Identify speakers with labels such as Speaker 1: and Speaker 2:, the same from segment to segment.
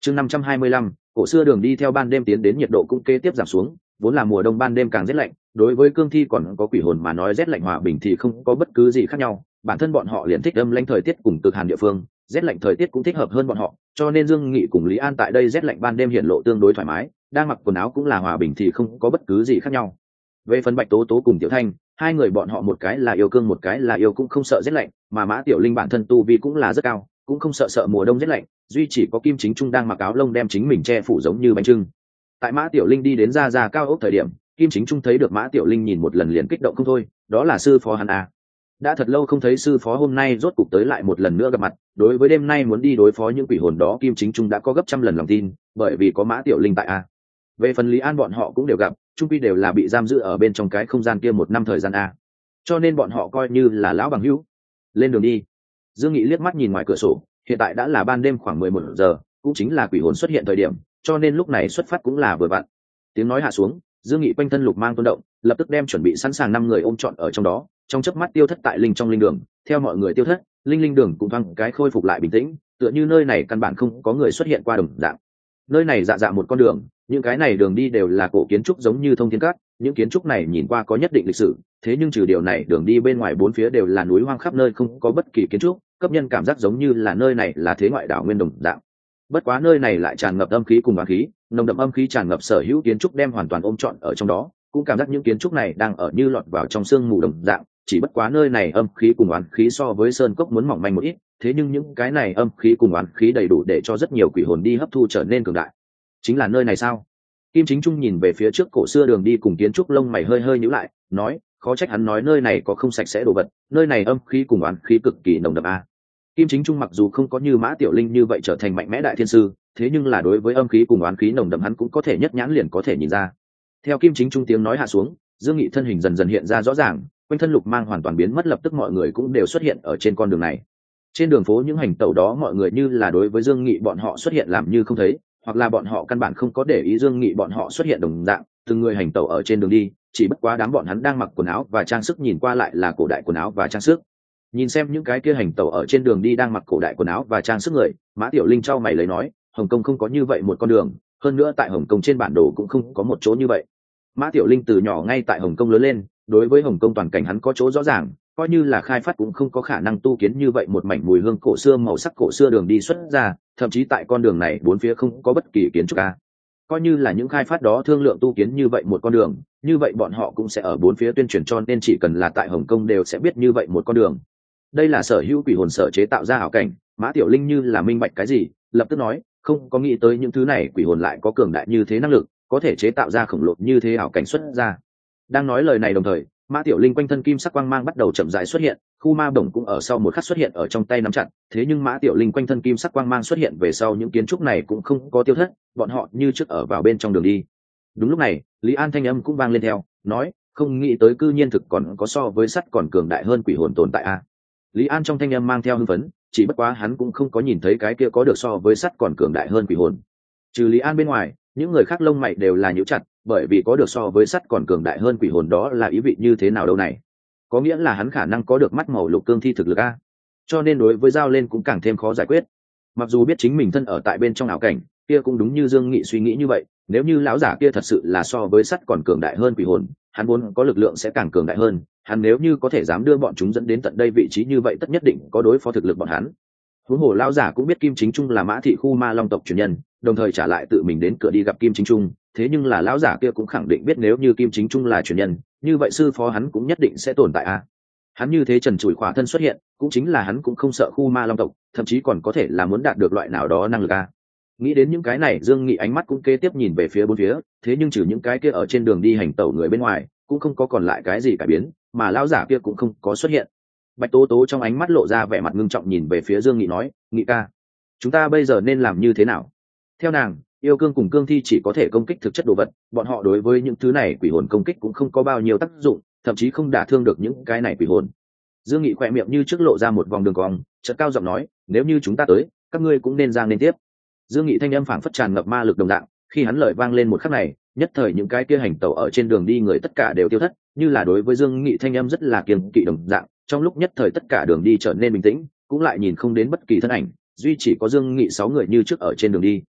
Speaker 1: Chương 525, cổ xưa đường đi theo ban đêm tiến đến, nhiệt độ cũng kế tiếp giảm xuống, vốn là mùa đông ban đêm càng rét lạnh, đối với cương thi còn có quỷ hồn mà nói rét lạnh hòa bình thì không có bất cứ gì khác nhau, bản thân bọn họ liền thích âm lãnh thời tiết cùng cực hàn địa phương, rét lạnh thời tiết cũng thích hợp hơn bọn họ, cho nên Dương Nghị cùng Lý An tại đây rét lạnh ban đêm hiện lộ tương đối thoải mái, đang mặc quần áo cũng là hòa bình thì không có bất cứ gì khác nhau. Về phần Bạch Tố Tố cùng Tiểu Thanh, hai người bọn họ một cái là yêu cương một cái là yêu cũng không sợ rét lạnh, mà Mã Tiểu Linh bản thân tu vi cũng là rất cao, cũng không sợ mùa đông rét lạnh, duy chỉ có Kim Chính Trung đang mặc áo lông đem chính mình che phủ giống như bánh trưng. Tại Mã Tiểu Linh đi đến ra cao ốc thời điểm, Kim Chính Trung thấy được Mã Tiểu Linh nhìn một lần liền kích động không thôi, đó là sư phó hắn à. Đã thật lâu không thấy sư phó, hôm nay rốt cục tới lại một lần nữa gặp mặt, đối với đêm nay muốn đi đối phó những quỷ hồn đó Kim Chính Trung đã có gấp trăm lần lòng tin, bởi vì có Mã Tiểu Linh tại a. Về phần Lý An bọn họ cũng đều gặp, chung quy đều là bị giam giữ ở bên trong cái không gian kia một năm thời gian a, cho nên bọn họ coi như là lão bằng hữu. Lên đường đi. Dương Nghị liếc mắt nhìn ngoài cửa sổ, hiện tại đã là ban đêm khoảng 11 giờ, cũng chính là quỷ hồn xuất hiện thời điểm, cho nên lúc này xuất phát cũng là vừa vặn. Tiếng nói hạ xuống, Dương Nghị quanh thân lục mang tuôn động, lập tức đem chuẩn bị sẵn sàng 5 người ôm trọn ở trong đó, trong chớp mắt tiêu thất tại trong linh đường. Theo mọi người tiêu thất, linh đường cũng thoáng cái khôi phục lại bình tĩnh, tựa như nơi này căn bản không có người xuất hiện qua đồng dạng. Nơi này dạ một con đường, những cái này đường đi đều là cổ kiến trúc giống như thông thiên các, những kiến trúc này nhìn qua có nhất định lịch sử, thế nhưng trừ điều này đường đi bên ngoài bốn phía đều là núi hoang khắp nơi không có bất kỳ kiến trúc, cấp nhân cảm giác giống như là nơi này là thế ngoại đảo nguyên đồng dạng. Bất quá nơi này lại tràn ngập âm khí cùng oán khí, nồng đậm âm khí tràn ngập sở hữu kiến trúc đem hoàn toàn ôm trọn ở trong đó, cũng cảm giác những kiến trúc này đang ở như lọt vào trong sương mù đồng dạng, chỉ bất quá nơi này âm khí cùng oán khí so với sơn cốc muốn mỏng manh một ít, thế nhưng những cái này âm khí cùng oán khí đầy đủ để cho rất nhiều quỷ hồn đi hấp thu trở nên cường đại. Chính là nơi này sao? Kim Chính Trung nhìn về phía trước cổ xưa đường đi cùng kiến trúc, lông mày hơi nhíu lại, nói, khó trách hắn nói nơi này có không sạch sẽ đồ vật, nơi này âm khí cùng oán khí cực kỳ nồng đậm a. Kim Chính Trung mặc dù không có như Mã Tiểu Linh như vậy trở thành mạnh mẽ đại thiên sư, thế nhưng là đối với âm khí cùng oán khí nồng đậm hắn cũng có thể nhất nhãn liền có thể nhìn ra. Theo Kim Chính Trung tiếng nói hạ xuống, Dương Nghị thân hình dần dần hiện ra rõ ràng, quanh thân lục mang hoàn toàn biến mất, lập tức mọi người cũng đều xuất hiện ở trên con đường này. Trên đường phố những hành tẩu đó mọi người như là đối với Dương Nghị bọn họ xuất hiện làm như không thấy, hoặc là bọn họ căn bản không có để ý Dương Nghị bọn họ xuất hiện đồng dạng, từng người hành tẩu ở trên đường đi, chỉ bất quá đám bọn hắn đang mặc quần áo và trang sức nhìn qua lại là cổ đại quần áo và trang sức. Nhìn xem những cái kia hành tẩu ở trên đường đi đang mặc cổ đại quần áo và trang sức người, Mã Tiểu Linh trao mày lấy nói, Hồng Kông không có như vậy một con đường, hơn nữa tại Hồng Kông trên bản đồ cũng không có một chỗ như vậy. Mã Tiểu Linh từ nhỏ ngay tại Hồng Kông lớn lên, đối với Hồng Kông toàn cảnh hắn có chỗ rõ ràng, coi như là khai phát cũng không có khả năng tu kiến như vậy một mảnh mùi hương cổ xưa màu sắc cổ xưa đường đi xuất ra, thậm chí tại con đường này bốn phía không có bất kỳ kiến trúc a. Coi như là những khai phát đó thương lượng tu kiến như vậy một con đường, như vậy bọn họ cũng sẽ ở bốn phía tuyên truyền, cho nên chỉ cần là tại Hồng Kông đều sẽ biết như vậy một con đường. Đây là sở hữu quỷ hồn sở chế tạo ra ảo cảnh. Mã Tiểu Linh như là minh bạch cái gì, lập tức nói, không có nghĩ tới những thứ này quỷ hồn lại có cường đại như thế năng lực, có thể chế tạo ra khổng lồ như thế ảo cảnh xuất ra. Đang nói lời này đồng thời, Mã Tiểu Linh quanh thân kim sắc quang mang bắt đầu chậm rãi xuất hiện, khu ma bổng cũng ở sau một khắc xuất hiện ở trong tay nắm chặt, thế nhưng Mã Tiểu Linh quanh thân kim sắc quang mang xuất hiện về sau những kiến trúc này cũng không có tiêu thất, bọn họ như trước ở vào bên trong đường đi. Đúng lúc này, Lý An thanh âm cũng vang lên theo, nói, không nghĩ tới cư nhiên thực còn có so với sắt còn cường đại hơn quỷ hồn tồn tại a. Lý An trong thanh âm mang theo hưng phấn, chỉ bất quá hắn cũng không có nhìn thấy cái kia có được so với sắt còn cường đại hơn quỷ hồn. Trừ Lý An bên ngoài, những người khác lông mày đều là nhíu chặt, bởi vì có được so với sắt còn cường đại hơn quỷ hồn đó là ý vị như thế nào đâu này? Có nghĩa là hắn khả năng có được mắt màu lục cương thi thực lực a, cho nên đối với giao lên cũng càng thêm khó giải quyết. Mặc dù biết chính mình thân ở tại bên trong ảo cảnh, kia cũng đúng như Dương Nghị suy nghĩ như vậy, nếu như lão giả kia thật sự là so với sắt còn cường đại hơn quỷ hồn, hắn vốn có lực lượng sẽ càng cường đại hơn, hắn nếu như có thể dám đưa bọn chúng dẫn đến tận đây vị trí như vậy tất nhất định có đối phó thực lực bọn hắn. Huống hồ lão giả cũng biết Kim Chính Trung là Mã thị khu ma long tộc truyền nhân, đồng thời trả lại tự mình đến cửa đi gặp Kim Chính Trung, thế nhưng là lão giả kia cũng khẳng định biết nếu như Kim Chính Trung là truyền nhân, như vậy sư phó hắn cũng nhất định sẽ tồn tại a. Hắn như thế trần trụi khỏa thân xuất hiện, cũng chính là hắn cũng không sợ khu ma long tộc, thậm chí còn có thể là muốn đạt được loại nào đó năng lực a. Nghĩ đến những cái này, Dương Nghị ánh mắt cũng kế tiếp nhìn về phía bốn phía, thế nhưng trừ những cái kia ở trên đường đi hành tẩu người bên ngoài, cũng không có còn lại cái gì cải biến, mà lão giả kia cũng không có xuất hiện. Bạch Tố Tố trong ánh mắt lộ ra vẻ mặt ngưng trọng nhìn về phía Dương Nghị nói, Nghị ca, chúng ta bây giờ nên làm như thế nào? Theo nàng, yêu cương cùng cương thi chỉ có thể công kích thực chất đồ vật, bọn họ đối với những thứ này quỷ hồn công kích cũng không có bao nhiêu tác dụng, thậm chí không đả thương được những cái này quỷ hồn. Dương Nghị khỏe miệng như trước lộ ra một vòng đường cong, chợt cao giọng nói, nếu như chúng ta tới, các ngươi cũng nên giang nên tiếp. Dương Nghị thanh âm phảng phất tràn ngập ma lực đồng dạng, khi hắn lời vang lên một khắc này, nhất thời những cái kia hành tẩu ở trên đường đi người tất cả đều tiêu thất, như là đối với Dương Nghị thanh âm rất là kiêng kỵ đồng dạng, trong lúc nhất thời tất cả đường đi trở nên bình tĩnh, cũng lại nhìn không đến bất kỳ thân ảnh, duy chỉ có Dương Nghị 6 người như trước ở trên đường đi.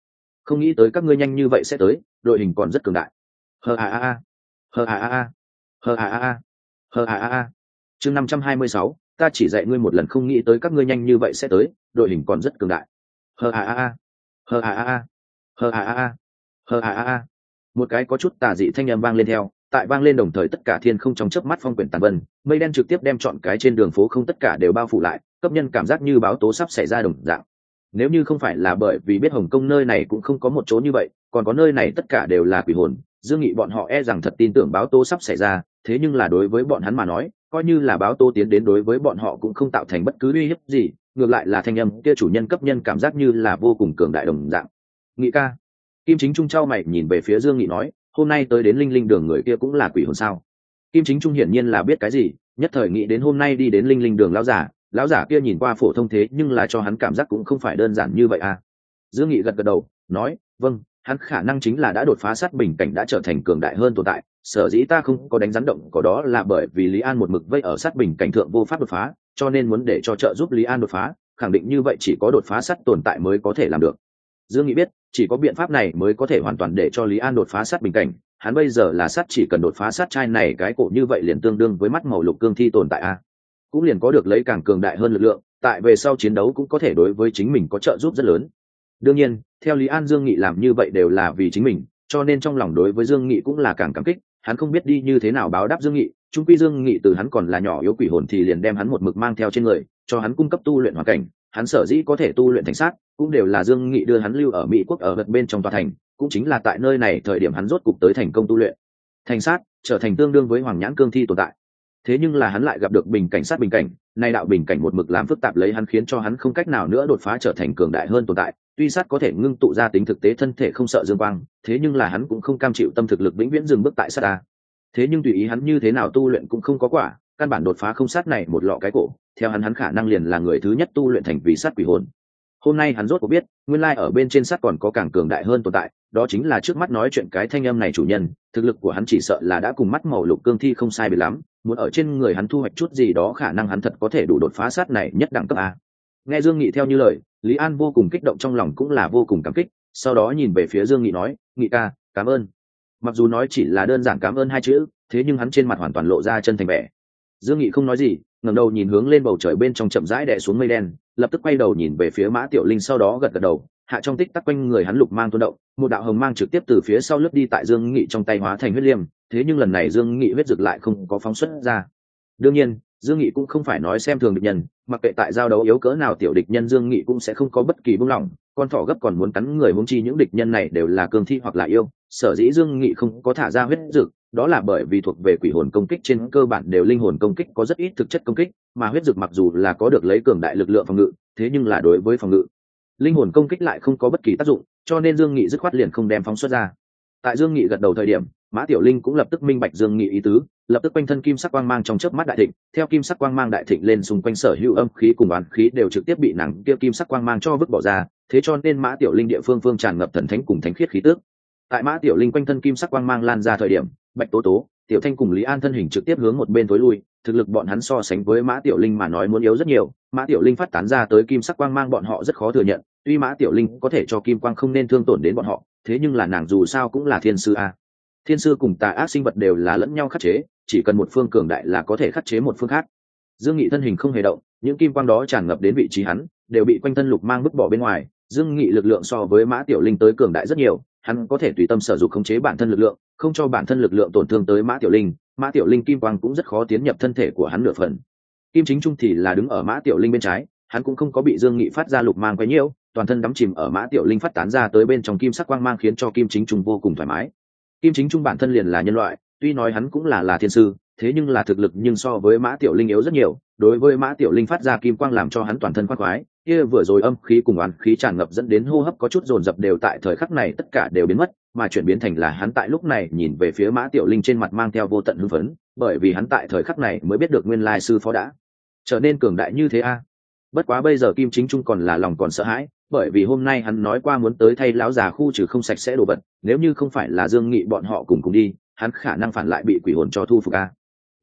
Speaker 1: không nghĩ tới các ngươi nhanh như vậy sẽ tới, đội hình còn rất cường đại. Hờ a a a, hờ a a a, hờ a a a, hờ a a a. Chương 526, ta chỉ dạy ngươi một lần, không nghĩ tới các ngươi nhanh như vậy sẽ tới, đội hình còn rất cường đại. Hờ a a a, hờ a a a, hờ a a a, hờ a a a. Một cái có chút tà dị thanh âm vang lên theo, tại vang lên đồng thời tất cả thiên không trong chớp mắt phong quyển tàn vân, mây đen trực tiếp đem trọn cái trên đường phố không tất cả đều bao phủ lại, cấp nhân cảm giác như báo tố sắp xảy ra đồng dạng. Nếu như không phải là bởi vì biết Hồng Kông nơi này cũng không có một chỗ như vậy, còn có nơi này tất cả đều là quỷ hồn, Dương Nghị bọn họ e rằng thật tin tưởng báo tố sắp xảy ra, thế nhưng là đối với bọn hắn mà nói, coi như là báo tố tiến đến đối với bọn họ cũng không tạo thành bất cứ uy hiếp gì, ngược lại là thanh âm kia chủ nhân cấp nhân cảm giác như là vô cùng cường đại đồng dạng. Nghị ca. Kim Chính Trung trao mày nhìn về phía Dương Nghị nói, hôm nay tới đến Linh Linh đường người kia cũng là quỷ hồn sao? Kim Chính Trung hiển nhiên là biết cái gì, nhất thời nghĩ đến hôm nay đi đến Linh Linh đường lão giả kia nhìn qua phổ thông thế nhưng là cho hắn cảm giác cũng không phải đơn giản như vậy à. Dương Nghị gật gật đầu nói, vâng, hắn khả năng chính là đã đột phá sát bình cảnh, đã trở thành cường đại hơn tồn tại, sở dĩ ta không có đánh rắn động có đó là bởi vì Lý An một mực vây ở sát bình cảnh thượng vô pháp đột phá, cho nên muốn để cho trợ giúp Lý An đột phá, khẳng định như vậy chỉ có đột phá sát tồn tại mới có thể làm được. Dương Nghị biết chỉ có biện pháp này mới có thể hoàn toàn để cho Lý An đột phá sát bình cảnh, hắn bây giờ là sát, chỉ cần đột phá sát trai này cái cổ như vậy liền tương đương với mắt màu lục cương thi tồn tại a, cũng liền có được lấy càng cường đại hơn lực lượng, tại về sau chiến đấu cũng có thể đối với chính mình có trợ giúp rất lớn. Đương nhiên theo Lý An, Dương Nghị làm như vậy đều là vì chính mình, cho nên trong lòng đối với Dương Nghị cũng là càng cảm kích, hắn không biết đi như thế nào báo đáp Dương Nghị, chung quy Dương Nghị từ hắn còn là nhỏ yếu quỷ hồn thì liền đem hắn một mực mang theo trên người, cho hắn cung cấp tu luyện hoàn cảnh, hắn sở dĩ có thể tu luyện thành sát cũng đều là Dương Nghị đưa hắn lưu ở Mỹ quốc ở vật bên trong tòa thành, cũng chính là tại nơi này thời điểm hắn rốt cục tới thành công tu luyện thành sát, trở thành tương đương với hoàng nhãn cương thi tồn tại. Thế nhưng là hắn lại gặp được bình cảnh sát bình cảnh, nay đạo bình cảnh một mực làm phức tạp lấy hắn, khiến cho hắn không cách nào nữa đột phá trở thành cường đại hơn tồn tại. Tuy sát có thể ngưng tụ ra tính thực tế thân thể không sợ dương quang, thế nhưng là hắn cũng không cam chịu tâm thực lực vĩnh viễn dừng bước tại sát ta. Thế nhưng tùy ý hắn như thế nào tu luyện cũng không có quả, căn bản đột phá không sát này một lọ cái cổ, theo hắn khả năng liền là người thứ nhất tu luyện thành vì sát quỷ hồn. Hôm nay hắn rốt cuộc biết, nguyên lai ở bên trên sát còn có càng cường đại hơn tồn tại, đó chính là trước mắt nói chuyện cái thanh âm này chủ nhân, thực lực của hắn chỉ sợ là đã cùng mắt màu lục cương thi không sai biệt lắm, muốn ở trên người hắn thu hoạch chút gì đó khả năng hắn thật có thể đủ đột phá sát này nhất đẳng cấp a. Nghe Dương Nghị theo như lời, Lý An vô cùng kích động, trong lòng cũng là vô cùng cảm kích, sau đó nhìn về phía Dương Nghị nói, Nghị ca, cảm ơn. Mặc dù nói chỉ là đơn giản cảm ơn hai chữ, thế nhưng hắn trên mặt hoàn toàn lộ ra chân thành vẻ. Dương Nghị không nói gì, ngẩng đầu nhìn hướng lên bầu trời bên trong chậm rãi đè xuống mây đen, lập tức quay đầu nhìn về phía Mã Tiểu Linh, sau đó gật gật đầu, hạ trong tích tắc quanh người hắn lục mang tuôn động, một đạo hồng mang trực tiếp từ phía sau lướt đi tại Dương Nghị trong tay hóa thành huyết liêm, thế nhưng lần này Dương Nghị huyết dực lại không có phóng xuất ra. Đương nhiên, Dương Nghị cũng không phải nói xem thường địch nhân, mặc kệ tại giao đấu yếu cỡ nào tiểu địch nhân Dương Nghị cũng sẽ không có bất kỳ buông lỏng, con thỏ gấp còn muốn cắn người, huống chi những địch nhân này đều là cường thi hoặc là yêu, sở dĩ Dương Nghị không có thả ra huyết dực, đó là bởi vì thuộc về quỷ hồn công kích trên cơ bản đều linh hồn công kích, có rất ít thực chất công kích, mà huyết dực mặc dù là có được lấy cường đại lực lượng phòng ngự, thế nhưng là đối với phòng ngự linh hồn công kích lại không có bất kỳ tác dụng, cho nên Dương Nghị dứt khoát liền không đem phóng xuất ra. Tại Dương Nghị gật đầu thời điểm, Mã Tiểu Linh cũng lập tức minh bạch Dương Nghị ý tứ, lập tức quanh thân kim sắc quang mang trong chớp mắt đại thịnh, theo kim sắc quang mang đại thịnh lên, xung quanh sở hữu âm khí cùng oán khí đều trực tiếp bị nàng kia kim sắc quang mang cho vứt bỏ ra, thế cho nên Mã Tiểu Linh địa phương phương tràn ngập thần thánh cùng thánh khiết khí tức. Tại Mã Tiểu Linh quanh thân kim sắc quang mang lan ra thời điểm, Bạch Tố Tố, Tiểu Thanh cùng Lý An thân hình trực tiếp hướng một bên tối lui, thực lực bọn hắn so sánh với Mã Tiểu Linh mà nói muốn yếu rất nhiều, Mã Tiểu Linh phát tán ra tới kim sắc quang mang bọn họ rất khó thừa nhận, tuy Mã Tiểu Linh có thể cho kim quang không nên thương tổn đến bọn họ, thế nhưng là nàng dù sao cũng là thiên sư a. Thiên sư cùng tà ác sinh vật đều là lẫn nhau khắc chế, chỉ cần một phương cường đại là có thể khắc chế một phương khác. Dương Nghị thân hình không hề động, những kim quang đó tràn ngập đến vị trí hắn, đều bị quanh thân lục mang bức bỏ bên ngoài. Dương Nghị lực lượng so với Mã Tiểu Linh tới cường đại rất nhiều, hắn có thể tùy tâm sử dụng khống chế bản thân lực lượng, không cho bản thân lực lượng tổn thương tới Mã Tiểu Linh. Mã Tiểu Linh kim quang cũng rất khó tiến nhập thân thể của hắn nửa phần. Kim Chính Trung thì là đứng ở Mã Tiểu Linh bên trái, hắn cũng không có bị Dương Nghị phát ra lục mang quấy nhiễu, toàn thân đắm chìm ở Mã Tiểu Linh phát tán ra tới bên trong kim sắc quang mang, khiến cho Kim Chính Trung vô cùng thoải mái. Kim Chính Trung bản thân liền là nhân loại, tuy nói hắn cũng là thiên sư, thế nhưng là thực lực nhưng so với Mã Tiểu Linh yếu rất nhiều, đối với Mã Tiểu Linh phát ra kim quang làm cho hắn toàn thân khoan khoái, kia vừa rồi âm khí cùng oán khí tràn ngập dẫn đến hô hấp có chút dồn dập đều tại thời khắc này tất cả đều biến mất, mà chuyển biến thành là hắn tại lúc này nhìn về phía Mã Tiểu Linh trên mặt mang theo vô tận hưng phấn, bởi vì hắn tại thời khắc này mới biết được nguyên lai sư phó đã trở nên cường đại như thế a. Bất quá bây giờ Kim Chính Trung còn là lòng còn sợ hãi, bởi vì hôm nay hắn nói qua muốn tới thay lão già khu trừ không sạch sẽ đồ vật, nếu như không phải là Dương Nghị bọn họ cùng đi, hắn khả năng phản lại bị quỷ hồn cho thu phục a.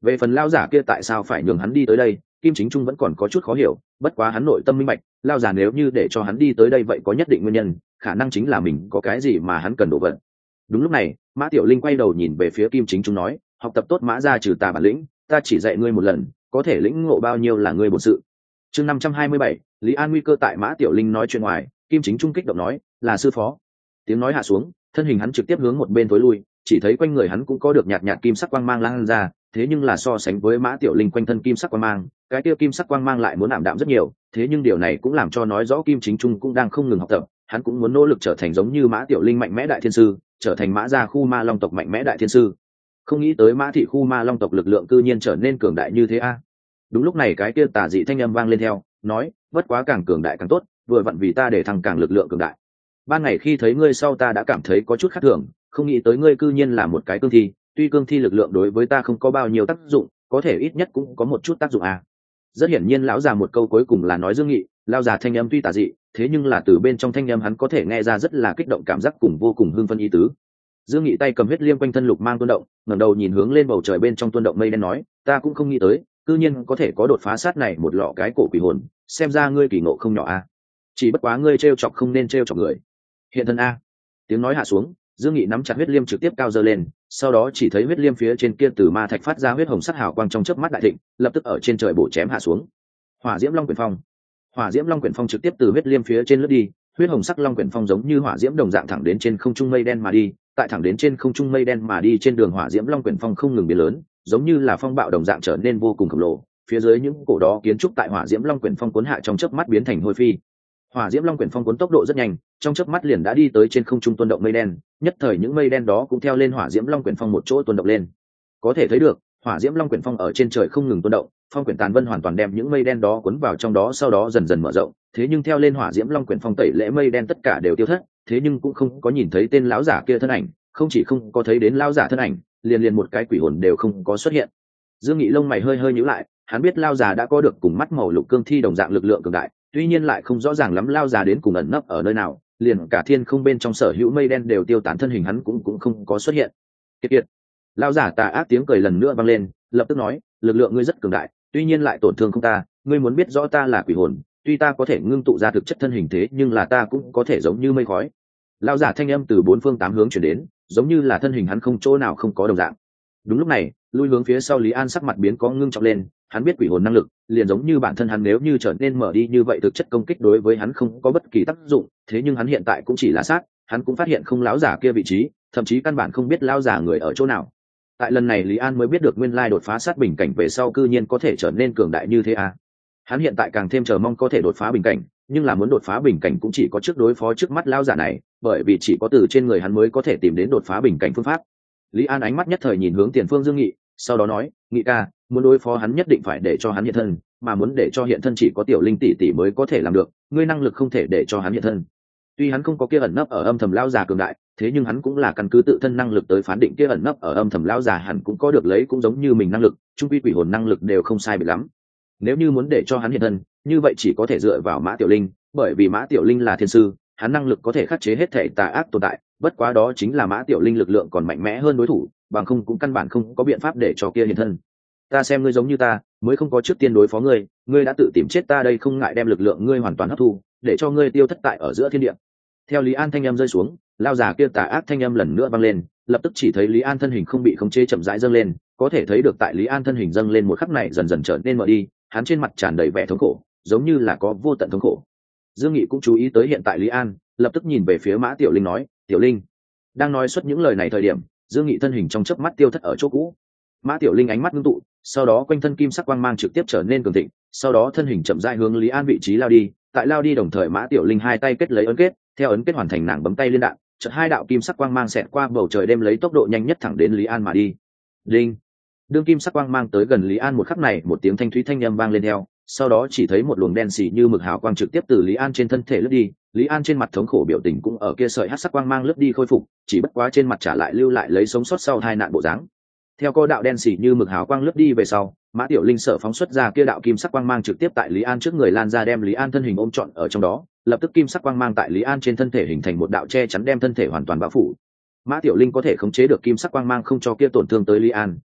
Speaker 1: Về phần lao giả kia tại sao phải nhường hắn đi tới đây, Kim Chính Trung vẫn còn có chút khó hiểu, bất quá hắn nội tâm minh bạch, lao giả nếu như để cho hắn đi tới đây vậy có nhất định nguyên nhân, khả năng chính là mình có cái gì mà hắn cần đổ vật. Đúng lúc này, Mã Tiểu Linh quay đầu nhìn về phía Kim Chính Trung nói, học tập tốt Mã gia trừ tà bản lĩnh, ta chỉ dạy ngươi một lần, có thể lĩnh ngộ bao nhiêu là ngươi bổn sự. Chương 527, Lý An nguy cơ tại Mã Tiểu Linh nói chuyện ngoài, Kim Chính Trung kích động nói, là sư phó. Tiếng nói hạ xuống, thân hình hắn trực tiếp hướng một bên tối lui, chỉ thấy quanh người hắn cũng có được nhạt nhạt kim sắc quang mang lan ra, thế nhưng là so sánh với Mã Tiểu Linh quanh thân kim sắc quang mang, cái kia kim sắc quang mang lại muốn ảm đạm rất nhiều, thế nhưng điều này cũng làm cho nói rõ Kim Chính Trung cũng đang không ngừng học tập, hắn cũng muốn nỗ lực trở thành giống như Mã Tiểu Linh mạnh mẽ đại thiên sư, trở thành Mã gia khu Ma Long tộc mạnh mẽ đại thiên sư. Không nghĩ tới Mã thị khu Ma Long tộc lực lượng cư nhiên trở nên cường đại như thế a. Đúng lúc này cái kia tà dị thanh âm vang lên theo, nói, bất quá càng cường đại càng tốt, vừa vặn vì ta để thăng càng lực lượng cường đại. Ban ngày khi thấy ngươi sau ta đã cảm thấy có chút khác thường, không nghĩ tới ngươi cư nhiên là một cái cương thi, tuy cương thi lực lượng đối với ta không có bao nhiêu tác dụng, có thể ít nhất cũng có một chút tác dụng à. Rất hiển nhiên lão già một câu cuối cùng là nói Dương Nghị, lão già thanh âm tuy tà dị, thế nhưng là từ bên trong thanh âm hắn có thể nghe ra rất là kích động cảm giác cùng vô cùng hưng phấn ý tứ. Dương Nghị tay cầm huyết liêm quanh thân lục mang tuôn động, ngẩng đầu nhìn hướng lên bầu trời bên trong tuôn động mây đen nói, ta cũng không nghĩ tới, cư nhiên có thể có đột phá sát này một lọ cái cổ quỷ hồn, xem ra ngươi kỳ ngộ không nhỏ à. Chỉ bất quá ngươi trêu chọc không nên trêu chọc người. Hiện thân a. Tiếng nói hạ xuống, Dương Nghị nắm chặt huyết liêm trực tiếp cao giơ lên, sau đó chỉ thấy huyết liêm phía trên kia từ ma thạch phát ra huyết hồng sắc hào quang trong chớp mắt đại thịnh, lập tức ở trên trời bổ chém hạ xuống. Hỏa diễm long quyển phong. Hỏa diễm long quyển phong trực tiếp từ huyết liêm phía trên lướt đi, huyết hồng sắc long quyển phong giống như hỏa diễm đồng dạng thẳng đến trên không trung mây đen mà đi, tại thẳng đến trên không trung mây đen mà đi trên đường hỏa diễm long quyển phong không ngừng biến lớn, giống như là phong bạo đồng dạng trở nên vô cùng khổng lồ, phía dưới những cổ đó kiến trúc tại hỏa diễm long quyển phong cuốn hạ trong chớp mắt biến thành hôi phi. Hỏa diễm long quyển phong cuốn tốc độ rất nhanh, trong chớp mắt liền đã đi tới trên không trung tuôn động mây đen, nhất thời những mây đen đó cũng theo lên hỏa diễm long quyển phong một chỗ tuôn động lên. Có thể thấy được, hỏa diễm long quyển phong ở trên trời không ngừng tuôn động, phong quyển tàn vân hoàn toàn đem những mây đen đó cuốn vào trong đó, sau đó dần dần mở rộng, thế nhưng theo lên hỏa diễm long quyển phong tẩy lễ mây đen tất cả đều tiêu thất, thế nhưng cũng không có nhìn thấy tên lão giả kia thân ảnh, không chỉ không có thấy đến lão giả thân ảnh, liền một cái quỷ hồn đều không có xuất hiện. Dương Nghị lông mày hơi hơi nhíu lại, hắn biết lão già đã có được cùng mắt màu lục cương thi đồng dạng lực lượng cường đại, tuy nhiên lại không rõ ràng lắm lao già đến cùng ẩn nấp ở nơi nào, liền cả thiên không bên trong sở hữu mây đen đều tiêu tán, thân hình hắn cũng không có xuất hiện. Kiệt, lao giả tà ác tiếng cười lần nữa vang lên, lập tức nói, lực lượng ngươi rất cường đại, tuy nhiên lại tổn thương không ta, ngươi muốn biết rõ ta là quỷ hồn, tuy ta có thể ngưng tụ ra thực chất thân hình thế nhưng là ta cũng có thể giống như mây khói. Lao giả thanh âm từ bốn phương tám hướng chuyển đến, giống như là thân hình hắn không chỗ nào không có đồng dạng. Đúng lúc này, lui hướng phía sau Lý An sắc mặt biến có ngưng trọng lên, hắn biết quỷ hồn năng lực, liền giống như bản thân hắn nếu như trở nên mở đi như vậy thực chất công kích đối với hắn không có bất kỳ tác dụng, thế nhưng hắn hiện tại cũng chỉ là sát, hắn cũng phát hiện không lão giả kia vị trí, thậm chí căn bản không biết lão giả người ở chỗ nào. Tại lần này Lý An mới biết được nguyên lai đột phá sát bình cảnh về sau cư nhiên có thể trở nên cường đại như thế à. Hắn hiện tại càng thêm chờ mong có thể đột phá bình cảnh, nhưng là muốn đột phá bình cảnh cũng chỉ có trước đối phó trước mắt lão giả này, bởi vì chỉ có từ trên người hắn mới có thể tìm đến đột phá bình cảnh phương pháp. Lý An ánh mắt nhất thời nhìn hướng tiền phương Dương Nghị, sau đó nói, Nghị ca, muốn đối phó hắn nhất định phải để cho hắn hiện thân, mà muốn để cho hiện thân chỉ có Tiểu Linh tỷ tỷ mới có thể làm được, ngươi năng lực không thể để cho hắn hiện thân. Tuy hắn không có kia ẩn nấp ở âm thầm lão già cường đại, thế nhưng hắn cũng là căn cứ tự thân năng lực tới phán định kia ẩn nấp ở âm thầm lão già hẳn cũng có được lấy cũng giống như mình năng lực, trung quy quỷ hồn năng lực đều không sai biệt lắm. Nếu như muốn để cho hắn hiện thân, như vậy chỉ có thể dựa vào Mã Tiểu Linh, bởi vì Mã Tiểu Linh là thiên sư, hắn năng lực có thể khắc chế hết thể tà ác tồn tại, bất quá đó chính là Mã Tiểu Linh lực lượng còn mạnh mẽ hơn đối thủ, bằng không cũng căn bản không có biện pháp để cho kia hiện thân. Ta xem ngươi giống như ta, mới không có trước tiên đối phó ngươi, ngươi đã tự tìm chết, ta đây không ngại đem lực lượng ngươi hoàn toàn hấp thu, để cho ngươi tiêu thất tại ở giữa thiên địa. Theo Lý An thanh âm rơi xuống, lao già kia tà ác thanh âm lần nữa vang lên, lập tức chỉ thấy Lý An thân hình không bị khống chế chậm rãi dâng lên, có thể thấy được tại Lý An thân hình dâng lên một khắc này dần dần trở nên mờ đi, hắn trên mặt tràn đầy vẻ thống khổ, giống như là có vô tận thống khổ. Dương Nghị cũng chú ý tới hiện tại Lý An, lập tức nhìn về phía Mã Tiểu Linh nói, Tiểu Linh. Đang nói xuất những lời này thời điểm, Dương Nghị thân hình trong chớp mắt tiêu thất ở chỗ cũ. Mã Tiểu Linh ánh mắt ngưng tụ, sau đó quanh thân kim sắc quang mang trực tiếp trở nên cường thịnh, sau đó thân hình chậm rãi hướng Lý An vị trí lao đi, tại lao đi đồng thời Mã Tiểu Linh hai tay kết lấy ấn kết, theo ấn kết hoàn thành nàng bấm tay liên đạn, chợt hai đạo kim sắc quang mang xẹt qua bầu trời đem lấy tốc độ nhanh nhất thẳng đến Lý An mà đi. Đinh. Đương kim sắc quang mang tới gần Lý An một khắc này, một tiếng thanh thúy thanh âm vang lên theo, sau đó chỉ thấy một luồng đen xì như mực hào quang trực tiếp từ Lý An trên thân thể lướt đi, Lý An trên mặt thống khổ biểu tình cũng ở kia sợi hắc sắc quang mang lướt đi khôi phục, chỉ bất quá trên mặt trả lại lưu lại lấy sống sót sau tai nạn bộ dáng. Theo cô đạo đen xì như mực hào quang lướt đi về sau, Mã Tiểu Linh sở phóng xuất ra kia đạo kim sắc quang mang trực tiếp tại Lý An trước người lan ra đem Lý An thân hình ôm trọn ở trong đó, lập tức kim sắc quang mang tại Lý An trên thân thể hình thành một đạo che chắn đem thân thể hoàn toàn bao phủ. Mã Tiểu Linh có thể khống chế được kim sắc quang mang không cho kia tổn thương tới Lý An,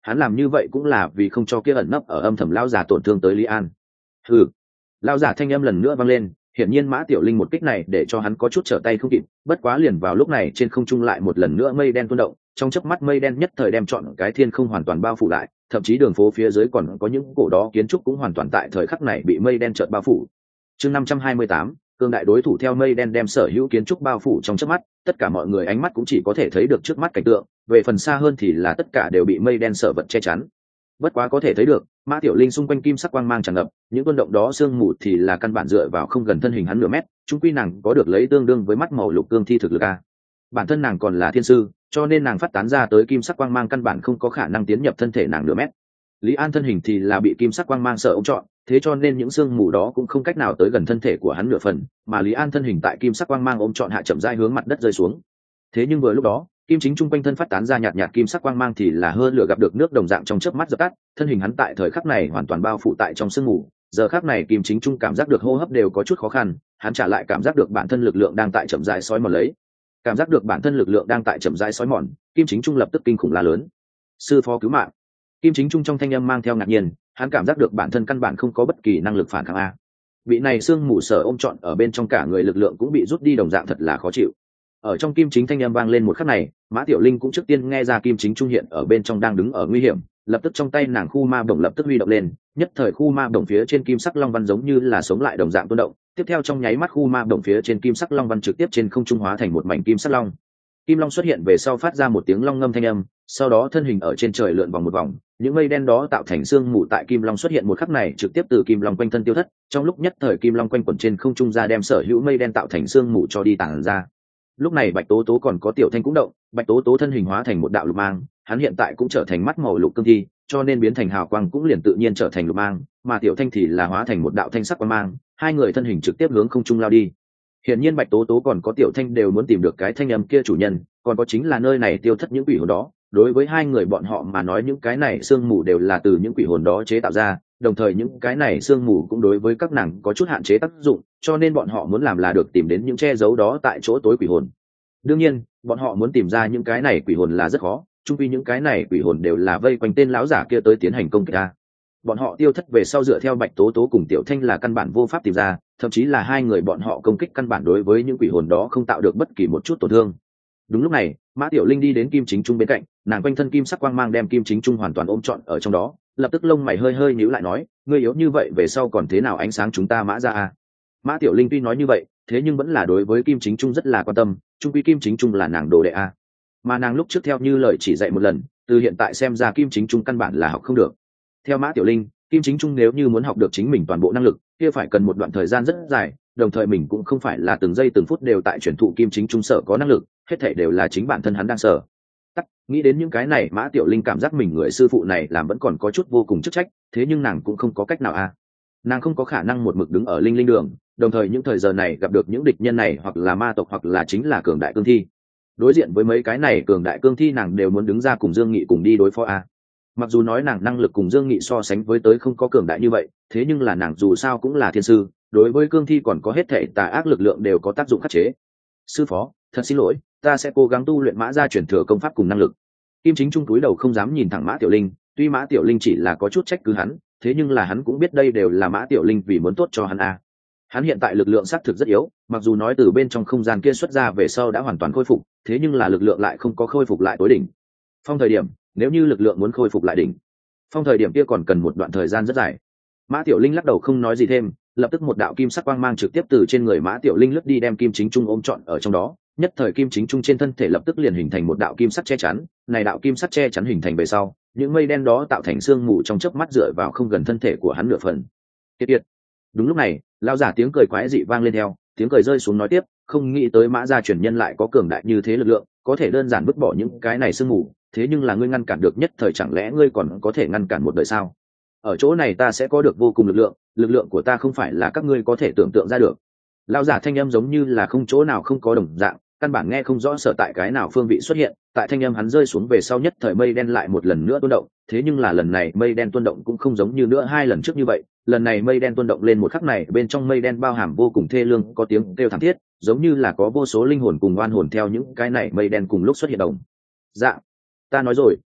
Speaker 1: hắn làm như vậy cũng là vì không cho kia ẩn nấp ở âm thầm lão già tổn thương tới Lý An. Hừ. Lão già thanh âm lần nữa vang lên, hiển nhiên Mã Tiểu Linh một kích này để cho hắn có chút trở tay không kịp, bất quá liền vào lúc này trên không trung lại một lần nữa mây đen tuôn động, trong chớp mắt mây đen nhất thời đem trọn cái thiên không hoàn toàn bao phủ lại, thậm chí đường phố phía dưới còn có những cổ đó kiến trúc cũng hoàn toàn tại thời khắc này bị mây đen chợt bao phủ. Chương 528, cương đại đối thủ theo mây đen đem sở hữu kiến trúc bao phủ trong chớp mắt, tất cả mọi người ánh mắt cũng chỉ có thể thấy được trước mắt cảnh tượng, về phần xa hơn thì là tất cả đều bị mây đen sở vật che chắn. Bất quá có thể thấy được, Mã Tiểu Linh xung quanh kim sắc quang mang tràn ngập, những tuôn động đó sương mù thì là căn bản dựa vào không gần thân hình hắn nửa mét, chung quy nàng có được lấy tương đương với mắt màu lục cương thi thực lực a. Bản thân nàng còn là thiên sư, cho nên nàng phát tán ra tới kim sắc quang mang căn bản không có khả năng tiến nhập thân thể nàng nửa mét. Lý An thân hình thì là bị kim sắc quang mang sợ ôm trọn, thế cho nên những sương mù đó cũng không cách nào tới gần thân thể của hắn nửa phần, mà Lý An thân hình tại kim sắc quang mang ôm trọn hạ chậm rãi hướng mặt đất rơi xuống. Thế nhưng vừa lúc đó, kim chính trung quanh thân phát tán ra nhạt nhạt kim sắc quang mang thì là hơn lửa gặp được nước đồng dạng trong chớp mắt dập tắt, thân hình hắn tại thời khắc này hoàn toàn bao phủ tại trong sương mù. Giờ khắc này kim chính trung cảm giác được hô hấp đều có chút khó khăn, hắn trả lại cảm giác được bản thân lực lượng đang tại chậm rãi sói mòn lấy. Cảm giác được bản thân lực lượng đang tại chậm rãi sói mòn, kim chính trung lập tức kinh khủng la lớn: sư phó cứu mạng! Kim chính trung trong thanh âm mang theo ngạc nhiên, hắn cảm giác được bản thân căn bản không có bất kỳ năng lực phản kháng a. Vị này xương mù sở ôm trọn ở bên trong cả người lực lượng cũng bị rút đi đồng dạng, thật là khó chịu. Ở trong kim chính thanh âm vang lên một khắc này, Mã Tiểu Linh cũng trước tiên nghe ra kim chính trung hiện ở bên trong đang đứng ở nguy hiểm, lập tức trong tay nàng khu ma bổng lập tức huy động lên, nhất thời khu ma bổng phía trên kim sắc long văn giống như là sống lại đồng dạng tuôn động, tiếp theo trong nháy mắt khu ma bổng phía trên kim sắc long văn trực tiếp trên không trung hóa thành một mảnh kim sắc long. Kim long xuất hiện về sau phát ra một tiếng long ngâm thanh âm, sau đó thân hình ở trên trời lượn vòng một vòng, những mây đen đó tạo thành sương mù tại kim long xuất hiện một khắc này trực tiếp từ kim long quanh thân tiêu thất, trong lúc nhất thời kim long quanh quẩn trên không trung ra đem sở hữu mây đen tạo thành sương mù cho đi tản ra. Lúc này Bạch Tố Tố còn có Tiểu Thanh cũng động, Bạch Tố Tố thân hình hóa thành một đạo lục mang, hắn hiện tại cũng trở thành mắt màu lục cương thi, cho nên biến thành hào quang cũng liền tự nhiên trở thành lục mang, mà Tiểu Thanh thì là hóa thành một đạo thanh sắc quang mang, hai người thân hình trực tiếp hướng không trung lao đi. Hiển nhiên Bạch Tố Tố còn có Tiểu Thanh đều muốn tìm được cái thanh âm kia chủ nhân, còn có chính là nơi này tiêu thất những quỷ hồn đó. Đối với hai người bọn họ mà nói những cái này sương mù đều là từ những quỷ hồn đó chế tạo ra, đồng thời những cái này sương mù cũng đối với các nàng có chút hạn chế tác dụng, cho nên bọn họ muốn làm là được tìm đến những che giấu đó tại chỗ tối quỷ hồn. Đương nhiên, bọn họ muốn tìm ra những cái này quỷ hồn là rất khó, chung quy những cái này quỷ hồn đều là vây quanh tên lão giả kia tới tiến hành công kích ra. Bọn họ tiêu thất về sau dựa theo Bạch Tố Tố cùng Tiểu Thanh là căn bản vô pháp tìm ra, thậm chí là hai người bọn họ công kích căn bản đối với những quỷ hồn đó không tạo được bất kỳ một chút tổn thương. Đúng lúc này, Mã Tiểu Linh đi đến kim chính trung bên cạnh, nàng quanh thân kim sắc quang mang đem kim chính trung hoàn toàn ôm trọn ở trong đó, lập tức lông mày hơi hơi nhíu lại nói: ngươi yếu như vậy về sau còn thế nào ánh sáng chúng ta Mã ra à? Mã Tiểu Linh tuy nói như vậy, thế nhưng vẫn là đối với kim chính trung rất là quan tâm, trung quy kim chính trung là nàng đồ đệ a. Mà nàng lúc trước theo như lời chỉ dạy một lần, từ hiện tại xem ra kim chính trung căn bản là học không được. Theo Mã Tiểu Linh, kim chính trung nếu như muốn học được chính mình toàn bộ năng lực, kia phải cần một đoạn thời gian rất dài, đồng thời mình cũng không phải là từng giây từng phút đều tại truyền thụ kim chính trung sở có năng lực, hết thảy đều là chính bản thân hắn đang sở. Tắc, nghĩ đến những cái này, Mã Tiểu Linh cảm giác mình người sư phụ này làm vẫn còn có chút vô cùng chức trách, thế nhưng nàng cũng không có cách nào a. Nàng không có khả năng một mực đứng ở linh linh đường, đồng thời những thời giờ này gặp được những địch nhân này hoặc là ma tộc hoặc là chính là cường đại cương thi. Đối diện với mấy cái này cường đại cương thi nàng đều muốn đứng ra cùng Dương Nghị cùng đi đối phó a. Mặc dù nói nàng năng lực cùng Dương Nghị so sánh với tới không có cường đại như vậy, thế nhưng là nàng dù sao cũng là thiên sư, đối với cương thi còn có hết thể tà ác lực lượng đều có tác dụng khắc chế. Sư phó, thật xin lỗi, ta sẽ cố gắng tu luyện Mã gia truyền thừa công pháp cùng năng lực. Kim chính trung túi đầu không dám nhìn thẳng Mã Tiểu Linh, tuy Mã Tiểu Linh chỉ là có chút trách cứ hắn, thế nhưng là hắn cũng biết đây đều là Mã Tiểu Linh vì muốn tốt cho hắn a. Hắn hiện tại lực lượng xác thực rất yếu, mặc dù nói từ bên trong không gian kia xuất ra về sau đã hoàn toàn khôi phục, thế nhưng là lực lượng lại không có khôi phục lại tối đỉnh phong thời điểm. Nếu như lực lượng muốn khôi phục lại đỉnh phong thời điểm kia còn cần một đoạn thời gian rất dài. Mã Tiểu Linh lắc đầu không nói gì thêm, lập tức một đạo kim sắc quang mang trực tiếp từ trên người Mã Tiểu Linh lướt đi đem kim chính trung ôm trọn ở trong đó, nhất thời kim chính trung trên thân thể lập tức liền hình thành một đạo kim sắc che chắn. Này đạo kim sắc che chắn hình thành về sau, những mây đen đó tạo thành sương mù trong chớp mắt dựa vào không gần thân thể của hắn nửa phần. Kiệt. Đúng lúc này, lão giả tiếng cười quái dị vang lên theo, tiếng cười rơi xuống nói tiếp: không nghĩ tới Mã gia truyền nhân lại có cường đại như thế lực lượng, có thể đơn giản vứt bỏ những cái này sương mù, thế nhưng là ngươi ngăn cản được nhất thời, chẳng lẽ ngươi còn có thể ngăn cản một đời sao? Ở chỗ này ta sẽ có được vô cùng lực lượng của ta không phải là các ngươi có thể tưởng tượng ra được. Lão giả thanh âm giống như là không chỗ nào không có đồng dạng, căn bản nghe không rõ sở tại cái nào phương vị xuất hiện. Tại thanh âm hắn rơi xuống về sau, nhất thời mây đen lại một lần nữa tuôn động, thế nhưng là lần này mây đen tuôn động cũng không giống như nữa hai lần trước như vậy. Lần này mây đen tuôn động lên một khắc này, bên trong mây đen bao hàm vô cùng thê lương, có tiếng kêu thảm thiết, giống như là có vô số linh hồn cùng oan hồn theo những cái này mây đen cùng lúc xuất hiện đồng. Dạ, ta nói rồi,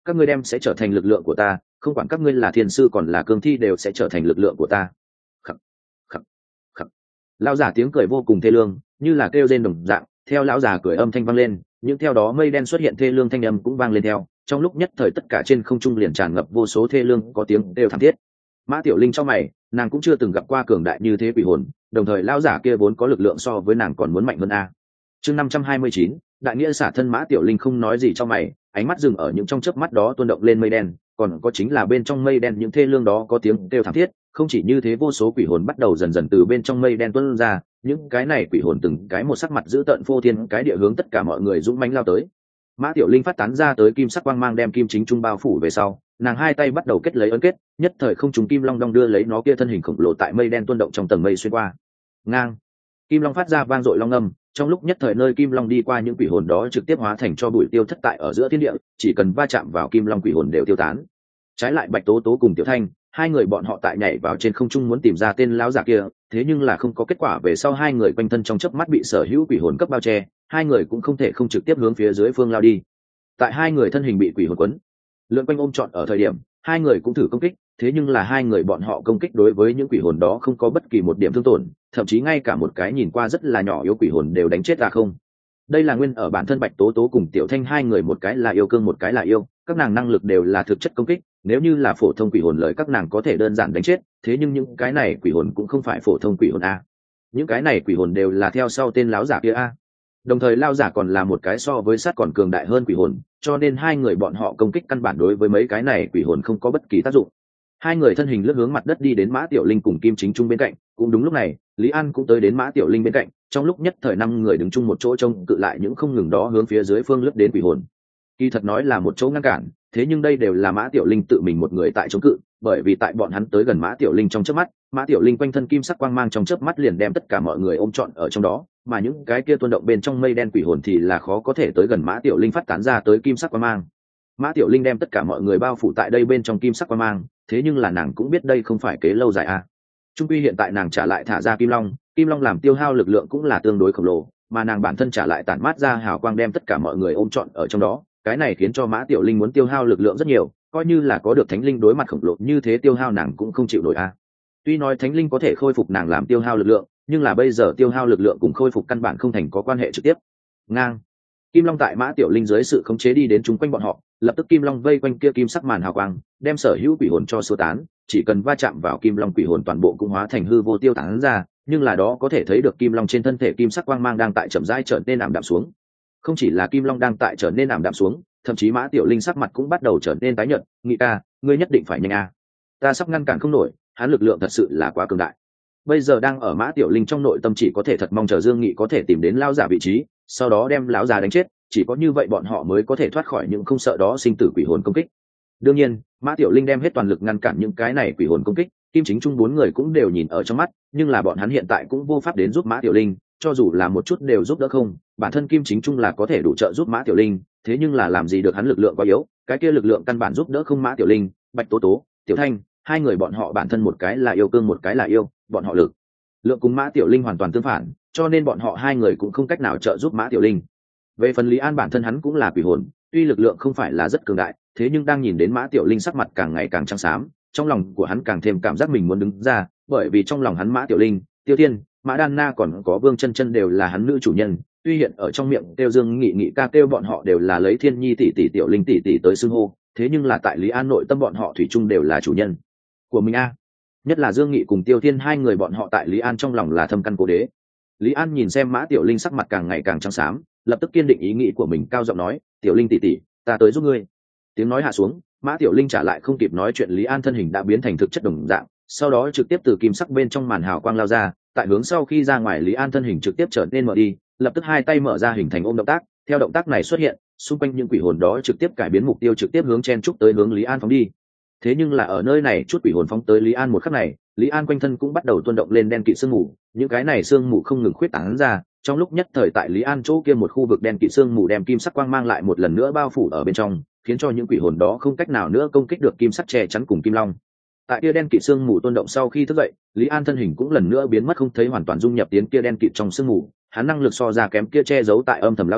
Speaker 1: các ngươi đem sẽ trở thành lực lượng của ta, không quản các ngươi là thiên sư còn là cương thi đều sẽ trở thành lực lượng của ta. Khắc, khắc, khắc. Lão giả tiếng cười vô cùng thê lương, như là kêu rên đồng dạng, theo lão giả cười âm thanh vang lên, nhưng theo đó mây đen xuất hiện thê lương thanh âm cũng vang lên theo, trong lúc nhất thời tất cả trên không trung liền tràn ngập vô số thê lương có tiếng đều thảm thiết. Mã Tiểu Linh trong mày, nàng cũng chưa từng gặp qua cường đại như thế quỷ hồn, đồng thời lão giả kia vốn có lực lượng so với nàng còn muốn mạnh hơn a. Chương 529, đại nghĩa xả thân. Mã Tiểu Linh không nói gì trong mày, ánh mắt dừng ở những trong chớp mắt đó tuôn động lên mây đen, còn có chính là bên trong mây đen những thê lương đó có tiếng kêu thảm thiết, không chỉ như thế vô số quỷ hồn bắt đầu dần dần từ bên trong mây đen tuôn ra, những cái này quỷ hồn từng cái một sắc mặt dữ tợn phô thiên cái địa hướng tất cả mọi người dũng mãnh lao tới. Mã Tiểu Linh phát tán ra tới kim sắc quang mang đem kim chính trung bao phủ về sau, nàng hai tay bắt đầu kết lấy ấn kết, nhất thời không trùng kim long đong đưa lấy nó kia thân hình khổng lồ tại mây đen tuôn động trong tầng mây xuyên qua. Ngang, kim long phát ra vang dội long âm, trong lúc nhất thời nơi kim long đi qua những quỷ hồn đó trực tiếp hóa thành cho bụi tiêu thất tại ở giữa thiên địa, chỉ cần va chạm vào kim long quỷ hồn đều tiêu tán. Trái lại Bạch Tố Tố cùng Tiểu Thanh, hai người bọn họ tại nhảy vào trên không trung muốn tìm ra tên lão giả kia, thế nhưng là không có kết quả. Về sau hai người quanh thân trong chớp mắt bị sở hữu quỷ hồn cấp bao che, hai người cũng không thể không trực tiếp hướng phía dưới phương lao đi. Tại hai người thân hình bị quỷ hồn quấn lượn quanh ôm trọn ở thời điểm, hai người cũng thử công kích, thế nhưng là hai người bọn họ công kích đối với những quỷ hồn đó không có bất kỳ một điểm thương tổn, thậm chí ngay cả một cái nhìn qua rất là nhỏ yếu quỷ hồn đều đánh chết ra không. Đây là nguyên ở bản thân Bạch Tố Tố cùng Tiểu Thanh hai người, một cái là yêu cương một cái là yêu, các nàng năng lực đều là thực chất công kích, nếu như là phổ thông quỷ hồn lời các nàng có thể đơn giản đánh chết, thế nhưng những cái này quỷ hồn cũng không phải phổ thông quỷ hồn a. Những cái này quỷ hồn đều là theo sau tên lão giả kia a. Đồng thời lão giả còn là một cái so với sát còn cường đại hơn quỷ hồn, cho nên hai người bọn họ công kích căn bản đối với mấy cái này quỷ hồn không có bất kỳ tác dụng. Hai người thân hình lướt hướng mặt đất đi đến Mã Tiểu Linh cùng Kim Chính Trung bên cạnh, cũng đúng lúc này, Lý An cũng tới đến Mã Tiểu Linh bên cạnh, trong lúc nhất thời năm người đứng chung một chỗ trông cự lại những không ngừng đó hướng phía dưới phương lướt đến quỷ hồn. Kỳ thật nói là một chỗ ngăn cản, thế nhưng đây đều là Mã Tiểu Linh tự mình một người tại chống cự, bởi vì tại bọn hắn tới gần Mã Tiểu Linh trong chớp mắt, Mã Tiểu Linh quanh thân kim sắc quang mang trong chớp mắt liền đem tất cả mọi người ôm trọn ở trong đó, mà những cái kia tuôn động bên trong mây đen quỷ hồn thì là khó có thể tới gần Mã Tiểu Linh phát tán ra tới kim sắc quang mang. Mã Tiểu Linh đem tất cả mọi người bao phủ tại đây bên trong kim sắc quang mang, thế nhưng là nàng cũng biết đây không phải kế lâu dài a. Trung quy hiện tại nàng trả lại thả ra kim long làm tiêu hao lực lượng cũng là tương đối khổng lồ, mà nàng bản thân trả lại tản mát ra hào quang đem tất cả mọi người ôm trọn ở trong đó, cái này khiến cho Mã Tiểu Linh muốn tiêu hao lực lượng rất nhiều, coi như là có được thánh linh đối mặt khổng lồ như thế tiêu hao nàng cũng không chịu nổi a. Tuy nói thánh linh có thể khôi phục nàng làm tiêu hao lực lượng, nhưng là bây giờ tiêu hao lực lượng cùng khôi phục căn bản không thành có quan hệ trực tiếp. Ngang, kim long tại Mã Tiểu Linh dưới sự khống chế đi đến chung quanh bọn họ, lập tức kim long vây quanh kia kim sắc màn hào quang, đem sở hữu quỷ hồn cho xua tán, chỉ cần va chạm vào kim long quỷ hồn toàn bộ cũng hóa thành hư vô tiêu tán ra, nhưng là đó có thể thấy được kim long trên thân thể kim sắc quang mang đang tại chậm rãi trở nên ảm đạm xuống. Không chỉ là kim long đang tại trở nên ảm đạm xuống, thậm chí Mã Tiểu Linh sắc mặt cũng bắt đầu trở nên tái nhợt. Nghị ca, ngươi nhất định phải nhanh a, ta sắp ngăn cản không nổi, hắn lực lượng thật sự là quá cường đại. Bây giờ đang ở Mã Tiểu Linh trong nội tâm chỉ có thể thật mong chờ Dương Nghị có thể tìm đến lão giả vị trí, sau đó đem lão già đánh chết, chỉ có như vậy bọn họ mới có thể thoát khỏi những không sợ đó sinh tử quỷ hồn công kích. Đương nhiên, Mã Tiểu Linh đem hết toàn lực ngăn cản những cái này quỷ hồn công kích, Kim Chính Trung bốn người cũng đều nhìn ở trong mắt, nhưng là bọn hắn hiện tại cũng vô pháp đến giúp Mã Tiểu Linh, cho dù là một chút đều giúp đỡ không, bản thân Kim Chính Trung là có thể đủ trợ giúp Mã Tiểu Linh, thế nhưng là làm gì được hắn lực lượng quá yếu, cái kia lực lượng căn bản giúp đỡ không Mã Tiểu Linh. Bạch Tố Tố, Tiểu Thanh, hai người bọn họ bản thân một cái là yêu cương một cái là yêu, bọn họ lực lượng cùng Mã Tiểu Linh hoàn toàn tương phản, cho nên bọn họ hai người cũng không cách nào trợ giúp Mã Tiểu Linh. Về phần Lý An bản thân hắn cũng là quỷ hồn, tuy lực lượng không phải là rất cường đại, thế nhưng đang nhìn đến Mã Tiểu Linh sắc mặt càng ngày càng trắng xám, trong lòng của hắn càng thêm cảm giác mình muốn đứng ra, bởi vì trong lòng hắn Mã Tiểu Linh, Tiêu Thiên, Mã Đan Na còn có Vương Chân Chân đều là hắn nữ chủ nhân, tuy hiện ở trong miệng Tiêu Dương Nghị Nghị ca kêu bọn họ đều là lấy Thiên Nhi tỷ tỷ Tiểu Linh tỷ tỷ tới xưng hô, thế nhưng là tại Lý An nội tâm bọn họ thủy chung đều là chủ nhân của mình a. Nhất là Dương Nghị cùng Tiêu Thiên hai người bọn họ tại Lý An trong lòng là thâm căn cố đế. Lý An nhìn xem Mã Tiểu Linh sắc mặt càng ngày càng trắng xám, lập tức kiên định ý nghĩ của mình, cao giọng nói, Tiểu Linh tỷ tỷ, ta tới giúp ngươi. Tiếng nói hạ xuống, Mã Tiểu Linh trả lại không kịp nói chuyện, Lý An thân hình đã biến thành thực chất đồng dạng, sau đó trực tiếp từ kim sắc bên trong màn hào quang lao ra, tại hướng sau khi ra ngoài Lý An thân hình trực tiếp trở nên mở đi, lập tức hai tay mở ra hình thành ôm động tác, theo động tác này xuất hiện, xung quanh những quỷ hồn đó trực tiếp cải biến mục tiêu, trực tiếp hướng chen trúc tới hướng Lý An phóng đi. Thế nhưng là ở nơi này chút quỷ hồn phóng tới Lý An một khắc này, Lý An quanh thân cũng bắt đầu tuôn động lên đen kịt sương mù, những cái này sương mù không ngừng khuyết tán ra, trong lúc nhất thời tại Lý An chỗ kia một khu vực đen kịt sương mù đem kim sắc quang mang lại một lần nữa bao phủ ở bên trong, khiến cho những quỷ hồn đó không cách nào nữa công kích được kim sắc che chắn cùng kim long. Tại kia đen kịt sương mù tuôn động sau khi thức dậy, Lý An thân hình cũng lần nữa biến mất không thấy, hoàn toàn dung nhập tiến kia đen kịt trong sương mù, hắn năng lực so ra kém kia che giấu tại âm thầm lão giả,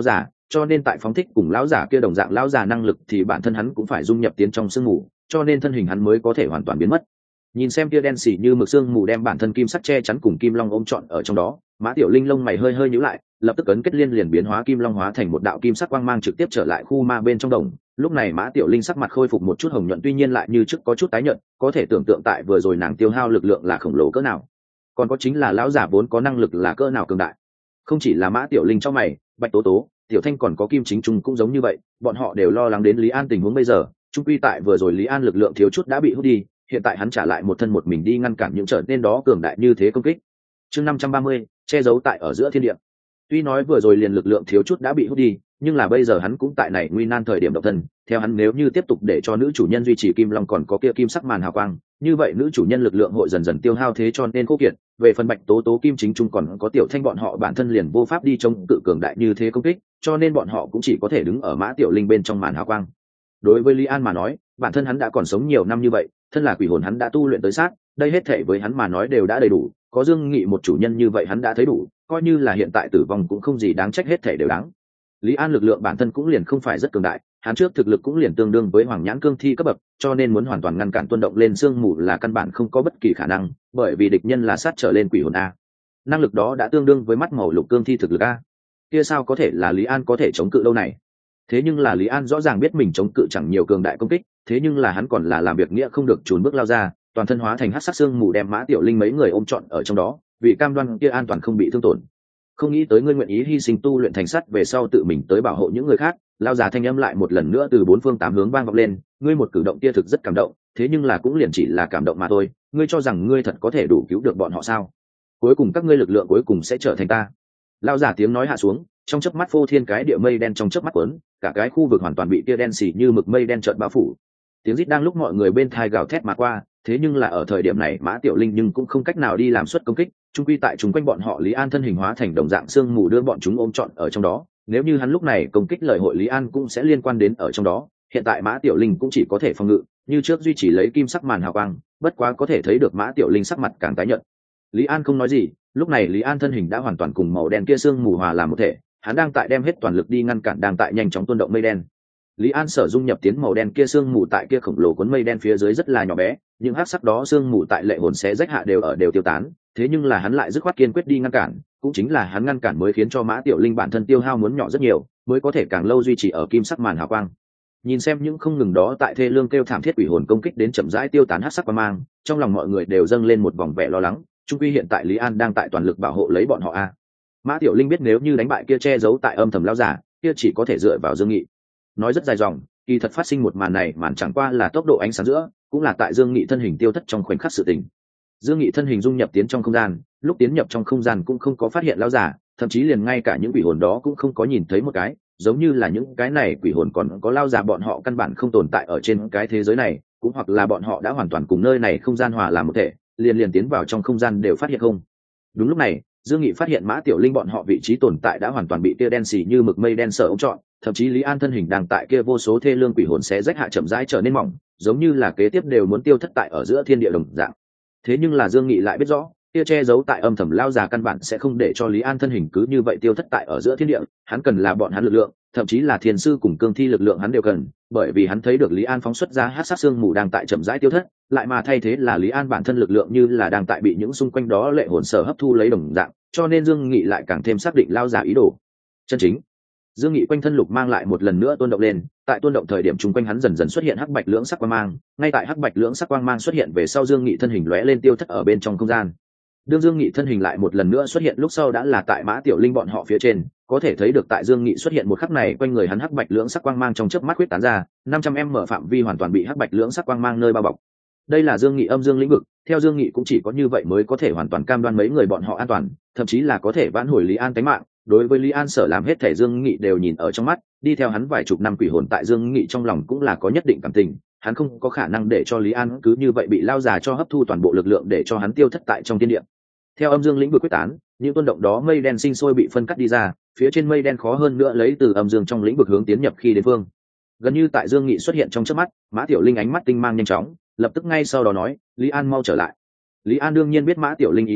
Speaker 1: cho nên tại phóng thích cùng lão giả kia đồng dạng lão giả năng lực thì bản thân hắn cũng phải dung nhập tiến trong sương mù, cho nên thân hình hắn mới có thể hoàn toàn biến mất. Nhìn xem kia đen xỉ như mực sương mù đem bản thân kim sắc che chắn cùng kim long ôm trọn ở trong đó, Mã Tiểu Linh lông mày hơi hơi nhíu lại, lập tức ấn kết liên liền biến hóa kim long hóa thành một đạo kim sắc quang mang trực tiếp trở lại khu ma bên trong đồng. Lúc này Mã Tiểu Linh sắc mặt khôi phục một chút hồng nhuận, tuy nhiên lại như trước có chút tái nhợt, có thể tưởng tượng tại vừa rồi nàng tiêu hao lực lượng là khổng lồ cỡ nào. Còn có chính là lão giả vốn có năng lực là cỡ nào cường đại. Không chỉ là Mã Tiểu Linh trong mày, Bạch Tố Tố, Tiểu Thanh còn có Kim Chính Trung cũng giống như vậy, bọn họ đều lo lắng đến Lý An tình huống bây giờ, chung quy tại vừa rồi Lý An lực lượng thiếu chút đã bị hút đi, hiện tại hắn trả lại một thân một mình đi ngăn cản những trở nên đó cường đại như thế công kích. Chương 530, che giấu tại ở giữa thiên địa. Tuy nói vừa rồi liền lực lượng thiếu chút đã bị hút đi, nhưng là bây giờ hắn cũng tại này nguy nan thời điểm độc thân, theo hắn nếu như tiếp tục để cho nữ chủ nhân duy trì kim long còn có kia kim sắc màn hào quang, như vậy nữ chủ nhân lực lượng hội dần dần tiêu hao thế cho nên khô kiệt. Về phần Bạch Tố Tố Kim Chính Trung còn có Tiểu Thanh bọn họ bản thân liền vô pháp đi chống cự cường đại như thế công kích, cho nên bọn họ cũng chỉ có thể đứng ở Mã Tiểu Linh bên trong màn hào quang. Đối với Lý An mà nói, bản thân hắn đã còn sống nhiều năm như vậy, thân là quỷ hồn hắn đã tu luyện tới sát, đây hết thảy với hắn mà nói đều đã đầy đủ, có Dương Nghị một chủ nhân như vậy hắn đã thấy đủ, coi như là hiện tại tử vong cũng không gì đáng trách, hết thảy đều đáng. Lý An lực lượng bản thân cũng liền không phải rất cường đại, hắn trước thực lực cũng liền tương đương với Hoàng Nhãn Cương Thi cấp bậc, cho nên muốn hoàn toàn ngăn cản tuôn động lên sương mù là căn bản không có bất kỳ khả năng, bởi vì địch nhân là sát trở lên quỷ hồn a. Năng lực đó đã tương đương với mắt màu lục cương thi thực lực a. Kia sao có thể là Lý An có thể chống cự đâu này? Thế nhưng là Lý An rõ ràng biết mình chống cự chẳng nhiều cường đại công kích, thế nhưng là hắn còn là làm việc nghĩa không được chùn bước lao ra, toàn thân hóa thành hắc sắc xương mù đem Mã Tiểu Linh mấy người ôm trọn ở trong đó, vì cam đoan kia an toàn không bị thương tổn. Không nghĩ tới ngươi nguyện ý hy sinh tu luyện thành sắt về sau tự mình tới bảo hộ những người khác. Lao già thanh âm lại một lần nữa từ bốn phương tám hướng vang vọng lên, ngươi một cử động kia thực rất cảm động, thế nhưng là cũng liền chỉ là cảm động mà thôi, ngươi cho rằng ngươi thật có thể đủ cứu được bọn họ sao? Cuối cùng các ngươi lực lượng cuối cùng sẽ trở thành ta. Lao già tiếng nói hạ xuống, trong chớp mắt phô thiên cái địa mây đen trong chớp mắt quấn, cả cái khu vực hoàn toàn bị tia đen xì như mực mây đen trợn bao phủ. Tiếng rít đang lúc mọi người bên thai gào thét mà qua, thế nhưng là ở thời điểm này Mã Tiểu Linh nhưng cũng không cách nào đi làm suất công kích, chung quy tại chúng quanh bọn họ Lý An thân hình hóa thành đồng dạng xương mù đưa bọn chúng ôm trọn ở trong đó, nếu như hắn lúc này công kích lời hội Lý An cũng sẽ liên quan đến ở trong đó, hiện tại Mã Tiểu Linh cũng chỉ có thể phòng ngự, như trước duy trì lấy kim sắc màn hào quang, bất quá có thể thấy được Mã Tiểu Linh sắc mặt càng tái nhợt. Lý An không nói gì, lúc này Lý An thân hình đã hoàn toàn cùng màu đen kia xương mù hòa làm một thể, hắn đang tại đem hết toàn lực đi ngăn cản đang tại nhanh chóng tuôn động mây đen. Lý An sở dung nhập tiến màu đen kia xương mù tại kia khổng lồ cuốn mây đen phía dưới rất là nhỏ bé, những hắc sắc đó xương mù tại lệ hồn xé rách hạ đều tiêu tán, thế nhưng là hắn lại dứt khoát kiên quyết đi ngăn cản, cũng chính là hắn ngăn cản mới khiến cho Mã Tiểu Linh bản thân tiêu hao muốn nhỏ rất nhiều, mới có thể càng lâu duy trì ở kim sắc màn hào quang. Nhìn xem những không ngừng đó tại thê lương kêu thảm thiết quỷ hồn công kích đến chậm rãi tiêu tán hắc sắc quang mang, trong lòng mọi người đều dâng lên một vòng vẻ lo lắng, chung quy hiện tại Lý An đang tại toàn lực bảo hộ lấy bọn họ a. Mã Tiểu Linh biết nếu như đánh bại kia che giấu tại âm thầm lão giả, kia chỉ có thể dựa vào Dương Nghị. Nói rất dài dòng, kỳ thật phát sinh một màn này màn chẳng qua là tốc độ ánh sáng giữa, cũng là tại Dương Nghị thân hình tiêu thất trong khoảnh khắc sự tình. Dương Nghị thân hình dung nhập tiến trong không gian, lúc tiến nhập trong không gian cũng không có phát hiện lão giả, thậm chí liền ngay cả những quỷ hồn đó cũng không có nhìn thấy một cái, giống như là những cái này quỷ hồn còn có lão giả bọn họ căn bản không tồn tại ở trên cái thế giới này, cũng hoặc là bọn họ đã hoàn toàn cùng nơi này không gian hòa làm một thể, liền tiến vào trong không gian đều phát hiện không. Đúng lúc này, Dương Nghị phát hiện Mã Tiểu Linh bọn họ vị trí tồn tại đã hoàn toàn bị tia đen xì như mực mây đen sở ống trọn, thậm chí Lý An thân hình đang tại kia vô số thê lương quỷ hồn xé rách hạ chậm rãi trở nên mỏng, giống như là kế tiếp đều muốn tiêu thất tại ở giữa thiên địa đồng dạng. Thế nhưng là Dương Nghị lại biết rõ, kia che giấu tại âm thầm lao già căn bản sẽ không để cho Lý An thân hình cứ như vậy tiêu thất tại ở giữa thiên địa, hắn cần là bọn hắn lực lượng, thậm chí là thiên sư cùng cương thi lực lượng hắn đều cần, bởi vì hắn thấy được Lý An phóng xuất ra hắc sát xương mù đang tại chậm rãi tiêu thất, lại mà thay thế là Lý An bản thân lực lượng như là đang tại bị những xung quanh đó lệ hồn sở hấp thu lấy đồng dạng, cho nên Dương Nghị lại càng thêm xác định lao già ý đồ chân chính. Dương Nghị quanh thân lục mang lại một lần nữa tuôn động lên, tại tuôn động thời điểm chung quanh hắn dần dần xuất hiện hắc bạch lưỡng sắc quang mang, ngay tại hắc bạch lưỡng sắc quang mang xuất hiện về sau Dương Nghị thân hình lóe lên tiêu thất ở bên trong không gian. Đương Dương Nghị thân hình lại một lần nữa xuất hiện lúc sau đã là tại Mã Tiểu Linh bọn họ phía trên, có thể thấy được tại Dương Nghị xuất hiện một khắc này quanh người hắn hắc bạch lưỡng sắc quang mang trong chớp mắt huyết tán ra, 500m phạm vi hoàn toàn bị hắc bạch lưỡng sắc quang mang nơi bao bọc. Đây là Dương Nghị âm dương lĩnh vực, theo Dương Nghị cũng chỉ có như vậy mới có thể hoàn toàn cam đoan mấy người bọn họ an toàn, thậm chí là có thể vãn hồi Lý An tính mạng. Đối với Lý An sở làm hết thể Dương Nghị đều nhìn ở trong mắt, đi theo hắn vài chục năm quỷ hồn tại Dương Nghị trong lòng cũng là có nhất định cảm tình, hắn không có khả năng để cho Lý An cứ như vậy bị lao già cho hấp thu toàn bộ lực lượng để cho hắn tiêu thất tại trong thiên địa. Theo âm dương lĩnh vực quyết tán, những tuôn động đó mây đen sinh sôi bị phân cắt đi ra, phía trên mây đen khó hơn nữa lấy từ âm dương trong lĩnh vực hướng tiến nhập khi đến phương. Gần như tại Dương Nghị xuất hiện trong chớp mắt, Mã Tiểu Linh ánh mắt tinh mang nhanh chóng, lập tức ngay sau đó nói, Lý An mau trở lại. Lý An đương nhiên biết Mã Tiểu Linh ý tứ,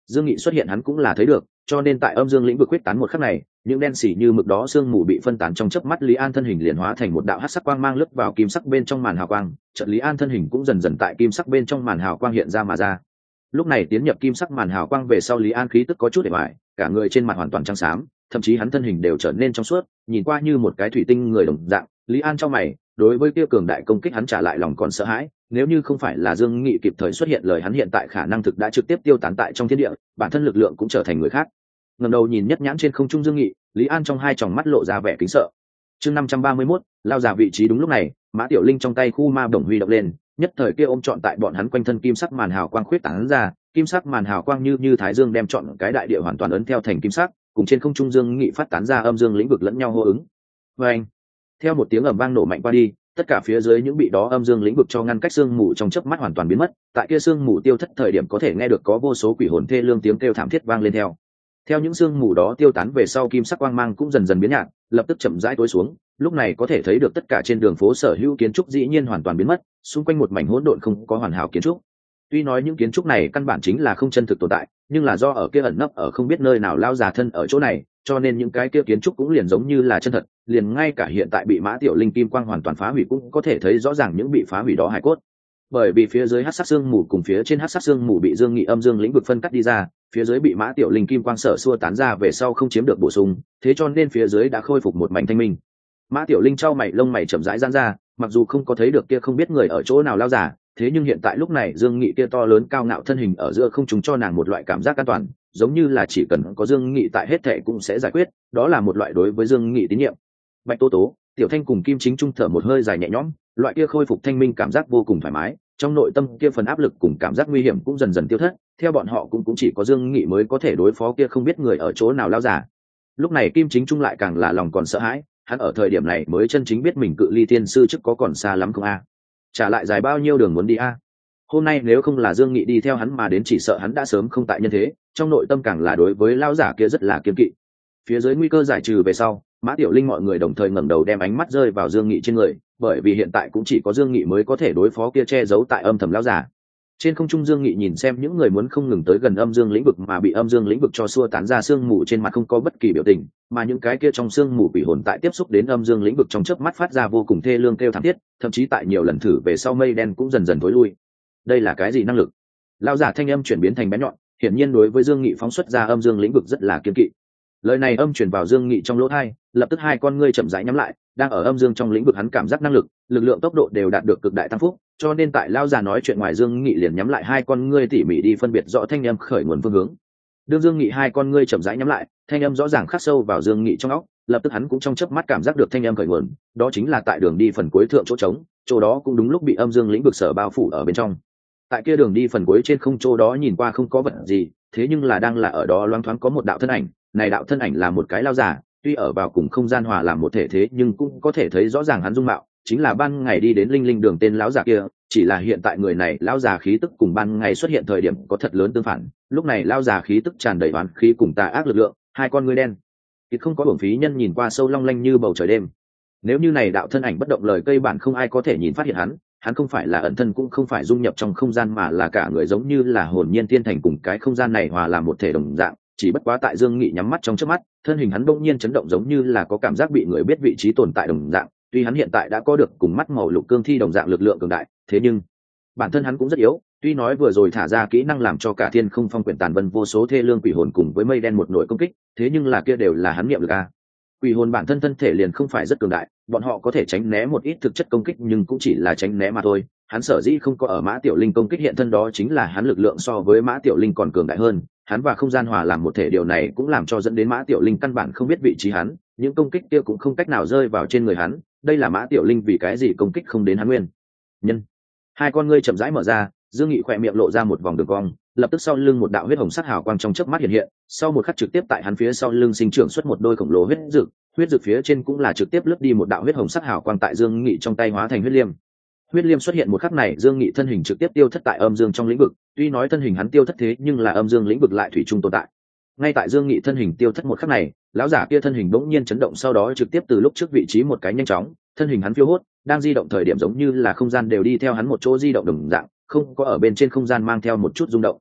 Speaker 1: Dương Nghị xuất hiện hắn cũng là thấy được, cho nên tại âm dương lĩnh vực quyết tán một khắc này, những đen xỉ như mực đó sương mù bị phân tán trong chớp mắt, Lý An thân hình liền hóa thành một đạo hắc sắc quang mang lướt vào kim sắc bên trong màn hào quang, chợt Lý An thân hình cũng dần dần tại kim sắc bên trong màn hào quang hiện ra mà ra. Lúc này tiến nhập kim sắc màn hào quang về sau, Lý An khí tức có chút để bại, cả người trên mặt hoàn toàn trắng xám, thậm chí hắn thân hình đều trở nên trong suốt, nhìn qua như một cái thủy tinh người đồng dạng. Lý An trong mày, đối với kia cường đại công kích hắn trả lại lòng còn sợ hãi, nếu như không phải là Dương Nghị kịp thời xuất hiện, lời hắn hiện tại khả năng thực đã trực tiếp tiêu tán tại trong thiên địa, bản thân lực lượng cũng trở thành người khác. Ngẩng đầu nhìn nhất nhãn trên không trung Dương Nghị, Lý An trong hai tròng mắt lộ ra vẻ kính sợ. Chương 531, lao giả vị trí. Đúng lúc này, Mã Tiểu Linh trong tay khu ma đồng huy động lên, nhất thời kia ôm trọn tại bọn hắn quanh thân kim sắc màn hào quang khuyết tán ra, kim sắc màn hào quang như thái dương đem trọn cái đại địa hoàn toàn ấn theo thành kim sắc, cùng trên không trung Dương Nghị phát tán ra âm dương lĩnh vực lẫn nhau hô ứng. Oeng! Theo một tiếng ầm vang nổ mạnh qua đi, tất cả phía dưới những bị đó âm dương lĩnh vực cho ngăn cách sương mù trong chớp mắt hoàn toàn biến mất. Tại kia sương mù tiêu thất thời điểm, có thể nghe được có vô số quỷ hồn thê lương tiếng kêu thảm thiết vang lên theo. Theo những sương mù đó tiêu tán về sau, kim sắc quang mang cũng dần dần biến nhạt, lập tức chậm rãi tối xuống. Lúc này có thể thấy được tất cả trên đường phố sở hữu kiến trúc dĩ nhiên hoàn toàn biến mất, xung quanh một mảnh hỗn độn không có hoàn hảo kiến trúc. Tuy nói những kiến trúc này căn bản chính là không chân thực tồn tại, nhưng là do ở kia ẩn nấp ở không biết nơi nào lao già thân ở chỗ này, cho nên những cái kia kiến trúc cũng liền giống như là chân thật, liền ngay cả hiện tại bị Mã Tiểu Linh kim quang hoàn toàn phá hủy cũng có thể thấy rõ ràng những bị phá hủy đó hài cốt. Bởi vì phía dưới hắc sắc xương mù cùng phía trên hắc sắc xương mù bị Dương Nghị âm dương lĩnh vực phân cắt đi ra, phía dưới bị Mã Tiểu Linh kim quang sở xua tán ra về sau không chiếm được bổ sung, thế cho nên phía dưới đã khôi phục một mảnh thanh minh. Mã Tiểu Linh trao mày lông mày chậm rãi giãn ra, mặc dù không có thấy được kia không biết người ở chỗ nào lao giả, thế nhưng hiện tại lúc này Dương Nghị kia to lớn cao ngạo thân hình ở giữa không chúng cho nàng một loại cảm giác an toàn, giống như là chỉ cần có Dương Nghị tại hết thảy cũng sẽ giải quyết, đó là một loại đối với Dương Nghị tín nhiệm. Bạch Tố Tố, Tiểu Thanh cùng Kim Chính Trung thở một hơi dài nhẹ nhõm, loại kia khôi phục thanh minh cảm giác vô cùng thoải mái, trong nội tâm kia phần áp lực cùng cảm giác nguy hiểm cũng dần dần tiêu thất, theo bọn họ cũng chỉ có Dương Nghị mới có thể đối phó kia không biết người ở chỗ nào lao giả. Lúc này Kim Chính Trung lại càng là lòng còn sợ hãi, hắn ở thời điểm này mới chân chính biết mình cự ly thiên sư chức có còn xa lắm không a? Trả lại dài bao nhiêu đường muốn đi a? Hôm nay nếu không là Dương Nghị đi theo hắn mà đến, chỉ sợ hắn đã sớm không tại nhân thế, trong nội tâm càng là đối với lao giả kia rất là kiêng kỵ. Phía dưới nguy cơ giải trừ về sau, Mã Tiểu Linh mọi người đồng thời ngẩng đầu đem ánh mắt rơi vào Dương Nghị trên người, bởi vì hiện tại cũng chỉ có Dương Nghị mới có thể đối phó kia che giấu tại âm thầm lão giả. Trên không trung Dương Nghị nhìn xem những người muốn không ngừng tới gần âm dương lĩnh vực mà bị âm dương lĩnh vực cho xua tán ra sương mù, trên mặt không có bất kỳ biểu tình, mà những cái kia trong sương mù quỷ hồn tại tiếp xúc đến âm dương lĩnh vực trong chớp mắt phát ra vô cùng thê lương kêu thảm thiết, thậm chí tại nhiều lần thử về sau mây đen cũng dần dần tối lui. Đây là cái gì năng lực? Lão giả thanh âm chuyển biến thành bén nhọn, hiển nhiên đối với Dương Nghị phóng xuất ra âm dương lĩnh vực rất là kiêng kỵ. Lời này âm truyền vào Dương Nghị trong lỗ tai, lập tức hai con ngươi chậm rãi nhắm lại, đang ở âm dương trong lĩnh vực hắn cảm giác năng lực, lực lượng tốc độ đều đạt được cực đại tăng phúc, cho nên tại lão già nói chuyện ngoài, Dương Nghị liền nhắm lại hai con ngươi tỉ mỉ đi phân biệt rõ thanh âm khởi nguồn phương hướng. Đương Dương Nghị hai con ngươi chậm rãi nhắm lại, thanh âm rõ ràng khắc sâu vào Dương Nghị trong óc, lập tức hắn cũng trong chớp mắt cảm giác được thanh âm khởi nguồn, đó chính là tại đường đi phần cuối thượng chỗ trống, chỗ đó cũng đúng lúc bị âm dương lĩnh vực sở bao phủ ở bên trong. Tại kia đường đi phần cuối trên không chỗ đó nhìn qua không có vật gì, thế nhưng là đang là ở đó loáng thoáng có một đạo thân ảnh, này đạo thân ảnh là một cái lão giả, tuy ở vào cùng không gian hòa làm một thể thế nhưng cũng có thể thấy rõ ràng hắn dung mạo, chính là ban ngày đi đến linh linh đường tên lão giả kia, chỉ là hiện tại người này lão già khí tức cùng ban ngày xuất hiện thời điểm có thật lớn tương phản, lúc này lão già khí tức tràn đầy oán khí cùng tà ác lực lượng, hai con ngươi đen ít không có uổng phí nhân nhìn qua sâu long lanh như bầu trời đêm. Nếu như này đạo thân ảnh bất động lời cây bản không ai có thể nhìn phát hiện hắn không phải là ẩn thân cũng không phải dung nhập trong không gian, mà là cả người giống như là hồn nhiên tiên thành cùng cái không gian này hòa làm một thể đồng dạng, chỉ bất quá tại Dương Nghị nhắm mắt trong chớp mắt, thân hình hắn bỗng nhiên chấn động giống như là có cảm giác bị người biết vị trí tồn tại đồng dạng, tuy hắn hiện tại đã có được cùng mắt màu lục cương thi đồng dạng lực lượng cường đại, thế nhưng bản thân hắn cũng rất yếu, tuy nói vừa rồi thả ra kỹ năng làm cho cả thiên không phong quyển tàn vân vô số thê lương quỷ hồn cùng với mây đen một nỗi công kích, thế nhưng là kia đều là hắn niệm lực a. Quỷ hồn bản thân thân thể liền không phải rất cường đại, bọn họ có thể tránh né một ít thực chất công kích nhưng cũng chỉ là tránh né mà thôi. Hắn sở dĩ không có ở Mã Tiểu Linh công kích hiện thân, đó chính là hắn lực lượng so với Mã Tiểu Linh còn cường đại hơn, hắn và không gian hòa làm một thể, điều này cũng làm cho dẫn đến Mã Tiểu Linh căn bản không biết vị trí hắn, những công kích kia cũng không cách nào rơi vào trên người hắn, đây là Mã Tiểu Linh vì cái gì công kích không đến hắn nguyên nhân. Hai con ngươi chậm rãi mở ra, Dương Nghị khỏe miệng lộ ra một vòng đường cong, lập tức sau lưng một đạo huyết hồng sắc hào quang trong chớp mắt hiện hiện, sau một khắc trực tiếp tại hắn phía sau lưng sinh trưởng xuất một đôi khổng lồ huyết dực phía trên cũng là trực tiếp lướt đi một đạo huyết hồng sắc hào quang tại Dương Nghị trong tay hóa thành huyết liêm. Huyết liêm xuất hiện một khắc này, Dương Nghị thân hình trực tiếp tiêu thất tại âm dương trong lĩnh vực, tuy nói thân hình hắn tiêu thất thế nhưng là âm dương lĩnh vực lại thủy chung tồn tại. Ngay tại Dương Nghị thân hình tiêu thất một khắc này, lão giả kia thân hình bỗng nhiên chấn động, sau đó trực tiếp từ lúc trước vị trí một cái nhanh chóng, thân hình hắn phiêu hốt, đang di động thời điểm giống như là không gian đều đi theo hắn một chỗ di động đồng dạng, không có ở bên trên không gian mang theo một chút rung động.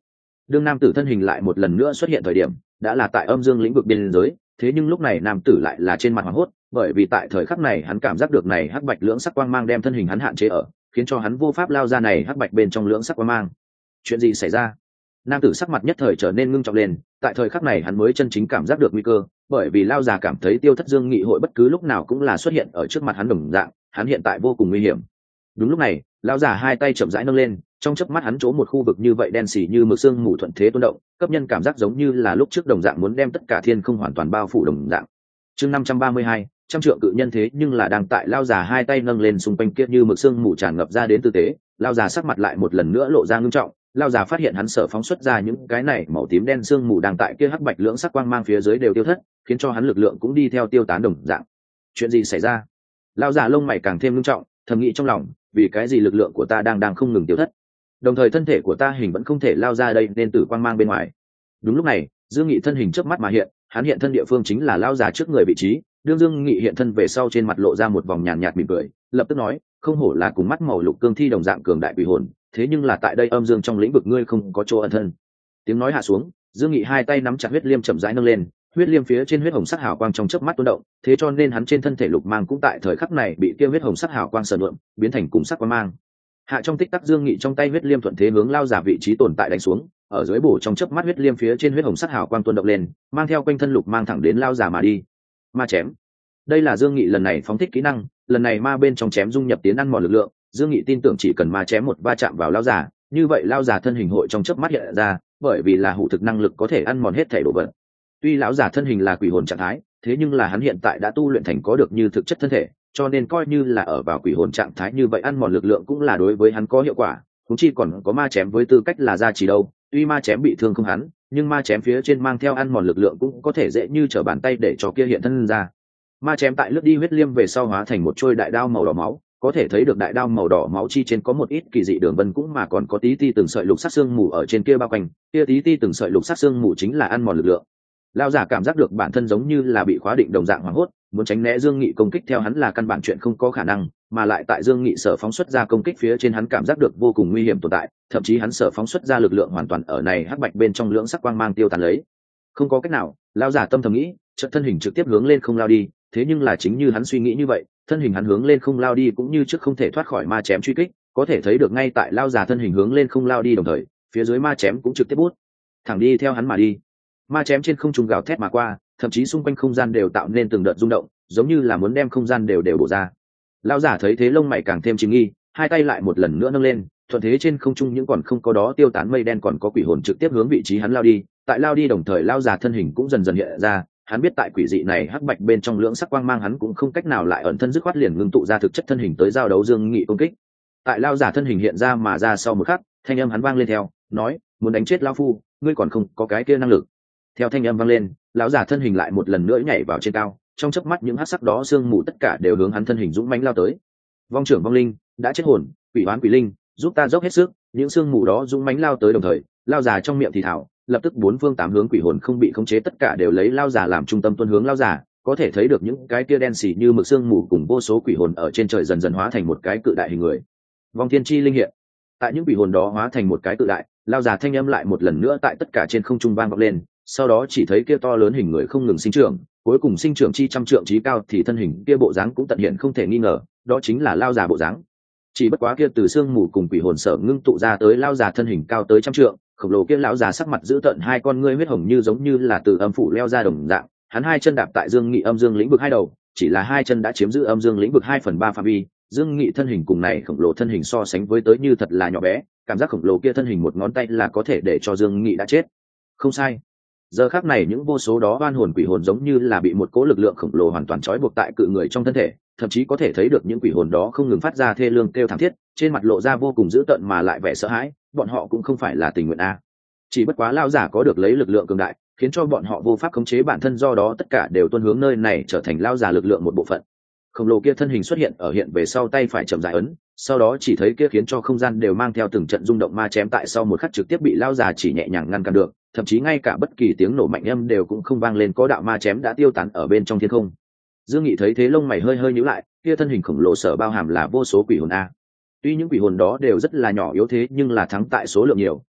Speaker 1: đương nam tử thân hình lại một lần nữa xuất hiện thời điểm đã là tại âm dương lĩnh vực biên giới, thế nhưng lúc này nam tử lại là trên mặt hoảng hốt, bởi vì tại thời khắc này hắn cảm giác được này hắc bạch lưỡng sắc quang mang đem thân hình hắn hạn chế ở, khiến cho hắn vô pháp lao ra này hắc bạch bên trong lưỡng sắc quang mang. Chuyện gì xảy ra? Nam tử sắc mặt nhất thời trở nên ngưng trọng lên, tại thời khắc này hắn mới chân chính cảm giác được nguy cơ, bởi vì lao già cảm thấy Tiêu Thất Dương Nghị hội bất cứ lúc nào cũng là xuất hiện ở trước mặt hắn đồng dạng, hắn hiện tại vô cùng nguy hiểm. Đúng lúc này, lao già hai tay chậm rãi nâng lên, trong chớp mắt hắn chỗ một khu vực như vậy đen xì như mực sương mù thuận thế tuôn động, cấp nhân cảm giác giống như là lúc trước đồng dạng muốn đem tất cả thiên không hoàn toàn bao phủ đồng dạng. Chương 532, trăm trượng cự nhân thế nhưng là đang tại lao già hai tay nâng lên xung quanh kia như mực sương mù tràn ngập ra đến tư thế, lao già sắc mặt lại một lần nữa lộ ra ngưng trọng. Lao già phát hiện hắn sở phóng xuất ra những cái này màu tím đen sương mù đang tại kia hắc bạch lưỡng sắc quang mang phía dưới đều tiêu thất, khiến cho hắn lực lượng cũng đi theo tiêu tán đồng dạng. Chuyện gì xảy ra? Lao già lông mày càng thêm ngưng trọng, thầm nghĩ trong lòng, vì cái gì lực lượng của ta đang không ngừng tiêu thất, đồng thời thân thể của ta hình vẫn không thể lao ra đây nên tử quang mang bên ngoài. Đúng lúc này, Dương Nghị thân hình chớp mắt mà hiện, hắn hiện thân địa phương chính là lao già trước người vị trí. Đương Dương Nghị hiện thân về sau, trên mặt lộ ra một vòng nhàn nhạt mỉm cười, lập tức nói, không hổ là cùng mắt màu lục cương thi đồng dạng cường đại quỷ hồn, thế nhưng là tại đây âm dương trong lĩnh vực ngươi không có chỗ ẩn thân. Tiếng nói hạ xuống, Dương Nghị hai tay nắm chặt huyết liêm chậm rãi nâng lên, huyết liêm phía trên huyết hồng sắc hào quang trong chớp mắt tuôn động, thế cho nên hắn trên thân thể lục mang cũng tại thời khắc này bị kia huyết hồng sắc hào quang sờ nhuộm, biến thành cùng sắc quang mang. Hạ trong tích tắc, Dương Nghị trong tay huyết liêm thuận thế hướng lao giả vị trí tồn tại đánh xuống, ở dưới bổ trong chớp mắt huyết liêm phía trên huyết hồng sắc hào quang tuôn động lên, mang theo quanh thân lục mang thẳng đến lao giả mà đi. Ma chém. Đây là Dương Nghị lần này phóng thích kỹ năng, lần này ma bên trong chém dung nhập tiến ăn mòn lực lượng. Dương Nghị tin tưởng chỉ cần ma chém một va chạm vào lao giả, như vậy lao giả thân hình hội trong chớp mắt hiện ra, bởi vì là hủ thực năng lực có thể ăn mòn hết thể đồ vật. Tuy lão giả thân hình là quỷ hồn trạng thái, thế nhưng là hắn hiện tại đã tu luyện thành có được như thực chất thân thể, cho nên coi như là ở vào quỷ hồn trạng thái như vậy ăn mòn lực lượng cũng là đối với hắn có hiệu quả. Chúng chi còn có ma chém với tư cách là gia trì đâu, tuy ma chém bị thương không hắn, nhưng ma chém phía trên mang theo ăn mòn lực lượng cũng có thể dễ như trở bàn tay để cho kia hiện thân ra. Ma chém tại lướt đi huyết liêm về sau hóa thành một trôi đại đao màu đỏ máu, có thể thấy được đại đao màu đỏ máu chi trên có một ít kỳ dị đường vân, cũng mà còn có tí ti từng sợi lục sắc xương mù ở trên kia bao quanh, kia tí ti từng sợi lục sắc xương mù chính là ăn mòn lực lượng. Lao giả cảm giác được bản thân giống như là bị khóa định đồng dạng hoảng hốt, muốn tránh né Dương Nghị công kích theo hắn là căn bản chuyện không có khả năng, mà lại tại Dương Nghị sở phóng xuất ra công kích phía trên hắn cảm giác được vô cùng nguy hiểm tồn tại, thậm chí hắn sở phóng xuất ra lực lượng hoàn toàn ở này hắc bạch bên trong lưỡng sắc quang mang tiêu tán lấy. Không có cách nào, lao giả tâm thầm nghĩ, chợt thân hình trực tiếp hướng lên không lao đi, thế nhưng là chính như hắn suy nghĩ như vậy, thân hình hắn hướng lên không lao đi cũng như trước không thể thoát khỏi ma chém truy kích, có thể thấy được ngay tại lao giả thân hình hướng lên không lao đi đồng thời, phía dưới ma chém cũng trực tiếp bút thẳng đi theo hắn mà đi. Ma chém trên không trung gào thét mà qua, thậm chí xung quanh không gian đều tạo nên từng đợt rung động, giống như là muốn đem không gian đều bổ ra. Lão giả thấy thế lông mày càng thêm chìm nghi, hai tay lại một lần nữa nâng lên, thuận thế trên không trung những còn không có đó tiêu tán mây đen còn có quỷ hồn trực tiếp hướng vị trí hắn lao đi. Tại lao đi đồng thời lão giả thân hình cũng dần dần hiện ra, hắn biết tại quỷ dị này hắc bạch bên trong lưỡng sắc quang mang hắn cũng không cách nào lại ẩn thân, dứt khoát liền ngưng tụ ra thực chất thân hình tới giao đấu Dương Nghị công kích. Tại lão giả thân hình hiện ra mà ra sau một khắc, thanh âm hắn vang lên theo, nói: "Muốn đánh chết lão phu, ngươi còn không có cái kia năng lực." Theo thanh âm vang lên, lão giả thân hình lại một lần nữa nhảy vào trên cao, trong chớp mắt những hắc sắc đó sương mù tất cả đều hướng hắn thân hình dũng mãnh lao tới. Vong trưởng vong linh, đã chết hồn, quỷ oán quỷ linh, giúp ta dốc hết sức. Những sương mù đó dũng mãnh lao tới đồng thời, lão giả trong miệng thì thào, lập tức bốn phương tám hướng quỷ hồn không bị khống chế tất cả đều lấy lão giả làm trung tâm tuôn hướng lão giả, có thể thấy được những cái kia đen xì như mực sương mù cùng vô số quỷ hồn ở trên trời dần dần hóa thành một cái cự đại hình người. Vong thiên chi linh hiện. Tại những quỷ hồn đó hóa thành một cái cự đại, lão giả thanh âm lại một lần nữa tại tất cả trên không trung vang vọng lên. Sau đó chỉ thấy kia to lớn hình người không ngừng sinh trưởng, cuối cùng sinh trưởng chi trăm trượng chí cao, thì thân hình kia bộ dáng cũng tận hiện không thể nghi ngờ, đó chính là lao già bộ dáng. Chỉ bất quá kia từ xương mù cùng quỷ hồn sở ngưng tụ ra tới lao già thân hình cao tới trăm trượng, khổng lồ kia lão già sắc mặt dữ tợn, hai con ngươi huyết hồng như giống như là từ âm phủ leo ra đồng dạng, hắn hai chân đạp tại Dương Nghị âm dương lĩnh vực hai đầu, chỉ là hai chân đã chiếm giữ âm dương lĩnh vực 2/3 phạm vi. Dương Nghị thân hình cùng này khổng lồ thân hình so sánh với tới như thật là nhỏ bé, cảm giác khổng lồ kia thân hình một ngón tay là có thể để cho Dương Nghị đã chết. Không sai. Giờ khắc này những vô số đó oan hồn quỷ hồn giống như là bị một cỗ lực lượng khổng lồ hoàn toàn trói buộc tại cự người trong thân thể, thậm chí có thể thấy được những quỷ hồn đó không ngừng phát ra thê lương kêu thảm thiết, trên mặt lộ ra vô cùng dữ tợn mà lại vẻ sợ hãi, bọn họ cũng không phải là tình nguyện a. Chỉ bất quá lao giả có được lấy lực lượng cường đại, khiến cho bọn họ vô pháp khống chế bản thân, do đó tất cả đều tuôn hướng nơi này trở thành lao giả lực lượng một bộ phận. Khổng lồ kia thân hình xuất hiện ở hiện về sau, tay phải chậm rãi ấn, sau đó chỉ thấy kia khiến cho không gian đều mang theo từng trận rung động ma chém tại sau một khắc trực tiếp bị lao già chỉ nhẹ nhàng ngăn cản được, thậm chí ngay cả bất kỳ tiếng nổ mạnh âm đều cũng không vang lên, có đạo ma chém đã tiêu tán ở bên trong thiên không. Dương Nghị thấy thế lông mày hơi hơi nhíu lại, kia thân hình khổng lồ sở bao hàm là vô số quỷ hồn a. Tuy những quỷ hồn đó đều rất là nhỏ yếu thế nhưng là thắng tại số lượng nhiều,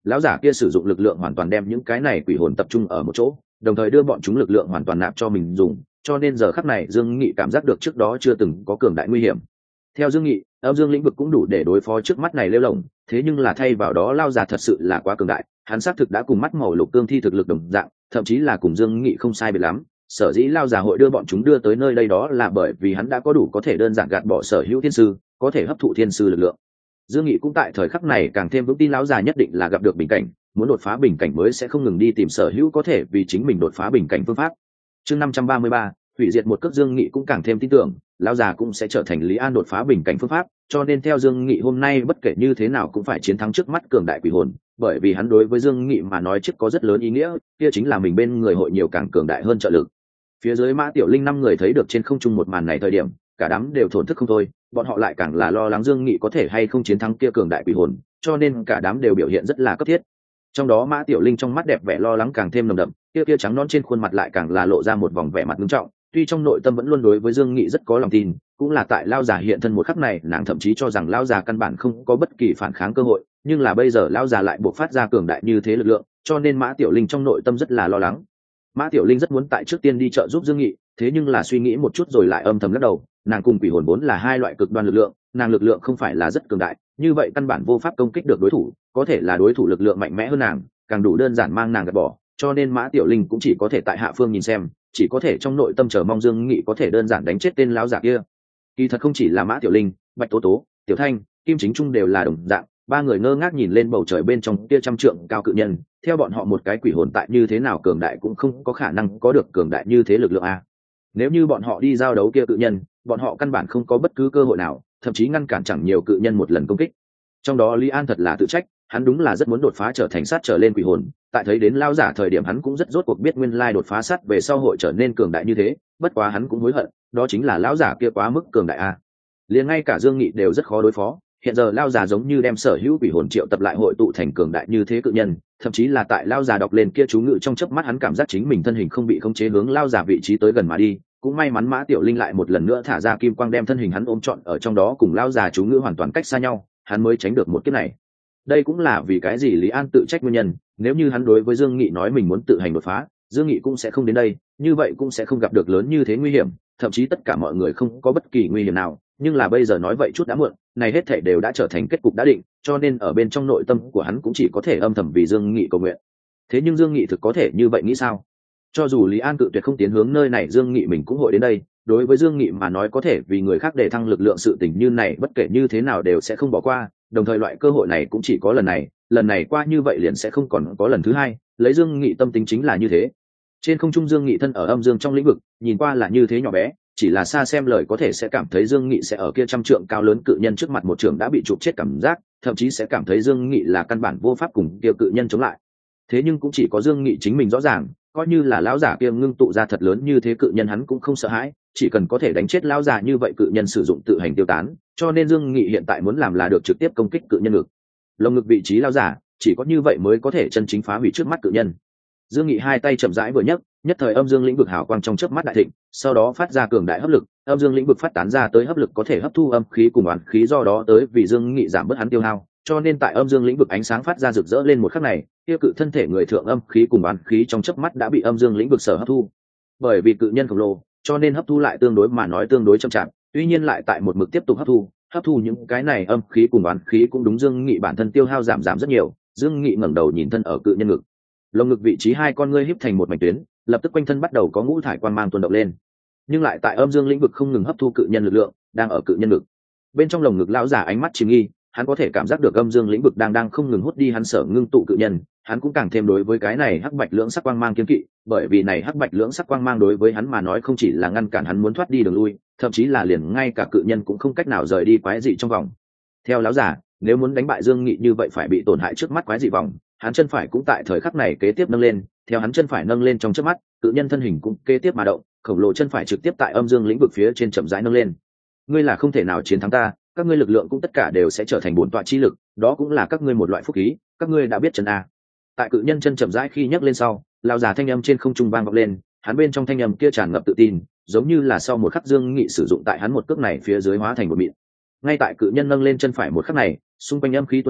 Speaker 1: lão giả kia sử dụng lực lượng hoàn toàn đem những cái này quỷ hồn tập trung ở một chỗ, đồng thời đưa bọn chúng lực lượng hoàn toàn nạp cho mình dùng, cho nên giờ khắc này Dương Nghị cảm giác được trước đó chưa từng có cường đại nguy hiểm. Theo Dương Nghị, âm dương lĩnh vực cũng đủ để đối phó trước mắt này lêu lồng, thế nhưng là thay vào đó lao già thật sự là quá cường đại, hắn xác thực đã cùng mắt màu lục cương thi thực lực đồng dạng, thậm chí là cùng Dương Nghị không sai biệt lắm. Sở dĩ lao già hội đưa bọn chúng đưa tới nơi đây đó là bởi vì hắn đã có đủ có thể đơn giản gạt bỏ sở hữu thiên sư, có thể hấp thụ thiên sư lực lượng. Dương Nghị cũng tại thời khắc này càng thêm vững tin lão già nhất định là gặp được bình cảnh, muốn đột phá bình cảnh mới sẽ không ngừng đi tìm sở hữu có thể vì chính mình đột phá bình cảnh phương pháp. Chương 533, hủy diệt một cước. Dương Nghị cũng càng thêm tin tưởng lão già cũng sẽ trở thành Lý An đột phá bình cảnh phương pháp, cho nên theo Dương Nghị hôm nay bất kể như thế nào cũng phải chiến thắng trước mắt cường đại quỷ hồn, bởi vì hắn đối với Dương Nghị mà nói trước có rất lớn ý nghĩa, kia chính là mình bên người hội nhiều càng cường đại hơn trợ lực. Phía dưới Mã Tiểu Linh 5 người thấy được trên không trung một màn này thời điểm, cả đám đều thổn thức không thôi, bọn họ lại càng là lo lắng Dương Nghị có thể hay không chiến thắng kia cường đại quỷ hồn, cho nên cả đám đều biểu hiện rất là cấp thiết. Trong đó Mã Tiểu Linh trong mắt đẹp vẻ lo lắng càng thêm nồng đậm, kia trắng nõn trên khuôn mặt lại càng là lộ ra một vòng vẻ mặt nghiêm trọng, tuy trong nội tâm vẫn luôn đối với Dương Nghị rất có lòng tin, cũng là tại lão già hiện thân một khắc này, nàng thậm chí cho rằng lão già căn bản không có bất kỳ phản kháng cơ hội, nhưng là bây giờ lão già lại buộc phát ra cường đại như thế lực lượng, cho nên Mã Tiểu Linh trong nội tâm rất là lo lắng. Mã Tiểu Linh rất muốn tại trước tiên đi trợ giúp Dương Nghị, thế nhưng là suy nghĩ một chút rồi lại âm thầm lắc đầu, nàng cùng quỷ hồn vốn là hai loại cực đoan lực lượng, nàng lực lượng không phải là rất cường đại, như vậy căn bản vô pháp công kích được đối thủ, có thể là đối thủ lực lượng mạnh mẽ hơn nàng, càng đủ đơn giản mang nàng gạt bỏ, cho nên Mã Tiểu Linh cũng chỉ có thể tại hạ phương nhìn xem, chỉ có thể trong nội tâm chờ mong Dương Nghị có thể đơn giản đánh chết tên lão giả kia. Kỳ thật không chỉ là Mã Tiểu Linh, Bạch Tố Tố, Tiểu Thanh, Kim Chính Trung đều là đồng dạng, ba người ngơ ngác nhìn lên bầu trời bên trong kia trăm trượng cao cự nhân, theo bọn họ một cái quỷ hồn tại như thế nào cường đại cũng không có khả năng có được cường đại như thế lực lượng a. Nếu như bọn họ đi giao đấu kia cự nhân, bọn họ căn bản không có bất cứ cơ hội nào, thậm chí ngăn cản chẳng nhiều cự nhân một lần công kích. Trong đó Lý An thật là tự trách, hắn đúng là rất muốn đột phá trở thành sát trở lên quỷ hồn, tại thấy đến lao giả thời điểm hắn cũng rất rốt cuộc biết nguyên lai đột phá sát về sau hội trở nên cường đại như thế, bất quá hắn cũng hối hận, đó chính là lão giả kia quá mức cường đại a. Liền ngay cả Dương Nghị đều rất khó đối phó, hiện giờ lao già giống như đem sở hữu quỷ hồn triệu tập lại hội tụ thành cường đại như thế cự nhân, thậm chí là tại lao già đọc lên kia chú ngữ trong chớp mắt hắn cảm giác chính mình thân hình không bị khống chế hướng lao già vị trí tới gần mà đi, cũng may mắn Mã Tiểu Linh lại một lần nữa thả ra kim quang đem thân hình hắn ôm trọn ở trong đó cùng lao già chú ngữ hoàn toàn cách xa nhau, hắn mới tránh được một kiếp này. Đây cũng là vì cái gì Lý An tự trách nguyên nhân, nếu như hắn đối với Dương Nghị nói mình muốn tự hành đột phá, Dương Nghị cũng sẽ không đến đây, như vậy cũng sẽ không gặp được lớn như thế nguy hiểm, thậm chí tất cả mọi người không có bất kỳ nguy hiểm nào, nhưng là bây giờ nói vậy chút đã muộn, này hết thảy đều đã trở thành kết cục đã định, cho nên ở bên trong nội tâm của hắn cũng chỉ có thể âm thầm vì Dương Nghị cầu nguyện. Thế nhưng Dương Nghị thực có thể như vậy nghĩ sao? Cho dù Lý An cự tuyệt không tiến hướng nơi này, Dương Nghị mình cũng hội đến đây, đối với Dương Nghị mà nói có thể vì người khác để thăng lực lượng sự tình như này bất kể như thế nào đều sẽ không bỏ qua, đồng thời loại cơ hội này cũng chỉ có lần này qua như vậy liền sẽ không còn có lần thứ hai, lấy Dương Nghị tâm tính chính là như thế. Trên không trung Dương Nghị thân ở âm dương trong lĩnh vực, nhìn qua là như thế nhỏ bé, chỉ là xa xem lời có thể sẽ cảm thấy Dương Nghị sẽ ở kia trăm trượng cao lớn cự nhân trước mặt một trường đã bị chụp chết cảm giác, thậm chí sẽ cảm thấy Dương Nghị là căn bản vô pháp cùng kia cự nhân chống lại. Thế nhưng cũng chỉ có Dương Nghị chính mình rõ ràng, coi như là lão giả kia ngưng tụ ra thật lớn như thế cự nhân hắn cũng không sợ hãi, chỉ cần có thể đánh chết lão giả như vậy cự nhân sử dụng tự hành tiêu tán, cho nên Dương Nghị hiện tại muốn làm là được trực tiếp công kích cự nhân ngực. Lồng ngực vị trí lão giả, chỉ có như vậy mới có thể chân chính phá hủy trước mắt cự nhân. Dương Nghị hai tay chậm rãi vừa nhấc, nhất thời âm dương lĩnh vực hào quang trong chớp mắt đại thịnh, sau đó phát ra cường đại hấp lực, âm dương lĩnh vực phát tán ra tới hấp lực có thể hấp thu âm khí cùng oán khí, do đó tới vì Dương Nghị giảm bớt hắn tiêu hao, cho nên tại âm dương lĩnh vực ánh sáng phát ra rực rỡ lên một khắc này, kia cự thân thể người thượng âm khí cùng oán khí trong chớp mắt đã bị âm dương lĩnh vực sở hấp thu. Bởi vì cự nhân khổng lồ, cho nên hấp thu lại tương đối mà nói tương đối chậm chạp, tuy nhiên lại tại một mực tiếp tục hấp thu những cái này âm khí cùng oán khí cũng đúng Dương Nghị bản thân tiêu hao giảm rất nhiều. Dương Nghị ngẩng đầu nhìn thân ở cự nhân ngực, lồng ngực vị trí hai con ngươi híp thành một mảnh tuyến, lập tức quanh thân bắt đầu có ngũ thải quang mang tuôn động lên, nhưng lại tại âm dương lĩnh vực không ngừng hấp thu cự nhân lực lượng đang ở cự nhân ngực. Bên trong lồng ngực lão giả ánh mắt chìm nghi, hắn có thể cảm giác được âm dương lĩnh vực đang không ngừng hút đi hắn sở ngưng tụ cự nhân, hắn cũng càng thêm đối với cái này hắc bạch lưỡng sắc quang mang kiêng kỵ, bởi vì này hắc bạch lưỡng sắc quang mang đối với hắn mà nói không chỉ là ngăn cản hắn muốn thoát đi đường lui, thậm chí là liền ngay cả cự nhân cũng không cách nào rời đi quái dị trong vòng. Theo lão giả, nếu muốn đánh bại Dương Nghị như vậy phải bị tổn hại trước mắt quái dị vòng, hắn chân phải cũng tại thời khắc này kế tiếp nâng lên, theo hắn chân phải nâng lên trong chớp mắt, cự nhân thân hình cũng kế tiếp mà động, khổng lồ chân phải trực tiếp tại âm dương lĩnh vực phía trên chậm rãi nâng lên. Ngươi là không thể nào chiến thắng ta, các ngươi lực lượng cũng tất cả đều sẽ trở thành bổn tọa chi lực, đó cũng là các ngươi một loại phúc khí, các ngươi đã biết chân a. Tại cự nhân chân chậm rãi khi nhấc lên sau, lão già thanh âm trên không trung vang vọng lên, hắn bên trong thanh âm kia tràn ngập tự tin, giống như là sau một khắc Dương Nghị sử dụng tại hắn một cước này phía dưới hóa thành một mịn. Ngay tại cự nhân nâng lên chân phải một khắc này, xung quanh âm khí tuôn động,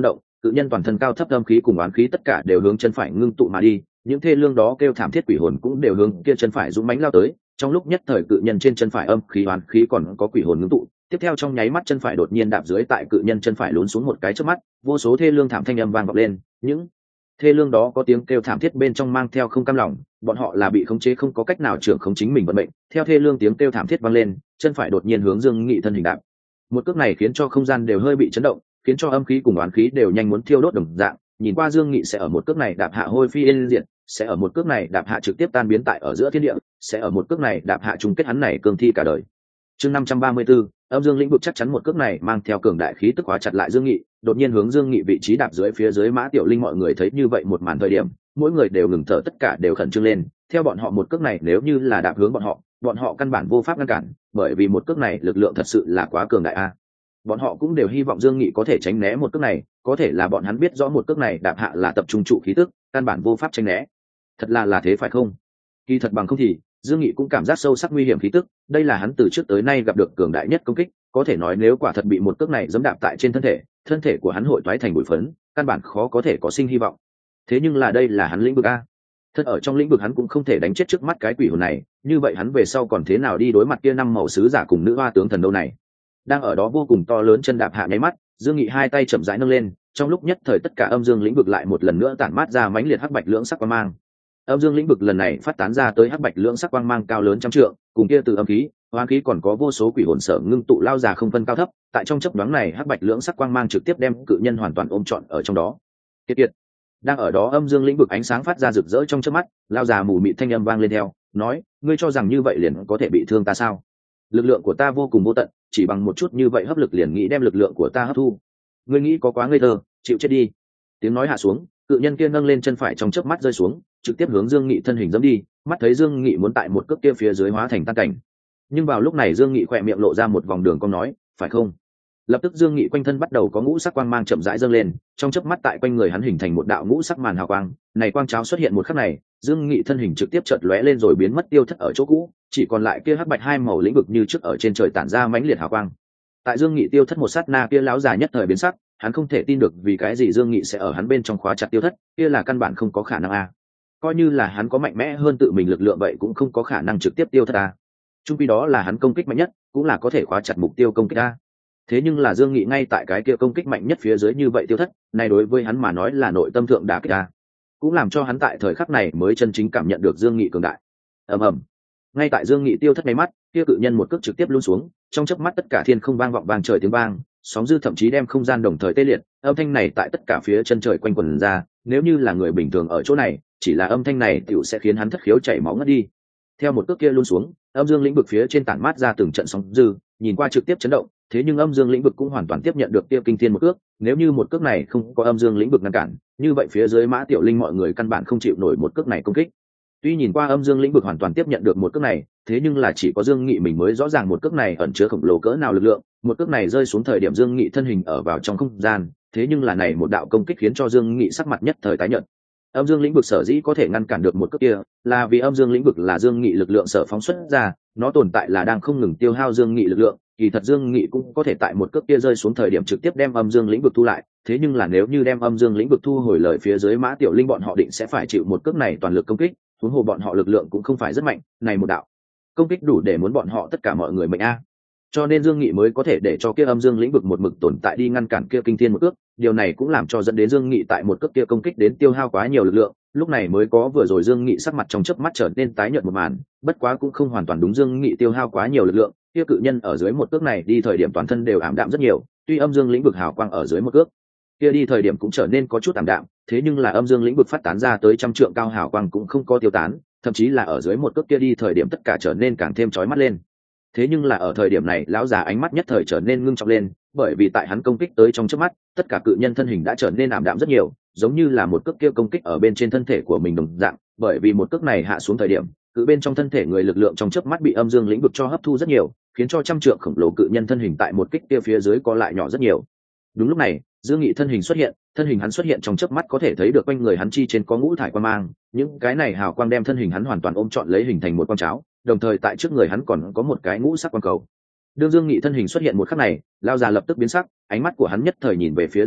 Speaker 1: cự nhân toàn thân cao thấp âm khí cùng oán khí tất cả đều hướng chân phải ngưng tụ mà đi, những thê lương đó kêu thảm thiết quỷ hồn cũng đều hướng kia chân phải dũng mãnh lao tới. Trong lúc nhất thời cự nhân trên chân phải âm khí oán khí còn có quỷ hồn ngưng tụ, tiếp theo trong nháy mắt chân phải đột nhiên đạp dưới tại cự nhân chân phải lún xuống một cái trước mắt, vô số thê lương thảm thanh âm vang vọng lên, những thê lương đó có tiếng kêu thảm thiết bên trong mang theo không cam lòng, bọn họ là bị khống chế không có cách nào trưởng khống chính mình vận mệnh. Theo thê lương tiếng kêu thảm thiết vang lên, chân phải đột nhiên hướng Dương Nghị thân hình đạp. Một cước này khiến cho không gian đều hơi bị chấn động, khiến cho âm khí cùng oán khí đều nhanh muốn thiêu đốt đồng dạng. Nhìn qua Dương Nghị sẽ ở một cước này đạp hạ hôi phi yên diệt, sẽ ở một cước này đạp hạ trực tiếp tan biến tại ở giữa thiên địa, sẽ ở một cước này đạp hạ chung kết hắn này cương thi cả đời. Chương 534, âm dương lĩnh vực chắc chắn một cước này mang theo cường đại khí tức hóa chặt lại Dương Nghị, đột nhiên hướng Dương Nghị vị trí đạp dưới phía dưới Mã Tiểu Linh. Mọi người thấy như vậy một màn thời điểm, mỗi người đều ngừng thở, tất cả đều khẩn trương lên. Theo bọn họ một cước này nếu như là đạp hướng bọn họ căn bản vô pháp ngăn cản, bởi vì một cước này lực lượng thật sự là quá cường đại a. Bọn họ cũng đều hy vọng Dương Nghị có thể tránh né một cước này, có thể là bọn hắn biết rõ một cước này đạp hạ là tập trung trụ khí tức, căn bản vô pháp tránh né. Thật là thế phải không? Kỳ thật bằng không thì Dương Nghị cũng cảm giác sâu sắc nguy hiểm khí tức, đây là hắn từ trước tới nay gặp được cường đại nhất công kích, có thể nói nếu quả thật bị một cước này giẫm đạp tại trên thân thể của hắn hội toái thành bụi phấn, căn bản khó có thể có sinh hy vọng. Thế nhưng là đây là hắn lĩnh vực a, thật ở trong lĩnh vực hắn cũng không thể đánh chết trước mắt cái quỷ hồn này, như vậy hắn về sau còn thế nào đi đối mặt kia năm màu sứ giả cùng nữ hoa tướng thần đâu này. Đang ở đó vô cùng to lớn chân đạp hạ nháy mắt, Dương Nghị hai tay chậm rãi nâng lên, trong lúc nhất thời tất cả âm dương lĩnh vực lại một lần nữa tản mát ra mãnh liệt hắc bạch lưỡng sắc quang mang. Âm dương lĩnh vực lần này phát tán ra tới hắc bạch lưỡng sắc quang mang cao lớn trăm trượng, cùng kia từ âm khí, hoang khí còn có vô số quỷ hồn sở ngưng tụ lao già không phân cao thấp, tại trong chớp nhoáng này hắc bạch lưỡng sắc quang mang trực tiếp đem cự nhân hoàn toàn ôm trọn ở trong đó. Kiệt. Đang ở đó âm dương lĩnh vực ánh sáng phát ra rực rỡ trong chớp mắt, lao già mù mịt thanh âm vang lên theo, nói: "Ngươi cho rằng như vậy liền có thể bị thương ta sao? Lực lượng của ta vô cùng vô tận, chỉ bằng một chút như vậy hấp lực liền nghĩ đem lực lượng của ta hấp thu. Ngươi nghĩ có quá ngây thơ, chịu chết đi." Tiếng nói hạ xuống, cự nhân kia nâng lên chân phải trong chớp mắt rơi xuống, trực tiếp hướng Dương Nghị thân hình dẫm đi, mắt thấy Dương Nghị muốn tại một cước kia phía dưới hóa thành tan cảnh. Nhưng vào lúc này Dương Nghị khỏe miệng lộ ra một vòng đường cong nói: "Phải không?" Lập tức Dương Nghị quanh thân bắt đầu có ngũ sắc quang mang chậm rãi dâng lên, trong chớp mắt tại quanh người hắn hình thành một đạo ngũ sắc màn hào quang, này quang cháo xuất hiện một khắc này, Dương Nghị thân hình trực tiếp chợt lóe lên rồi biến mất tiêu thất ở chỗ cũ, chỉ còn lại kia hắc bạch hai màu lĩnh vực như trước ở trên trời tản ra mãnh liệt hào quang. Tại Dương Nghị tiêu thất một sát na, kia lão già nhất thời biến sắc, hắn không thể tin được vì cái gì Dương Nghị sẽ ở hắn bên trong khóa chặt tiêu thất, kia là căn bản không có khả năng a. Coi như là hắn có mạnh mẽ hơn tự mình lực lượng vậy cũng không có khả năng trực tiếp tiêu thất a. Chung quy đó là hắn công kích mạnh nhất, cũng là có thể khóa chặt mục tiêu công kích a. Thế nhưng là Dương Nghị ngay tại cái kia công kích mạnh nhất phía dưới như vậy tiêu thất, này đối với hắn mà nói là nội tâm thượng đả kích a, cũng làm cho hắn tại thời khắc này mới chân chính cảm nhận được Dương Nghị cường đại. Ầm ầm. Ngay tại Dương Nghị tiêu thất mấy mắt, kia cự nhân một cước trực tiếp lún xuống, trong chớp mắt tất cả thiên không vang vọng vang trời tiếng vang, sóng dư thậm chí đem không gian đồng thời tê liệt, âm thanh này tại tất cả phía chân trời quanh quẩn ra, nếu như là người bình thường ở chỗ này, chỉ là âm thanh này tiểu sẽ khiến hắn thất khiếu chảy máu ngất đi. Theo một cước kia lún xuống, âm dương lĩnh vực phía trên tản mát ra từng trận sóng dư, nhìn qua trực tiếp chấn động, thế nhưng âm dương lĩnh vực cũng hoàn toàn tiếp nhận được kia kinh thiên một cước, nếu như một cước này không có âm dương lĩnh vực ngăn cản, như vậy phía dưới Mã Tiểu Linh mọi người căn bản không chịu nổi một cước này công kích. Tuy nhìn qua âm dương lĩnh vực hoàn toàn tiếp nhận được một cước này, thế nhưng là chỉ có Dương Nghị mình mới rõ ràng một cước này ẩn chứa khổng lồ cỡ nào lực lượng, một cước này rơi xuống thời điểm Dương Nghị thân hình ở vào trong không gian, thế nhưng là này một đạo công kích khiến cho Dương Nghị sắc mặt nhất thời tái nhợt. Âm dương lĩnh vực sở dĩ có thể ngăn cản được một cước kia, là vì âm dương lĩnh vực là Dương Nghị lực lượng sở phóng xuất ra, nó tồn tại là đang không ngừng tiêu hao Dương Nghị lực lượng, kỳ thật Dương Nghị cũng có thể tại một cước kia rơi xuống thời điểm trực tiếp đem âm dương lĩnh vực thu lại, thế nhưng là nếu như đem âm dương lĩnh vực thu hồi lời phía dưới Mã Tiểu Linh bọn họ định sẽ phải chịu một cước này toàn lực công kích, huống hồ bọn họ lực lượng cũng không phải rất mạnh, này một đạo công kích đủ để muốn bọn họ tất cả mọi người mệnh a. Cho nên Dương Nghị mới có thể để cho kia âm dương lĩnh vực một mực tồn tại đi ngăn cản kia kinh thiên một cước, điều này cũng làm cho dẫn đến Dương Nghị tại một cước kia công kích đến tiêu hao quá nhiều lực lượng, lúc này mới có vừa rồi Dương Nghị sắc mặt trong chớp mắt trở nên tái nhợt một màn, bất quá cũng không hoàn toàn đúng, Dương Nghị tiêu hao quá nhiều lực lượng, kia cự nhân ở dưới một cước này đi thời điểm toàn thân đều ảm đạm rất nhiều, tuy âm dương lĩnh vực hào quang ở dưới một cước kia đi thời điểm cũng trở nên có chút ảm đạm, thế nhưng là âm dương lĩnh vực phát tán ra tới trăm trượng cao hào quang cũng không có tiêu tán, thậm chí là ở dưới một cước kia đi thời điểm tất cả trở nên càng thêm chói mắt lên. Thế nhưng là ở thời điểm này lão già ánh mắt nhất thời trở nên ngưng trọng lên, bởi vì tại hắn công kích tới trong chớp mắt, tất cả cự nhân thân hình đã trở nên ảm đạm rất nhiều, giống như là một cước kia công kích ở bên trên thân thể của mình đồng dạng, bởi vì một cước này hạ xuống thời điểm, cự bên trong thân thể người lực lượng trong chớp mắt bị âm dương lĩnh vực cho hấp thu rất nhiều, khiến cho trăm trượng khổng lồ cự nhân thân hình tại một kích kia phía dưới co lại nhỏ rất nhiều. Đúng lúc này, Dương Nghị thân hình xuất hiện, thân hình hắn xuất hiện trong chớp mắt có thể thấy được quanh người hắn chi trên có ngũ thải quang mang, những cái này hào quang đem thân hình hắn hoàn toàn ôm trọn lấy hình thành một con cháo, đồng thời tại trước người hắn còn có một cái ngũ sắc quang cầu. Đương Dương Nghị thân hình xuất hiện một khắc này, lão già lập tức biến sắc, ánh mắt của hắn nhất thời nhìn về phía Dương Nghị,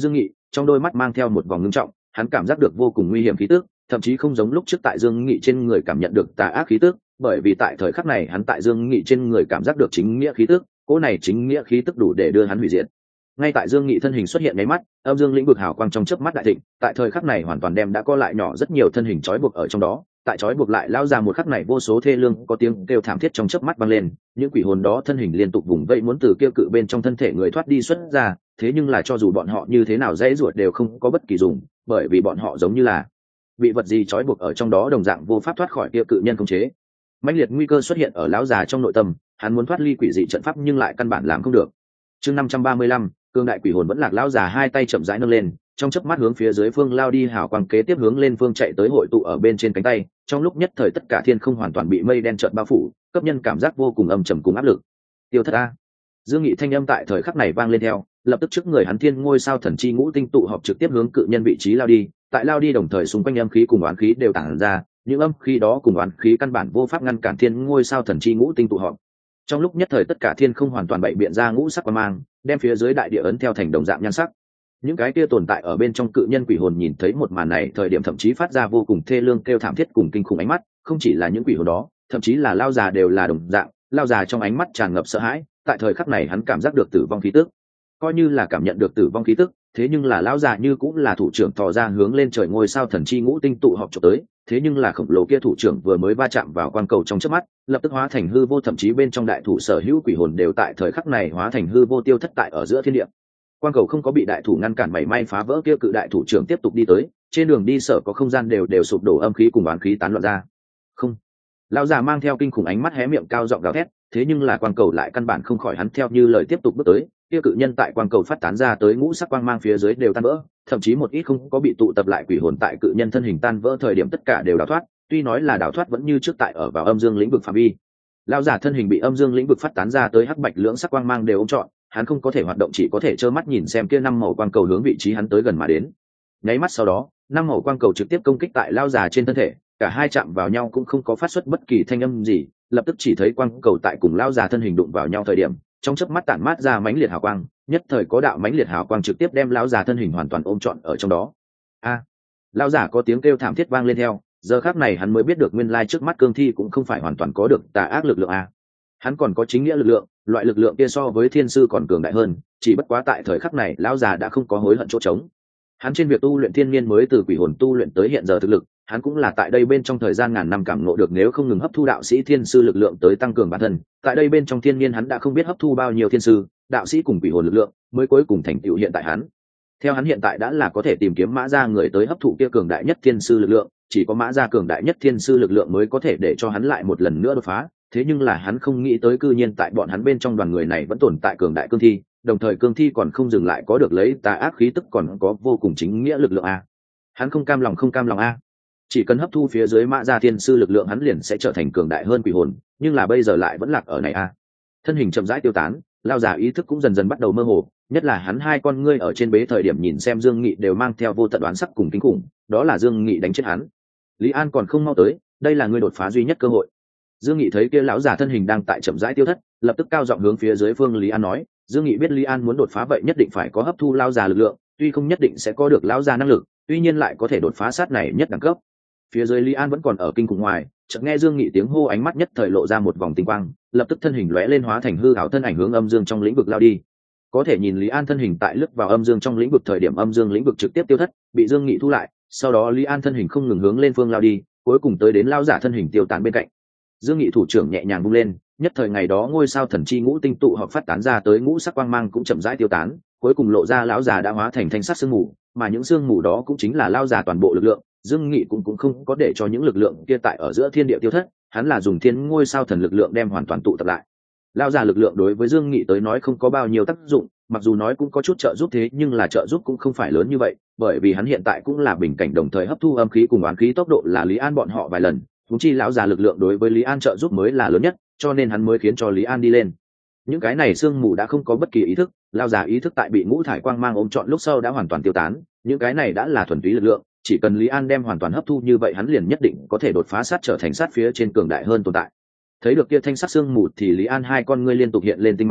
Speaker 1: trong đôi mắt mang theo một vòng ngưng trọng. Hắn cảm giác được vô cùng nguy hiểm khí tức, thậm chí không giống lúc trước tại Dương Nghị trên người cảm nhận được tà ác khí tức, bởi vì tại thời khắc này hắn tại Dương Nghị trên người cảm giác được chính nghĩa khí tức, cỗ này chính nghĩa khí tức đủ để đưa hắn hủy diệt. Ngay tại Dương Nghị thân hình xuất hiện nháy mắt, âm dương lĩnh vực hào quang trong chớp mắt đại thịnh, tại thời khắc này hoàn toàn đem đã co lại nhỏ rất nhiều thân hình trói buộc ở trong đó. Tại trói buộc lại lao ra một khắc này, vô số thê lương có tiếng kêu thảm thiết trong chớp mắt vang lên, những quỷ hồn đó thân hình liên tục vùng vẫy muốn từ kia cự bên trong thân thể người thoát đi xuất ra, thế nhưng là cho dù bọn họ như thế nào dễ ruột đều không có bất kỳ dùng, bởi vì bọn họ giống như là bị vật gì trói buộc ở trong đó đồng dạng vô pháp thoát khỏi kia cự nhân khống chế. Mãnh liệt nguy cơ xuất hiện ở lão già trong nội tâm, hắn muốn thoát ly quỷ dị trận pháp nhưng lại căn bản làm không được. Chương 535, cương đại quỷ hồn vẫn lạc, lão già hai tay chậm rãi nâng lên, trong chớp mắt hướng phía dưới phương lao đi, hào quang kế tiếp hướng lên phương chạy tới hội tụ ở bên trên cánh tay, trong lúc nhất thời tất cả thiên không hoàn toàn bị mây đen chợt bao phủ, cấp nhân cảm giác vô cùng âm trầm cùng áp lực. Tiêu thất a. Dương Nghị thanh âm tại thời khắc này vang lên theo, lập tức trước người hắn thiên ngôi sao thần chi ngũ tinh tụ họp trực tiếp hướng cự nhân vị trí lao đi, tại lao đi đồng thời xung quanh âm khí cùng oán khí đều tản ra, những âm khí đó cùng oán khí căn bản vô pháp ngăn cản thiên ngôi sao thần chi ngũ tinh tụ họp. Trong lúc nhất thời tất cả thiên không hoàn toàn bậy biện ra ngũ sắc quang mang, đem phía dưới đại địa ấn theo thành đồng dạng nhan sắc. Những cái kia tồn tại ở bên trong cự nhân quỷ hồn nhìn thấy một màn này thời điểm thậm chí phát ra vô cùng thê lương kêu thảm thiết cùng kinh khủng ánh mắt, không chỉ là những quỷ hồn đó, thậm chí là lao già đều là đồng dạng, lao già trong ánh mắt tràn ngập sợ hãi, tại thời khắc này hắn cảm giác được tử vong khí tức. Coi như là cảm nhận được tử vong khí tức, thế nhưng là lão già như cũng là thủ trưởng thò ra hướng lên trời ngôi sao thần chi ngũ tinh tụ họp chụp tới, thế nhưng là khổng lồ kia thủ trưởng vừa mới va chạm vào quang cầu trong chớp mắt, lập tức hóa thành hư vô, thậm chí bên trong đại thủ sở hữu quỷ hồn đều tại thời khắc này hóa thành hư vô tiêu thất tại ở giữa thiên địa. Quang cầu không có bị đại thủ ngăn cản mảy may phá vỡ, kia cự đại thủ trưởng tiếp tục đi tới, trên đường đi sở có không gian đều sụp đổ, âm khí cùng oán khí tán loạn ra. Không. Lão già mang theo kinh khủng ánh mắt hé miệng cao giọng gào thét, thế nhưng là quang cầu lại căn bản không khỏi hắn theo như lời tiếp tục bước tới, kia cự nhân tại quang cầu phát tán ra tới ngũ sắc quang mang phía dưới đều tan vỡ, thậm chí một ít không có bị tụ tập lại quỷ hồn tại cự nhân thân hình tan vỡ thời điểm tất cả đều đào thoát, tuy nói là đào thoát vẫn như trước tại ở vào âm dương lĩnh vực phạm vi. Lão giả thân hình bị âm dương lĩnh vực phát tán ra tới hắc bạch lưỡng sắc quang mang đều ôm trọn, hắn không có thể hoạt động, chỉ có thể trơ mắt nhìn xem kia năm màu quang cầu hướng vị trí hắn tới gần mà đến. Nháy mắt sau đó, năm màu quang cầu trực tiếp công kích tại lão già trên thân thể, cả hai chạm vào nhau cũng không có phát xuất bất kỳ thanh âm gì, lập tức chỉ thấy quang cầu tại cùng lão già thân hình đụng vào nhau thời điểm, trong chớp mắt tản mát ra mãnh liệt hào quang, nhất thời có đạo mãnh liệt hào quang trực tiếp đem lão già thân hình hoàn toàn ôm trọn ở trong đó. A! Lão già có tiếng kêu thảm thiết vang lên theo, giờ khắc này hắn mới biết được nguyên lai trước mắt cương thi cũng không phải hoàn toàn có được tà ác lực lượng a. Hắn còn có chính nghĩa lực lượng, loại lực lượng kia so với thiên sư còn cường đại hơn, chỉ bất quá tại thời khắc này lão già đã không có hối hận chỗ trống. Hắn trên việc tu luyện thiên niên mới từ quỷ hồn tu luyện tới hiện giờ thực lực, hắn cũng là tại đây bên trong thời gian ngàn năm cảm ngộ được nếu không ngừng hấp thu đạo sĩ thiên sư lực lượng tới tăng cường bản thân, tại đây bên trong thiên niên hắn đã không biết hấp thu bao nhiêu thiên sư, đạo sĩ cùng quỷ hồn lực lượng, mới cuối cùng thành tựu hiện tại hắn. Theo hắn hiện tại đã là có thể tìm kiếm Mã Gia người tới hấp thụ kia cường đại nhất thiên sư lực lượng, chỉ có Mã Gia cường đại nhất thiên sư lực lượng mới có thể để cho hắn lại một lần nữa đột phá, thế nhưng là hắn không nghĩ tới cư nhiên tại bọn hắn bên trong đoàn người này vẫn tồn tại cường đại cương thi, đồng thời cương thi còn không dừng lại có được lấy tà ác khí tức còn có vô cùng chính nghĩa lực lượng a. Hắn không cam lòng a. Chỉ cần hấp thu phía dưới Mã Gia thiên sư lực lượng hắn liền sẽ trở thành cường đại hơn quỷ hồn, nhưng là bây giờ lại vẫn lạc ở này a. Thân hình chậm rãi tiêu tán, lao giả ý thức cũng dần dần bắt đầu mơ hồ, nhất là hắn hai con ngươi ở trên bế thời điểm nhìn xem Dương Nghị đều mang theo vô tận đoán sắc cùng kinh khủng, đó là Dương Nghị đánh chết hắn. Lý An còn không mau tới, đây là ngươi đột phá duy nhất cơ hội. Dương Nghị thấy kia lão giả thân hình đang tại chậm rãi tiêu thất, lập tức cao giọng hướng phía dưới phương Lý An nói, Dương Nghị biết Lý An muốn đột phá vậy nhất định phải có hấp thu lão già lực lượng, tuy không nhất định sẽ có được lão già năng lực, tuy nhiên lại có thể đột phá sát này nhất đẳng cấp. Phía dưới Lý An vẫn còn ở kinh khủng ngoài, chợt nghe Dương Nghị tiếng hô, ánh mắt nhất thời lộ ra một vòng tinh quang, lập tức thân hình lóe lên hóa thành hư ảo thân ảnh hướng âm dương trong lĩnh vực lao đi. Có thể nhìn Lý An thân hình tại lướt vào âm dương trong lĩnh vực thời điểm âm dương lĩnh vực trực tiếp tiêu thất, bị Dương Nghị thu lại, sau đó Lý An thân hình không ngừng hướng lên phương lao đi, cuối cùng tới đến lão giả thân hình tiêu tán bên cạnh. Dương Nghị thủ trưởng nhẹ nhàng vung lên, nhất thời ngày đó ngôi sao thần chi ngũ tinh tụ hợp phát tán ra tới ngũ sắc quang mang cũng chậm rãi tiêu tán, cuối cùng lộ ra lão già đã hóa thành thanh sắc sương mù, mà những sương mù đó cũng chính là lão già toàn bộ lực lượng. Dương Nghị cũng không có để cho những lực lượng kia tại ở giữa thiên địa tiêu thất, hắn là dùng thiên ngôi sao thần lực lượng đem hoàn toàn tụ tập lại. Lão già lực lượng đối với Dương Nghị tới nói không có bao nhiêu tác dụng, mặc dù nói cũng có chút trợ giúp thế nhưng là trợ giúp cũng không phải lớn như vậy, bởi vì hắn hiện tại cũng là bình cảnh đồng thời hấp thu âm khí cùng oán khí tốc độ là Lý An bọn họ vài lần, huống chi lão già lực lượng đối với Lý An trợ giúp mới là lớn nhất, cho nên hắn mới khiến cho Lý An đi lên. Những cái này sương mù đã không có bất kỳ ý thức, lão già ý thức tại bị ngũ thải quang mang ôm trọn lúc sau đã hoàn toàn tiêu tán, những cái này đã là thuần túy lực lượng, chỉ cần Lý An đem hoàn toàn hấp thu như vậy hắn liền nhất định có thể đột phá sát trở thành sát phía trên cường đại hơn tồn tại. Thấy được kia thanh sắc sương mù thì Lý An hai con ngươi liên tục hiện lên tinh mang,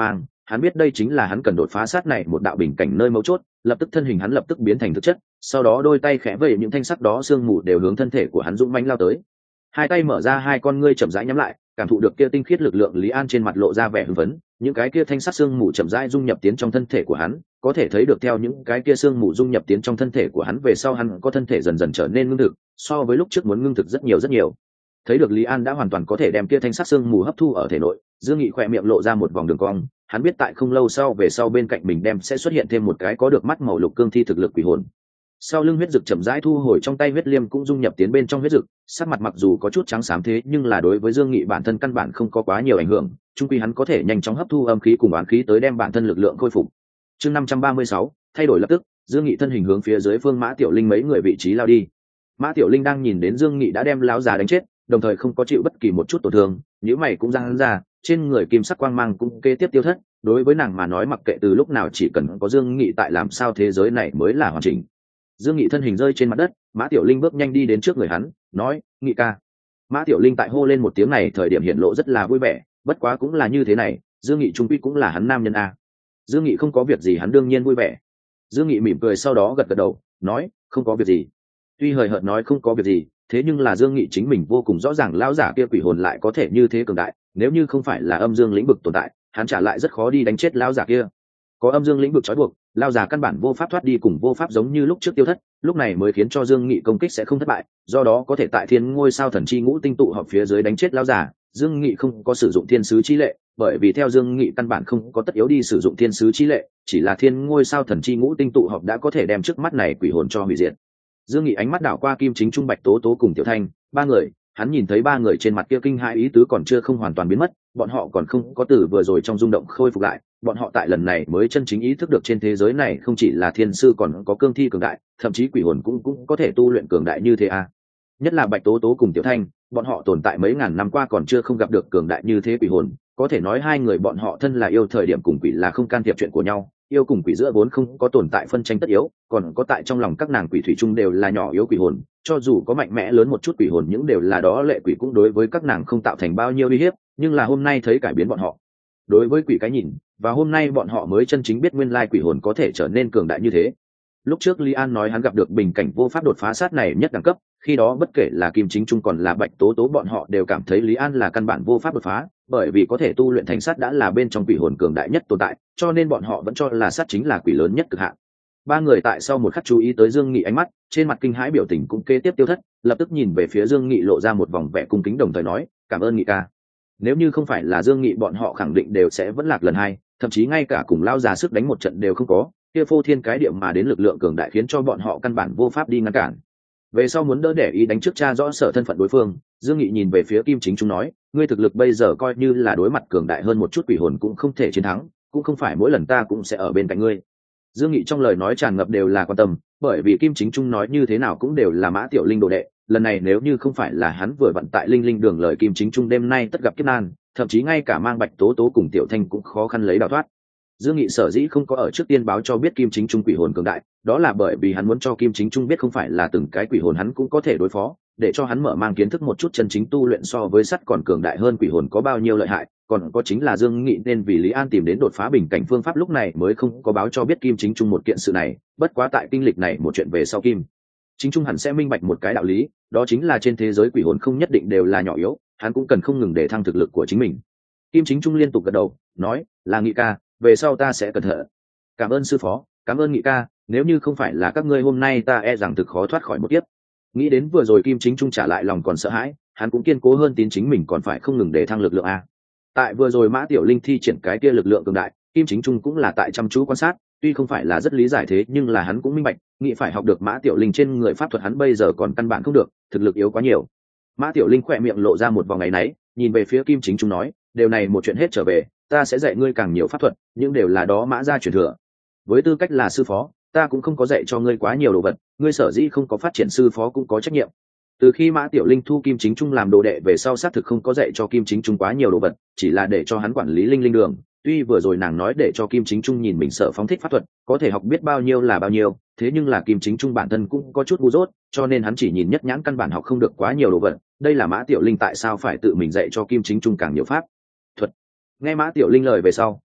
Speaker 1: hắn biết đây chính là hắn cần đột phá sát này một đạo bình cảnh nơi mấu chốt. Lập tức thân hình hắn lập tức biến thành thực chất, sau đó đôi tay khẽ vẩy, những thanh sắc đó sương mù đều hướng thân thể của hắn dũng mãnh lao tới. Hai tay mở ra, hai con ngươi chậm rãi nhắm lại, cảm thụ được kia tinh khiết lực lượng. Lý An trên mặt lộ ra vẻ hưng phấn, những cái kia thanh sắc sương mù chậm rãi dung nhập tiến trong thân thể của hắn, có thể thấy được theo những cái kia sương mù dung nhập tiến trong thân thể của hắn về sau, hắn có thân thể dần dần trở nên ngưng thực, so với lúc trước muốn ngưng thực rất nhiều rất nhiều. Thấy được Lý An đã hoàn toàn có thể đem kia thanh sắc sương mù hấp thu ở thể nội, Dương Nghị khỏe miệng lộ ra một vòng đường cong. Hắn biết tại không lâu sau về sau bên cạnh mình đem sẽ xuất hiện thêm một cái có được mắt màu lục cương thi thực lực quỷ hồn. Sau lưng huyết dực chậm rãi thu hồi trong tay, huyết liêm cũng dung nhập tiến bên trong huyết dực. Sắc mặt mặc dù có chút trắng xám thế nhưng là đối với Dương Nghị bản thân căn bản không có quá nhiều ảnh hưởng, chung quy hắn có thể nhanh chóng hấp thu âm khí cùng oán khí tới đem bản thân lực lượng khôi phục. Chương 536, thay đổi lập tức, Dương Nghị thân hình hướng phía dưới Phương Mã Tiểu Linh mấy người vị trí lao đi. Mã Tiểu Linh đang nhìn đến Dương Nghị đã đem lão già đánh chết, đồng thời không có chịu bất kỳ một chút tổn thương, nhíu mày cũng giãn ra, trên người kim sắc quang mang cũng kế tiếp tiêu thất. Đối với nàng mà nói, mặc kệ từ lúc nào chỉ cần có Dương Nghị tại, làm sao thế giới này mới là hoàn chỉnh. Dương Nghị thân hình rơi trên mặt đất, Mã Tiểu Linh bước nhanh đi đến trước người hắn, nói: "Nghị ca." Mã Tiểu Linh tại hô lên một tiếng này thời điểm hiện lộ rất là vui vẻ, bất quá cũng là như thế này, Dương Nghị trung quy cũng là hắn nam nhân a. Dương Nghị không có việc gì, hắn đương nhiên vui vẻ. Dương Nghị mỉm cười sau đó gật gật đầu, nói: "Không có việc gì." Tuy hời hợt nói không có việc gì, thế nhưng là Dương Nghị chính mình vô cùng rõ ràng lão giả kia quỷ hồn lại có thể như thế cường đại, nếu như không phải là âm dương lĩnh vực tồn tại, hắn trả lại rất khó đi đánh chết lão giả kia. Có âm dương lĩnh vực trói buộc, lão giả căn bản vô pháp thoát đi, cùng vô pháp giống như lúc trước tiêu thất, lúc này mới khiến cho Dương Nghị công kích sẽ không thất bại, do đó có thể tại Thiên Ngôi Sao Thần Chi Ngũ Tinh tụ họp phía dưới đánh chết lão giả. Dương Nghị không có sử dụng thiên sứ chi lệ, bởi vì theo Dương Nghị căn bản không có tất yếu đi sử dụng thiên sứ chi lệ, chỉ là Thiên Ngôi Sao Thần Chi Ngũ Tinh tụ họp đã có thể đem trước mắt này quỷ hồn cho hủy diệt. Dương Nghị ánh mắt đảo qua Kim Chính Trung, Bạch Tố Tố cùng Tiểu Thanh ba người, hắn nhìn thấy ba người trên mặt kia kinh hãi ý tứ còn chưa không hoàn toàn biến mất, bọn họ còn không có từ vừa rồi trong rung động khôi phục lại, bọn họ tại lần này mới chân chính ý thức được trên thế giới này không chỉ là thiên sư còn có cương thi cường đại, thậm chí quỷ hồn cũng có thể tu luyện cường đại như thế à. Nhất là Bạch Tố Tố cùng Tiểu Thanh, bọn họ tồn tại mấy ngàn năm qua còn chưa không gặp được cường đại như thế quỷ hồn, có thể nói hai người bọn họ thân là yêu thời điểm cùng quỷ là không can thiệp chuyện của nhau, yêu cùng quỷ giữa vốn không có tồn tại phân tranh tất yếu, còn có tại trong lòng các nàng quỷ thủy chung đều là nhỏ yếu quỷ hồn, cho dù có mạnh mẽ lớn một chút quỷ hồn những đều là đó lệ quỷ cũng đối với các nàng không tạo thành bao nhiêu uy hiếp, nhưng là hôm nay thấy cải biến bọn họ đối với quỷ cái nhìn, và hôm nay bọn họ mới chân chính biết nguyên lai quỷ hồn có thể trở nên cường đại như thế. Lúc trước Lý An nói hắn gặp được bình cảnh vô pháp đột phá sát này nhất đẳng cấp, khi đó bất kể là Kim Chính Trung còn là Bạch Tố Tố bọn họ đều cảm thấy Lý An là căn bản vô pháp đột phá, bởi vì có thể tu luyện thành sát đã là bên trong quỷ hồn cường đại nhất tồn tại, cho nên bọn họ vẫn cho là sát chính là quỷ lớn nhất cực hạn. Ba người tại sau một khắc chú ý tới Dương Nghị ánh mắt, trên mặt kinh hãi biểu tình cũng kế tiếp tiêu thất, lập tức nhìn về phía Dương Nghị lộ ra một vòng vẻ cung kính, đồng thời nói: "Cảm ơn Nghị ca." Nếu như không phải là Dương Nghị, bọn họ khẳng định đều sẽ vẫn lạc lần hai, thậm chí ngay cả cùng lao ra sức đánh một trận đều không có, kia phô thiên cái địa mà đến lực lượng cường đại khiến cho bọn họ căn bản vô pháp đi ngăn cản. Về sau muốn đỡ để ý đánh trước cha rõ sở thân phận đối phương, Dương Nghị nhìn về phía Kim Chính Trung nói: "Ngươi thực lực bây giờ coi như là đối mặt cường đại hơn một chút quỷ hồn cũng không thể chiến thắng, cũng không phải mỗi lần ta cũng sẽ ở bên cạnh ngươi." Dương Nghị trong lời nói tràn ngập đều là quan tâm, bởi vì Kim Chính Trung nói như thế nào cũng đều là Mã Tiểu Linh đồ đệ, lần này nếu như không phải là hắn vừa vận tại Linh Linh đường lời Kim Chính Trung đêm nay tất gặp kiếp nan, thậm chí ngay cả mang Bạch Tố Tố cùng Tiểu Thanh cũng khó khăn lấy đào thoát. Dương Nghị sở dĩ không có ở trước tiên báo cho biết Kim Chính Trung quỷ hồn cường đại, đó là bởi vì hắn muốn cho Kim Chính Trung biết không phải là từng cái quỷ hồn hắn cũng có thể đối phó, để cho hắn mở mang kiến thức một chút chân chính tu luyện so với sắt còn cường đại hơn quỷ hồn có bao nhiêu lợi hại. Còn có chính là Dương Nghị nên vì Lý An tìm đến đột phá bình cảnh phương pháp lúc này mới không có báo cho biết Kim Chính Trung một kiện sự này, bất quá tại kinh lịch này một chuyện về sau Kim Chính Trung hẳn sẽ minh bạch một cái đạo lý, đó chính là trên thế giới quỷ hồn không nhất định đều là nhỏ yếu, hắn cũng cần không ngừng để thăng thực lực của chính mình. Kim Chính Trung liên tục gật đầu, nói: "Là Nghị ca, về sau ta sẽ cẩn thận." "Cảm ơn sư phó." "Cảm ơn Nghị ca, nếu như không phải là các ngươi hôm nay ta e rằng thực khó thoát khỏi một kiếp." Nghĩ đến vừa rồi Kim Chính Trung trả lại lòng còn sợ hãi, hắn cũng kiên cố hơn tin chính mình còn phải không ngừng để thăng lực lượng a. Tại vừa rồi Mã Tiểu Linh thi triển cái kia lực lượng cường đại, Kim Chính Trung cũng là tại chăm chú quan sát, tuy không phải là rất lý giải thế nhưng là hắn cũng minh bạch, nghĩ phải học được Mã Tiểu Linh trên người pháp thuật hắn bây giờ còn căn bản không được, thực lực yếu quá nhiều. Mã Tiểu Linh khỏe miệng lộ ra một vòng ngày náy, nhìn về phía Kim Chính Trung nói: "Điều này một chuyện hết trở về, ta sẽ dạy ngươi càng nhiều pháp thuật, nhưng đều là đó Mã gia truyền thừa. Với tư cách là sư phó, ta cũng không có dạy cho ngươi quá nhiều đồ vật, ngươi sở dĩ không có phát triển sư phó cũng có trách nhiệm." Từ khi Mã Tiểu Linh thu Kim Chính Trung làm đồ đệ về sau xác thực không có dạy cho Kim Chính Trung quá nhiều đồ vật, chỉ là để cho hắn quản lý Linh Linh đường. Tuy vừa rồi nàng nói để cho Kim Chính Trung nhìn mình sợ phóng thích pháp thuật, có thể học biết bao nhiêu là bao nhiêu, thế nhưng là Kim Chính Trung bản thân cũng có chút ngu dốt, cho nên hắn chỉ nhìn nhất nhãn căn bản học không được quá nhiều đồ vật. Đây là Mã Tiểu Linh tại sao phải tự mình dạy cho Kim Chính Trung càng nhiều pháp thuật. Nghe Mã Tiểu Linh lời về sau,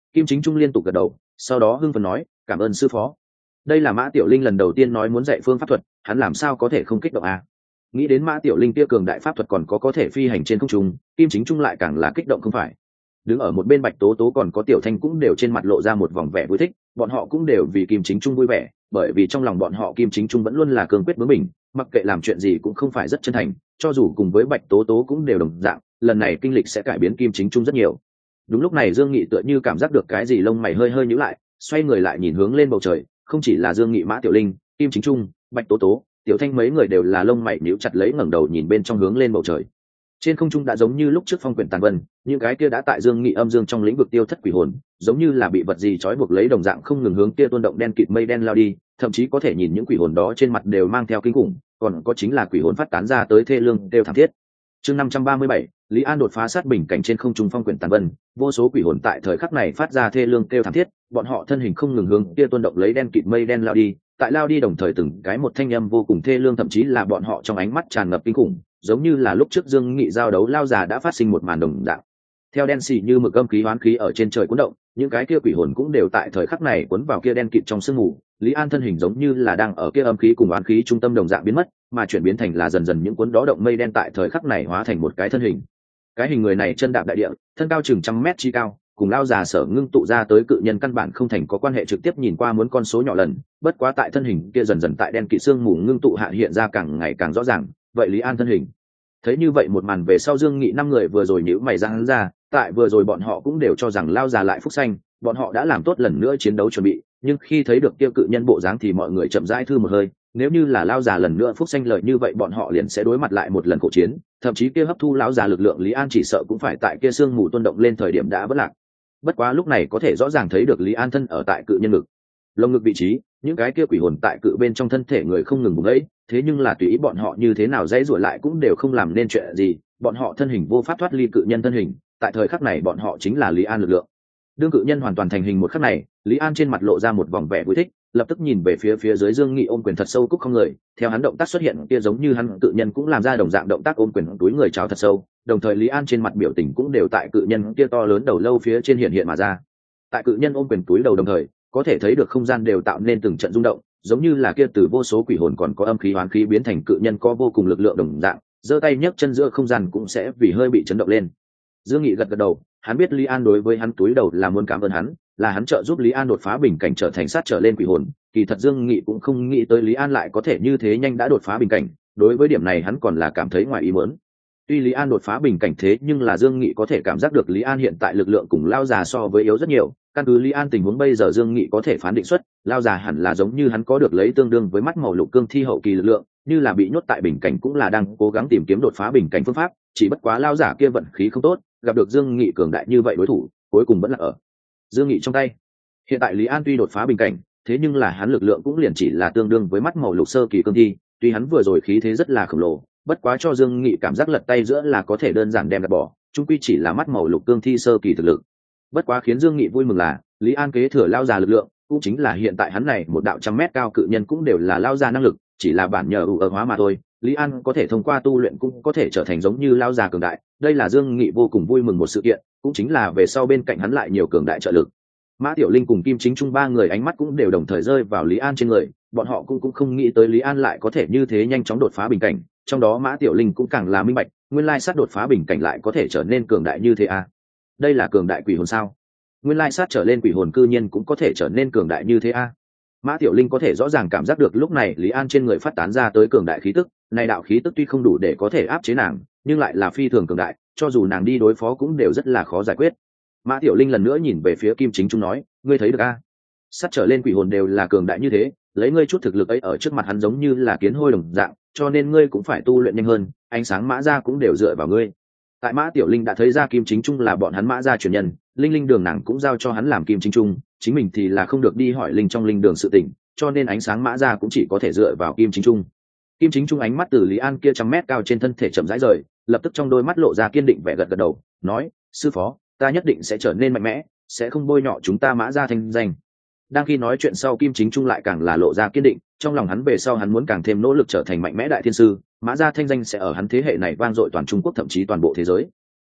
Speaker 1: Kim Chính Trung liên tục gật đầu, sau đó hưng phấn nói cảm ơn sư phó. Đây là Mã Tiểu Linh lần đầu tiên nói muốn dạy phương pháp thuật, hắn làm sao có thể không kích động à? Nghĩ đến Mã Tiểu Linh kia cường đại pháp thuật còn có thể phi hành trên không trung, Kim Chính Trung lại càng là kích động không phải. Đứng ở một bên Bạch Tố Tố còn có Tiểu Thanh cũng đều trên mặt lộ ra một vòng vẻ vui thích, bọn họ cũng đều vì Kim Chính Trung vui vẻ, bởi vì trong lòng bọn họ Kim Chính Trung vẫn luôn là cương quyết bướng bỉnh, mặc kệ làm chuyện gì cũng không phải rất chân thành, cho dù cùng với Bạch Tố Tố cũng đều đồng dạng, lần này kinh lịch sẽ cải biến Kim Chính Trung rất nhiều. Đúng lúc này Dương Nghị tựa như cảm giác được cái gì, lông mày hơi hơi nhíu lại, xoay người lại nhìn hướng lên bầu trời, không chỉ là Dương Nghị, Mã Tiểu Linh, Kim Chính Trung, Bạch Tố Tố, Tiểu Thanh mấy người đều là lông mày nhíu chặt lấy, ngẩng đầu nhìn bên trong hướng lên bầu trời. Trên không trung đã giống như lúc trước phong quyển tàn vân, những cái kia đã tại Dương Nghị âm dương trong lĩnh vực tiêu thất quỷ hồn, giống như là bị vật gì trói buộc lấy đồng dạng không ngừng hướng kia tuôn động đen kịt mây đen lao đi, thậm chí có thể nhìn những quỷ hồn đó trên mặt đều mang theo kinh khủng, còn có chính là quỷ hồn phát tán ra tới thê lương đều thảm thiết. Chương 537, Lý An đột phá sát bình cảnh trên không trung phong quyển tàn vân, vô số quỷ hồn tại thời khắc này phát ra thê lương kêu thảm thiết, bọn họ thân hình không ngừng hướng kia tuôn động lấy đen kịt mây đen lao đi, tại lao đi đồng thời từng cái một thanh âm vô cùng thê lương, thậm chí là bọn họ trong ánh mắt tràn ngập kinh khủng, giống như là lúc trước Dương Nghị giao đấu lao già đã phát sinh một màn đồng dạng. Theo đen xì như mực âm khí hoán khí ở trên trời cuốn động, những cái kia quỷ hồn cũng đều tại thời khắc này cuốn vào kia đen kịt trong sương mù. Lý An thân hình giống như là đang ở kia âm khí cùng oán khí trung tâm đồng dạng biến mất, mà chuyển biến thành là dần dần những cuốn đó động mây đen tại thời khắc này hóa thành một cái thân hình. Cái hình người này chân đạp đại địa, thân cao chừng 100 mét chi cao, cùng lao già sở ngưng tụ ra tới cự nhân căn bản không thành có quan hệ trực tiếp, nhìn qua muốn con số nhỏ lần, bất quá tại thân hình kia dần dần tại đen kịt sương mù ngưng tụ hạ hiện ra càng ngày càng rõ ràng. Vậy Lý An thân hình thấy như vậy một màn về sau, Dương Nghị 5 người vừa rồi nhíu mày răng ra, tại vừa rồi bọn họ cũng đều cho rằng lao già lại phúc xanh, bọn họ đã làm tốt lần nữa chiến đấu chuẩn bị, nhưng khi thấy được kia cự nhân bộ dáng thì mọi người chậm rãi thư một hơi, nếu như là lao già lần nữa phúc xanh lời như vậy bọn họ liền sẽ đối mặt lại một lần khổ chiến, thậm chí kia hấp thu lão già lực lượng Lý An chỉ sợ cũng phải tại kia sương mù tuôn động lên thời điểm đã vỡ lạc. Bất quá lúc này có thể rõ ràng thấy được Lý An thân ở tại cự nhân ngực, lồng ngực vị trí, những cái kia quỷ hồn tại cự bên trong thân thể người không ngừng bùng ấy, thế nhưng là tùy ý bọn họ như thế nào dãy rủa lại cũng đều không làm nên chuyện gì, bọn họ thân hình vô pháp thoát ly cự nhân thân hình, tại thời khắc này bọn họ chính là Lý An lực lượng. Đương cự nhân hoàn toàn thành hình một khắc này, Lý An trên mặt lộ ra một vòng vẻ vui thích, lập tức nhìn về phía dưới Dương Nghị ôm quyền thật sâu cúc không người, theo hắn động tác xuất hiện kia giống như hắn cự nhân cũng làm ra đồng dạng động tác ôm quyền túi người chào thật sâu, đồng thời Lý An trên mặt biểu tình cũng đều tại cự nhân kia to lớn đầu lâu phía trên hiện mà ra. Tại cự nhân ôm quyền túi đầu đồng thời, có thể thấy được không gian đều tạo nên từng trận rung động, giống như là kia từ vô số quỷ hồn còn có âm khí hoán khí biến thành cự nhân có vô cùng lực lượng đồng dạng, giơ tay nhấc chân giữa không gian cũng sẽ vì hơi bị chấn động lên. Dương Nghị gật gật đầu, hắn biết Lý An đối với hắn túi đầu là muốn cảm ơn hắn, là hắn trợ giúp Lý An đột phá bình cảnh trở thành sát trở lên quỷ hồn, kỳ thật Dương Nghị cũng không nghĩ tới Lý An lại có thể như thế nhanh đã đột phá bình cảnh, đối với điểm này hắn còn là cảm thấy ngoài ý muốn. Tuy Lý An đột phá bình cảnh thế nhưng là Dương Nghị có thể cảm giác được Lý An hiện tại lực lượng cùng lao già so với yếu rất nhiều, căn cứ Lý An tình huống bây giờ Dương Nghị có thể phán định xuất, lao già hẳn là giống như hắn có được lấy tương đương với mắt màu lục cương thi hậu kỳ lực lượng, như là bị nhốt tại bình cảnh cũng là đang cố gắng tìm kiếm đột phá bình cảnh phương pháp, chỉ bất quá lao giả kia vận khí không tốt, gặp được Dương Nghị cường đại như vậy đối thủ, cuối cùng vẫn là ở Dương Nghị trong tay. Hiện tại Lý An tuy đột phá bình cảnh, thế nhưng là hắn lực lượng cũng liền chỉ là tương đương với mắt màu lục sơ kỳ cương thi, tuy hắn vừa rồi khí thế rất là khổng lồ, bất quá cho Dương Nghị cảm giác lật tay giữa là có thể đơn giản đem gạt bỏ, chung quy chỉ là mắt màu lục cương thi sơ kỳ thực lực. Bất quá khiến Dương Nghị vui mừng là Lý An kế thừa lao già lực lượng, cũng chính là hiện tại hắn này một đạo 100 mét cao cự nhân cũng đều là lao già năng lực, chỉ là bản nhờ ưu hóa mà thôi. Lý An có thể thông qua tu luyện cũng có thể trở thành giống như lao già cường đại, đây là Dương Nghị vô cùng vui mừng một sự kiện, cũng chính là về sau bên cạnh hắn lại nhiều cường đại trợ lực. Mã Tiểu Linh cùng Kim Chính Trung ba người ánh mắt cũng đều đồng thời rơi vào Lý An trên người, bọn họ cũng không nghĩ tới Lý An lại có thể như thế nhanh chóng đột phá bình cảnh, trong đó Mã Tiểu Linh cũng càng là minh bạch, nguyên lai sát đột phá bình cảnh lại có thể trở nên cường đại như thế à? Đây là cường đại quỷ hồn sao? Nguyên lai sát trở lên quỷ hồn cư nhiên cũng có thể trở nên cường đại như thế à? Mã Tiểu Linh có thể rõ ràng cảm giác được lúc này Lý An trên người phát tán ra tới cường đại khí tức, này đạo khí tức tuy không đủ để có thể áp chế nàng, nhưng lại là phi thường cường đại, cho dù nàng đi đối phó cũng đều rất là khó giải quyết. Mã Tiểu Linh lần nữa nhìn về phía Kim Chính Trung nói, ngươi thấy được a? Sát trở lên quỷ hồn đều là cường đại như thế, lấy ngươi chút thực lực ấy ở trước mặt hắn giống như là kiến hôi đồng dạng, cho nên ngươi cũng phải tu luyện nhanh hơn, ánh sáng Mã gia cũng đều dựa vào ngươi. Tại Mã Tiểu Linh đã thấy ra Kim Chính Trung là bọn hắn Mã gia truyền nhân, linh linh đường nàng cũng giao cho hắn làm Kim Chính Trung, chính mình thì là không được đi hỏi linh trong linh đường sự tình, cho nên ánh sáng Mã gia cũng chỉ có thể dựa vào Kim Chính Trung. Kim Chính Trung ánh mắt từ Lý An kia 100 mét cao trên thân thể chậm rãi rời, lập tức trong đôi mắt lộ ra kiên định vẻ gật gật đầu, nói, sư phó, ta nhất định sẽ trở nên mạnh mẽ, sẽ không bôi nhọ chúng ta Mã gia thanh danh. Đang khi nói chuyện sau, Kim Chính Trung lại càng là lộ ra kiên định, trong lòng hắn về sau hắn muốn càng thêm nỗ lực trở thành mạnh mẽ đại thiên sư, Mã gia thanh danh sẽ ở hắn thế hệ này vang dội toàn Trung Quốc thậm chí toàn bộ thế giới.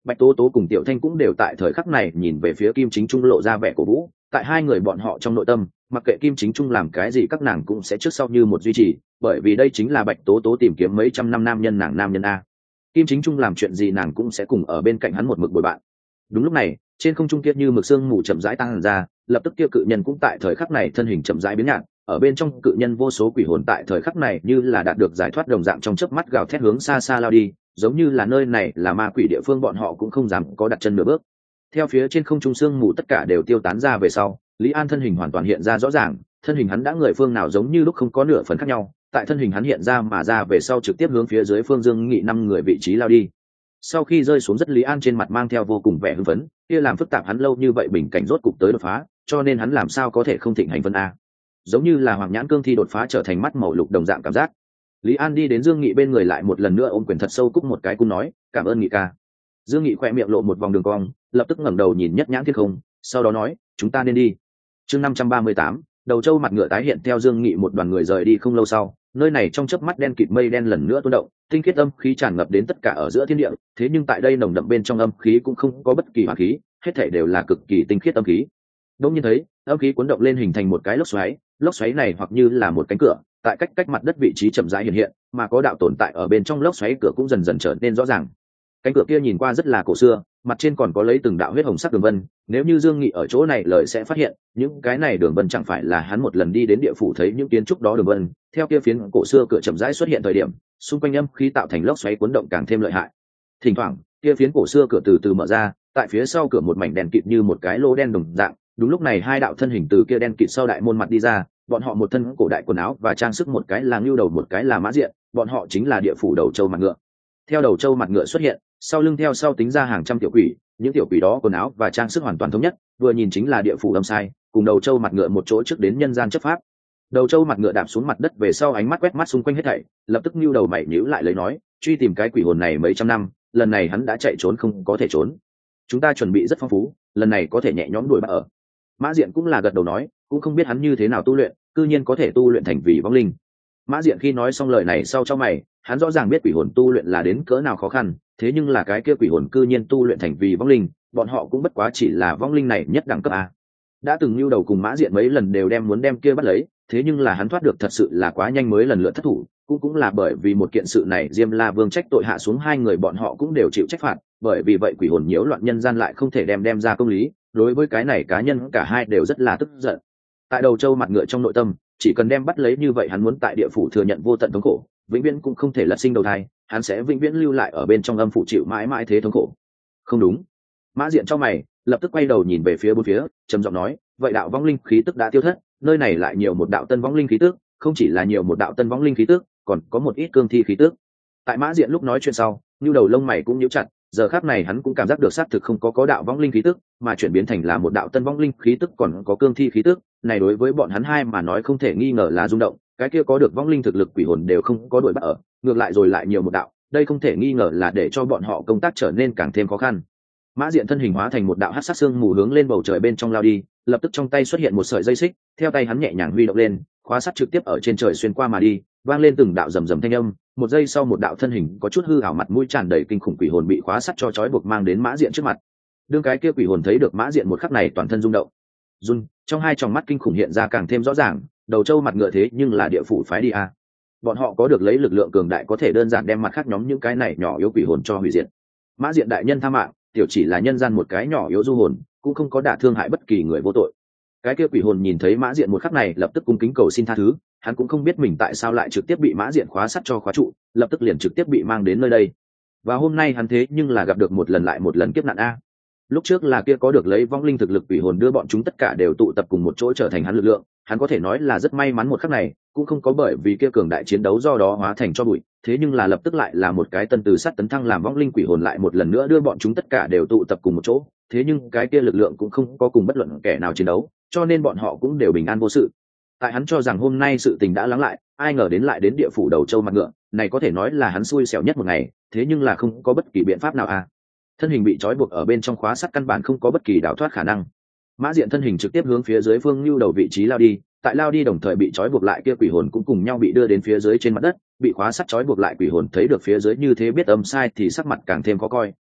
Speaker 1: Bạch Tố Tố cùng Tiểu Thanh cũng đều tại thời khắc này nhìn về phía Kim Chính Trung lộ ra vẻ cổ vũ, tại hai người bọn họ trong nội tâm, mặc kệ Kim Chính Trung làm cái gì các nàng cũng sẽ trước sau như một duy trì, bởi vì đây chính là Bạch Tố Tố tìm kiếm mấy trăm năm nam nhân nàng nam nhân a. Kim Chính Trung làm chuyện gì nàng cũng sẽ cùng ở bên cạnh hắn một mực bồi bạn. Đúng lúc này, trên không trung kia như mực sương mù chậm rãi tăng ra, lập tức kia cự nhân cũng tại thời khắc này thân hình chậm rãi biến nhạt, ở bên trong cự nhân vô số quỷ hồn tại thời khắc này như là đạt được giải thoát đồng dạng trong chớp mắt gào thét hướng xa xa lao đi, giống như là nơi này là ma quỷ địa phương bọn họ cũng không dám có đặt chân nửa bước. Theo phía trên không trung sương mù tất cả đều tiêu tán ra về sau, Lý An thân hình hoàn toàn hiện ra rõ ràng, thân hình hắn đã người phương nào giống như lúc không có nửa phần khác nhau, tại thân hình hắn hiện ra mà ra về sau trực tiếp hướng phía dưới phương Dương Nghị 5 người vị trí lao đi. Sau khi rơi xuống rất Lý An trên mặt mang theo vô cùng vẻ hưng phấn, kia làm phức tạp hắn lâu như vậy bình cảnh rốt cục tới đột phá, cho nên hắn làm sao có thể không thịnh hành vân a. Giống như là Hoàng Nhãn Cương Thi đột phá trở thành mắt màu lục đồng dạng cảm giác. Lý An đi đến Dương Nghị bên người lại một lần nữa ôm quyền thật sâu cúc một cái cung nói, "Cảm ơn Nghị ca." Dương Nghị khẽ miệng lộ một vòng đường cong, lập tức ngẩng đầu nhìn Nhất Nhãn Thiên Không, sau đó nói, "Chúng ta nên đi." Chương 538, đầu trâu mặt ngựa tái hiện theo Dương Nghị một đoàn người rời đi không lâu sau, nơi này trong chớp mắt đen kịt mây đen lần nữa tuôn động, tinh khiết âm khí tràn ngập đến tất cả ở giữa thiên địa, thế nhưng tại đây nồng đậm bên trong âm khí cũng không có bất kỳ hỏa khí, hết thảy đều là cực kỳ tinh khiết âm khí. Đột nhiên thấy, âm khí cuốn động lên hình thành một cái lốc xoáy này hoặc như là một cánh cửa, tại cách mặt đất vị trí chậm rãi hiện hiện, mà có đạo tồn tại ở bên trong lốc xoáy cửa cũng dần dần trở nên rõ ràng. Cánh cửa kia nhìn qua rất là cổ xưa, mặt trên còn có lấy từng đạo huyết hồng sắc đường vân, nếu như Dương Nghị ở chỗ này lời sẽ phát hiện, những cái này đường vân chẳng phải là hắn một lần đi đến địa phủ thấy những kiến trúc đó đường vân, theo kia phiến cổ xưa cửa chậm rãi xuất hiện thời điểm, xung quanh âm khí tạo thành lốc xoáy cuốn động càng thêm lợi hại. Thỉnh thoảng, kia phiến cổ xưa cửa từ từ mở ra, tại phía sau cửa một mảnh đèn kịt như một cái lô đen đồng dạng, đúng lúc này hai đạo thân hình từ kia đen kịt sau đại môn mặt đi ra, bọn họ một thân cổ đại quần áo và trang sức, một cái là ngưu đầu một cái là mã diện, bọn họ chính là địa phủ đầu trâu mặt ngựa. Theo đầu trâu mặt ngựa xuất hiện, sau lưng theo sau tính ra hàng trăm tiểu quỷ, những tiểu quỷ đó quần áo và trang sức hoàn toàn thống nhất, vừa nhìn chính là địa phủ âm sai, cùng đầu trâu mặt ngựa một chỗ trước đến nhân gian chấp pháp. Đầu trâu mặt ngựa đạp xuống mặt đất về sau ánh mắt quét mắt xung quanh hết thảy, lập tức nhíu đầu mày nhíu lại lấy nói, truy tìm cái quỷ hồn này mấy trăm năm, lần này hắn đã chạy trốn không có thể trốn. Chúng ta chuẩn bị rất phong phú, lần này có thể nhẹ nhõm đuổi bắt ở. Mã Diện cũng là gật đầu nói, cũng không biết hắn như thế nào tu luyện, cư nhiên có thể tu luyện thành vị vong linh. Mã Diện khi nói xong lời này sau cho mày, hắn rõ ràng biết quỷ hồn tu luyện là đến cỡ nào khó khăn, thế nhưng là cái kia quỷ hồn cư nhiên tu luyện thành vị vong linh, bọn họ cũng bất quá chỉ là vong linh này nhất đẳng cấp a. Đã từng lưu đầu cùng Mã Diện mấy lần đều muốn đem kia bắt lấy, thế nhưng là hắn thoát được thật sự là quá nhanh mới lần lượt thất thủ, cũng là bởi vì một kiện sự này Diêm La Vương trách tội hạ xuống hai người bọn họ cũng đều chịu trách phạt, bởi vì vậy quỷ hồn nhiễu loạn nhân gian lại không thể đem ra công lý, đối với cái này cá nhân cả hai đều rất là tức giận. Tại đầu trâu mặt ngựa trong nội tâm, chỉ cần đem bắt lấy như vậy hắn muốn tại địa phủ thừa nhận vô tận thống khổ, vĩnh viễn cũng không thể lật sinh đầu thai, hắn sẽ vĩnh viễn lưu lại ở bên trong âm phủ chịu mãi mãi thế thống khổ. Không đúng. Mã Diện trong mày, lập tức quay đầu nhìn về phía bốn phía, trầm giọng nói, vậy đạo vong linh khí tức đã tiêu thất, nơi này lại nhiều một đạo tân vong linh khí tức, không chỉ là nhiều một đạo tân vong linh khí tức, còn có một ít cương thi khí tức. Tại Mã Diện lúc nói chuyện sau, như đầu lông mày cũng nhíu chặt, giờ khắc này hắn cũng cảm giác được xác thực không có đạo vong linh khí tức, mà chuyển biến thành là một đạo tân vong linh khí tức còn có cương thi khí tức, này đối với bọn hắn hai mà nói không thể nghi ngờ là rung động, cái kia có được vong linh thực lực quỷ hồn đều không có đuổi bắt ở, ngược lại rồi lại nhiều một đạo, đây không thể nghi ngờ là để cho bọn họ công tác trở nên càng thêm khó khăn. Mã Diện thân hình hóa thành một đạo hắc sắc xương mù hướng lên bầu trời bên trong lao đi, lập tức trong tay xuất hiện một sợi dây xích, theo tay hắn nhẹ nhàng huy động lên, khóa sắt trực tiếp ở trên trời xuyên qua mà đi, vang lên từng đạo rầm rầm thanh âm, một giây sau một đạo thân hình có chút hư ảo mặt mũi tràn đầy kinh khủng quỷ hồn bị khóa sắt cho trói buộc mang đến Mã Diện trước mặt. Đương cái kia quỷ hồn thấy được Mã Diện một khắc này toàn thân rung động. Trong hai tròng mắt kinh khủng hiện ra càng thêm rõ ràng, đầu trâu mặt ngựa thế nhưng là địa phủ phái đi a. Bọn họ có được lấy lực lượng cường đại có thể đơn giản đem mặt khác nhóm những cái này nhỏ yếu quỷ hồn cho hủy diệt. Mã Diện đại nhân tha mạng, tiểu chỉ là nhân gian một cái nhỏ yếu du hồn, cũng không có đả thương hại bất kỳ người vô tội. Cái kia quỷ hồn nhìn thấy Mã Diện một khắc này lập tức cung kính cầu xin tha thứ, hắn cũng không biết mình tại sao lại trực tiếp bị Mã Diện khóa sắt cho khóa trụ, lập tức liền trực tiếp bị mang đến nơi đây. Và hôm nay hắn thế nhưng là gặp được một lần lại một lần kiếp nạn a. Lúc trước là kia có được lấy vong linh thực lực quỷ hồn đưa bọn chúng tất cả đều tụ tập cùng một chỗ trở thành hắn lực lượng, hắn có thể nói là rất may mắn một khắc này, cũng không có bởi vì kia cường đại chiến đấu do đó hóa thành cho bụi, thế nhưng là lập tức lại là một cái tân từ sắt tấn thăng làm vong linh quỷ hồn lại một lần nữa đưa bọn chúng tất cả đều tụ tập cùng một chỗ, thế nhưng cái kia lực lượng cũng không có cùng bất luận kẻ nào chiến đấu, cho nên bọn họ cũng đều bình an vô sự. Tại hắn cho rằng hôm nay sự tình đã lắng lại, ai ngờ đến lại đến địa phủ đầu trâu mặt ngựa, này có thể nói là hắn xui xẻo nhất một ngày, thế nhưng là không có bất kỳ biện pháp nào à. Thân hình bị trói buộc ở bên trong khóa sắt căn bản không có bất kỳ đào thoát khả năng. Mã Diện thân hình trực tiếp hướng phía dưới phương lưu đầu vị trí lao đi, tại lao đi đồng thời bị trói buộc lại kia quỷ hồn cũng cùng nhau bị đưa đến phía dưới trên mặt đất, bị khóa sắt trói buộc lại quỷ hồn thấy được phía dưới như thế biết âm sai thì sắc mặt càng thêm khó coi,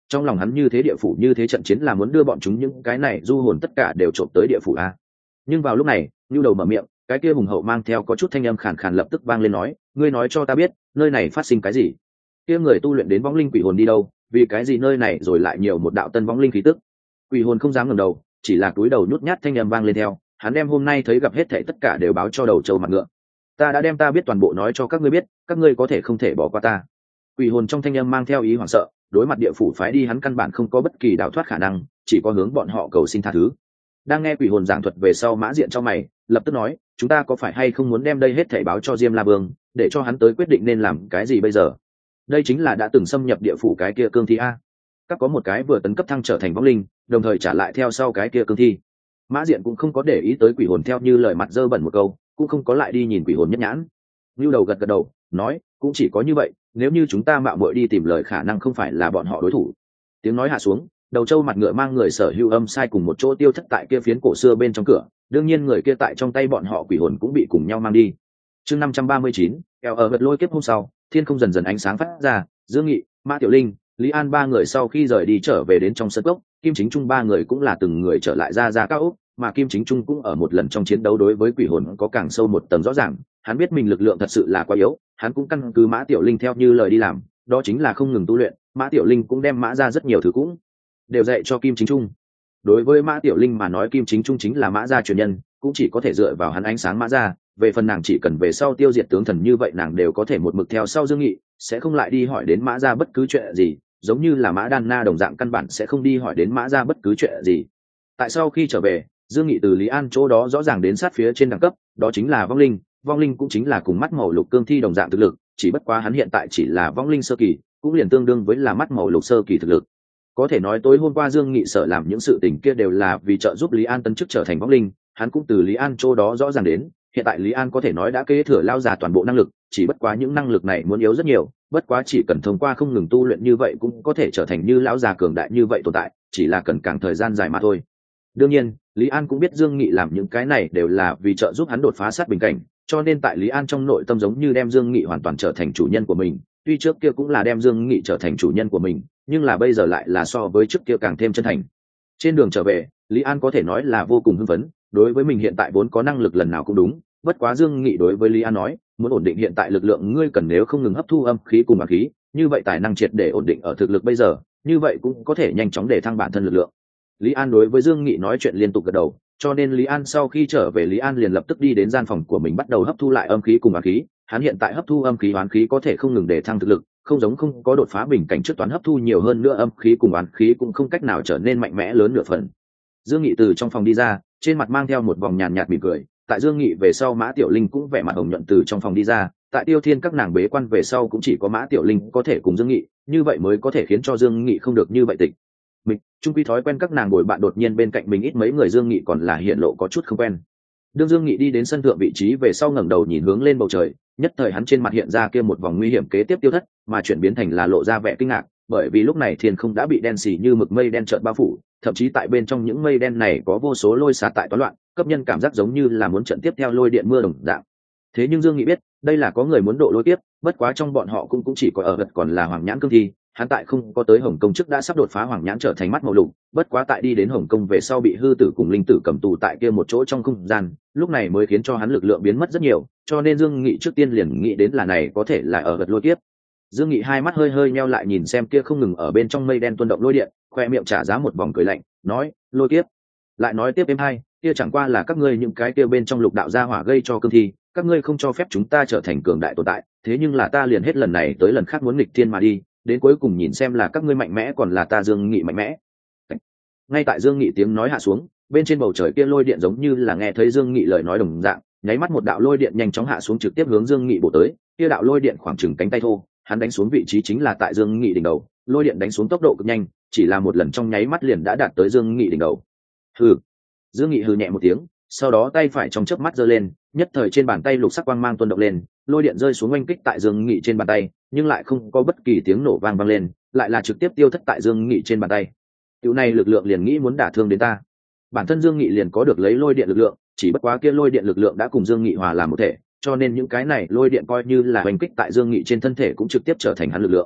Speaker 1: trong lòng hắn như thế địa phủ như thế trận chiến là muốn đưa bọn chúng những cái này du hồn tất cả đều trộm tới địa phủ a. Nhưng vào lúc này nhu đầu mở miệng, cái kia hùng hậu mang theo có chút thanh âm khàn khàn lập tức vang lên nói, ngươi nói cho ta biết nơi này phát sinh cái gì? Kia người tu luyện đến vong linh quỷ hồn đi đâu, vì cái gì nơi này rồi lại nhiều một đạo tân vong linh khí tức? Quỷ hồn không dám ngẩng đầu, chỉ là cúi đầu nhút nhát thanh âm vang lên theo, hắn đem hôm nay thấy gặp hết thảy tất cả đều báo cho đầu trâu mặt ngựa. Ta đã đem ta biết toàn bộ nói cho các ngươi biết, các ngươi có thể không thể bỏ qua ta. Quỷ hồn trong thanh âm mang theo ý hoảng sợ, đối mặt địa phủ phái đi hắn căn bản không có bất kỳ đào thoát khả năng, chỉ có hướng bọn họ cầu xin tha thứ. Đang nghe quỷ hồn giảng thuật về sau, Mã Diện trong mày lập tức nói, chúng ta có phải hay không muốn đem đây hết thảy báo cho Diêm La Vương, để cho hắn tới quyết định nên làm cái gì bây giờ? Đây chính là đã từng xâm nhập địa phủ cái kia cương thi a. Các có một cái vừa tấn cấp thăng trở thành vong linh, đồng thời trả lại theo sau cái kia cương thi. Mã Diện cũng không có để ý tới quỷ hồn theo như lời mặt dơ bẩn một câu, cũng không có lại đi nhìn quỷ hồn nhất nhãn. Nưu đầu gật gật đầu, nói, cũng chỉ có như vậy, nếu như chúng ta mạo muội đi tìm lời khả năng không phải là bọn họ đối thủ. Tiếng nói hạ xuống, đầu trâu mặt ngựa mang người sở hữu âm sai cùng một chỗ tiêu thất tại kia phiến cổ xưa bên trong cửa, đương nhiên người kia tại trong tay bọn họ quỷ hồn cũng bị cùng nhau mang đi. Chương 539, eo ở vật lôi kiếp hôm sau, thiên không dần dần ánh sáng phát ra, Dương Nghị, Mã Tiểu Linh, Lý An ba người sau khi rời đi trở về đến trong sân cốc, Kim Chính Trung ba người cũng là từng người trở lại ra cao ốc, mà Kim Chính Trung cũng ở một lần trong chiến đấu đối với quỷ hồn có càng sâu một tầng rõ ràng, hắn biết mình lực lượng thật sự là quá yếu, hắn cũng căn cứ Mã Tiểu Linh theo như lời đi làm, đó chính là không ngừng tu luyện. Mã Tiểu Linh cũng đem Mã ra rất nhiều thứ cũng đều dạy cho Kim Chính Trung. Đối với Mã Tiểu Linh mà nói, Kim Chính Trung chính là Mã gia truyền nhân, cũng chỉ có thể dựa vào hắn ánh sáng Mã gia. Về phần nàng chỉ cần về sau tiêu diệt tướng thần như vậy nàng đều có thể một mực theo sau Dương Nghị, sẽ không lại đi hỏi đến Mã gia bất cứ chuyện gì, giống như là Mã Đan Na đồng dạng căn bản sẽ không đi hỏi đến Mã gia bất cứ chuyện gì. Tại sau khi trở về, Dương Nghị từ Lý An chỗ đó rõ ràng đến sát phía trên đẳng cấp, đó chính là vong linh cũng chính là cùng mắt màu lục cương thi đồng dạng thực lực, chỉ bất quá hắn hiện tại chỉ là vong linh sơ kỳ, cũng liền tương đương với là mắt màu lục sơ kỳ thực lực. Có thể nói tối hôm qua Dương Nghị sợ làm những sự tình kia đều là vì trợ giúp Lý An tấn chức trở thành vong linh, hắn cũng từ Lý An chỗ đó rõ ràng đến, hiện tại Lý An có thể nói đã kế thừa lao già toàn bộ năng lực, chỉ bất quá những năng lực này muốn yếu rất nhiều, bất quá chỉ cần thông qua không ngừng tu luyện như vậy cũng có thể trở thành như lão già cường đại như vậy tồn tại, chỉ là cần càng thời gian dài mà thôi. Đương nhiên, Lý An cũng biết Dương Nghị làm những cái này đều là vì trợ giúp hắn đột phá sát bình cảnh, cho nên tại Lý An trong nội tâm giống như đem Dương Nghị hoàn toàn trở thành chủ nhân của mình, tuy trước kia cũng là đem Dương Nghị trở thành chủ nhân của mình, nhưng là bây giờ lại là so với trước kia càng thêm chân thành. Trên đường trở về, Lý An có thể nói là vô cùng hưng phấn, đối với mình hiện tại vốn có năng lực lần nào cũng đúng, bất quá Dương Nghị đối với Lý An nói, muốn ổn định hiện tại lực lượng ngươi cần nếu không ngừng hấp thu âm khí cùng bạc khí, như vậy tài năng triệt để ổn định ở thực lực bây giờ, như vậy cũng có thể nhanh chóng để thăng bản thân lực lượng. Lý An đối với Dương Nghị nói chuyện liên tục gật đầu, cho nên Lý An sau khi trở về Lý An liền lập tức đi đến gian phòng của mình bắt đầu hấp thu lại âm khí cùng bạc khí, hắn hiện tại hấp thu âm khí oán khí có thể không ngừng để thăng thực lực, không giống không có đột phá bình cảnh trước toán hấp thu nhiều hơn nữa âm khí cùng oán khí cũng không cách nào trở nên mạnh mẽ lớn nửa phần. Dương Nghị từ trong phòng đi ra, trên mặt mang theo một vòng nhàn nhạt mỉm cười, tại Dương Nghị về sau Mã Tiểu Linh cũng vẻ mặt hồng nhuận từ trong phòng đi ra, tại Tiêu Thiên các nàng bế quan về sau cũng chỉ có Mã Tiểu Linh có thể cùng Dương Nghị, như vậy mới có thể khiến cho Dương Nghị không được như vậy tịch mình trung quy thói quen các nàng bồi bạn đột nhiên bên cạnh mình ít mấy người Dương Nghị còn là hiện lộ có chút không quen. Đương Dương Nghị đi đến sân thượng vị trí về sau ngẩng đầu nhìn hướng lên bầu trời, nhất thời hắn trên mặt hiện ra kia một vòng nguy hiểm kế tiếp tiêu thất, mà chuyển biến thành là lộ ra vẻ kinh ngạc, bởi vì lúc này thiên không đã bị đen xì như mực mây đen trợn bao phủ, thậm chí tại bên trong những mây đen này có vô số lôi xả tại toán loạn, cấp nhân cảm giác giống như là muốn trận tiếp theo lôi điện mưa đồng dạng. Thế nhưng Dương Nghị biết, đây là có người muốn độ lôi tiếp, bất quá trong bọn họ cũng chỉ có ở vật còn là Hoàng Nhãn cương thi, hắn tại không có tới Hồng Kông trước đã sắp đột phá Hoàng Nhãn trở thành mắt màu lục, bất quá tại đi đến Hồng Kông về sau bị hư tử cùng linh tử cầm tù tại kia một chỗ trong không gian, lúc này mới khiến cho hắn lực lượng biến mất rất nhiều, cho nên Dương Nghị trước tiên liền nghĩ đến là này có thể là ở vật lôi tiếp. Dương Nghị hai mắt hơi hơi nheo lại nhìn xem kia không ngừng ở bên trong mây đen tuôn động lôi điện, khoe miệng trả giá một vòng cười lạnh, nói, lôi tiếp. Lại nói tiếp em hai, kia chẳng qua là các ngươi những cái kia bên trong lục đạo gia hỏa gây cho cương thi, các ngươi không cho phép chúng ta trở thành cường đại tồn tại, thế nhưng là ta liền hết lần này tới lần khác muốn nghịch thiên mà đi, đến cuối cùng nhìn xem là các ngươi mạnh mẽ còn là ta Dương Nghị mạnh mẽ. Ngay tại Dương Nghị tiếng nói hạ xuống, bên trên bầu trời kia lôi điện giống như là nghe thấy Dương Nghị lời nói đồng dạng, nháy mắt một đạo lôi điện nhanh chóng hạ xuống trực tiếp hướng Dương Nghị bổ tới, kia đạo lôi điện khoảng chừng cánh tay thô, hắn đánh xuống vị trí chính là tại Dương Nghị đỉnh đầu, lôi điện đánh xuống tốc độ cực nhanh, chỉ là một lần trong nháy mắt liền đã đạt tới Dương Nghị đỉnh đầu. Hừ. Dương Nghị hừ nhẹ một tiếng, sau đó tay phải trong chớp mắt giơ lên, nhất thời trên bàn tay lục sắc quang mang tuôn động lên, lôi điện rơi xuống oanh kích tại Dương Nghị trên bàn tay, nhưng lại không có bất kỳ tiếng nổ vang lên, lại là trực tiếp tiêu thất tại Dương Nghị trên bàn tay. Tiểu này lực lượng liền nghĩ muốn đả thương đến ta. Bản thân Dương Nghị liền có được lấy lôi điện lực lượng, chỉ bất quá kia lôi điện lực lượng đã cùng Dương Nghị hòa làm một thể, cho nên những cái này lôi điện coi như là oanh kích tại Dương Nghị trên thân thể cũng trực tiếp trở thành hắn lực lượng.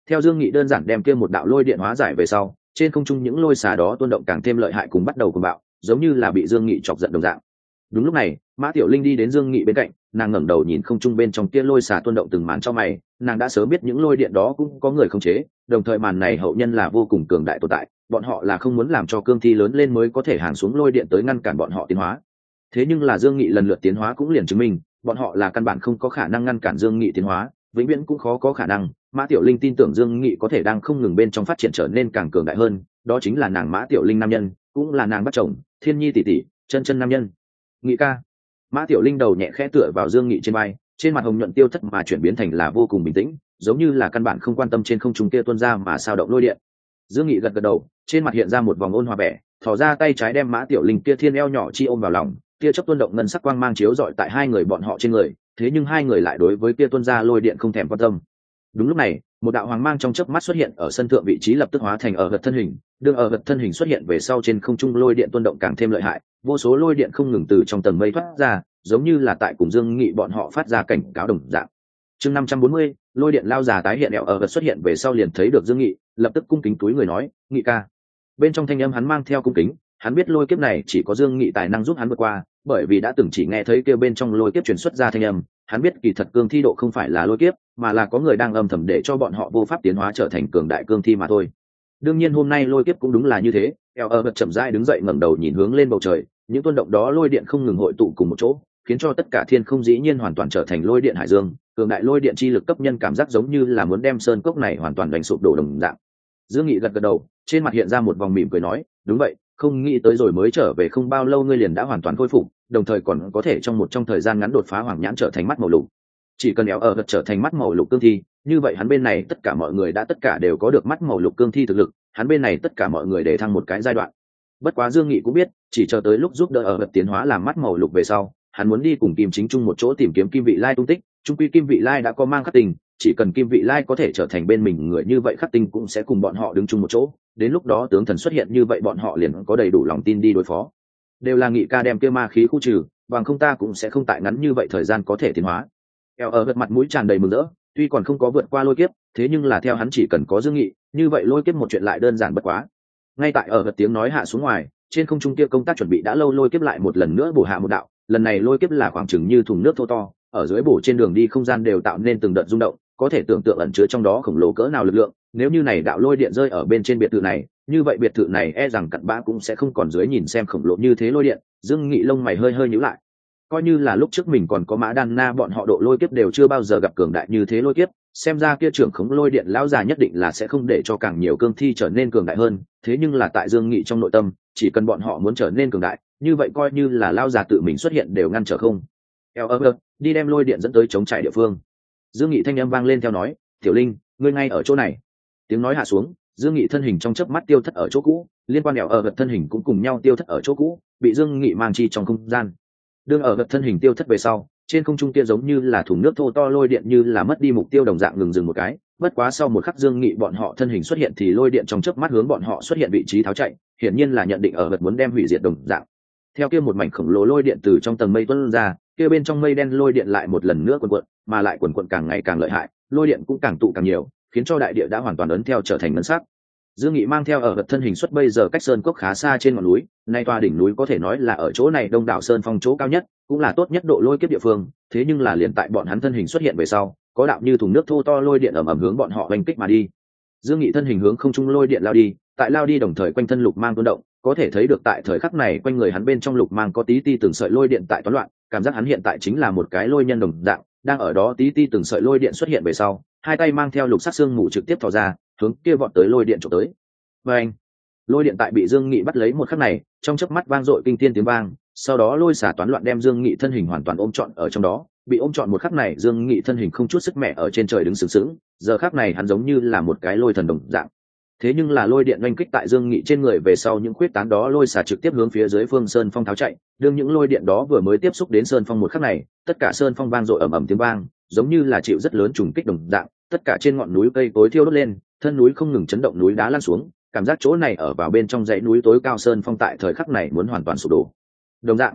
Speaker 1: Theo Dương Nghị đơn giản đem kia một đạo lôi điện hóa giải về sau, trên không trung những lôi xà đó tuôn động càng thêm lợi hại cùng bắt đầu cuồng bạo, giống như là bị Dương Nghị chọc giận đồng dạng. Đúng lúc này, Mã Tiểu Linh đi đến Dương Nghị bên cạnh, nàng ngẩng đầu nhìn không trung bên trong kia lôi xà tuôn động từng màn cho mày, nàng đã sớm biết những lôi điện đó cũng có người khống chế, đồng thời màn này hậu nhân là vô cùng cường đại tồn tại, bọn họ là không muốn làm cho cương thi lớn lên mới có thể hàng xuống lôi điện tới ngăn cản bọn họ tiến hóa. Thế nhưng là Dương Nghị lần lượt tiến hóa cũng liền chứng minh, bọn họ là căn bản không có khả năng ngăn cản Dương Nghị tiến hóa, vĩnh viễn cũng khó có khả năng. Mã Tiểu Linh tin tưởng Dương Nghị có thể đang không ngừng bên trong phát triển trở nên càng cường đại hơn, đó chính là nàng Mã Tiểu Linh nam nhân, cũng là nàng bắt chồng, Thiên Nhi tỷ tỷ, chân chân nam nhân. Nghị ca. Mã Tiểu Linh đầu nhẹ khẽ tựa vào Dương Nghị trên vai, trên mặt hồng nhuận tiêu thất mà chuyển biến thành là vô cùng bình tĩnh, giống như là căn bản không quan tâm trên không trung kia tuôn ra mà sao động lôi điện. Dương Nghị gật gật đầu, trên mặt hiện ra một vòng ôn hòa vẻ, thò ra tay trái đem Mã Tiểu Linh kia thiên eo nhỏ chi ôm vào lòng, kia chớp tuôn động ngân sắc quang mang chiếu rọi tại hai người bọn họ trên người, thế nhưng hai người lại đối với kia tuôn ra lôi điện không thèm quan tâm. Đúng lúc này, một đạo hoàng mang trong chớp mắt xuất hiện ở sân thượng vị trí lập tức hóa thành ở vật thân hình, đương ở vật thân hình xuất hiện về sau trên không trung lôi điện tuôn động càng thêm lợi hại, vô số lôi điện không ngừng từ trong tầng mây thoát ra, giống như là tại cùng Dương Nghị bọn họ phát ra cảnh cáo đồng dạng. Chương 540, lôi điện lao già tái hiện ẹo ở vật xuất hiện về sau liền thấy được Dương Nghị, lập tức cung kính túi người nói, "Nghị ca." Bên trong thanh âm hắn mang theo cung kính, hắn biết lôi kiếp này chỉ có Dương Nghị tài năng giúp hắn vượt qua, bởi vì đã từng chỉ nghe thấy kêu bên trong lôi kiếp truyền xuất ra thanh âm, hắn biết kỳ thật cương thi độ không phải là lôi kiếp, mà là có người đang âm thầm để cho bọn họ vô pháp tiến hóa trở thành cường đại cương thi mà thôi. Đương nhiên hôm nay lôi kiếp cũng đúng là như thế, eo ở vật chậm rãi đứng dậy ngẩng đầu nhìn hướng lên bầu trời, những tuôn động đó lôi điện không ngừng hội tụ cùng một chỗ, khiến cho tất cả thiên không dĩ nhiên hoàn toàn trở thành lôi điện hải dương, cường đại lôi điện chi lực cấp nhân cảm giác giống như là muốn đem sơn cốc này hoàn toàn đánh sụp đổ đồng dạng. Dương Nghị gật gật đầu, trên mặt hiện ra một vòng mỉm cười nói, "Đúng vậy, không nghĩ tới rồi mới trở về không bao lâu ngươi liền đã hoàn toàn khôi phục, đồng thời còn có thể trong thời gian ngắn đột phá hoàng nhãn trở thành mắt màu lục. Chỉ cần éo ở vật trở thành mắt màu lục cương thi, như vậy hắn bên này tất cả mọi người đã tất cả đều có được mắt màu lục cương thi thực lực, hắn bên này tất cả mọi người để thăng một cái giai đoạn." Bất quá Dương Nghị cũng biết, chỉ chờ tới lúc giúp đỡ ở vật tiến hóa làm mắt màu lục về sau, hắn muốn đi cùng Kim Chính Trung một chỗ tìm kiếm Kim Vị Lai tung tích, chung quy Kim Vị Lai đã có mang khắc tình, chỉ cần Kim Vị Lai có thể trở thành bên mình người như vậy khắc tinh cũng sẽ cùng bọn họ đứng chung một chỗ, đến lúc đó tướng thần xuất hiện như vậy bọn họ liền có đầy đủ lòng tin đi đối phó. Đều là Nghị ca đem kia ma khí khu trừ, bằng không ta cũng sẽ không tại ngắn như vậy thời gian có thể tiến hóa. Eo ở vật mặt mũi tràn đầy mừng rỡ, tuy còn không có vượt qua lôi kiếp, thế nhưng là theo hắn chỉ cần có Dương Nghị, như vậy lôi kiếp một chuyện lại đơn giản bất quá. Ngay tại ở vật tiếng nói hạ xuống ngoài, trên không trung kia công tác chuẩn bị đã lâu lôi kiếp lại một lần nữa bổ hạ một đạo, lần này lôi kiếp là khoảng chừng như thùng nước thô to, ở dưới bổ trên đường đi không gian đều tạo nên từng đợt rung động, có thể tưởng tượng ẩn chứa trong đó khổng lồ cỡ nào lực lượng, nếu như này đạo lôi điện rơi ở bên trên biệt thự này, như vậy biệt thự này e rằng cặn bã cũng sẽ không còn dưới nhìn xem khổng lồ như thế lôi điện. Dương Nghị lông mày hơi hơi nhíu lại, coi như là lúc trước mình còn có Mã Đan Na bọn họ độ lôi kiếp đều chưa bao giờ gặp cường đại như thế lôi kiếp, xem ra kia trưởng khống lôi điện lão già nhất định là sẽ không để cho càng nhiều cương thi trở nên cường đại hơn, thế nhưng là tại Dương Nghị trong nội tâm, chỉ cần bọn họ muốn trở nên cường đại, như vậy coi như là lão già tự mình xuất hiện đều ngăn trở không. Eo đi đem lôi điện dẫn tới chống chạy địa phương. Dương Nghị thanh âm vang lên theo nói, "Tiểu Linh, ngươi ngay ở chỗ này." Tiếng nói hạ xuống, Dương Nghị thân hình trong chớp mắt tiêu thất ở chỗ cũ, liên quan eo ở vật thân hình cũng cùng nhau tiêu thất ở chỗ cũ, bị Dương Nghị mang chi trong không gian. Đương ở vật thân hình tiêu thất về sau, trên không trung kia giống như là thùng nước thô to lôi điện như là mất đi mục tiêu đồng dạng ngừng dừng một cái, bất quá sau một khắc Dương Nghị bọn họ thân hình xuất hiện thì lôi điện trong chớp mắt hướng bọn họ xuất hiện vị trí tháo chạy, hiển nhiên là nhận định ở vật muốn đem hủy diệt đồng dạng. Theo kia một mảnh khổng lồ lôi điện từ trong tầng mây tuôn ra, kia bên trong mây đen lôi điện lại một lần nữa cuộn cuộn, mà lại cuộn cuộn càng ngày càng lợi hại, lôi điện cũng càng tụ càng nhiều, khiến cho đại địa đã hoàn toàn ấn theo trở thành ngân sắc. Dương Nghị mang theo ở vật thân hình xuất bây giờ cách sơn cốc khá xa trên ngọn núi, nay tòa đỉnh núi có thể nói là ở chỗ này đông đảo sơn phong chỗ cao nhất, cũng là tốt nhất độ lôi kiếp địa phương, thế nhưng là liền tại bọn hắn thân hình xuất hiện về sau, có đạo như thùng nước thô to lôi điện ầm ầm hướng bọn họ oanh kích mà đi. Dương Nghị thân hình hướng không trung lôi điện lao đi, tại lao đi đồng thời quanh thân lục mang tuôn động, có thể thấy được tại thời khắc này quanh người hắn bên trong lục mang có tí ti từng sợi lôi điện tại toán loạn, cảm giác hắn hiện tại chính là một cái lôi nhân đồng dạng, đang ở đó tí ti từng sợi lôi điện xuất hiện về sau, hai tay mang theo lục sắc xương mù trực tiếp thò ra, hướng kia vọt tới lôi điện chụp tới. Và anh, lôi điện tại bị Dương Nghị bắt lấy một khắc này, trong chớp mắt vang dội kinh thiên tiếng vang, sau đó lôi xả toán loạn đem Dương Nghị thân hình hoàn toàn ôm trọn ở trong đó, bị ôm trọn một khắc này Dương Nghị thân hình không chút sức mẻ ở trên trời đứng sướng sướng, giờ khắc này hắn giống như là một cái lôi thần đồng dạng. Thế nhưng là lôi điện oanh kích tại Dương Nghị trên người về sau những khuyết tán đó lôi xả trực tiếp hướng phía dưới phương sơn phong tháo chạy, đương những lôi điện đó vừa mới tiếp xúc đến sơn phong một khắc này, tất cả sơn phong vang dội ầm ầm tiếng vang, giống như là chịu rất lớn trùng kích đồng dạng, tất cả trên ngọn núi cây tối thiêu đốt lên, thân núi không ngừng chấn động, núi đá lăn xuống, cảm giác chỗ này ở vào bên trong dãy núi tối cao sơn phong tại thời khắc này muốn hoàn toàn sụp đổ đồng dạng.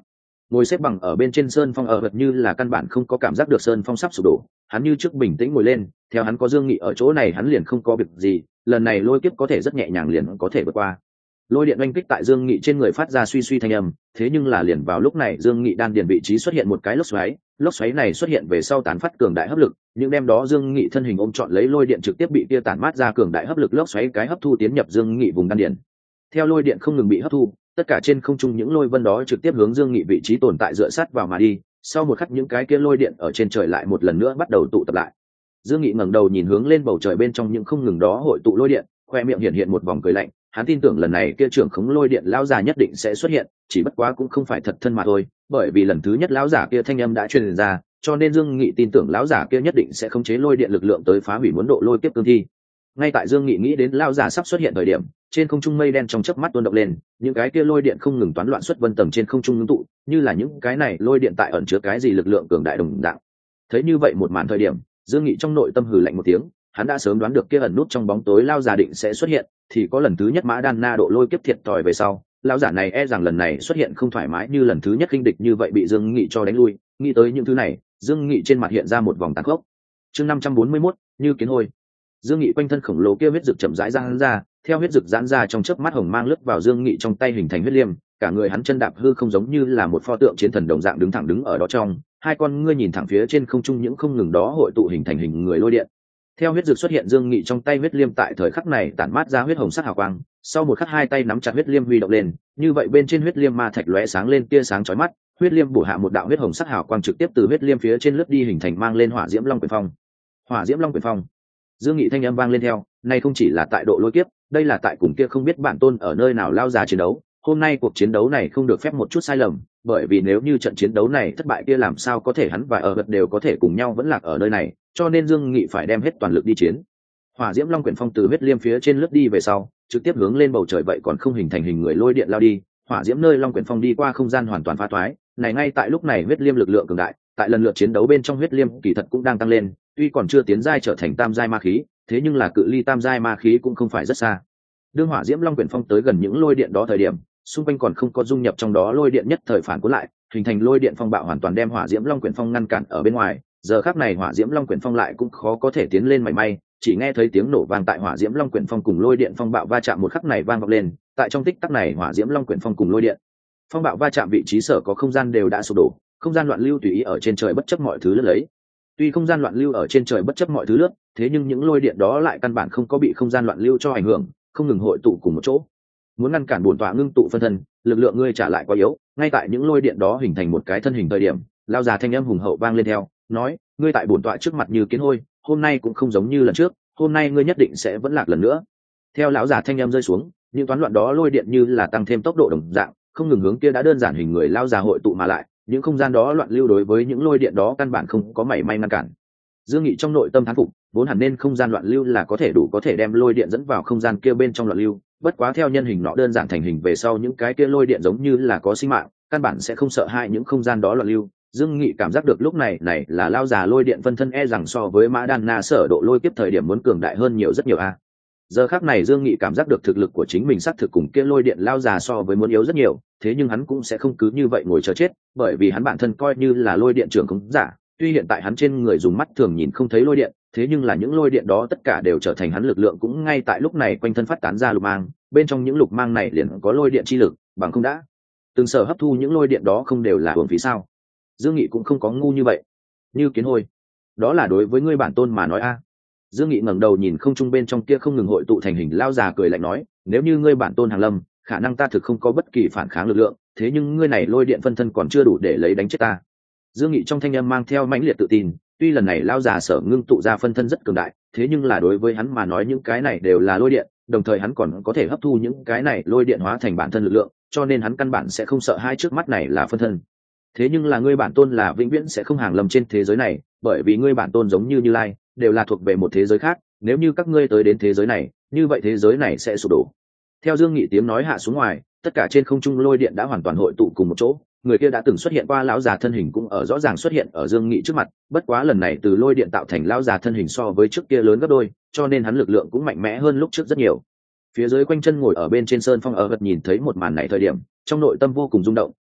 Speaker 1: ngồi xếp bằng ở bên trên sơn phong ở vật như là căn bản không có cảm giác được sơn phong sắp sụp đổ, hắn như trước bình tĩnh ngồi lên, theo hắn có Dương Nghị ở chỗ này hắn liền không có việc gì, lần này lôi kiếp có thể rất nhẹ nhàng liền có thể vượt qua. Lôi điện oanh kích tại Dương Nghị trên người phát ra suy suy thanh âm, thế nhưng là liền vào lúc này Dương Nghị đan điền vị trí xuất hiện một cái lốc xoáy này xuất hiện về sau tán phát cường đại hấp lực, những đem đó Dương Nghị thân hình ôm trọn lấy lôi điện trực tiếp bị kia tản mát ra cường đại hấp lực lốc xoáy cái hấp thu tiến nhập Dương Nghị vùng đan điền. Theo lôi điện không ngừng bị hấp thu, tất cả trên không trung những lôi vân đó trực tiếp hướng Dương Nghị vị trí tồn tại dựa sát vào mà đi, sau một khắc những cái kia lôi điện ở trên trời lại một lần nữa bắt đầu tụ tập lại. Dương Nghị ngẩng đầu nhìn hướng lên bầu trời bên trong những không ngừng đó hội tụ lôi điện, khoe miệng hiện hiện một vòng cười lạnh, hắn tin tưởng lần này kia trưởng khống lôi điện lão già nhất định sẽ xuất hiện, chỉ bất quá cũng không phải thật thân mà thôi, bởi vì lần thứ nhất lão giả kia thanh âm đã truyền ra, cho nên Dương Nghị tin tưởng lão giả kia nhất định sẽ khống chế lôi điện lực lượng tới phá hủy muốn độ lôi kiếp cương thi. Ngay tại Dương Nghị nghĩ đến lão giả sắp xuất hiện thời điểm, trên không trung mây đen trong chớp mắt tuôn động lên, những cái kia lôi điện không ngừng toán loạn xuất vân tầng trên không trung ngưng tụ, như là những cái này lôi điện tại ẩn chứa cái gì lực lượng cường đại đồng dạng. Thấy như vậy một màn thời điểm, Dương Nghị trong nội tâm hừ lạnh một tiếng, hắn đã sớm đoán được kia ẩn nút trong bóng tối lão giả định sẽ xuất hiện, thì có lần thứ nhất Mã Đan Na độ lôi kiếp thiệt thòi về sau, lão giả này e rằng lần này xuất hiện không thoải mái như lần thứ nhất khinh địch như vậy bị Dương Nghị cho đánh lui, nghĩ tới những thứ này, Dương Nghị trên mặt hiện ra một vòng tàn khốc. Chương 541, như kiến hôi. Dương Nghị quanh thân khổng lồ kia huyết dược chậm rãi giãn ra, theo huyết dược giãn ra trong chớp mắt hồng mang lướt vào Dương Nghị trong tay hình thành huyết liêm, cả người hắn chân đạp hư không giống như là một pho tượng chiến thần đồng dạng đứng ở đó trong, hai con ngươi nhìn thẳng phía trên không trung những không ngừng đó hội tụ hình thành hình người lôi điện. Theo huyết dược xuất hiện Dương Nghị trong tay huyết liêm tại thời khắc này tản mát ra huyết hồng sắc hào quang, sau một khắc hai tay nắm chặt huyết liêm huy động lên, như vậy bên trên huyết liêm ma thạch lóe sáng lên tia sáng chói mắt, huyết liêm bổ hạ một đạo huyết hồng sắc hào quang trực tiếp từ huyết liêm phía trên lướt đi hình thành mang lên hỏa diễm long quyền phong. Hỏa diễm long quyền phong. Dương Nghị thanh âm vang lên theo, này không chỉ là tại độ lôi kiếp, đây là tại cùng kia không biết bản tôn ở nơi nào lao ra chiến đấu, hôm nay cuộc chiến đấu này không được phép một chút sai lầm, bởi vì nếu như trận chiến đấu này thất bại kia làm sao có thể hắn và ở vật đều có thể cùng nhau vẫn lạc ở nơi này, cho nên Dương Nghị phải đem hết toàn lực đi chiến. Hỏa diễm long quyển phong từ huyết liêm phía trên lướt đi về sau, trực tiếp hướng lên bầu trời vậy còn không hình thành hình người lôi điện lao đi, hỏa diễm nơi long quyển phong đi qua không gian hoàn toàn phá toái, này ngay tại lúc này huyết liêm lực lượng cường đại, tại lần lượt chiến đấu bên trong huyết liêm kỳ thật cũng đang tăng lên, tuy còn chưa tiến giai trở thành tam giai ma khí, thế nhưng là cự ly tam giai ma khí cũng không phải rất xa. Đương hỏa diễm long quyển phong tới gần những lôi điện đó thời điểm, xung quanh còn không có dung nhập trong đó lôi điện nhất thời phản cuốn lại, hình thành lôi điện phong bạo hoàn toàn đem hỏa diễm long quyển phong ngăn cản ở bên ngoài. Giờ khắc này hỏa diễm long quyển phong lại cũng khó có thể tiến lên mảy may, chỉ nghe thấy tiếng nổ vang tại hỏa diễm long quyển phong cùng lôi điện phong bạo va chạm một khắc này vang vọng lên, tại trong tích tắc này hỏa diễm long quyển phong cùng lôi điện phong bạo va chạm vị trí sở có không gian đều đã sụp đổ, không gian loạn lưu tùy ý ở trên trời bất chấp mọi thứ lướt lấy. Tuy không gian loạn lưu ở trên trời bất chấp mọi thứ lướt, thế nhưng những lôi điện đó lại căn bản không có bị không gian loạn lưu cho ảnh hưởng, không ngừng hội tụ cùng một chỗ. Muốn ngăn cản bổn tọa ngưng tụ phân thân, lực lượng ngươi trả lại quá yếu. Ngay tại những lôi điện đó hình thành một cái thân hình thời điểm, lao già thanh âm hùng hậu vang lên theo, nói: ngươi tại bổn tọa trước mặt như kiến hôi, hôm nay cũng không giống như lần trước, hôm nay ngươi nhất định sẽ vẫn lạc lần nữa. Theo lão già thanh âm rơi xuống, những toán loạn đó lôi điện như là tăng thêm tốc độ đồng dạng, không ngừng hướng kia đã đơn giản hình người lao già hội tụ mà lại, những không gian đó loạn lưu đối với những lôi điện đó căn bản không có mảy may ngăn cản. Dương Nghị trong nội tâm thán phục, vốn hẳn nên không gian loạn lưu là có thể đem lôi điện dẫn vào không gian kia bên trong loạn lưu, bất quá theo nhân hình nọ đơn giản thành hình về sau những cái kia lôi điện giống như là có sinh mạng, căn bản sẽ không sợ hãi những không gian đó loạn lưu. Dương Nghị cảm giác được lúc này là lao già lôi điện phân thân e rằng so với Mã Đan Na sở độ lôi kiếp thời điểm muốn cường đại hơn nhiều rất nhiều a. Giờ khắc này Dương Nghị cảm giác được thực lực của chính mình xác thực cùng kia lôi điện lao già so với muốn yếu rất nhiều, thế nhưng hắn cũng sẽ không cứ như vậy ngồi chờ chết, bởi vì hắn bản thân coi như là lôi điện trưởng khống giả, tuy hiện tại hắn trên người dùng mắt thường nhìn không thấy lôi điện, thế nhưng là những lôi điện đó tất cả đều trở thành hắn lực lượng, cũng ngay tại lúc này quanh thân phát tán ra lục mang, bên trong những lục mang này liền có lôi điện chi lực, bằng không đã từng sở hấp thu những lôi điện đó không đều là uổng phí sao? Dương Nghị cũng không có ngu như vậy. Như kiến hôi, đó là đối với ngươi bản tôn mà nói a. Dương Nghị ngẩng đầu nhìn không trung bên trong kia không ngừng hội tụ thành hình lao già cười lạnh nói, nếu như ngươi bản tôn hàng lâm, khả năng ta thực không có bất kỳ phản kháng lực lượng, thế nhưng ngươi này lôi điện phân thân còn chưa đủ để lấy đánh chết ta. Dương Nghị trong thanh âm mang theo mãnh liệt tự tin, tuy lần này lao già sở ngưng tụ ra phân thân rất cường đại, thế nhưng là đối với hắn mà nói những cái này đều là lôi điện, đồng thời hắn còn có thể hấp thu những cái này lôi điện hóa thành bản thân lực lượng, cho nên hắn căn bản sẽ không sợ hai trước mắt này là phân thân. Thế nhưng là ngươi bản tôn là vĩnh viễn sẽ không hàng lâm trên thế giới này, bởi vì ngươi bản tôn giống như Như Lai, đều là thuộc về một thế giới khác, nếu như các ngươi tới đến thế giới này, như vậy thế giới này sẽ sụp đổ. Theo Dương Nghị tiếng nói hạ xuống ngoài, tất cả trên không trung lôi điện đã hoàn toàn hội tụ cùng một chỗ, người kia đã từng xuất hiện qua lão già thân hình cũng ở rõ ràng xuất hiện ở Dương Nghị trước mặt, bất quá lần này từ lôi điện tạo thành lão già thân hình so với trước kia lớn gấp đôi, cho nên hắn lực lượng cũng mạnh mẽ hơn lúc trước rất nhiều. Phía dưới quanh chân ngồi ở bên trên sơn phong ở vật nhìn thấy một màn này thời điểm, trong nội tâm vô cùng rung động,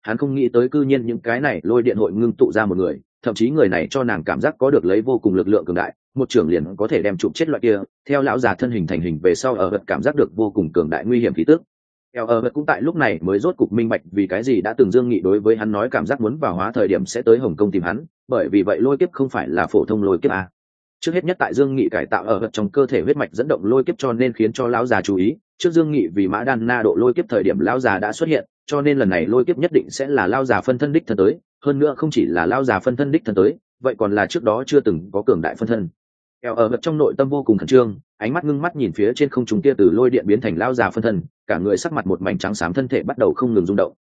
Speaker 1: hắn không nghĩ tới cư nhiên những cái này lôi điện hội ngưng tụ ra một người, thậm chí người này cho nàng cảm giác có được lấy vô cùng lực lượng cường đại, một trưởng liền có thể đem chụp chết loại kia. Theo lão già thân hình thành hình về sau, ở vật cảm giác được vô cùng cường đại nguy hiểm khí tức. Ở vật cũng tại lúc này mới rốt cục minh bạch vì cái gì đã từng Dương Nghị đối với hắn nói cảm giác muốn vào hóa thời điểm sẽ tới Hồng Kông tìm hắn, bởi vì vậy lôi kiếp không phải là phổ thông lôi kiếp à. Trước hết nhất tại Dương Nghị cải tạo ở vật trong cơ thể huyết mạch dẫn động lôi kiếp, cho nên khiến cho lão già chú ý. Trước Dương Nghị vì Mã Đan Na độ lôi kiếp thời điểm lão già đã xuất hiện, cho nên lần này lôi kiếp nhất định sẽ là lão già phân thân đích thân tới, hơn nữa không chỉ là lão già phân thân đích thân tới, vậy còn là trước đó chưa từng có cường đại phân thân. Ở vật trong nội tâm vô cùng khẩn trương, ánh mắt ngưng mắt nhìn phía trên không trung kia từ lôi điện biến thành lão già phân thân, cả người sắc mặt một mảnh trắng xám, thân thể bắt đầu không ngừng rung động.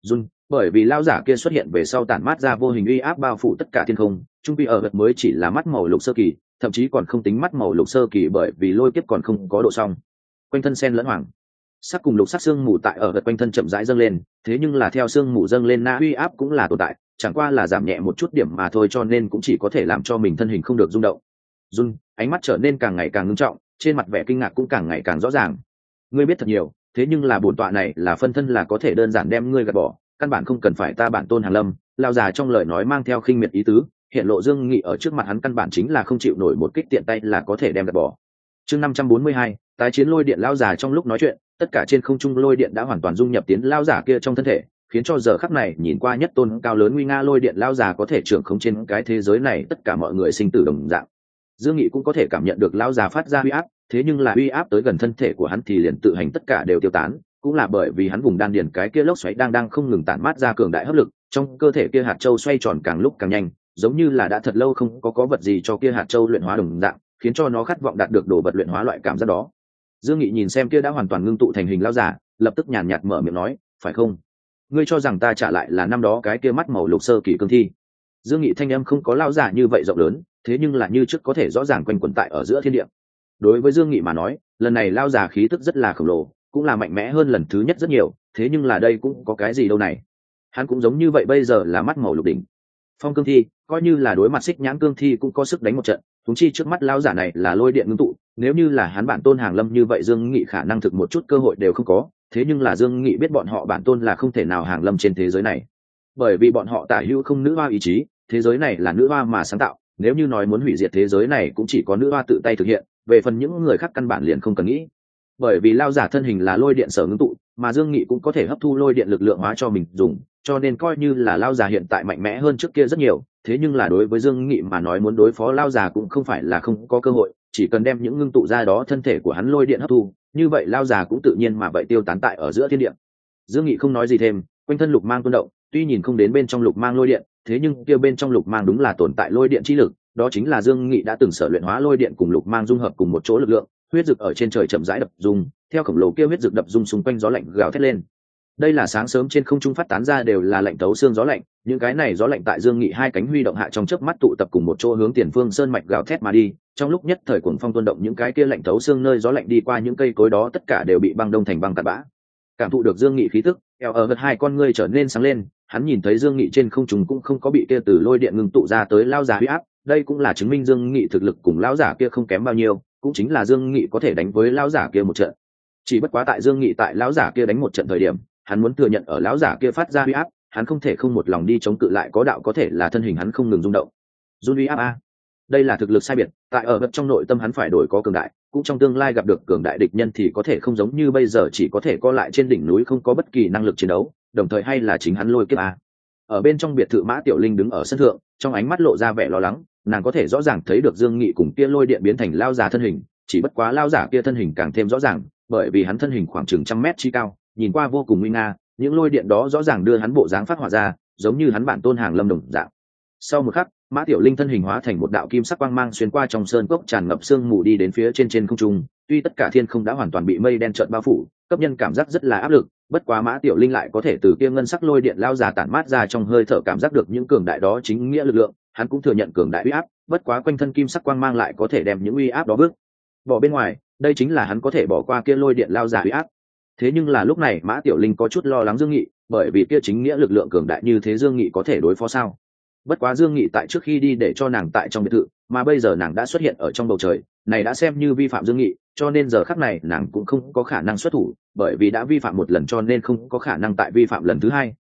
Speaker 1: Bởi vì lão giả kia xuất hiện về sau tản mát ra vô hình uy áp bao phủ tất cả thiên không, trung quy ở vật mới chỉ là mắt màu lục sơ kỳ, thậm chí còn không tính mắt màu lục sơ kỳ, bởi vì lôi kiếp còn không có độ xong. Quanh thân sen lẫn hoàng sắc cùng lục sắc xương mù tại ở vật quanh thân chậm rãi dâng lên, thế nhưng là theo xương mù dâng lên na uy áp cũng là tồn tại, chẳng qua là giảm nhẹ một chút điểm mà thôi, cho nên cũng chỉ có thể làm cho mình thân hình không được rung động. Ánh mắt trở nên càng ngày càng ngưng trọng, trên mặt vẻ kinh ngạc cũng càng ngày càng rõ ràng. Ngươi biết thật nhiều, thế nhưng là bổn tọa này là phân thân, là có thể đơn giản đem ngươi gạt bỏ, căn bản không cần phải ta bản tôn Hàn Lâm. Lão già trong lời nói mang theo khinh miệt ý tứ, hiện lộ Dương Nghị ở trước mặt hắn căn bản chính là không chịu nổi một kích tiện tay là có thể đem gạt bỏ. Chương 542, tái chiến lôi điện. Lão già trong lúc nói chuyện, tất cả trên không trung lôi điện đã hoàn toàn dung nhập tiến lão giả kia trong thân thể, khiến cho giờ khắc này nhìn qua nhất tôn cao lớn nguy nga lôi điện lão già có thể trưởng khống trên cái thế giới này tất cả mọi người sinh tử đồng dạng. Dương Nghị cũng có thể cảm nhận được lão già phát ra uy áp, thế nhưng là uy áp tới gần thân thể của hắn thì liền tự hành tất cả đều tiêu tán, cũng là bởi vì hắn vùng đan điền cái kia lốc xoáy đang không ngừng tản mát ra cường đại hấp lực, trong cơ thể kia hạt châu xoay tròn càng lúc càng nhanh, giống như là đã thật lâu không có vật gì cho kia hạt châu luyện hóa đồng dạng, khiến cho nó khát vọng đạt được đồ vật luyện hóa loại cảm giác đó. Dương Nghị nhìn xem kia đã hoàn toàn ngưng tụ thành hình lão giả, lập tức nhàn nhạt mở miệng nói, phải không? Ngươi cho rằng ta trả lại là năm đó cái kia mắt màu lục sơ kỳ cương thi? Dương Nghị thanh âm không có lão giả như vậy rộng lớn, thế nhưng là như trước có thể rõ ràng quanh quẩn tại ở giữa thiên địa. Đối với Dương Nghị mà nói, lần này lão giả khí tức rất là khổng lồ, cũng là mạnh mẽ hơn lần thứ nhất rất nhiều, thế nhưng là đây cũng có cái gì đâu này. Hắn cũng giống như vậy, bây giờ là mắt màu lục đỉnh phong cương thi, coi như là đối mặt xích nhãn cương thi cũng có sức đánh một trận, huống chi trước mắt lão giả này là lôi điện ngưng tụ, nếu như là hắn bản tôn Hàng Lâm như vậy Dương Nghị khả năng thực một chút cơ hội đều không có, thế nhưng là Dương Nghị biết bọn họ bản tôn là không thể nào Hàng Lâm trên thế giới này, bởi vì bọn họ tả hữu không nữ hoa ý chí, thế giới này là nữ hoa mà sáng tạo, nếu như nói muốn hủy diệt thế giới này cũng chỉ có nữ hoa tự tay thực hiện, về phần những người khác căn bản liền không cần nghĩ. Bởi vì lão giả thân hình là lôi điện sở ngưng tụ, mà Dương Nghị cũng có thể hấp thu lôi điện lực lượng hóa cho mình dùng, cho nên coi như là lão giả hiện tại mạnh mẽ hơn trước kia rất nhiều, thế nhưng là đối với Dương Nghị mà nói muốn đối phó lão giả cũng không phải là không có cơ hội, chỉ cần đem những ngưng tụ ra đó thân thể của hắn lôi điện hấp thu, như vậy lão giả cũng tự nhiên mà vậy tiêu tán tại ở giữa thiên địa. Dương Nghị không nói gì thêm, quanh thân lục mang tuôn động, tuy nhìn không đến bên trong lục mang lôi điện, thế nhưng kia bên trong lục mang đúng là tồn tại lôi điện chi lực, đó chính là Dương Nghị đã từng sở luyện hóa lôi điện cùng lục mang dung hợp cùng một chỗ lực lượng. Huyết dực ở trên trời chậm rãi đập dung, theo khổng lồ kia huyết dực đập dung xung quanh gió lạnh gào thét lên. Đây là sáng sớm trên không trung phát tán ra đều là lạnh tấu xương gió lạnh, những cái này gió lạnh tại Dương Nghị hai cánh huy động hạ trong chớp mắt tụ tập cùng một chỗ hướng Tiền Phương Sơn mạch gào thét mà đi, trong lúc nhất thời cuồng phong tuôn động, những cái kia lạnh tấu xương nơi gió lạnh đi qua những cây cối đó tất cả đều bị băng đông thành băng cát bã. Cảm thụ được Dương Nghị khí tức, ở vật hai con ngươi trở nên sáng lên, hắn nhìn thấy Dương Nghị trên không trung cũng không có bị kia từ lôi điện ngưng tụ ra tới lao giả uy áp, đây cũng là chứng minh Dương Nghị thực lực cùng lão giả kia không kém bao nhiêu, cũng chính là Dương Nghị có thể đánh với lão giả kia một trận. Chỉ bất quá tại Dương Nghị tại lão giả kia đánh một trận thời điểm, hắn muốn thừa nhận ở lão giả kia phát ra uy áp, hắn không thể không một lòng đi chống cự lại, có đạo có thể là thân hình hắn không ngừng rung động. Run uy áp a, đây là thực lực sai biệt, tại ở vật trong nội tâm hắn phải đổi có cường đại, cũng trong tương lai gặp được cường đại địch nhân thì có thể không giống như bây giờ chỉ có thể co lại trên đỉnh núi không có bất kỳ năng lực chiến đấu, đồng thời hay là chính hắn lôi kiếp a. Ở bên trong biệt thự Mã Tiểu Linh đứng ở sân thượng, trong ánh mắt lộ ra vẻ lo lắng, nàng có thể rõ ràng thấy được Dương Nghị cùng kia lôi điện biến thành lao giả thân hình, chỉ bất quá lao giả kia thân hình càng thêm rõ ràng, bởi vì hắn thân hình khoảng chừng 100 mét chi cao, nhìn qua vô cùng nguy nga, những lôi điện đó rõ ràng đưa hắn bộ dáng phát họa ra, giống như hắn bản tôn Hàng Lâm đồng dạng. Sau một khắc, Mã Tiểu Linh thân hình hóa thành một đạo kim sắc quang mang xuyên qua trong sơn cốc tràn ngập sương mù đi đến phía trên không trung, tuy tất cả thiên không đã hoàn toàn bị mây đen trợn bao phủ, cấp nhân cảm giác rất là áp lực, bất quá Mã Tiểu Linh lại có thể từ kia ngân sắc lôi điện lao giả tản mát ra trong hơi thở cảm giác được những cường đại đó chính nghĩa lực lượng, hắn cũng thừa nhận cường đại uy áp, bất quá quanh thân kim sắc quang mang lại có thể đem những uy áp đó bước bỏ bên ngoài, đây chính là hắn có thể bỏ qua kia lôi điện lao giả uy áp. Thế nhưng là lúc này Mã Tiểu Linh có chút lo lắng Dương Nghị, bởi vì kia chính nghĩa lực lượng cường đại như thế Dương Nghị có thể đối phó sao? Bất quá Dương Nghị tại trước khi đi để cho nàng tại trong biệt thự, mà bây giờ nàng đã xuất hiện ở trong bầu trời, này đã xem như vi phạm Dương Nghị, cho nên giờ khắc này nàng cũng không có khả năng xuất thủ, bởi vì đã vi phạm một lần cho nên không có khả năng tại vi phạm lần thứ hai,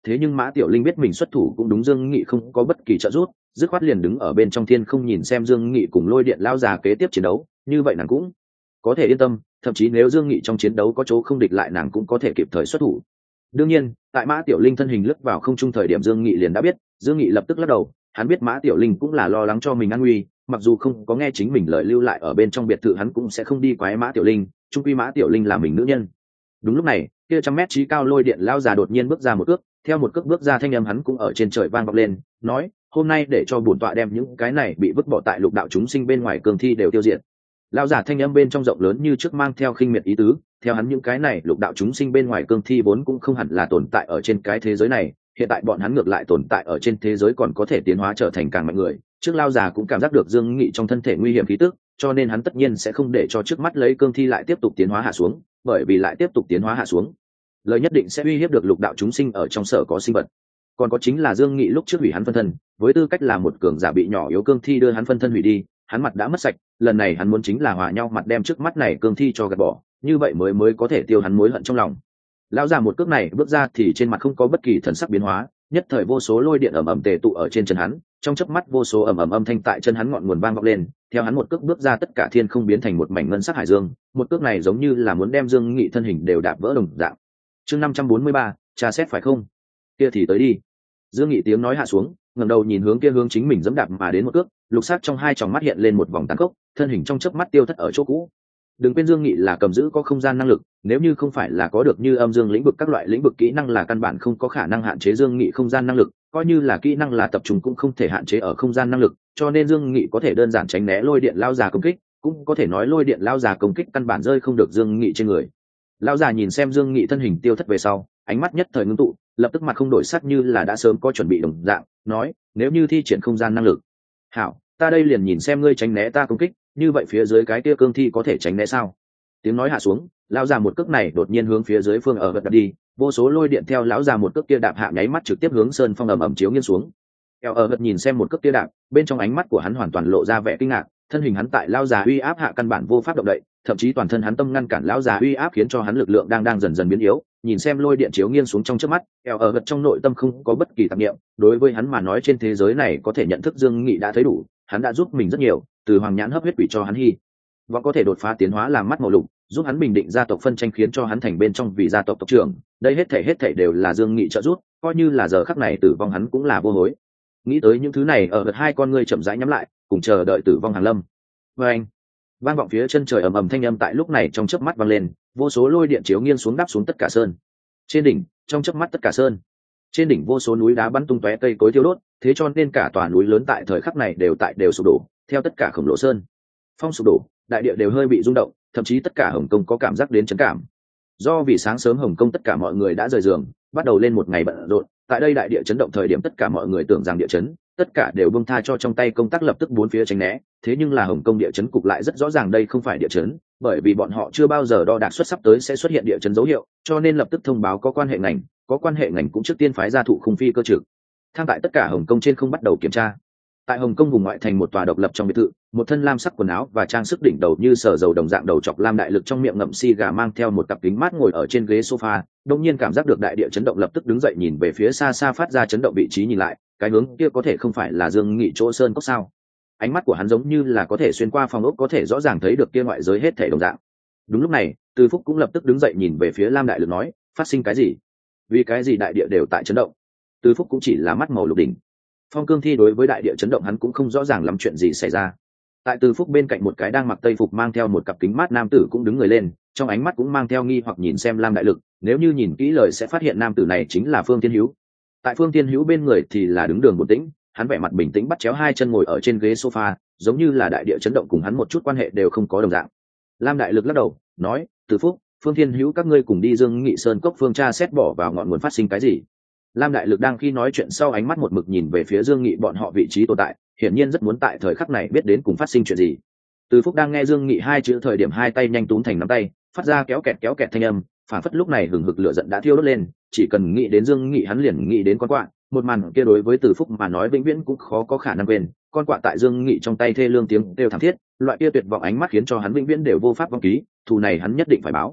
Speaker 1: thế nhưng Mã Tiểu Linh biết mình xuất thủ cũng đúng Dương Nghị không có bất kỳ trợ giúp, dứt khoát liền đứng ở bên trong thiên không nhìn xem Dương Nghị cùng Lôi Điện lao già kế tiếp chiến đấu, như vậy nàng cũng có thể yên tâm, thậm chí nếu Dương Nghị trong chiến đấu có chỗ không địch lại nàng cũng có thể kịp thời xuất thủ. Đương nhiên, tại Mã Tiểu Linh thân hình lướt vào không trung thời điểm Dương Nghị liền đã biết, Dương Nghị lập tức lắc đầu, hắn biết Mã Tiểu Linh cũng là lo lắng cho mình an nguy, mặc dù không có nghe chính mình lời lưu lại ở bên trong biệt thự hắn cũng sẽ không đi quái Mã Tiểu Linh, chung quy Mã Tiểu Linh là mình nữ nhân. Đúng lúc này, kia 100 mét trí cao Lôi Điện lao già đột nhiên bước ra một cước, theo một cước bước ra thanh âm hắn cũng ở trên trời vang vọng lên, nói: "Hôm nay để cho bổn tọa đem những cái này bị vứt bỏ tại lục đạo chúng sinh bên ngoài cường thi đều tiêu diệt." Lao giả thanh âm bên trong rộng lớn như trước mang theo khinh miệt ý tứ, theo hắn những cái này lục đạo chúng sinh bên ngoài cương thi vốn cũng không hẳn là tồn tại ở trên cái thế giới này, hiện tại bọn hắn ngược lại tồn tại ở trên thế giới còn có thể tiến hóa trở thành càng mạnh người. Trước Lao già cũng cảm giác được Dương Nghị trong thân thể nguy hiểm khí tức, cho nên hắn tất nhiên sẽ không để cho trước mắt lấy cương thi lại tiếp tục tiến hóa hạ xuống, bởi vì lại tiếp tục tiến hóa hạ xuống, lời nhất định sẽ uy hiếp được lục đạo chúng sinh ở trong sở có sinh vật. Còn có chính là Dương Nghị lúc trước hủy hắn phân thân, với tư cách là một cường giả bị nhỏ yếu cương thi đưa hắn phân thân hủy đi, hắn mặt đã mất sạch, lần này hắn muốn chính là hòa nhau mặt đem trước mắt này cương thi cho gạt bỏ, như vậy mới có thể tiêu hắn mối hận trong lòng. Lão già một cước này bước ra thì trên mặt không có bất kỳ thần sắc biến hóa, nhất thời vô số lôi điện ầm ầm tề tụ ở trên chân hắn, trong chớp mắt vô số ầm ầm âm thanh tại chân hắn ngọn nguồn vang vọng lên, theo hắn một cước bước ra tất cả thiên không biến thành một mảnh ngân sắc hải dương, một cước này giống như là muốn đem Dương Nghị thân hình đều đạp vỡ đồng dạng. Chương 543, tra xét phải không? Kia thì tới đi. Dương Nghị tiếng nói hạ xuống, ngẩng đầu nhìn hướng kia hướng chính mình dẫm đạp mà đến một cước, lục sắc trong hai tròng mắt hiện lên một vòng tàn khốc, thân hình trong chớp mắt tiêu thất ở chỗ cũ. Đừng quên Dương Nghị là cầm giữ có không gian năng lực, nếu như không phải là có được như âm dương lĩnh vực các loại lĩnh vực kỹ năng là căn bản không có khả năng hạn chế Dương Nghị không gian năng lực, coi như là kỹ năng là tập trung cũng không thể hạn chế ở không gian năng lực, cho nên Dương Nghị có thể đơn giản tránh né lôi điện lao già công kích, cũng có thể nói lôi điện lao già công kích căn bản rơi không được Dương Nghị trên người. Lao già nhìn xem Dương Nghị thân hình tiêu thất về sau, ánh mắt nhất thời ngưng tụ, lập tức mặt không đổi sắc như là đã sớm có chuẩn bị đồng dạng, nói: "Nếu như thi triển không gian năng lực, hảo, ta đây liền nhìn xem ngươi tránh né ta công kích, như vậy phía dưới cái kia cương thi có thể tránh né sao?" Tiếng nói hạ xuống, lão già một cước này đột nhiên hướng phía dưới phương ở gật đi, vô số lôi điện theo lão già một cước kia đạp hạ nháy mắt trực tiếp hướng sơn phong ầm ầm chiếu nghiêng xuống. Eo ở gật nhìn xem một cước kia đạp, bên trong ánh mắt của hắn hoàn toàn lộ ra vẻ kinh ngạc, thân hình hắn tại lão già uy áp hạ căn bản vô pháp động đậy, thậm chí toàn thân hắn tâm ngăn cản lão già uy áp khiến cho hắn lực lượng đang dần dần biến yếu. Nhìn xem lôi điện chiếu nghiêng xuống trong chớp mắt, Eo ở gật trong nội tâm không có bất kỳ tạp niệm, đối với hắn mà nói trên thế giới này có thể nhận thức Dương Nghị đã thấy đủ, hắn đã giúp mình rất nhiều, từ hoàng nhãn hấp huyết quỷ cho hắn hy vọng có thể đột phá tiến hóa làm mắt màu lục, giúp hắn bình định gia tộc phân tranh khiến cho hắn thành bên trong vị gia tộc tộc trưởng, đây hết thảy đều là Dương Nghị trợ giúp, coi như là giờ khắc này tử vong hắn cũng là vô hối. Nghĩ tới những thứ này, ở gật hai con ngươi chậm rãi nhắm lại, cùng chờ đợi tử vong hàng lâm. Và anh, vang vọng phía chân trời ầm ầm thanh âm tại lúc này trong chớp mắt vang lên, vô số lôi điện chiếu nghiêng xuống đáp xuống tất cả sơn. Trên đỉnh, trong chớp mắt tất cả sơn. Trên đỉnh vô số núi đá bắn tung tóe cây cối thiêu đốt, thế cho nên cả tòa núi lớn tại thời khắc này đều sụp đổ, theo tất cả khổng lồ sơn phong sụp đổ, đại địa đều hơi bị rung động, thậm chí tất cả Hồng Kông có cảm giác đến chấn cảm. Do vì sáng sớm Hồng Kông tất cả mọi người đã rời giường, bắt đầu lên một ngày bận rộn, tại đây đại địa chấn động thời điểm tất cả mọi người tưởng rằng địa chấn, tất cả đều buông tha cho trong tay công tác lập tức bốn phía tránh né, thế nhưng là Hồng Kông địa chấn cục lại rất rõ ràng đây không phải địa chấn, bởi vì bọn họ chưa bao giờ đo đạc suất sắp tới sẽ xuất hiện địa chấn dấu hiệu, cho nên lập tức thông báo có quan hệ ngành cũng trước tiên phái ra thụ khung phi cơ trực thang tại tất cả Hồng Kông trên không bắt đầu kiểm tra. Tại Hồng Kông vùng ngoại thành một tòa độc lập trong biệt thự, một thân lam sắc quần áo và trang sức đỉnh đầu như sở dầu đồng dạng đầu chọc lam đại lực trong miệng ngậm xì gà mang theo một cặp kính mát ngồi ở trên ghế sofa, đột nhiên cảm giác được đại địa chấn động lập tức đứng dậy nhìn về phía xa xa phát ra chấn động vị trí nhìn lại, cái hướng kia có thể không phải là Dương Nghị chỗ sơn cốc sao? Ánh mắt của hắn giống như là có thể xuyên qua phòng ốc có thể rõ ràng thấy được kia ngoại giới hết thảy đồng dạng. Đúng lúc này, Từ Phúc cũng lập tức đứng dậy nhìn về phía lam đại lực nói, phát sinh cái gì? Vì cái gì đại địa đều tại chấn động? Từ Phúc cũng chỉ là mắt màu lục đỉnh. Phong cương thi đối với đại địa chấn động hắn cũng không rõ ràng lắm chuyện gì xảy ra. Tại Từ Phúc bên cạnh một cái đang mặc tây phục mang theo một cặp kính mát nam tử cũng đứng người lên, trong ánh mắt cũng mang theo nghi hoặc nhìn xem lam đại lực, nếu như nhìn kỹ lời sẽ phát hiện nam tử này chính là Phương Thiên Hữu. Tại Phương Thiên Hữu bên người thì là đứng Đường Bổn Tĩnh, hắn vẻ mặt bình tĩnh bắt chéo hai chân ngồi ở trên ghế sofa, giống như là đại địa chấn động cùng hắn một chút quan hệ đều không có đồng dạng. Lam đại lực lắc đầu, nói, Từ Phúc, Phương Thiên Hữu các ngươi cùng đi Dương Nghị Sơn cốc phương tra xét bỏ vào ngọn nguồn phát sinh cái gì. Lam đại lực đang khi nói chuyện sau ánh mắt một mực nhìn về phía Dương Nghị bọn họ vị trí tồn tại, hiển nhiên rất muốn tại thời khắc này biết đến cùng phát sinh chuyện gì. Từ Phúc đang nghe Dương Nghị hai chữ thời điểm hai tay nhanh túm thành nắm tay, phát ra kéo kẹt thanh âm, phản phất lúc này hừng hực lửa giận đã thiêu đốt lên, chỉ cần nghĩ đến Dương Nghị hắn liền nghĩ đến con quạ, một màn kia đối với Từ Phúc mà nói vĩnh viễn cũng khó có khả năng quên, con quạ tại Dương Nghị trong tay thê lương tiếng đều thảm thiết, loại kia tuyệt vọng ánh mắt khiến cho hắn vĩnh viễn đều vô pháp vong ký, thù này hắn nhất định phải báo.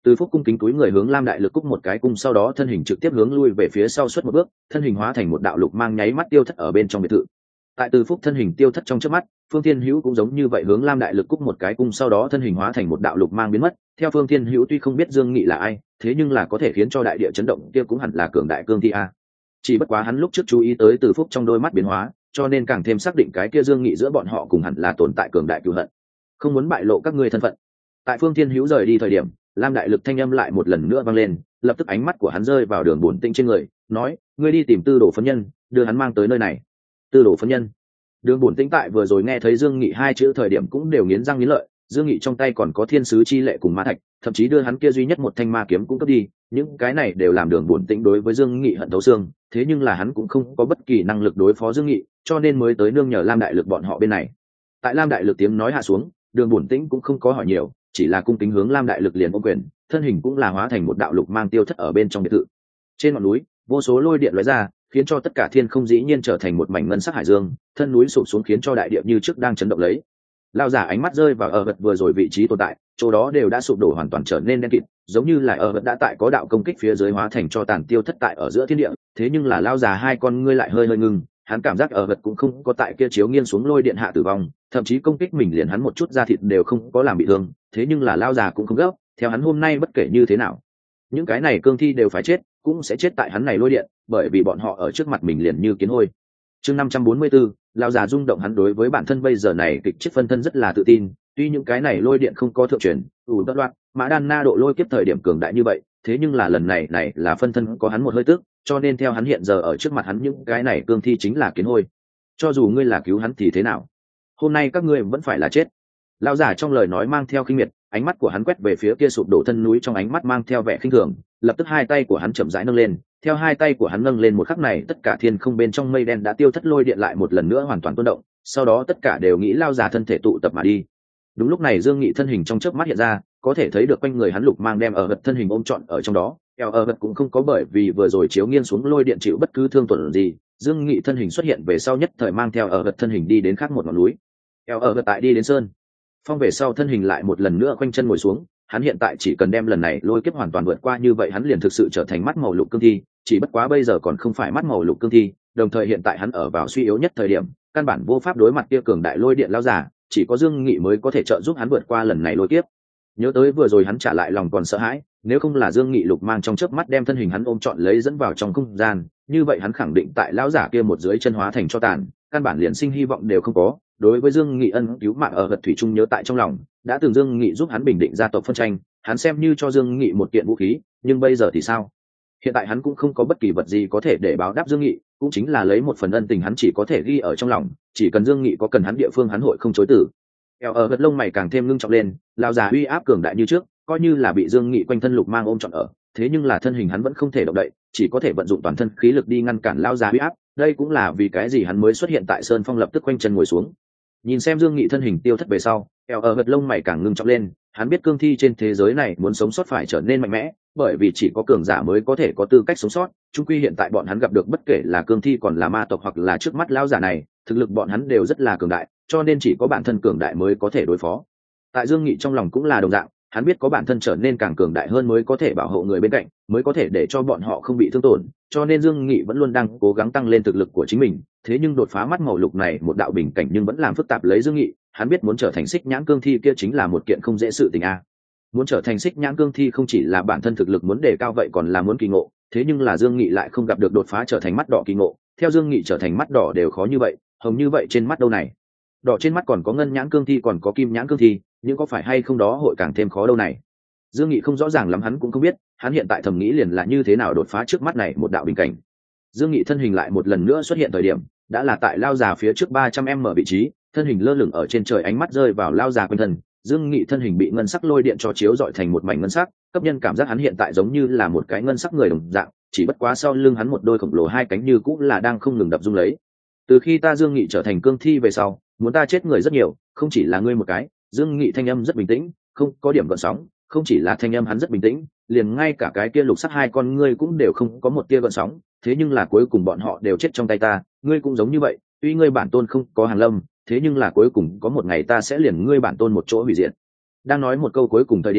Speaker 1: Từ Phúc cung kính túi người hướng Lam Đại Lực cúc một cái cung, sau đó thân hình trực tiếp hướng lui về phía sau suốt một bước, thân hình hóa thành một đạo lục mang nháy mắt tiêu thất ở bên trong biệt thự. Tại Từ Phúc thân hình tiêu thất trong chớp mắt, Phương Thiên Hữu cũng giống như vậy hướng Lam Đại Lực cúc một cái cung, sau đó thân hình hóa thành một đạo lục mang biến mất. Theo Phương Thiên Hữu tuy không biết Dương Nghị là ai, thế nhưng là có thể khiến cho đại địa chấn động kia cũng hẳn là cường đại cương thi a. Chỉ bất quá hắn lúc trước chú ý tới Từ Phúc trong đôi mắt biến hóa, cho nên càng thêm xác định cái kia Dương Nghị giữa bọn họ cùng hẳn là tồn tại cường đại cừu hận. Không muốn bại lộ các ngươi thân phận. Tại Phương Thiên Hữu rời đi thời điểm, Lam Đại Lực thanh âm lại một lần nữa vang lên, lập tức ánh mắt của hắn rơi vào Đường Bổn Tĩnh trên người, nói: ngươi đi tìm Tư Đồ Phấn Nhân, đưa hắn mang tới nơi này. Tư Đồ Phấn Nhân. Đường Bổn Tĩnh tại vừa rồi nghe thấy Dương Nghị hai chữ thời điểm cũng đều nghiến răng nghiến lợi, Dương Nghị trong tay còn có thiên sứ chi lệ cùng ma thạch, thậm chí đưa hắn kia duy nhất một thanh ma kiếm cũng cướp đi, những cái này đều làm Đường Bổn Tĩnh đối với Dương Nghị hận thấu xương, thế nhưng là hắn cũng không có bất kỳ năng lực đối phó Dương Nghị, cho nên mới tới nương nhờ Lam Đại Lực bọn họ bên này. Tại Lam Đại Lực tiếng nói hạ xuống, Đường Bổn Tĩnh cũng không có hỏi nhiều, chỉ là cung kính hướng Lam Đại Lực liền ôm quyền, thân hình cũng là hóa thành một đạo lục mang tiêu thất ở bên trong biệt thự. Trên ngọn núi, vô số lôi điện lóe ra, khiến cho tất cả thiên không dĩ nhiên trở thành một mảnh ngân sắc hải dương, thân núi sụp xuống khiến cho đại địa như trước đang chấn động lấy. Lão giả ánh mắt rơi vào ở vật vừa rồi vị trí tồn tại, chỗ đó đều đã sụp đổ hoàn toàn trở nên đen kịt, giống như là ở vật đã tại có đạo công kích phía dưới hóa thành cho tàn tiêu thất tại ở giữa thiên địa, thế nhưng là lão già hai con ngươi lại hơi hơi ngưng, hắn cảm giác ở vật cũng không có tại kia chiếu nghiêng xuống lôi điện hạ tử vong, thậm chí công kích mình liền hắn một chút da thịt đều không có làm bị thương, thế nhưng là lão già cũng không gấp, theo hắn hôm nay bất kể như thế nào, những cái này cương thi đều phải chết, cũng sẽ chết tại hắn này lôi điện, bởi vì bọn họ ở trước mặt mình liền như kiến hôi. Chương 544, lão già rung động, hắn đối với bản thân bây giờ này kịch chết phân thân rất là tự tin, tuy những cái này lôi điện không có thượng truyền, bất loạn, Mã Đan Na độ lôi kiếp thời điểm cường đại như vậy, thế nhưng là lần này là phân thân có hắn một hơi tức, cho nên theo hắn hiện giờ ở trước mặt hắn những cái này cương thi chính là kiến hôi. Cho dù ngươi là cứu hắn thì thế nào? Hôm nay các ngươi vẫn phải là chết. Lão giả trong lời nói mang theo khinh miệt, ánh mắt của hắn quét về phía kia sụp đổ thân núi, trong ánh mắt mang theo vẻ khinh thường, lập tức hai tay của hắn chậm rãi nâng lên, theo hai tay của hắn nâng lên một khắc này, tất cả thiên không bên trong mây đen đã tiêu thất, lôi điện lại một lần nữa hoàn toàn tuôn động, sau đó tất cả đều nghĩ lão giả thân thể tụ tập mà đi. Đúng lúc này Dương Nghị thân hình trong chớp mắt hiện ra, có thể thấy được quanh người hắn lục mang đem ở vật thân hình ôm trọn ở trong đó, eo ở vật cũng không có bởi vì vừa rồi chiếu nghiêng xuống lôi điện chịu bất cứ thương tổn gì. Dương Nghị thân hình xuất hiện về sau nhất thời mang theo ở vật thân hình đi đến khác một ngọn núi. Eo ở vật tại đi đến sơn phong về sau, thân hình lại một lần nữa khoanh chân ngồi xuống, hắn hiện tại chỉ cần đem lần này lôi kiếp hoàn toàn vượt qua, như vậy hắn liền thực sự trở thành mắt màu lục cương thi, chỉ bất quá bây giờ còn không phải mắt màu lục cương thi, đồng thời hiện tại hắn ở vào suy yếu nhất thời điểm, căn bản vô pháp đối mặt kia cường đại lôi điện lao giả, chỉ có Dương Nghị mới có thể trợ giúp hắn vượt qua lần này lôi kiếp. Nhớ tới vừa rồi hắn trả lại lòng còn sợ hãi, nếu không là Dương Nghị lục mang trong chớp mắt đem thân hình hắn ôm trọn lấy dẫn vào trong không gian, như vậy hắn khẳng định tại lão giả kia một dưới chân hóa thành cho tàn, căn bản liền sinh hy vọng đều không có. Đối với Dương Nghị ân cứu mạng ở vật thủy trung nhớ tại trong lòng, đã từng Dương Nghị giúp hắn bình định gia tộc phân tranh, hắn xem như cho Dương Nghị một kiện vũ khí, nhưng bây giờ thì sao? Hiện tại hắn cũng không có bất kỳ vật gì có thể để báo đáp Dương Nghị, cũng chính là lấy một phần ân tình hắn chỉ có thể ghi ở trong lòng, chỉ cần Dương Nghị có cần hắn địa phương hắn hội không chối từ. Eo ở vật lông mày càng thêm ngưng trọng lên, lão già uy áp cường đại như trước, coi như là bị Dương Nghị quanh thân lục mang ôm trọn ở, thế nhưng là thân hình hắn vẫn không thể động đậy, chỉ có thể vận dụng toàn thân khí lực đi ngăn cản lão già uy áp, đây cũng là vì cái gì hắn mới xuất hiện tại sơn phong lập tức quanh chân ngồi xuống. Nhìn xem Dương Nghị thân hình tiêu thất về sau, eo ở vật lông mày càng ngưng trọng lên, hắn biết cương thi trên thế giới này muốn sống sót phải trở nên mạnh mẽ, bởi vì chỉ có cường giả mới có thể có tư cách sống sót. Chung quy hiện tại bọn hắn gặp được bất kể là cương thi còn là ma tộc hoặc là trước mắt lão giả này, thực lực bọn hắn đều rất là cường đại, cho nên chỉ có bản thân cường đại mới có thể đối phó. Tại Dương Nghị trong lòng cũng là đồng dạng, hắn biết có bản thân trở nên càng cường đại hơn mới có thể bảo hộ người bên cạnh, mới có thể để cho bọn họ không bị thương tổn, cho nên Dương Nghị vẫn luôn đang cố gắng tăng lên thực lực của chính mình. Thế nhưng đột phá mắt màu lục này một đạo bình cảnh nhưng vẫn làm phức tạp lấy Dương Nghị, hắn biết muốn trở thành xích nhãn cương thi kia chính là một kiện không dễ sự tình a. Muốn trở thành xích nhãn cương thi không chỉ là bản thân thực lực muốn đề cao vậy còn là muốn kỳ ngộ, thế nhưng là Dương Nghị lại không gặp được đột phá trở thành mắt đỏ kỳ ngộ, theo Dương Nghị trở thành mắt đỏ đều khó như vậy, hồng như vậy trên mắt đâu này. Đỏ trên mắt còn có ngân nhãn cương thi còn có kim nhãn cương thi, nhưng có phải hay không đó hội càng thêm khó đâu này. Dương Nghị không rõ ràng lắm, hắn cũng không biết, hắn hiện tại thầm nghĩ liền là như thế nào đột phá trước mắt này một đạo bình cảnh. Dương Nghị thân hình lại một lần nữa xuất hiện thời điểm, đã là tại lao già phía trước 300m vị trí, thân hình lơ lửng ở trên trời, ánh mắt rơi vào lao già quanh thân. Dương Nghị thân hình bị ngân sắc lôi điện cho chiếu rọi thành một mảnh ngân sắc, cấp nhân cảm giác hắn hiện tại giống như là một cái ngân sắc người đồng dạng, chỉ bất quá sau lưng hắn một đôi khổng lồ hai cánh như cũng là đang không ngừng đập rung lấy. Từ khi ta Dương Nghị trở thành cương thi về sau, muốn ta chết người rất nhiều, không chỉ là ngươi một cái. Dương Nghị thanh âm rất bình tĩnh, không có điểm gợn sóng, không chỉ là thanh âm hắn rất bình tĩnh, liền ngay cả cái kia lục sắc hai con ngươi cũng đều không có một tia gợn sóng, thế nhưng là cuối cùng bọn họ đều chết trong tay ta, ngươi cũng giống như vậy, tuy ngươi bản tôn không có hàng lâm, thế nhưng là cuối cùng có một ngày ta sẽ liền ngươi bản tôn một chỗ hủy diệt. Đang nói một câu cuối cùng thời điểm,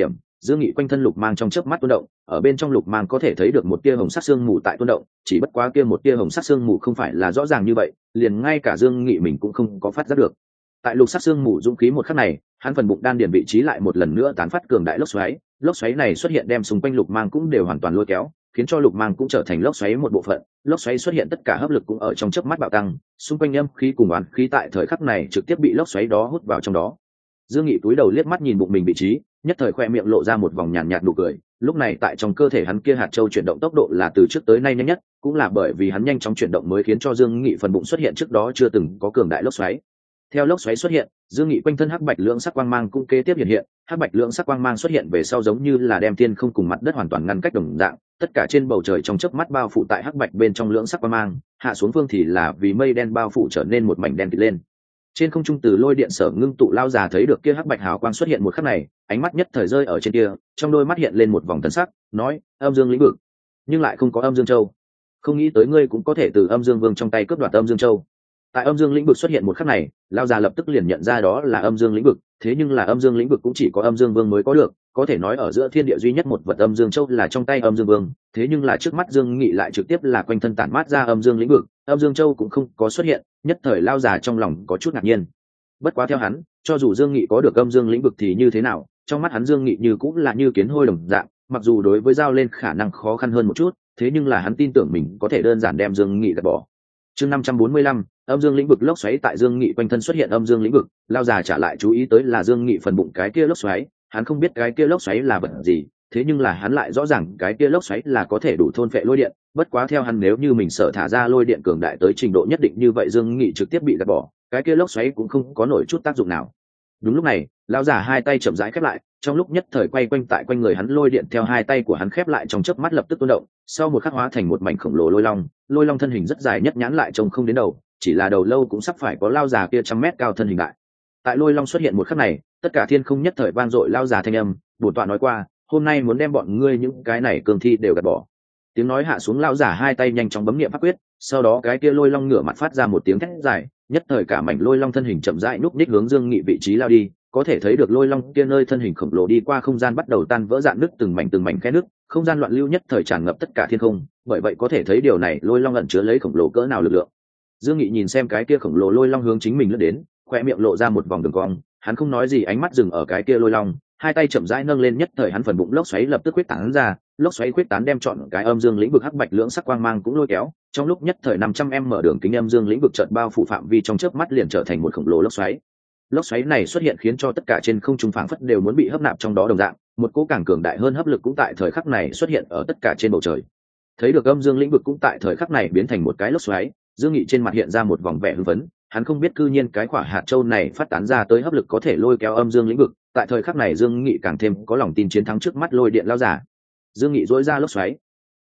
Speaker 1: Dương Nghị quanh thân lục mang trong chớp mắt tuôn động, ở bên trong lục mang có thể thấy được một tia hồng sắc xương mù tại tuôn động, chỉ bất quá kia một tia hồng sắc xương mù không phải là rõ ràng như vậy, liền ngay cả Dương Nghị mình cũng không có phát giác được. Tại lục sắc xương mù dũng khí một khắc này, hắn phần bụng đan điền vị trí lại một lần nữa tán phát cường đại lốc xoáy này xuất hiện đem xung quanh lục mang cũng đều hoàn toàn lôi kéo, khiến cho lục mang cũng trở thành lốc xoáy một bộ phận. Lốc xoáy xuất hiện tất cả hấp lực cũng ở trong chớp mắt bạo tăng, xung quanh âm khí cùng oán khí tại thời khắc này trực tiếp bị lốc xoáy đó hút vào trong đó. Dương Nghị cúi đầu liếc mắt nhìn bụng mình vị trí, nhất thời khoe miệng lộ ra một vòng nhàn nhạt nụ cười. Lúc này tại trong cơ thể hắn kia hạt châu chuyển động tốc độ là từ trước tới nay nhanh nhất, cũng là bởi vì hắn nhanh chóng chuyển động mới khiến cho Dương Nghị phần bụng xuất hiện trước đó chưa từng có cường đại lốc xoáy. Theo lốc xoáy xuất hiện, Dương Nghị quanh thân hắc bạch lưỡng sắc quang mang cũng kế tiếp hiện hiện, hắc bạch lưỡng sắc quang mang xuất hiện về sau giống như là đem thiên không cùng mặt đất hoàn toàn ngăn cách đồng dạng, tất cả trên bầu trời trong chớp mắt bao phủ tại hắc bạch bên trong lưỡng sắc quang mang, hạ xuống phương thì là vì mây đen bao phủ trở nên một mảnh đen kịt lên. Trên không trung từ lôi điện sở ngưng tụ lao già thấy được kia hắc bạch hào quang xuất hiện một khắc này, ánh mắt nhất thời rơi ở trên kia, trong đôi mắt hiện lên một vòng tần sắc, nói: "Âm Dương lĩnh vực." Nhưng lại không có Âm Dương Châu. Không nghĩ tới ngươi cũng có thể từ Âm Dương Vương trong tay cướp đoạt Âm Dương Châu. Tại Âm Dương lĩnh vực xuất hiện một khắc này, lao già lập tức liền nhận ra đó là Âm Dương lĩnh vực, thế nhưng là Âm Dương lĩnh vực cũng chỉ có Âm Dương Vương mới có được, có thể nói ở giữa thiên địa duy nhất một vật Âm Dương Châu là trong tay Âm Dương Vương, thế nhưng là trước mắt Dương Nghị lại trực tiếp là quanh thân tản mát ra Âm Dương lĩnh vực, Âm Dương Châu cũng không có xuất hiện, nhất thời lao già trong lòng có chút ngạc nhiên. Bất quá theo hắn, cho dù Dương Nghị có được Âm Dương lĩnh vực thì như thế nào, trong mắt hắn Dương Nghị như cũng là như kiến hôi đồng dạng, mặc dù đối với giao lên khả năng khó khăn hơn một chút, thế nhưng là hắn tin tưởng mình có thể đơn giản đem Dương Nghị gạt bỏ. Chương 545, Âm Dương lĩnh vực lốc xoáy tại Dương Nghị quanh thân xuất hiện Âm Dương lĩnh vực, lao già trả lại chú ý tới là Dương Nghị phần bụng cái kia lốc xoáy, hắn không biết cái kia lốc xoáy là vật gì, thế nhưng là hắn lại rõ ràng cái kia lốc xoáy là có thể đủ thôn phệ lôi điện, bất quá theo hắn nếu như mình sợ thả ra lôi điện cường đại tới trình độ nhất định như vậy Dương Nghị trực tiếp bị gạt bỏ, cái kia lốc xoáy cũng không có nổi chút tác dụng nào. Đúng lúc này, lão già hai tay chậm rãi khép lại, trong lúc nhất thời quay quanh tại quanh người hắn lôi điện theo hai tay của hắn khép lại trong chớp mắt lập tức tuôn động, sau một khắc hóa thành một mảnh khổng lồ lôi long thân hình rất dài nhất nhãn lại trông không đến đầu, chỉ là đầu lâu cũng sắp phải có lão già kia 100 mét cao thân hình lại. Tại lôi long xuất hiện một khắc này, tất cả thiên không nhất thời vang dội lão già thanh âm, bổn tọa nói qua, hôm nay muốn đem bọn ngươi những cái này cường thi đều gạt bỏ. Tiếng nói hạ xuống lão già hai tay nhanh chóng bấm niệm pháp quyết, sau đó cái kia lôi long ngửa mặt phát ra một tiếng thét dài, nhất thời cả mảnh lôi long thân hình chậm rãi núp ních hướng Dương Nghị vị trí lao đi, có thể thấy được lôi long kia nơi thân hình khổng lồ đi qua không gian bắt đầu tan vỡ dạn nứt từng mảnh khe nứt, không gian loạn lưu nhất thời tràn ngập tất cả thiên không, bởi vậy có thể thấy điều này lôi long ẩn chứa lấy khổng lồ cỡ nào lực lượng. Dương Nghị nhìn xem cái kia khổng lồ lôi long hướng chính mình lướt đến, khoe miệng lộ ra một vòng đường cong, hắn không nói gì, ánh mắt dừng ở cái kia lôi long, hai tay chậm rãi nâng lên, nhất thời hắn phần bụng lốc xoáy lập tức quyết tán ra, lốc xoáy quyết tán đem trọn cái Âm Dương lĩnh vực hắc bạch lưỡng sắc quang mang cũng lôi kéo, trong lúc nhất thời 500m mở đường kính Âm Dương lĩnh vực chợt bao phủ phạm vi trong chớp mắt liền trở thành một khổng lồ lốc xoáy. Lốc xoáy này xuất hiện khiến cho tất cả trên không trung phảng phất đều muốn bị hấp nạp trong đó đồng dạng, một cỗ càng cường đại hơn hấp lực cũng tại thời khắc này xuất hiện ở tất cả trên bầu trời. Thấy được Âm Dương lĩnh vực cũng tại thời khắc này biến thành một cái lốc xoáy, Dương Nghị trên mặt hiện ra một vòng vẻ hưng phấn, hắn không biết cư nhiên cái quả hạt châu này phát tán ra tới hấp lực có thể lôi kéo Âm Dương lĩnh vực, tại thời khắc này Dương Nghị càng thêm có lòng tin chiến thắng trước mắt lôi điện lao giả. Dương Nghị dỗi ra lốc xoáy,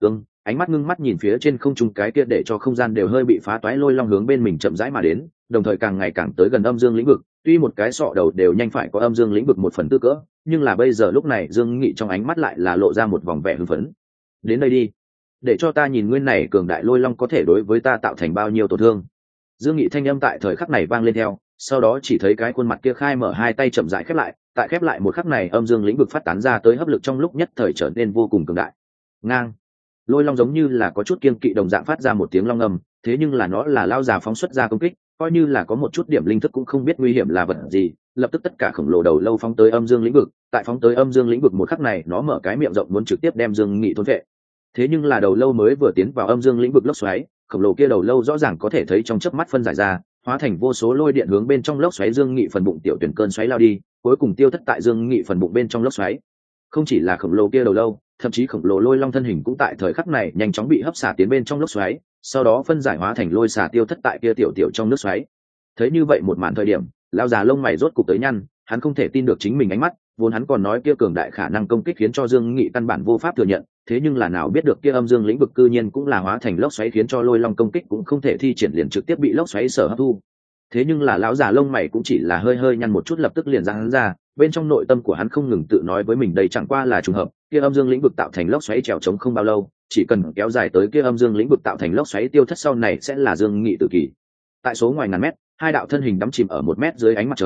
Speaker 1: ánh mắt ngưng mắt nhìn phía trên không trung cái kia để cho không gian đều hơi bị phá toái lôi long hướng bên mình chậm rãi mà đến, đồng thời càng ngày càng tới gần Âm Dương lĩnh vực, tuy một cái sọ đầu đều nhanh phải có Âm Dương lĩnh vực 1/4 cỡ, nhưng là bây giờ lúc này Dương Nghị trong ánh mắt lại là lộ ra một vòng vẻ hưng phấn. Đến đây đi, để cho ta nhìn nguyên này cường đại lôi long có thể đối với ta tạo thành bao nhiêu tổn thương. Dương Nghị thanh âm tại thời khắc này vang lên theo, sau đó chỉ thấy cái khuôn mặt kia khai mở hai tay chậm rãi khép lại, tại khép lại một khắc này Âm Dương lĩnh vực phát tán ra tới hấp lực trong lúc nhất thời trở nên vô cùng cường đại. Ngang, lôi long giống như là có chút kiên kỵ đồng dạng phát ra một tiếng long ngầm, thế nhưng là nó là lao già phóng xuất ra công kích, coi như là có một chút điểm linh thức cũng không biết nguy hiểm là vật gì, lập tức tất cả khổng lồ đầu lâu phóng tới Âm Dương lĩnh vực, tại phóng tới Âm Dương lĩnh vực một khắc này nó mở cái miệng rộng muốn trực tiếp đem Dương Nghị thôn phệ. Thế nhưng là đầu lâu mới vừa tiến vào Âm Dương lĩnh vực lốc xoáy, khổng lồ kia đầu lâu rõ ràng có thể thấy trong chớp mắt phân giải ra, hóa thành vô số lôi điện hướng bên trong lốc xoáy Dương Nghị phần bụng tiểu tuyển cơn xoáy lao đi, cuối cùng tiêu thất tại Dương Nghị phần bụng bên trong lốc xoáy. Không chỉ là khổng lồ kia đầu lâu, thậm chí khổng lồ lôi long thân hình cũng tại thời khắc này nhanh chóng bị hấp xả tiến bên trong lốc xoáy, sau đó phân giải hóa thành lôi xả tiêu thất tại kia tiểu trong nước xoáy. Thấy như vậy một màn thời điểm, lão già lông mày rốt cục tới nhăn, hắn không thể tin được chính mình ánh mắt, vốn hắn còn nói kia cường đại khả năng công kích khiến cho Dương Nghị căn bản vô pháp thừa nhận, thế nhưng là nào biết được kia Âm Dương lĩnh vực cư nhiên cũng là hóa thành lốc xoáy khiến cho lôi long công kích cũng không thể thi triển liền trực tiếp bị lốc xoáy sở hấp thu. Thế nhưng là lão già lông mày cũng chỉ là hơi nhăn một chút lập tức liền giãn ra, bên trong nội tâm của hắn không ngừng tự nói với mình đây chẳng qua là trùng hợp, kia Âm Dương lĩnh vực tạo thành lốc xoáy trèo trống không bao lâu, chỉ cần kéo dài tới kia Âm Dương lĩnh vực tạo thành lốc xoáy tiêu thất sau này sẽ là Dương Nghị tự kỷ. Tại số ngoài ngàn mét, hai đạo thân hình đắm chìm ở 1 mét dưới ánh mặt trời,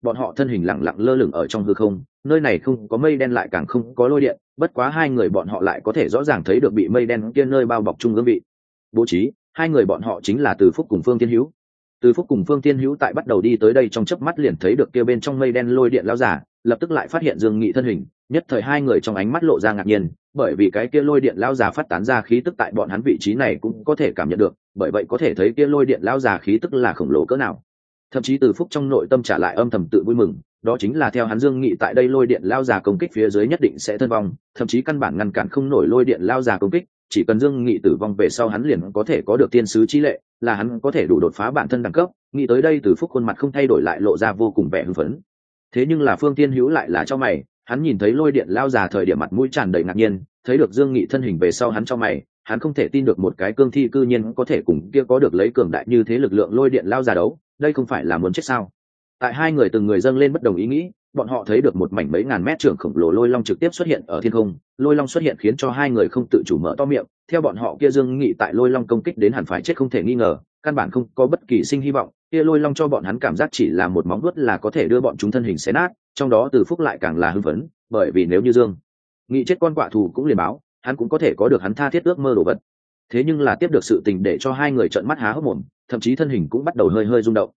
Speaker 1: bọn họ thân hình lẳng lặng lơ lửng ở trong hư không, nơi này không có mây đen lại càng không có lôi điện, bất quá hai người bọn họ lại có thể rõ ràng thấy được bị mây đen kia nơi bao bọc trung ương vị bố trí. Hai người bọn họ chính là Từ Phúc cùng Phương Thiên Hữu. Từ Phúc cùng Phương Thiên Hữu tại bắt đầu đi tới đây trong chớp mắt liền thấy được kia bên trong mây đen lôi điện lao giả, lập tức lại phát hiện Dương Nghị thân hình, nhất thời hai người trong ánh mắt lộ ra ngạc nhiên, bởi vì cái kia lôi điện lao giả phát tán ra khí tức tại bọn hắn vị trí này cũng có thể cảm nhận được, bởi vậy có thể thấy kia lôi điện lao giả khí tức là khổng lồ cỡ nào. Thậm chí Từ Phúc trong nội tâm trả lại âm thầm tự vui mừng, đó chính là theo hắn Dương Nghị tại đây lôi điện lao giả công kích phía dưới nhất định sẽ thân vong, thậm chí căn bản ngăn cản không nổi lôi điện lao giả công kích, chỉ cần Dương Nghị tử vong về sau hắn liền có thể có được tiên sứ chi lệ, là hắn có thể đủ đột phá bản thân đẳng cấp. Nghĩ tới đây Từ Phúc khuôn mặt không thay đổi lại lộ ra vô cùng vẻ hưng phấn. Thế nhưng là Phương Thiên Hữu lại là cho mày, hắn nhìn thấy lôi điện lao giả thời điểm mặt mũi tràn đầy ngạc nhiên, thấy được Dương Nghị thân hình về sau hắn cho mày, hắn không thể tin được một cái cương thi cư nhiên có thể cùng kia có được lấy cường đại như thế lực lượng lôi điện lao giả đấu, đây không phải là muốn chết sao? Tại hai người từng người dâng lên bất đồng ý nghĩ, bọn họ thấy được một mảnh mấy ngàn mét trưởng khổng lồ lôi long trực tiếp xuất hiện ở thiên không, lôi long xuất hiện khiến cho hai người không tự chủ mở to miệng, theo bọn họ kia Dương Nghị tại lôi long công kích đến hẳn phải chết không thể nghi ngờ, căn bản không có bất kỳ sinh hy vọng, kia lôi long cho bọn hắn cảm giác chỉ là một móng vuốt là có thể đưa bọn chúng thân hình xé nát, trong đó Từ Phúc lại càng là hưng phấn, bởi vì nếu như Dương Nghị chết con quạ thù cũng liền báo, hắn cũng có thể có được hắn tha thiết ước mơ đồ vật. Thế nhưng là tiếp được sự tình để cho hai người trợn mắt há hốc mồm, thậm chí thân hình cũng bắt đầu hơi hơi rung động.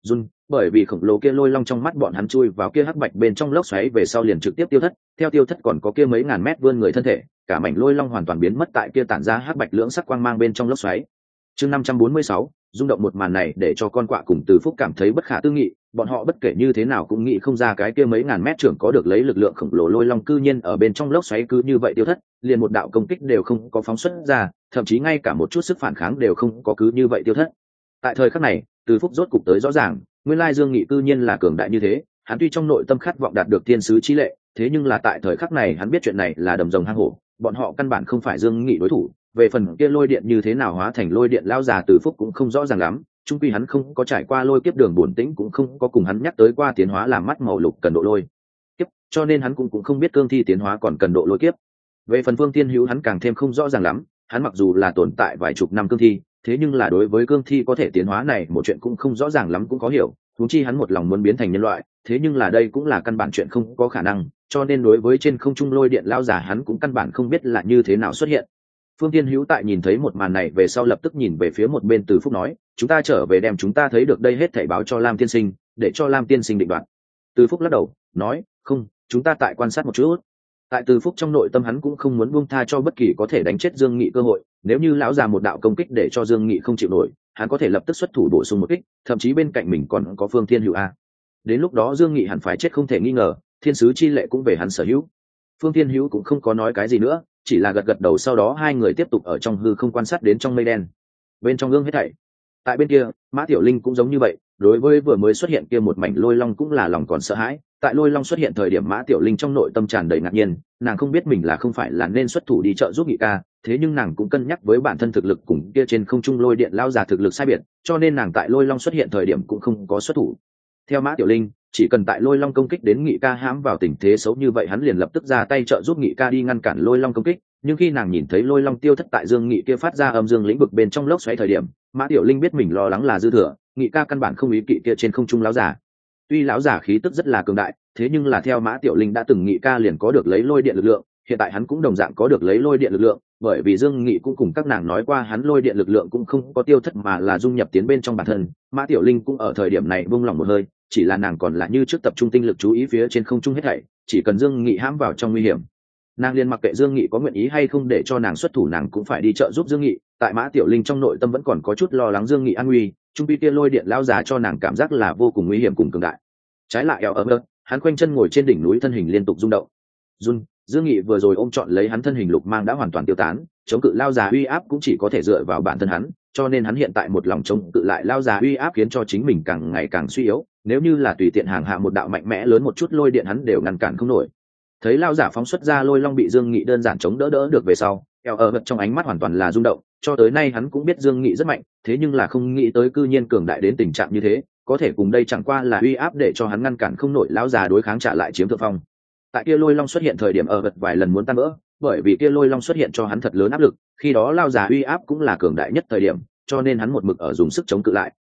Speaker 1: Bởi vì khổng lồ kia lôi long trong mắt bọn hắn chui vào kia hắc bạch bên trong lốc xoáy về sau liền trực tiếp tiêu thất, theo tiêu thất còn có kia mấy ngàn mét vươn người thân thể, cả mảnh lôi long hoàn toàn biến mất tại kia tản ra hắc bạch lưỡng sắc quang mang bên trong lốc xoáy. Chương 546, rung động một màn này để cho con quạ cùng Từ Phúc cảm thấy bất khả tư nghị, bọn họ bất kể như thế nào cũng nghĩ không ra cái kia mấy ngàn mét trưởng có được lấy lực lượng khổng lồ lôi long cư nhiên ở bên trong lốc xoáy cứ như vậy tiêu thất, liền một đạo công kích đều không có phóng xuất ra, thậm chí ngay cả một chút sức phản kháng đều không có cứ như vậy tiêu thất. Tại thời khắc này, Từ Phúc rốt cục tới rõ ràng, nguyên lai Dương Nghị cư nhiên là cường đại như thế, hắn tuy trong nội tâm khát vọng đạt được thiên sứ chi lệ, thế nhưng là tại thời khắc này hắn biết chuyện này là đầm rồng hang hổ, bọn họ căn bản không phải Dương Nghị đối thủ. Về phần kia lôi điện như thế nào hóa thành lôi điện lao già Từ Phúc cũng không rõ ràng lắm, chung quy hắn không có trải qua lôi kiếp đường buồn tĩnh cũng không có cùng hắn nhắc tới qua tiến hóa làm mắt màu lục cần độ lôi kiếp, cho nên hắn cũng không biết cương thi tiến hóa còn cần độ lôi kiếp. Về phần Phương Thiên Hữu hắn càng thêm không rõ ràng lắm, hắn mặc dù là tồn tại vài chục năm cương thi, thế nhưng là đối với cương thi có thể tiến hóa này một chuyện cũng không rõ ràng lắm cũng có hiểu, huống chi hắn một lòng muốn biến thành nhân loại, thế nhưng là đây cũng là căn bản chuyện không có khả năng, cho nên đối với trên không trung lôi điện lao giả hắn cũng căn bản không biết là như thế nào xuất hiện. Phương Thiên Hữu tại nhìn thấy một màn này về sau lập tức nhìn về phía một bên Từ Phúc nói, chúng ta trở về đem chúng ta thấy được đây hết thảy báo cho Lam tiên sinh, để cho Lam tiên sinh định đoạt. Từ Phúc lắc đầu nói, không, chúng ta tại quan sát một chút. Tại Từ Phúc trong nội tâm hắn cũng không muốn buông tha cho bất kỳ có thể đánh chết Dương Nghị cơ hội, nếu như lão già một đạo công kích để cho Dương Nghị không chịu nổi, hắn có thể lập tức xuất thủ bổ sung một kích, thậm chí bên cạnh mình còn có Phương Thiên Hữu a. Đến lúc đó Dương Nghị hẳn phải chết không thể nghi ngờ, thiên sứ chi lệ cũng về hắn sở hữu. Phương Thiên Hữu cũng không có nói cái gì nữa, chỉ là gật gật đầu, sau đó hai người tiếp tục ở trong hư không quan sát đến trong mây đen. Bên trong gương hết thảy. Tại bên kia, Mã Tiểu Linh cũng giống như vậy, đối với vừa mới xuất hiện kia một mảnh lôi long cũng là lòng còn sợ hãi. Tại lôi long xuất hiện thời điểm Mã Tiểu Linh trong nội tâm tràn đầy ngạc nhiên, nàng không biết mình là không phải là nên xuất thủ đi trợ giúp Nghị ca, thế nhưng nàng cũng cân nhắc với bản thân thực lực cùng kia trên không trung lôi điện lao già thực lực sai biệt, cho nên nàng tại lôi long xuất hiện thời điểm cũng không có xuất thủ. Theo Mã Tiểu Linh, chỉ cần tại lôi long công kích đến Nghị ca hãm vào tình thế xấu như vậy hắn liền lập tức ra tay trợ giúp Nghị ca đi ngăn cản lôi long công kích, nhưng khi nàng nhìn thấy lôi long tiêu thất tại Dương Nghị kia phát ra âm dương lĩnh vực bên trong lốc xoáy thời điểm, Mã Tiểu Linh biết mình lo lắng là dư thừa, Nghị ca căn bản không ý kỵ kia trên không trung lão giả. Tuy lão giả khí tức rất là cường đại, thế nhưng là theo Mã Tiểu Linh đã từng Nghị ca liền có được lấy lôi điện lực lượng, hiện tại hắn cũng đồng dạng có được lấy lôi điện lực lượng, bởi vì Dương Nghị cũng cùng các nàng nói qua hắn lôi điện lực lượng cũng không có tiêu thất mà là dung nhập tiến bên trong bản thân. Mã Tiểu Linh cũng ở thời điểm này buông lòng một hơi, chỉ là nàng còn là như trước tập trung tinh lực chú ý phía trên không trung hết thảy, chỉ cần Dương Nghị hãm vào trong nguy hiểm, nàng liền mặc kệ Dương Nghị có nguyện ý hay không để cho nàng xuất thủ nàng cũng phải đi trợ giúp Dương Nghị. Tại Mã Tiểu Linh trong nội tâm vẫn còn có chút lo lắng Dương Nghị an nguy, trung pi kia lôi điện lao già cho nàng cảm giác là vô cùng nguy hiểm cùng cường đại. Trái lại eo ấm ớt, hắn khoanh chân ngồi trên đỉnh núi thân hình liên tục rung động. Dương Nghị vừa rồi ôm trọn lấy hắn thân hình lục mang đã hoàn toàn tiêu tán, chống cự lao già uy áp cũng chỉ có thể dựa vào bản thân hắn, cho nên hắn hiện tại một lòng chống cự lại lao già uy áp khiến cho chính mình càng ngày càng suy yếu, nếu như là tùy tiện hàng hạ một đạo mạnh mẽ lớn một chút lôi điện hắn đều ngăn cản không nổi. Thấy lao giả phóng xuất ra lôi long bị Dương Nghị đơn giản chống đỡ được về sau, eo ở trong ánh mắt hoàn toàn là rung động, cho tới nay hắn cũng biết Dương Nghị rất mạnh, thế nhưng là không nghĩ tới cư nhiên cường đại đến tình trạng như thế, có thể cùng đây chẳng qua là uy áp để cho hắn ngăn cản không nổi lão già đối kháng trả lại chiếm thượng phong. Tại kia lôi long xuất hiện thời điểm ở vật vài lần muốn tan vỡ, bởi vì kia lôi long xuất hiện cho hắn thật lớn áp lực, khi đó lao già uy áp cũng là cường đại nhất thời điểm, cho nên hắn một mực ở dùng sức chống cự lại,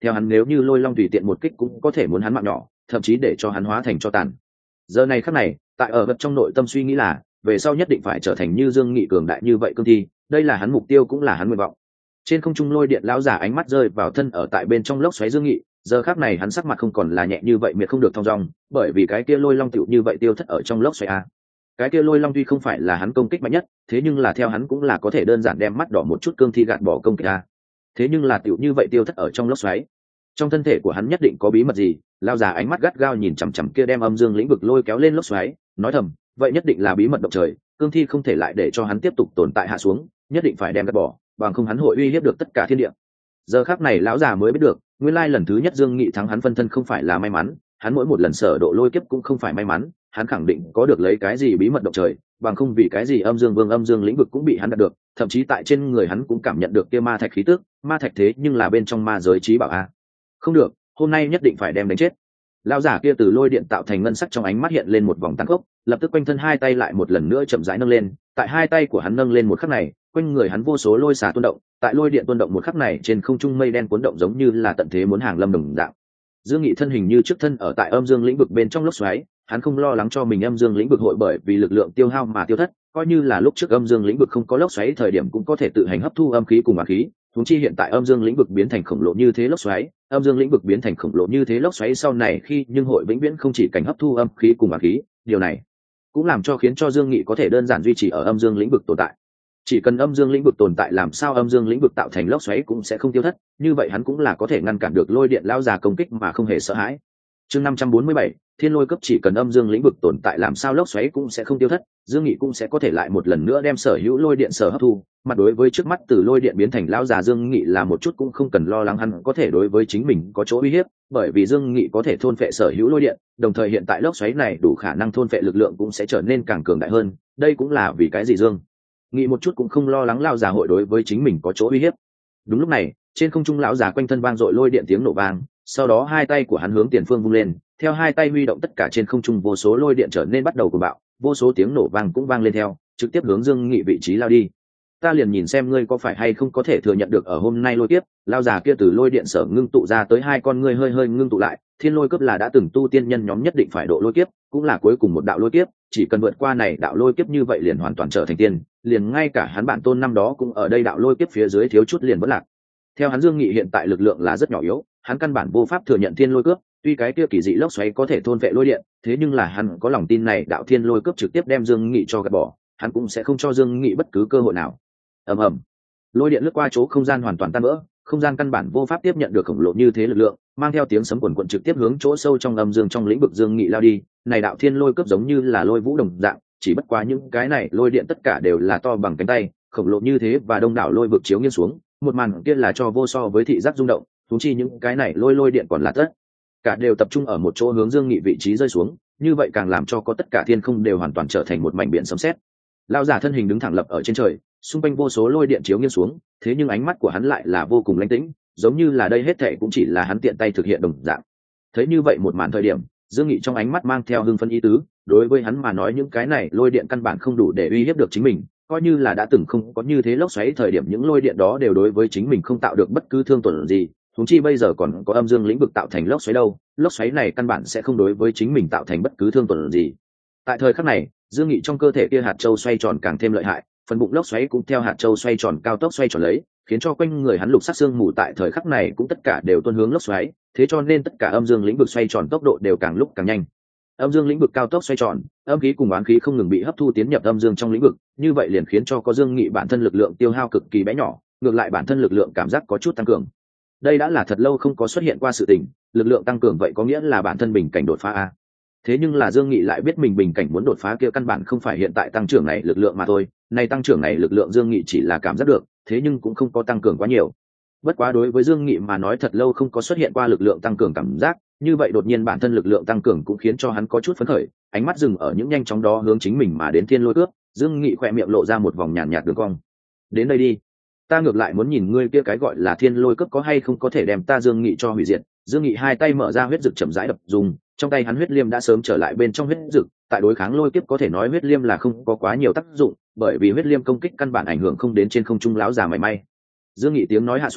Speaker 1: theo hắn nếu như lôi long tùy tiện một kích cũng có thể muốn hắn mạng nhỏ, thậm chí để cho hắn hóa thành cho tàn. Giờ này khắc này tại ở vật trong nội tâm suy nghĩ là về sau nhất định phải trở thành như Dương Nghị cường đại như vậy cương thi, đây là hắn mục tiêu cũng là hắn nguyện vọng. Trên không trung lôi điện lão giả ánh mắt rơi vào thân ở tại bên trong lốc xoáy Dương Nghị, giờ khắc này hắn sắc mặt không còn là nhẹ như vậy miệt không được thong dong, bởi vì cái kia lôi long tựu như vậy tiêu thất ở trong lốc xoáy a. Cái kia lôi long tuy không phải là hắn công kích mạnh nhất, thế nhưng là theo hắn cũng là có thể đơn giản đem mắt đỏ một chút cương thi gạt bỏ công kích a. Thế nhưng là tựu như vậy tiêu thất ở trong lốc xoáy, trong thân thể của hắn nhất định có bí mật gì. Lão giả ánh mắt gắt gao nhìn chằm chằm kia đem âm dương lĩnh vực lôi kéo lên lốc xoáy, nói thầm, vậy nhất định là bí mật động trời, cương thi không thể lại để cho hắn tiếp tục tồn tại hạ xuống, nhất định phải đem gạt bỏ, bằng không hắn hội uy hiếp được tất cả thiên địa. Giờ khắc này lão già mới biết được, nguyên lai lần thứ nhất Dương Nghị thắng hắn phân thân không phải là may mắn, hắn mỗi một lần sở độ lôi kiếp cũng không phải may mắn, hắn khẳng định có được lấy cái gì bí mật động trời, bằng không vì cái gì âm dương vương âm dương lĩnh vực cũng bị hắn đạt được, thậm chí tại trên người hắn cũng cảm nhận được kia ma thạch khí tức, ma thạch thế nhưng là bên trong ma giới trí bảo a. Không được, hôm nay nhất định phải đem đánh chết. Lão giả kia từ lôi điện tạo thành ngân sắc trong ánh mắt hiện lên một vòng tăng khốc, lập tức quanh thân hai tay lại một lần nữa chậm rãi nâng lên, tại hai tay của hắn nâng lên một khắc này, quanh người hắn vô số lôi xả tuôn động, tại lôi điện tuôn động một khắc này trên không trung mây đen cuốn động giống như là tận thế muốn hàng lâm đồng dạng. Dương Nghị thân hình như trước thân ở tại âm dương lĩnh vực bên trong lốc xoáy, hắn không lo lắng cho mình âm dương lĩnh vực hội bởi vì lực lượng tiêu hao mà tiêu thất, coi như là lúc trước âm dương lĩnh vực không có lốc xoáy thời điểm cũng có thể tự hành hấp thu âm khí cùng hỏa khí, huống chi hiện tại âm dương lĩnh vực biến thành khổng lồ như thế lốc xoáy, âm dương lĩnh vực biến thành khổng lồ như thế lốc xoáy sau này khi nhưng hội vĩnh viễn không chỉ cảnh hấp thu âm khí cùng hỏa khí, điều này cũng làm cho khiến cho Dương Nghị có thể đơn giản duy trì ở âm dương lĩnh vực tồn tại. Chỉ cần âm dương lĩnh vực tồn tại, làm sao âm dương lĩnh vực tạo thành lốc xoáy cũng sẽ không tiêu thất, như vậy hắn cũng là có thể ngăn cản được lôi điện lão già công kích mà không hề sợ hãi. Chương 547, Thiên Lôi cấp, chỉ cần âm dương lĩnh vực tồn tại làm sao lốc xoáy cũng sẽ không tiêu thất, Dương Nghị cũng sẽ có thể lại một lần nữa đem sở hữu lôi điện sở hấp thu, mặt đối với trước mắt từ lôi điện biến thành lão già Dương Nghị là một chút cũng không cần lo lắng hắn có thể đối với chính mình có chỗ uy hiếp, bởi vì Dương Nghị có thể thôn phệ sở hữu lôi điện, đồng thời hiện tại lốc xoáy này đủ khả năng thôn phệ lực lượng cũng sẽ trở nên càng cường đại hơn, đây cũng là vì cái gì Dương Nghị một chút cũng không lo lắng lão già hội đối với chính mình có chỗ uy hiếp. Đúng lúc này, trên không trung lão già quanh thân vang dội lôi điện tiếng nổ vang, sau đó hai tay của hắn hướng tiền phương vung lên, theo hai tay huy động tất cả trên không trung vô số lôi điện trở nên bắt đầu cuồng bạo, vô số tiếng nổ vang cũng vang lên theo, trực tiếp hướng Dương Nghị vị trí lao đi. Ta liền nhìn xem ngươi có phải hay không có thể thừa nhận được ở hôm nay lôi kiếp. Lão già kia từ lôi điện sở ngưng tụ ra tới hai con ngươi hơi hơi ngưng tụ lại, thiên lôi cấp là đã từng tu tiên nhân nhóm nhất định phải độ lôi kiếp, cũng là cuối cùng một đạo lôi kiếp, chỉ cần vượt qua này đạo lôi kiếp như vậy liền hoàn toàn trở thành tiên, liền ngay cả hắn bạn tôn năm đó cũng ở đây đạo lôi kiếp phía dưới thiếu chút liền vỡ lạc. Theo hắn Dương Nghị hiện tại lực lượng là rất nhỏ yếu, hắn căn bản vô pháp thừa nhận thiên lôi cướp, tuy cái kia kỳ dị lốc xoáy có thể thôn vệ lôi điện, thế nhưng là hắn có lòng tin này đạo thiên lôi cướp trực tiếp đem Dương Nghị cho gạt bỏ, hắn cũng sẽ không cho Dương Nghị bất cứ cơ hội nào. Ầm ầm, lôi điện lướt qua chỗ không gian hoàn toàn tan vỡ, không gian căn bản vô pháp tiếp nhận được khổng lồ như thế lực lượng, mang theo tiếng sấm quần quần trực tiếp hướng chỗ sâu trong âm dương trong lĩnh vực Dương Nghị lao đi. Này đạo thiên lôi cướp giống như là lôi vũ đồng dạng, chỉ bất quá những cái này lôi điện tất cả đều là to bằng cánh tay, khổng lồ như thế và đông đảo lôi vực chiếu nghiêng xuống, một màn kia là cho vô so với thị giác rung động, thú chi những cái này lôi điện còn là tất cả đều tập trung ở một chỗ hướng Dương Nghị vị trí rơi xuống, như vậy càng làm cho có tất cả thiên không đều hoàn toàn trở thành một mảnh biển sấm sét. Lão giả thân hình đứng thẳng lập ở trên trời, xung quanh vô số lôi điện chiếu nghiêng xuống, thế nhưng ánh mắt của hắn lại là vô cùng lãnh tĩnh, giống như là đây hết thảy cũng chỉ là hắn tiện tay thực hiện đồng dạng. Thấy như vậy một màn thời điểm, Dương Nghị trong ánh mắt mang theo hưng phấn ý tứ, đối với hắn mà nói những cái này lôi điện căn bản không đủ để uy hiếp được chính mình, coi như là đã từng không có như thế lốc xoáy thời điểm những lôi điện đó đều đối với chính mình không tạo được bất cứ thương tổn gì, huống chi bây giờ còn có âm dương lĩnh vực tạo thành lốc xoáy đâu, lốc xoáy này căn bản sẽ không đối với chính mình tạo thành bất cứ thương tổn gì. Tại thời khắc này, Dương Nghị trong cơ thể kia hạt châu xoay tròn càng thêm lợi hại, phần bụng lốc xoáy cũng theo hạt châu xoay tròn cao tốc xoay tròn lấy, khiến cho quanh người hắn lục sắc xương mù tại thời khắc này cũng tất cả đều tuôn hướng lốc xoáy, thế cho nên tất cả âm dương lĩnh vực xoay tròn tốc độ đều càng lúc càng nhanh. Âm dương lĩnh vực cao tốc xoay tròn, âm khí cùng oán khí không ngừng bị hấp thu tiến nhập âm dương trong lĩnh vực, như vậy liền khiến cho có Dương Nghị bản thân lực lượng tiêu hao cực kỳ bé nhỏ, ngược lại bản thân lực lượng cảm giác có chút tăng cường. Đây đã là thật lâu không có xuất hiện qua sự tình, lực lượng tăng cường vậy có nghĩa là bản thân bình cảnh đột phá a. Thế nhưng là Dương Nghị lại biết mình bình cảnh muốn đột phá kia căn bản không phải hiện tại tăng trưởng này lực lượng mà thôi, này tăng trưởng này lực lượng Dương Nghị chỉ là cảm giác được, thế nhưng cũng không có tăng cường quá nhiều. Bất quá đối với Dương Nghị mà nói thật lâu không có xuất hiện qua lực lượng tăng cường cảm giác, như vậy đột nhiên bản thân lực lượng tăng cường cũng khiến cho hắn có chút phấn khởi, ánh mắt dừng ở những nhanh chóng đó hướng chính mình mà đến thiên lôi cướp, Dương Nghị khỏe miệng lộ ra một vòng nhàn nhạt đường cong. Đến đây đi, ta ngược lại muốn nhìn ngươi kia cái gọi là thiên lôi cướp có hay không có thể đem ta Dương Nghị cho hủy diệt. Dương Nghị hai tay mở ra huyết dực chậm rãi đập dùng, trong tay hắn huyết liêm đã sớm trở lại bên trong huyết dực, tại đối kháng lôi kiếp có thể nói huyết liêm là không có quá nhiều tác dụng, bởi vì huyết liêm công kích căn bản ảnh hưởng không đến trên không trung lão già mảy may. Dương Nghị tiếng nói hạ xuống,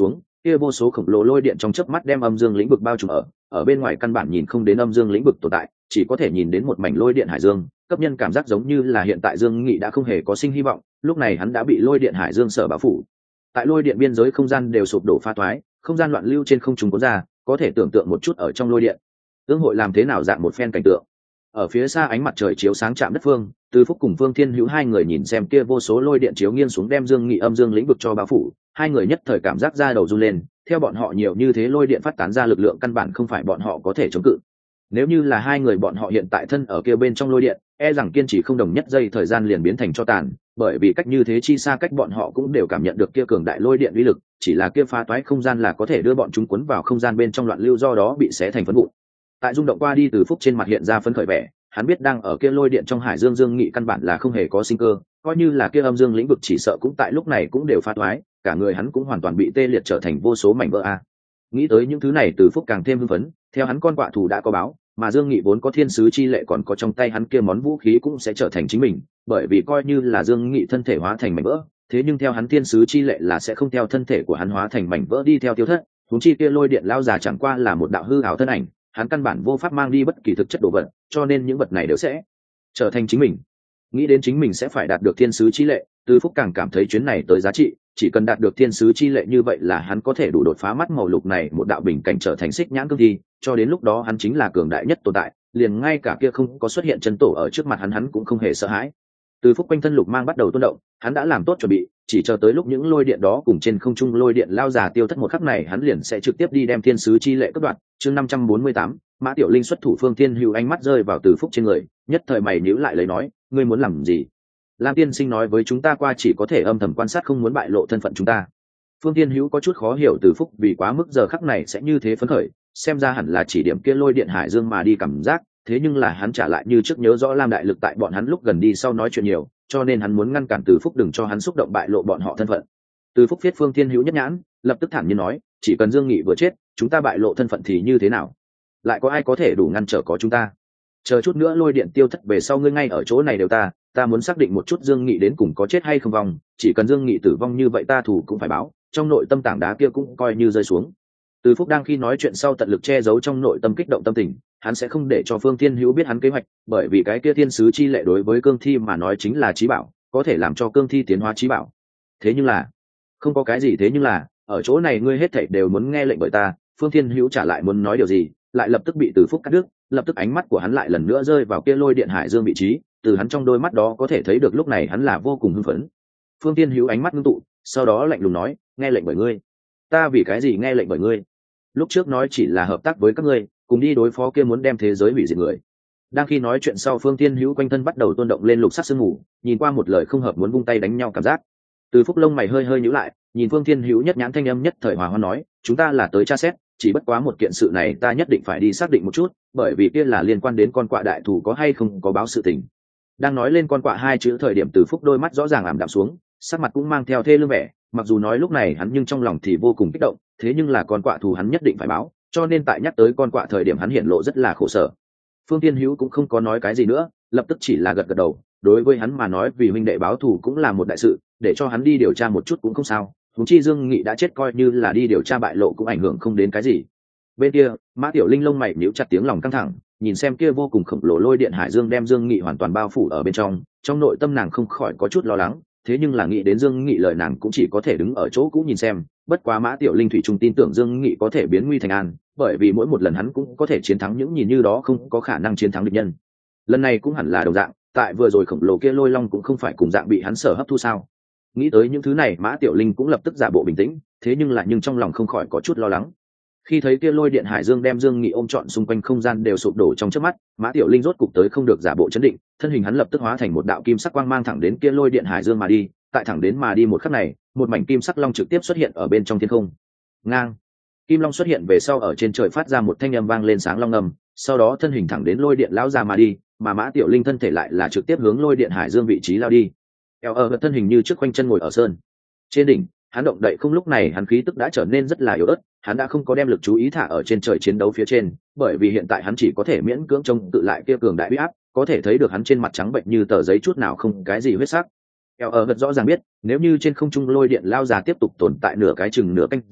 Speaker 1: kia vô số khổng lồ lôi điện trong chớp mắt đem âm dương lĩnh vực bao trùm ở bên ngoài căn bản nhìn không đến âm dương lĩnh vực tồn tại, chỉ có thể nhìn đến một mảnh lôi điện hải dương. Cấp nhân cảm giác giống như là hiện tại Dương Nghị đã không hề có sinh hy vọng, lúc này hắn đã bị lôi điện hải dương sở bao phủ. Tại lôi điện biên giới không gian đều sụp đổ pha thoái, không gian loạn lưu trên không trung cuốn ra, có thể tưởng tượng một chút ở trong lôi điện tương hội làm thế nào dạng một phen cảnh tượng. Ở phía xa ánh mặt trời chiếu sáng chạm đất phương, Từ Phúc cùng Phương Thiên Hữu hai người nhìn xem kia vô số lôi điện chiếu nghiêng xuống đem Dương Nghị âm dương lĩnh vực cho bao phủ, hai người nhất thời cảm giác da đầu run lên, theo bọn họ nhiều như thế lôi điện phát tán ra lực lượng căn bản không phải bọn họ có thể chống cự. Nếu như là hai người bọn họ hiện tại thân ở kia bên trong lôi điện, e rằng kiên trì không đồng nhất giây thời gian liền biến thành cho tàn, bởi vì cách như thế chi xa cách bọn họ cũng đều cảm nhận được kia cường đại lôi điện uy lực, chỉ là kia phá toái không gian là có thể đưa bọn chúng cuốn vào không gian bên trong loạn lưu, do đó bị xé thành phấn vụn. Tại rung động qua đi, Từ Phúc trên mặt hiện ra phấn khởi vẻ, hắn biết đang ở kia lôi điện trong hải dương, Dương Nghị căn bản là không hề có sinh cơ, coi như là kia âm dương lĩnh vực chỉ sợ cũng tại lúc này cũng đều phá toái, cả người hắn cũng hoàn toàn bị tê liệt trở thành vô số mảnh vỡ a. Nghĩ tới những thứ này, Từ Phúc càng thêm hưng phấn, theo hắn con quạ thù đã có báo, mà Dương Nghị vốn có thiên sứ chi lệ còn có trong tay hắn kia món vũ khí cũng sẽ trở thành chính mình, bởi vì coi như là Dương Nghị thân thể hóa thành mảnh vỡ, thế nhưng theo hắn thiên sứ chi lệ là sẽ không theo thân thể của hắn hóa thành mảnh vỡ đi theo tiêu thất, huống chi kia lôi điện lao già chẳng qua là một đạo hư ảo thân ảnh, hắn căn bản vô pháp mang đi bất kỳ thực chất đồ vật, cho nên những vật này đều sẽ trở thành chính mình. Nghĩ đến chính mình sẽ phải đạt được thiên sứ chi lệ, Từ Phúc càng cảm thấy chuyến này tới giá trị, chỉ cần đạt được thiên sứ chi lệ như vậy là hắn có thể đủ đột phá mắt màu lục này một đạo bình cảnh trở thành xích nhãn cương thi, cho đến lúc đó hắn chính là cường đại nhất tồn tại, liền ngay cả kia không có xuất hiện chân tổ ở trước mặt hắn cũng không hề sợ hãi. Từ Phúc quanh thân lục mang bắt đầu tuôn động, hắn đã làm tốt chuẩn bị, chỉ chờ tới lúc những lôi điện đó cùng trên không trung lôi điện lao già tiêu thất một khắc này, hắn liền sẽ trực tiếp đi đem thiên sứ chi lệ cắt đoạn. Chương 548, Mã Tiểu Linh xuất thủ. Phương Thiên Hữu ánh mắt rơi vào Từ Phúc trên người, nhất thời mày nhíu lại lấy nói, ngươi muốn làm gì? Lam tiên sinh nói với chúng ta qua chỉ có thể âm thầm quan sát, không muốn bại lộ thân phận chúng ta. Phương Thiên Hữu có chút khó hiểu Từ Phúc vì quá mức giờ khắc này sẽ như thế phấn khởi, xem ra hẳn là chỉ điểm kia lôi điện hải dương mà đi cảm giác, thế nhưng là hắn trả lại như trước nhớ rõ Lam đại lực tại bọn hắn lúc gần đi sau nói chuyện nhiều, cho nên hắn muốn ngăn cản Từ Phúc đừng cho hắn xúc động bại lộ bọn họ thân phận. Từ Phúc viết Phương Thiên Hữu nhất nhãn, lập tức thản nhiên nói, chỉ cần Dương Nghị vừa chết, chúng ta bại lộ thân phận thì như thế nào? Lại có ai có thể đủ ngăn trở có chúng ta? Chờ chút nữa lôi điện tiêu thất về sau, ngươi ngay ở chỗ này đều ta muốn xác định một chút Dương Nghị đến cùng có chết hay không vong, chỉ cần Dương Nghị tử vong như vậy ta thủ cũng phải báo, trong nội tâm tảng đá kia cũng coi như rơi xuống. Từ Phúc đang khi nói chuyện sau tận lực che giấu trong nội tâm kích động tâm tình, hắn sẽ không để cho Phương Thiên Hữu biết hắn kế hoạch, bởi vì cái kia thiên sứ chi lệ đối với cương thi mà nói chính là chí bảo, có thể làm cho cương thi tiến hóa chí bảo. Thế nhưng là, không có cái gì thế nhưng là, ở chỗ này ngươi hết thảy đều muốn nghe lệnh bởi ta. Phương Thiên Hữu trả lại muốn nói điều gì, lại lập tức bị Từ Phúc cắt đứt, lập tức ánh mắt của hắn lại lần nữa rơi vào kia lôi điện hải dương vị trí, từ hắn trong đôi mắt đó có thể thấy được lúc này hắn là vô cùng hưng phấn. Phương Thiên Hữu ánh mắt ngưng tụ, sau đó lạnh lùng nói, nghe lệnh bởi ngươi. Ta vì cái gì nghe lệnh bởi ngươi? Lúc trước nói chỉ là hợp tác với các ngươi, cùng đi đối phó kia muốn đem thế giới hủy diệt người. Đang khi nói chuyện sau, Phương Thiên Hữu quanh thân bắt đầu tuôn động lên lục sắc sương mù, nhìn qua một lời không hợp muốn vung tay đánh nhau cảm giác. Từ Phúc lông mày hơi hơi nhíu lại, nhìn Phương Thiên Hữu nhất nhãn thanh âm nhất thời hòa hoan nói, chúng ta là tới tra xét, chỉ bất quá một kiện sự này ta nhất định phải đi xác định một chút, bởi vì kia là liên quan đến con quạ đại thù có hay không có báo sự tình. Đang nói lên con quạ hai chữ thời điểm, Từ Phúc đôi mắt rõ ràng ảm đạm xuống, sắc mặt cũng mang theo thê lương vẻ, mặc dù nói lúc này hắn nhưng trong lòng thì vô cùng kích động, thế nhưng là con quạ thù hắn nhất định phải báo, cho nên tại nhắc tới con quạ thời điểm hắn hiện lộ rất là khổ sở. Phương Thiên Hữu cũng không có nói cái gì nữa, lập tức chỉ là gật gật đầu, đối với hắn mà nói vì huynh đệ báo thù cũng là một đại sự, để cho hắn đi điều tra một chút cũng không sao, huống chi Dương Nghị đã chết coi như là đi điều tra bại lộ cũng ảnh hưởng không đến cái gì. Bên kia, Mã Tiểu Linh lông mày nhíu chặt, tiếng lòng căng thẳng, nhìn xem kia vô cùng khổng lồ lôi điện hải dương đem Dương Nghị hoàn toàn bao phủ ở bên trong nội tâm nàng không khỏi có chút lo lắng, thế nhưng là nghĩ đến Dương Nghị lời nàng cũng chỉ có thể đứng ở chỗ cũ nhìn xem. Bất quá Mã Tiểu Linh thủy chung tin tưởng Dương Nghị có thể biến nguy thành an, bởi vì mỗi một lần hắn cũng có thể chiến thắng những nhìn như đó không có khả năng chiến thắng địch nhân. Lần này cũng hẳn là đồng dạng, tại vừa rồi khổng lồ kia lôi long cũng không phải cùng dạng bị hắn sở hấp thu sao? Nghĩ tới những thứ này, Mã Tiểu Linh cũng lập tức giả bộ bình tĩnh, thế nhưng trong lòng không khỏi có chút lo lắng. Khi thấy kia lôi điện hải dương đem Dương Nghị ôm trọn xung quanh không gian đều sụp đổ trong chớp mắt, Mã Tiểu Linh rốt cục tới không được giả bộ chấn định, thân hình hắn lập tức hóa thành một đạo kim sắc quang mang thẳng đến kia lôi điện hải dương mà đi. Tại thẳng đến mà đi một khắc này, một mảnh kim sắc long trực tiếp xuất hiện ở bên trong thiên không. Ngang, kim long xuất hiện về sau ở trên trời phát ra một thanh âm vang lên sáng long ngầm, sau đó thân hình thẳng đến lôi điện lão già mà đi, mà Mã Tiểu Linh thân thể lại là trực tiếp hướng lôi điện hải dương vị trí lao đi. Eo thân hình như trước quanh chân ngồi ở sơn trên đỉnh, hắn động đậy không. Lúc này hắn khí tức đã trở nên rất là yếu ớt, hắn đã không có đem lực chú ý thả ở trên trời chiến đấu phía trên, bởi vì hiện tại hắn chỉ có thể miễn cưỡng trông tự lại kia cường đại uy áp, có thể thấy được hắn trên mặt trắng bệnh như tờ giấy, chút nào không cái gì huyết sắc. Eo rõ ràng biết, nếu như trên không trung lôi điện lao già tiếp tục tồn tại nửa canh giờ,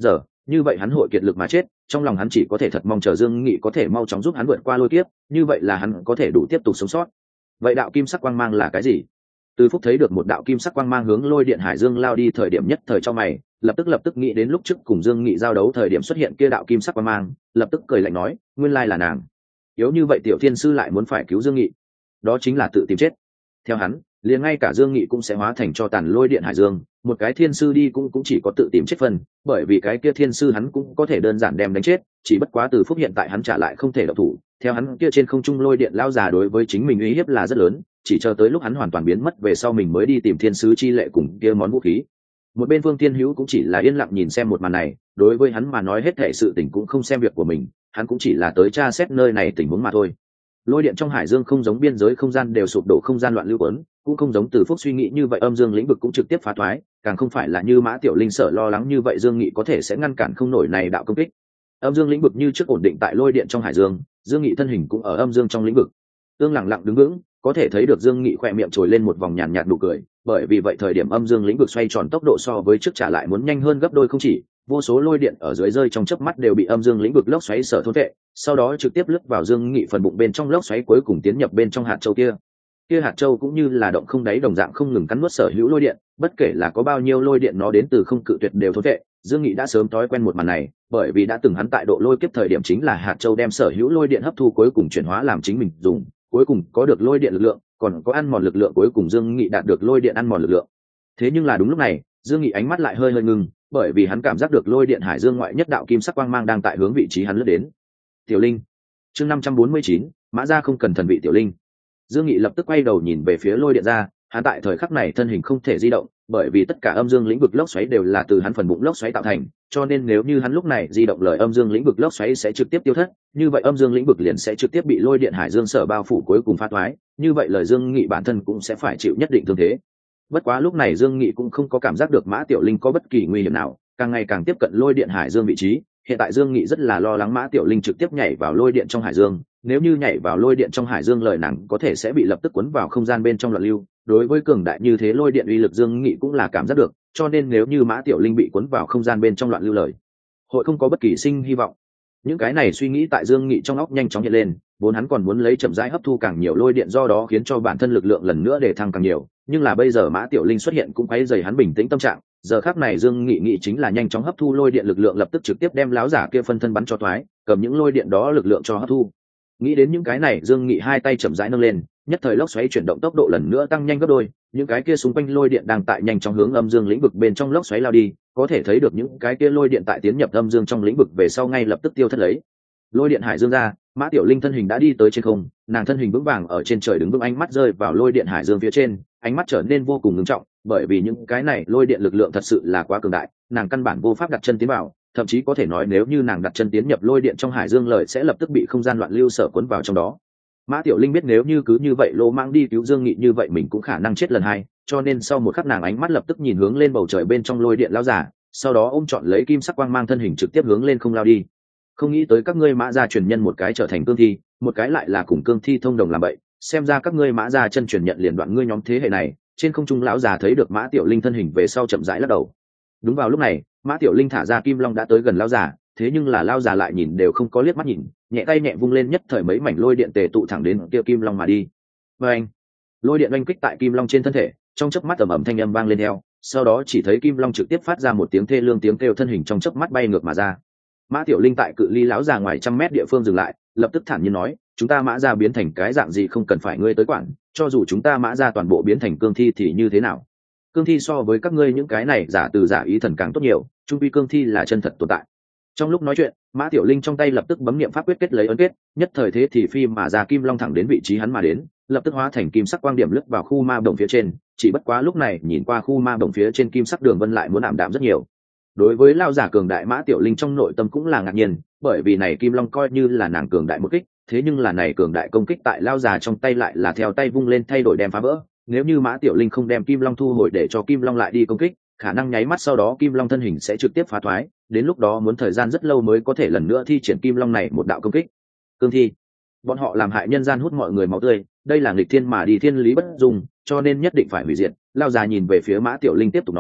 Speaker 1: như vậy hắn hội kiệt lực mà chết. Trong lòng hắn chỉ có thể thật mong chờ Dương Nghị có thể mau chóng giúp hắn vượt qua lôi kiếp, như vậy là hắn có thể đủ tiếp tục sống sót. Vậy đạo kim sắc quang mang là cái gì? Từ Phúc thấy được một đạo kim sắc quang mang hướng lôi điện hải dương lao đi, thời điểm nhất thời cho mày, lập tức nghĩ đến lúc trước cùng Dương Nghị giao đấu thời điểm xuất hiện kia đạo kim sắc quang mang, lập tức cười lạnh nói, nguyên lai là nàng. Yếu như vậy tiểu thiên sư lại muốn phải cứu Dương Nghị, đó chính là tự tìm chết. Theo hắn, liền ngay cả Dương Nghị cũng sẽ hóa thành cho tàn lôi điện hải dương, một cái thiên sư đi cũng chỉ có tự tìm chết phần, bởi vì cái kia thiên sư hắn cũng có thể đơn giản đem đánh chết, chỉ bất quá Từ Phúc hiện tại hắn trả lại không thể động thủ. Theo hắn kia trên không trung lôi điện lao già đối với chính mình uy hiếp là rất lớn, chỉ chờ tới lúc hắn hoàn toàn biến mất về sau mình mới đi tìm thiên sứ chi lệ cùng kia món vũ khí. Một bên Vương Thiên Hữu cũng chỉ là yên lặng nhìn xem một màn này, đối với hắn mà nói hết thảy sự tình cũng không xem việc của mình, hắn cũng chỉ là tới tra xét nơi này tình huống mà thôi. Lôi điện trong hải dương không giống biên giới không gian đều sụp đổ, không gian loạn lưu quấn, cũng không giống Từ Phúc suy nghĩ như vậy âm dương lĩnh vực cũng trực tiếp phá thoái, càng không phải là như Mã Tiểu Linh sợ lo lắng như vậy Dương Nghị có thể sẽ ngăn cản không nổi này đạo công kích. Âm dương lĩnh vực như trước ổn định tại lôi điện trong hải dương, Dương Nghị thân hình cũng ở âm dương trong lĩnh vực, tương lặng lặng đứng vững, có thể thấy được Dương Nghị khỏe miệng trồi lên một vòng nhàn nhạt nụ cười, bởi vì vậy thời điểm âm dương lĩnh vực xoay tròn tốc độ so với trước trả lại muốn nhanh hơn gấp đôi, không chỉ vô số lôi điện ở dưới rơi trong chớp mắt đều bị âm dương lĩnh vực lốc xoáy sở thôn vệ, sau đó trực tiếp lướt vào Dương Nghị phần bụng bên trong lốc xoáy, cuối cùng tiến nhập bên trong hạt châu kia. Kia hạt châu cũng như là động không đáy đồng dạng không ngừng cắn nuốt sở hữu lôi điện, bất kể là có bao nhiêu lôi điện nó đến từ không cự tuyệt đều thôn vệ. Dương Nghị đã sớm thói quen một màn này, bởi vì đã từng hắn tại độ lôi kiếp thời điểm chính là hạt châu đem sở hữu lôi điện hấp thu cuối cùng chuyển hóa làm chính mình dùng, cuối cùng có được lôi điện lực lượng, còn có ăn mòn lực lượng, cuối cùng Dương Nghị đạt được lôi điện ăn mòn lực lượng. Thế nhưng là đúng lúc này, Dương Nghị ánh mắt lại hơi ngưng, bởi vì hắn cảm giác được lôi điện hải dương ngoại nhất đạo kim sắc quang mang đang tại hướng vị trí hắn lướt đến. Tiểu Linh. Chương 549, Mã gia không cần thần vị Tiểu Linh. Dương Nghị lập tức quay đầu nhìn về phía lôi điện ra, hắn tại thời khắc này thân hình không thể di động, bởi vì tất cả âm dương lĩnh vực lốc xoáy đều là từ hắn phần bụng lốc xoáy tạo thành, cho nên nếu như hắn lúc này di động lời âm dương lĩnh vực lốc xoáy sẽ trực tiếp tiêu thất, như vậy âm dương lĩnh vực liền sẽ trực tiếp bị lôi điện hải dương sở bao phủ cuối cùng phá thoái, như vậy lời Dương Nghị bản thân cũng sẽ phải chịu nhất định thương thế. Bất quá lúc này Dương Nghị cũng không có cảm giác được Mã Tiểu Linh có bất kỳ nguy hiểm nào, càng ngày càng tiếp cận lôi điện hải dương vị trí, hiện tại Dương Nghị rất là lo lắng Mã Tiểu Linh trực tiếp nhảy vào lôi điện trong hải dương, nếu như nhảy vào lôi điện trong hải dương lời nàng có thể sẽ bị lập tức cuốn vào không gian bên trong loạn lưu, đối với cường đại như thế lôi điện uy lực Dương Nghị cũng là cảm giác được, cho nên nếu như Mã Tiểu Linh bị cuốn vào không gian bên trong loạn lưu lời, hội không có bất kỳ sinh hy vọng. Những cái này suy nghĩ tại Dương Nghị trong óc nhanh chóng hiện lên, vốn hắn còn muốn lấy chậm rãi hấp thu càng nhiều lôi điện, do đó khiến cho bản thân lực lượng lần nữa để thăng càng nhiều, nhưng là bây giờ Mã Tiểu Linh xuất hiện cũng quấy rầy hắn bình tĩnh tâm trạng. Giờ khắc này Dương Nghị nghĩ chính là nhanh chóng hấp thu lôi điện lực lượng, lập tức trực tiếp đem láo giả kia phân thân bắn cho thoái, cầm những lôi điện đó lực lượng cho hấp thu. Nghĩ đến những cái này, Dương Nghị hai tay chậm rãi nâng lên, nhất thời lốc xoáy chuyển động tốc độ lần nữa tăng nhanh gấp đôi, những cái kia xung quanh lôi điện đang tại nhanh chóng hướng âm dương lĩnh vực bên trong lốc xoáy lao đi, có thể thấy được những cái kia lôi điện tại tiến nhập âm dương trong lĩnh vực về sau ngay lập tức tiêu thất lấy. Lôi điện hải dương ra, Mã Tiểu Linh thân hình đã đi tới trên không, nàng thân hình vững vàng ở trên trời đứng vững, ánh mắt rơi vào lôi điện hải dương phía trên, ánh mắt trở nên vô cùng ngưng trọng, bởi vì những cái này lôi điện lực lượng thật sự là quá cường đại, nàng căn bản vô pháp đặt chân tiến vào, thậm chí có thể nói nếu như nàng đặt chân tiến nhập lôi điện trong hải dương lời sẽ lập tức bị không gian loạn lưu sở cuốn vào trong đó. Mã Tiểu Linh biết nếu như cứ như vậy lỗ mãng đi cứu Dương Nghị như vậy mình cũng khả năng chết lần hai, cho nên sau một khắc nàng ánh mắt lập tức nhìn hướng lên bầu trời bên trong lôi điện lao giả, sau đó ôm chọn lấy kim sắc quang mang thân hình trực tiếp hướng lên không lao đi. Không nghĩ tới các ngươi Mã gia truyền nhân một cái trở thành cương thi, một cái lại là cùng cương thi thông đồng làm vậy, xem ra các ngươi Mã gia chân truyền nhận liền đoạn ngươi nhóm thế hệ này. Trên không trung lão già thấy được Mã Tiểu Linh thân hình về sau chậm rãi lắc đầu. Đúng vào lúc này, Mã Tiểu Linh thả ra kim long đã tới gần lão già, thế nhưng là lão già lại nhìn đều không có liếc mắt nhìn, nhẹ tay nhẹ vung lên, nhất thời mấy mảnh lôi điện tề tụ thẳng đến kia kim long mà đi. Và anh, lôi điện oanh kích tại kim long trên thân thể, trong chớp mắt ầm ầm thanh âm vang lên theo, sau đó chỉ thấy kim long trực tiếp phát ra một tiếng thê lương tiếng kêu, thân hình trong chớp mắt bay ngược mà ra. Mã Tiểu Linh tại cự ly lão già ngoài 100 mét địa phương dừng lại, lập tức thản nhiên nói, chúng ta Mã gia biến thành cái dạng gì không cần phải ngươi tới quản, cho dù chúng ta Mã gia toàn bộ biến thành cương thi thì như thế nào? Cương thi so với các ngươi những cái này giả từ giả ý thần càng tốt nhiều, trung quy cương thi là chân thật tồn tại. Trong lúc nói chuyện, Mã Tiểu Linh trong tay lập tức bấm niệm pháp quyết kết lấy ấn kết, nhất thời thế thì phi mà ra kim long thẳng đến vị trí hắn mà đến, lập tức hóa thành kim sắc quang điểm lướt vào khu ma đồng phía trên, chỉ bất quá lúc này nhìn qua khu ma đồng phía trên kim sắc đường vân lại muốn ảm đạm rất nhiều. Đối với lao giả cường đại, Mã Tiểu Linh trong nội tâm cũng là ngạc nhiên, bởi vì này kim long coi như là nàng cường đại một kích, thế nhưng là này cường đại công kích tại lao già trong tay lại là theo tay vung lên thay đổi đem phá vỡ. Nếu như Mã Tiểu Linh không đem kim long thu hồi để cho kim long lại đi công kích, khả năng nháy mắt sau đó kim long thân hình sẽ trực tiếp phá thoái, đến lúc đó muốn thời gian rất lâu mới có thể lần nữa thi triển kim long này một đạo công kích. Cương thi, bọn họ làm hại nhân gian, hút mọi người máu tươi, đây là nghịch thiên mà đi, thiên lý bất dung, cho nên nhất định phải hủy diệt. Lao già nhìn về phía Mã Tiểu Linh tiếp tục nói,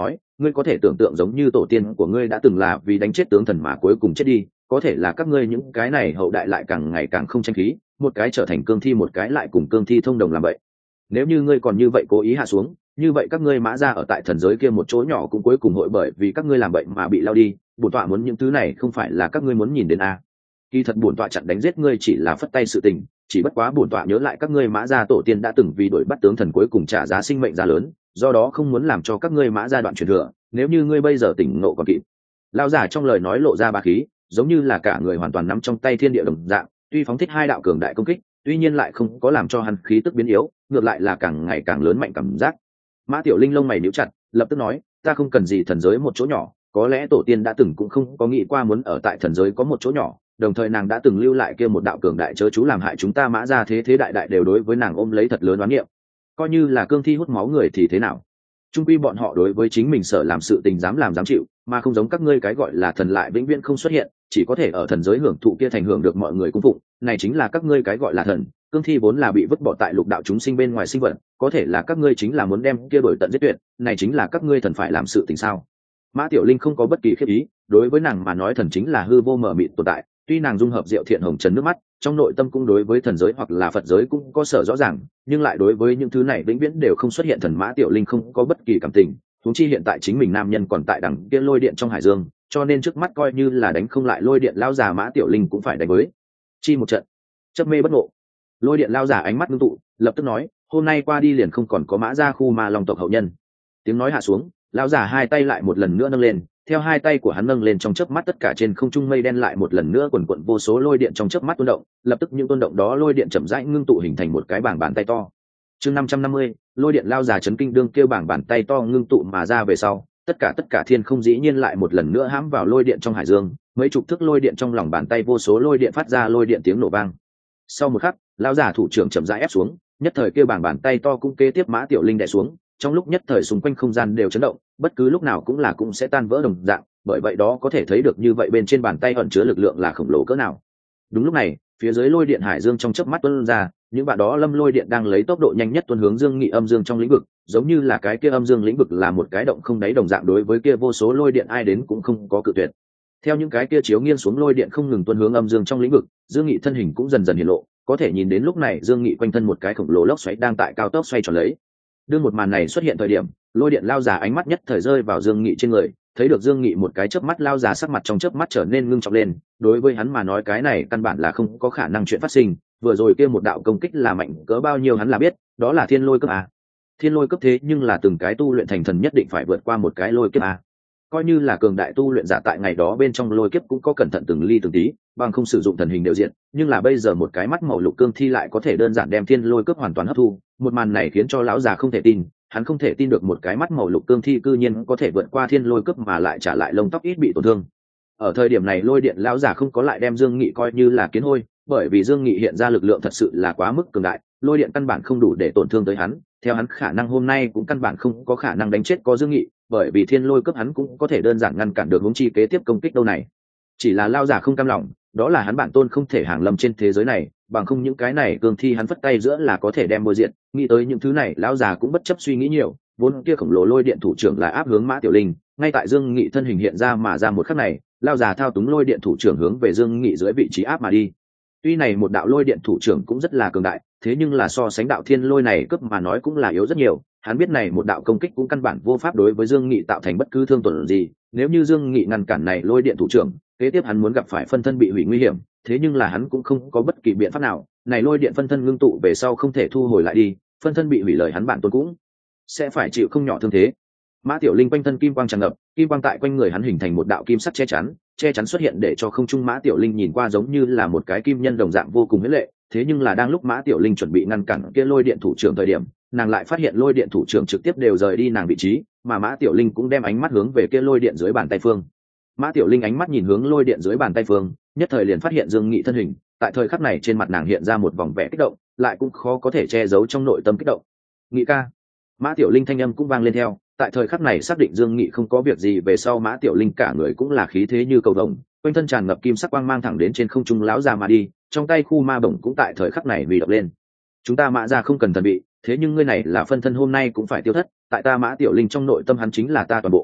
Speaker 1: ngươi có thể tưởng tượng giống như tổ tiên của ngươi đã từng là vì đánh chết tướng thần mà cuối cùng chết đi, có thể là các ngươi những cái này hậu đại lại càng ngày càng không tranh khí, một cái trở thành cương thi, một cái lại cùng cương thi thông đồng làm vậy. Nếu như ngươi còn như vậy cố ý hạ xuống, như vậy các ngươi Mã gia ở tại thần giới kia một chỗ nhỏ cũng cuối cùng hội bởi vì các ngươi làm vậy mà bị lao đi. Bổn tọa muốn những thứ này không phải là các ngươi muốn nhìn đến à. Kỳ thật bổn tọa chặn đánh giết ngươi chỉ là phất tay sự tình, chỉ bất quá bổn tọa nhớ lại các ngươi Mã gia tổ tiên đã từng vì đuổi bắt tướng thần cuối cùng trả giá sinh mệnh giá lớn, do đó không muốn làm cho các ngươi Mã gia đoạn truyền thừa. Nếu như ngươi bây giờ tỉnh ngộ còn kịp. Lão giả trong lời nói lộ ra bá khí, giống như là cả người hoàn toàn nắm trong tay thiên địa đồng dạng, tuy phóng thích hai đạo cường đại công kích, tuy nhiên lại không có làm cho hắn khí tức biến yếu, ngược lại là càng ngày càng lớn mạnh cảm giác. Mã Tiểu Linh lông mày nhíu chặt, lập tức nói, ta không cần gì thần giới một chỗ nhỏ, có lẽ tổ tiên đã từng cũng không có nghĩ qua muốn ở tại thần giới có một chỗ nhỏ, đồng thời nàng đã từng lưu lại kia một đạo cường đại chớ chú làm hại chúng ta Mã gia thế đại đại đều đối với nàng ôm lấy thật lớn oán niệm. Coi như là cương thi hút máu người thì thế nào? Trung quy bọn họ đối với chính mình sợ làm sự tình dám làm dám chịu, mà không giống các ngươi cái gọi là thần lại vĩnh viễn không xuất hiện, chỉ có thể ở thần giới hưởng thụ kia thành hưởng được mọi người cung phụng, này chính là các ngươi cái gọi là thần. Cương thi vốn là bị vứt bỏ tại lục đạo chúng sinh bên ngoài sinh vật, có thể là các ngươi chính là muốn đem kia đổi tận giết tuyệt, này chính là các ngươi thần phải làm sự tình sao? Mã Tiểu Linh không có bất kỳ khiếp ý, đối với nàng mà nói thần chính là hư vô mờ mịt tồn tại, tuy nàng dung hợp diệu thiện hồng trần nước mắt, trong nội tâm cũng đối với thần giới hoặc là Phật giới cũng có sở rõ ràng, nhưng lại đối với những thứ này vĩnh viễn đều không xuất hiện thần Mã Tiểu Linh không có bất kỳ cảm tình, huống chi hiện tại chính mình nam nhân còn tại đằng kia lôi điện trong hải dương, cho nên trước mắt coi như là đánh không lại lôi điện lao già Mã Tiểu Linh cũng phải đánh với chi một trận. Chấp mê bất ngộ. Lôi điện lao giả ánh mắt ngưng tụ, lập tức nói, hôm nay qua đi liền không còn có Mã gia khu ma long tộc hậu nhân. Tiếng nói hạ xuống, lao giả hai tay lại một lần nữa nâng lên, theo hai tay của hắn nâng lên trong chớp mắt tất cả trên không trung mây đen lại một lần nữa quần quận vô số lôi điện trong chớp mắt tuôn động, lập tức những tuôn động đó lôi điện chậm rãi ngưng tụ hình thành một cái bảng bàn tay to. Chương 550, lôi điện lao giả chấn kinh đương kêu bảng bàn tay to ngưng tụ mà ra về sau, tất cả thiên không dĩ nhiên lại một lần nữa hãm vào lôi điện trong hải dương, mấy chục thước lôi điện trong lòng bàn tay vô số lôi điện phát ra lôi điện tiếng nổ vang. Sau một khắc, lao giả thủ trưởng chậm rãi ép xuống, nhất thời kêu bảng bàn tay to cũng kế tiếp Mã Tiểu Linh đè xuống, trong lúc nhất thời xung quanh không gian đều chấn động, bất cứ lúc nào cũng sẽ tan vỡ đồng dạng, bởi vậy đó có thể thấy được như vậy bên trên bàn tay ẩn chứa lực lượng là khổng lồ cỡ nào. Đúng lúc này, phía dưới lôi điện hải dương trong chớp mắt tuôn ra, những bạn đó lâm lôi điện đang lấy tốc độ nhanh nhất tuôn hướng Dương Nghị âm dương trong lĩnh vực, giống như là cái kia âm dương lĩnh vực là một cái động không đáy đồng dạng, đối với kia vô số lôi điện ai đến cũng không có cự tuyệt. Theo những cái kia chiếu nghiêng xuống lôi điện không ngừng tuôn hướng âm dương trong lĩnh vực, Dương Nghị thân hình cũng dần dần hiện lộ, có thể nhìn đến lúc này Dương Nghị quanh thân một cái khổng lồ lốc xoáy đang tại cao tốc xoay tròn lấy. Đương một màn này xuất hiện thời điểm, lôi điện lao già ánh mắt nhất thời rơi vào Dương Nghị trên người, thấy được Dương Nghị một cái chớp mắt lao già sắc mặt trong chớp mắt trở nên ngưng trọng lên, đối với hắn mà nói cái này căn bản là không có khả năng chuyện phát sinh, vừa rồi kia một đạo công kích là mạnh cỡ bao nhiêu hắn là biết, đó là thiên lôi cấp a. Thiên lôi cấp thế nhưng là từng cái tu luyện thành thần nhất định phải vượt qua một cái lôi kiếp a. Coi như là cường đại tu luyện giả tại ngày đó bên trong lôi kiếp cũng có cẩn thận từng ly từng tí, bằng không sử dụng thần hình đều diện, nhưng là bây giờ một cái mắt màu lục cương thi lại có thể đơn giản đem thiên lôi cấp hoàn toàn hấp thu, một màn này khiến cho lão già không thể tin, hắn không thể tin được một cái mắt màu lục cương thi cư nhiên có thể vượt qua thiên lôi cấp mà lại trả lại lông tóc ít bị tổn thương. Ở thời điểm này lôi điện lão già không có lại đem Dương Nghị coi như là kiến hôi, bởi vì Dương Nghị hiện ra lực lượng thật sự là quá mức cường đại, lôi điện căn bản không đủ để tổn thương tới hắn, theo hắn khả năng hôm nay cũng căn bản không có khả năng đánh chết có Dương Nghị, bởi vì thiên lôi cấp hắn cũng có thể đơn giản ngăn cản được hướng chi kế tiếp công kích đâu này. Chỉ là lao giả không cam lòng, đó là hắn bản tôn không thể hàng lâm trên thế giới này, bằng không những cái này cương thi hắn phất tay giữa là có thể đem bôi diện, nghĩ tới những thứ này lão già cũng bất chấp suy nghĩ nhiều, vốn kia khổng lồ lôi điện thủ trưởng là áp hướng Mã Tiểu Linh, ngay tại Dương Nghị thân hình hiện ra mà ra một khắc này, lao già thao túng lôi điện thủ trưởng hướng về Dương Nghị dưới vị trí áp mà đi. Tuy này một đạo lôi điện thủ trưởng cũng rất là cường đại, thế nhưng là so sánh đạo thiên lôi này cấp mà nói cũng là yếu rất nhiều, hắn biết này một đạo công kích cũng căn bản vô pháp đối với Dương Nghị tạo thành bất cứ thương tổn gì, nếu như Dương Nghị ngăn cản này lôi điện thủ trưởng, kế tiếp hắn muốn gặp phải phân thân bị hủy nguy hiểm, thế nhưng là hắn cũng không có bất kỳ biện pháp nào, này lôi điện phân thân ngưng tụ về sau không thể thu hồi lại đi, phân thân bị hủy lời hắn bản tôn cũng sẽ phải chịu không nhỏ thương thế. Mã Tiểu Linh quanh thân kim quang tràn ngập, kim quang tại quanh người hắn hình thành một đạo kim sắc che chắn xuất hiện để cho không trung Mã Tiểu Linh nhìn qua giống như là một cái kim nhân đồng dạng vô cùng mỹ lệ, thế nhưng là đang lúc Mã Tiểu Linh chuẩn bị ngăn cản kia lôi điện thủ trưởng thời điểm, nàng lại phát hiện lôi điện thủ trưởng trực tiếp đều rời đi nàng vị trí, mà Mã Tiểu Linh cũng đem ánh mắt hướng về kia lôi điện dưới bàn tay phương. Mã Tiểu Linh ánh mắt nhìn hướng lôi điện dưới bàn tay phương, nhất thời liền phát hiện Dương Nghị thân hình, tại thời khắc này trên mặt nàng hiện ra một vòng vẻ kích động, lại cũng khó có thể che giấu trong nội tâm kích động. Nghị ca. Mã Tiểu Linh thanh âm cũng vang lên theo, tại thời khắc này xác định Dương Nghị không có việc gì về sau Mã Tiểu Linh cả người cũng là khí thế như cầu vồng, quanh thân tràn ngập kim sắc quang mang thẳng đến trên không trung lão già mà đi, trong tay khu ma bổng cũng tại thời khắc này vì động lên. Chúng ta Mã gia không cần thần bị, thế nhưng ngươi này là phân thân hôm nay cũng phải tiêu thất, tại ta Mã Tiểu Linh trong nội tâm hắn chính là ta toàn bộ.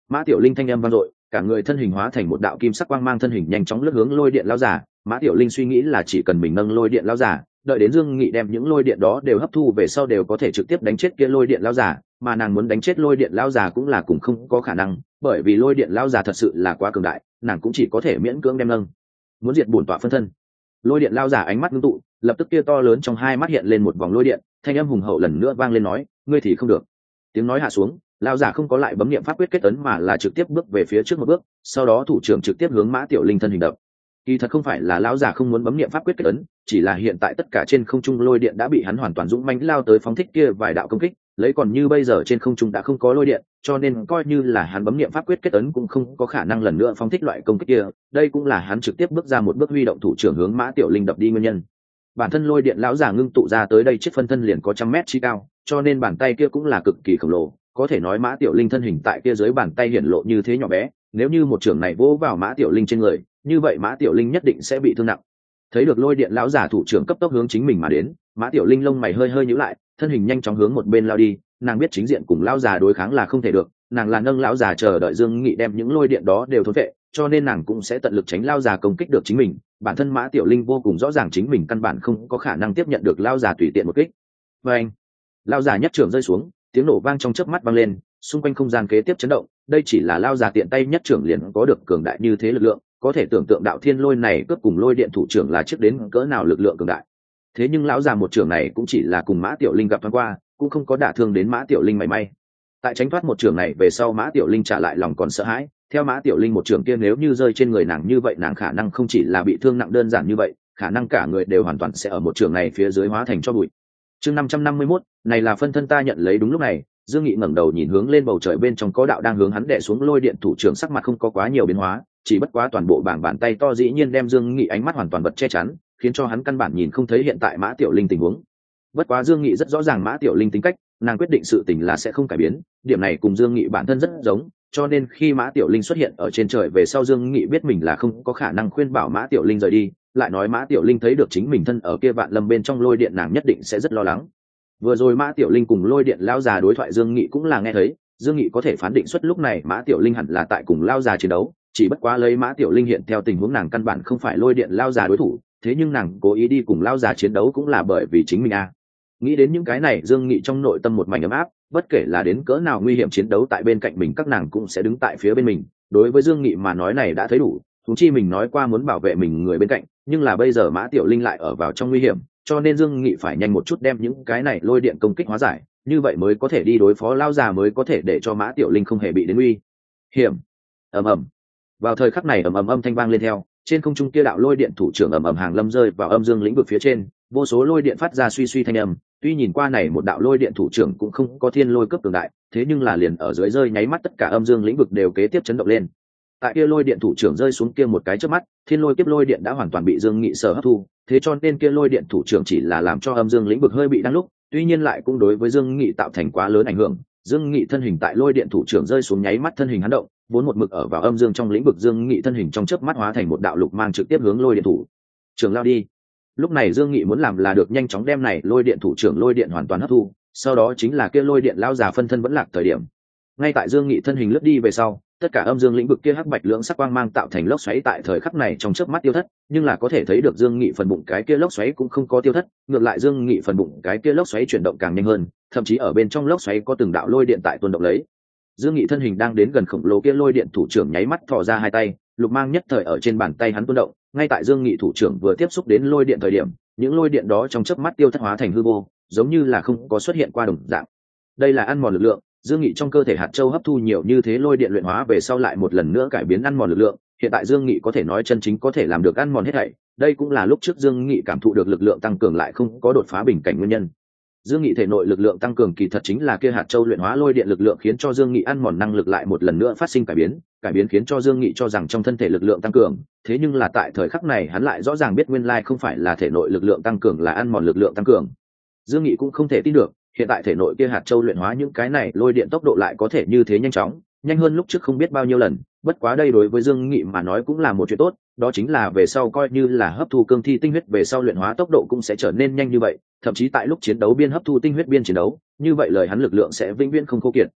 Speaker 1: Mã Tiểu Linh thanh âm vang dội, cả người thân hình hóa thành một đạo kim sắc quang mang, thân hình nhanh chóng lướt hướng lôi điện lão giả. Mã Tiểu Linh suy nghĩ là chỉ cần mình nâng lôi điện lão giả, đợi đến Dương Nghị đem những lôi điện đó đều hấp thu về sau đều có thể trực tiếp đánh chết kia lôi điện lão giả, mà nàng muốn đánh chết lôi điện lão giả cũng là cũng không có khả năng, bởi vì lôi điện lão giả thật sự là quá cường đại, nàng cũng chỉ có thể miễn cưỡng đem nâng. Muốn diệt bổn tọa phân thân. Lôi điện lão giả ánh mắt ngưng tụ, lập tức kia to lớn trong hai mắt hiện lên một vòng lôi điện, thanh âm hùng hậu lần nữa vang lên nói, ngươi thì không được. Tiếng nói hạ xuống, lão giả không có lại bấm niệm pháp quyết kết ấn mà là trực tiếp bước về phía trước một bước, sau đó thủ trưởng trực tiếp hướng Mã Tiểu Linh thân hình đập. Kỳ thật không phải là lão giả không muốn bấm niệm pháp quyết kết ấn, chỉ là hiện tại tất cả trên không trung lôi điện đã bị hắn hoàn toàn dũng mãnh lao tới phóng thích kia vài đạo công kích, lấy còn như bây giờ trên không trung đã không có lôi điện, cho nên coi như là hắn bấm niệm pháp quyết kết ấn cũng không có khả năng lần nữa phóng thích loại công kích kia, đây cũng là hắn trực tiếp bước ra một bước huy động thủ trưởng hướng Mã Tiểu Linh đập đi nguyên nhân. Bản thân lôi điện lão giả ngưng tụ ra tới đây chiếc phân thân liền có trăm mét chi cao, cho nên bàn tay kia cũng là cực kỳ khổng lồ, có thể nói Mã Tiểu Linh thân hình tại kia dưới bàn tay hiển lộ như thế nhỏ bé, nếu như một trưởng này vỗ vào Mã Tiểu Linh trên người, như vậy Mã Tiểu Linh nhất định sẽ bị thương nặng. Thấy được lôi điện lão giả thủ trưởng cấp tốc hướng chính mình mà đến, Mã Tiểu Linh lông mày hơi hơi nhíu lại, thân hình nhanh chóng hướng một bên lao đi, nàng biết chính diện cùng lão già đối kháng là không thể được, nàng là nâng lão già chờ đợi Dương Nghị đem những lôi điện đó đều thôn vệ, cho nên nàng cũng sẽ tận lực tránh lão già công kích được chính mình. Bản thân Mã Tiểu Linh vô cùng rõ ràng chính mình căn bản không có khả năng tiếp nhận được lão già tùy tiện một kích. Và anh, lão già nhất trưởng rơi xuống, tiếng nổ vang trong chớp mắt vang lên, xung quanh không gian kế tiếp chấn động, đây chỉ là lão già tiện tay nhất trưởng liền có được cường đại như thế lực lượng, có thể tưởng tượng đạo thiên lôi này cướp cùng lôi điện thủ trưởng là trước đến cỡ nào lực lượng cường đại. Thế nhưng lão già một trưởng này cũng chỉ là cùng Mã Tiểu Linh gặp thoáng qua, cũng không có đả thương đến Mã Tiểu Linh mảy may. Tại tránh thoát một trưởng này về sau, Mã Tiểu Linh trả lại lòng còn sợ hãi, theo Mã Tiểu Linh một trưởng kia nếu như rơi trên người nàng như vậy, nàng khả năng không chỉ là bị thương nặng đơn giản như vậy, khả năng cả người đều hoàn toàn sẽ ở một trưởng này phía dưới hóa thành cho bụi. Chương 551, này là phân thân ta nhận lấy. Đúng lúc này, Dương Nghị ngẩng đầu nhìn hướng lên bầu trời, bên trong có đạo đang hướng hắn đè xuống lôi điện thủ trưởng, sắc mặt không có quá nhiều biến hóa, chỉ bất quá toàn bộ bảng bàn tay to dĩ nhiên đem Dương Nghị ánh mắt hoàn toàn bật che chắn, khiến cho hắn căn bản nhìn không thấy hiện tại Mã Tiểu Linh tình huống. Bất quá Dương Nghị rất rõ ràng Mã Tiểu Linh tính cách, nàng quyết định sự tình là sẽ không cải biến, điểm này cùng Dương Nghị bản thân rất giống, cho nên khi Mã Tiểu Linh xuất hiện ở trên trời về sau, Dương Nghị biết mình là không có khả năng khuyên bảo Mã Tiểu Linh rời đi, lại nói Mã Tiểu Linh thấy được chính mình thân ở kia vạn lâm bên trong lôi điện, nàng nhất định sẽ rất lo lắng. Vừa rồi Mã Tiểu Linh cùng lôi điện lão già đối thoại Dương Nghị cũng là nghe thấy, Dương Nghị có thể phán định suất lúc này Mã Tiểu Linh hẳn là tại cùng lão già chiến đấu, chỉ bất quá lấy Mã Tiểu Linh hiện theo tình huống nàng căn bản không phải lôi điện lão già đối thủ, thế nhưng nàng cố ý đi cùng lão già chiến đấu cũng là bởi vì chính mình a. Nghĩ đến những cái này, Dương Nghị trong nội tâm một mảnh ấm áp, bất kể là đến cỡ nào nguy hiểm chiến đấu tại bên cạnh mình, các nàng cũng sẽ đứng tại phía bên mình. Đối với Dương Nghị mà nói này đã thấy đủ, huống chi mình nói qua muốn bảo vệ mình người bên cạnh, nhưng là bây giờ Mã Tiểu Linh lại ở vào trong nguy hiểm, cho nên Dương Nghị phải nhanh một chút đem những cái này lôi điện công kích hóa giải, như vậy mới có thể đi đối phó lão già, mới có thể để cho Mã Tiểu Linh không hề bị đến nguy hiểm. Ầm ầm. Vào thời khắc này ầm ầm âm thanh vang lên, theo trên không trung kia đạo lôi điện thủ trưởng ầm ầm hàng lâm rơi vào âm dương lĩnh vực phía trên, vô số lôi điện phát ra suy suy thanh âm. Tuy nhìn qua này một đạo lôi điện thủ trưởng cũng không có thiên lôi cấp cường đại, thế nhưng là liền ở dưới rơi nháy mắt tất cả âm dương lĩnh vực đều kế tiếp chấn động lên. Tại kia lôi điện thủ trưởng rơi xuống kia một cái chớp mắt, thiên lôi kiếp lôi điện đã hoàn toàn bị Dương Nghị sở hấp thu, thế cho nên kia lôi điện thủ trưởng chỉ là làm cho âm dương lĩnh vực hơi bị đang lúc, tuy nhiên lại cũng đối với Dương Nghị tạo thành quá lớn ảnh hưởng. Dương Nghị thân hình tại lôi điện thủ trưởng rơi xuống nháy mắt thân hình hắn động, vốn một mực ở vào âm dương trong lĩnh vực Dương Nghị thân hình trong chớp mắt hóa thành một đạo lục mang trực tiếp hướng lôi điện thủ trưởng lao đi. Lúc này Dương Nghị muốn làm là được nhanh chóng đem này lôi điện thủ trưởng lôi điện hoàn toàn hấp thu, sau đó chính là kia lôi điện lão già phân thân vẫn lạc thời điểm. Ngay tại Dương Nghị thân hình lướt đi về sau, tất cả âm dương lĩnh vực kia hắc bạch lưỡng sắc quang mang tạo thành lốc xoáy tại thời khắc này trong chớp mắt tiêu thất, nhưng là có thể thấy được Dương Nghị phần bụng cái kia lốc xoáy cũng không có tiêu thất, ngược lại Dương Nghị phần bụng cái kia lốc xoáy chuyển động càng nhanh hơn, thậm chí ở bên trong lốc xoáy có từng đạo lôi điện tại tuôn động lấy. Dương Nghị thân hình đang đến gần khổng lồ kia lôi điện thủ trưởng, nháy mắt thò ra hai tay, lục mang nhất thời ở trên bàn tay hắn tuôn động, ngay tại Dương Nghị thủ trưởng vừa tiếp xúc đến lôi điện thời điểm, những lôi điện đó trong chớp mắt tiêu thất hóa thành hư vô, giống như là không có xuất hiện qua đồng dạng. Đây là ăn mòn lực lượng, Dương Nghị trong cơ thể hạt châu hấp thu nhiều như thế lôi điện luyện hóa về sau lại một lần nữa cải biến ăn mòn lực lượng, hiện tại Dương Nghị có thể nói chân chính có thể làm được ăn mòn hết thảy, đây cũng là lúc trước Dương Nghị cảm thụ được lực lượng tăng cường lại không có đột phá bình cảnh nguyên nhân. Dương Nghị thể nội lực lượng tăng cường kỳ thật chính là kia hạt châu luyện hóa lôi điện lực lượng khiến cho Dương Nghị ăn mòn năng lực lại một lần nữa phát sinh cải biến khiến cho Dương Nghị cho rằng trong thân thể lực lượng tăng cường, thế nhưng là tại thời khắc này hắn lại rõ ràng biết nguyên lai không phải là thể nội lực lượng tăng cường là ăn mòn lực lượng tăng cường. Dương Nghị cũng không thể tin được, hiện tại thể nội kia hạt châu luyện hóa những cái này lôi điện tốc độ lại có thể như thế nhanh chóng, nhanh hơn lúc trước không biết bao nhiêu lần, bất quá đây đối với Dương Nghị mà nói cũng là một chuyện tốt, đó chính là về sau coi như là hấp thu cương thi tinh huyết về sau luyện hóa tốc độ cũng sẽ trở nên nhanh như vậy, thậm chí tại lúc chiến đấu biên hấp thu tinh huyết biên chiến đấu, như vậy lời hắn lực lượng sẽ vĩnh viễn không khô kiệt.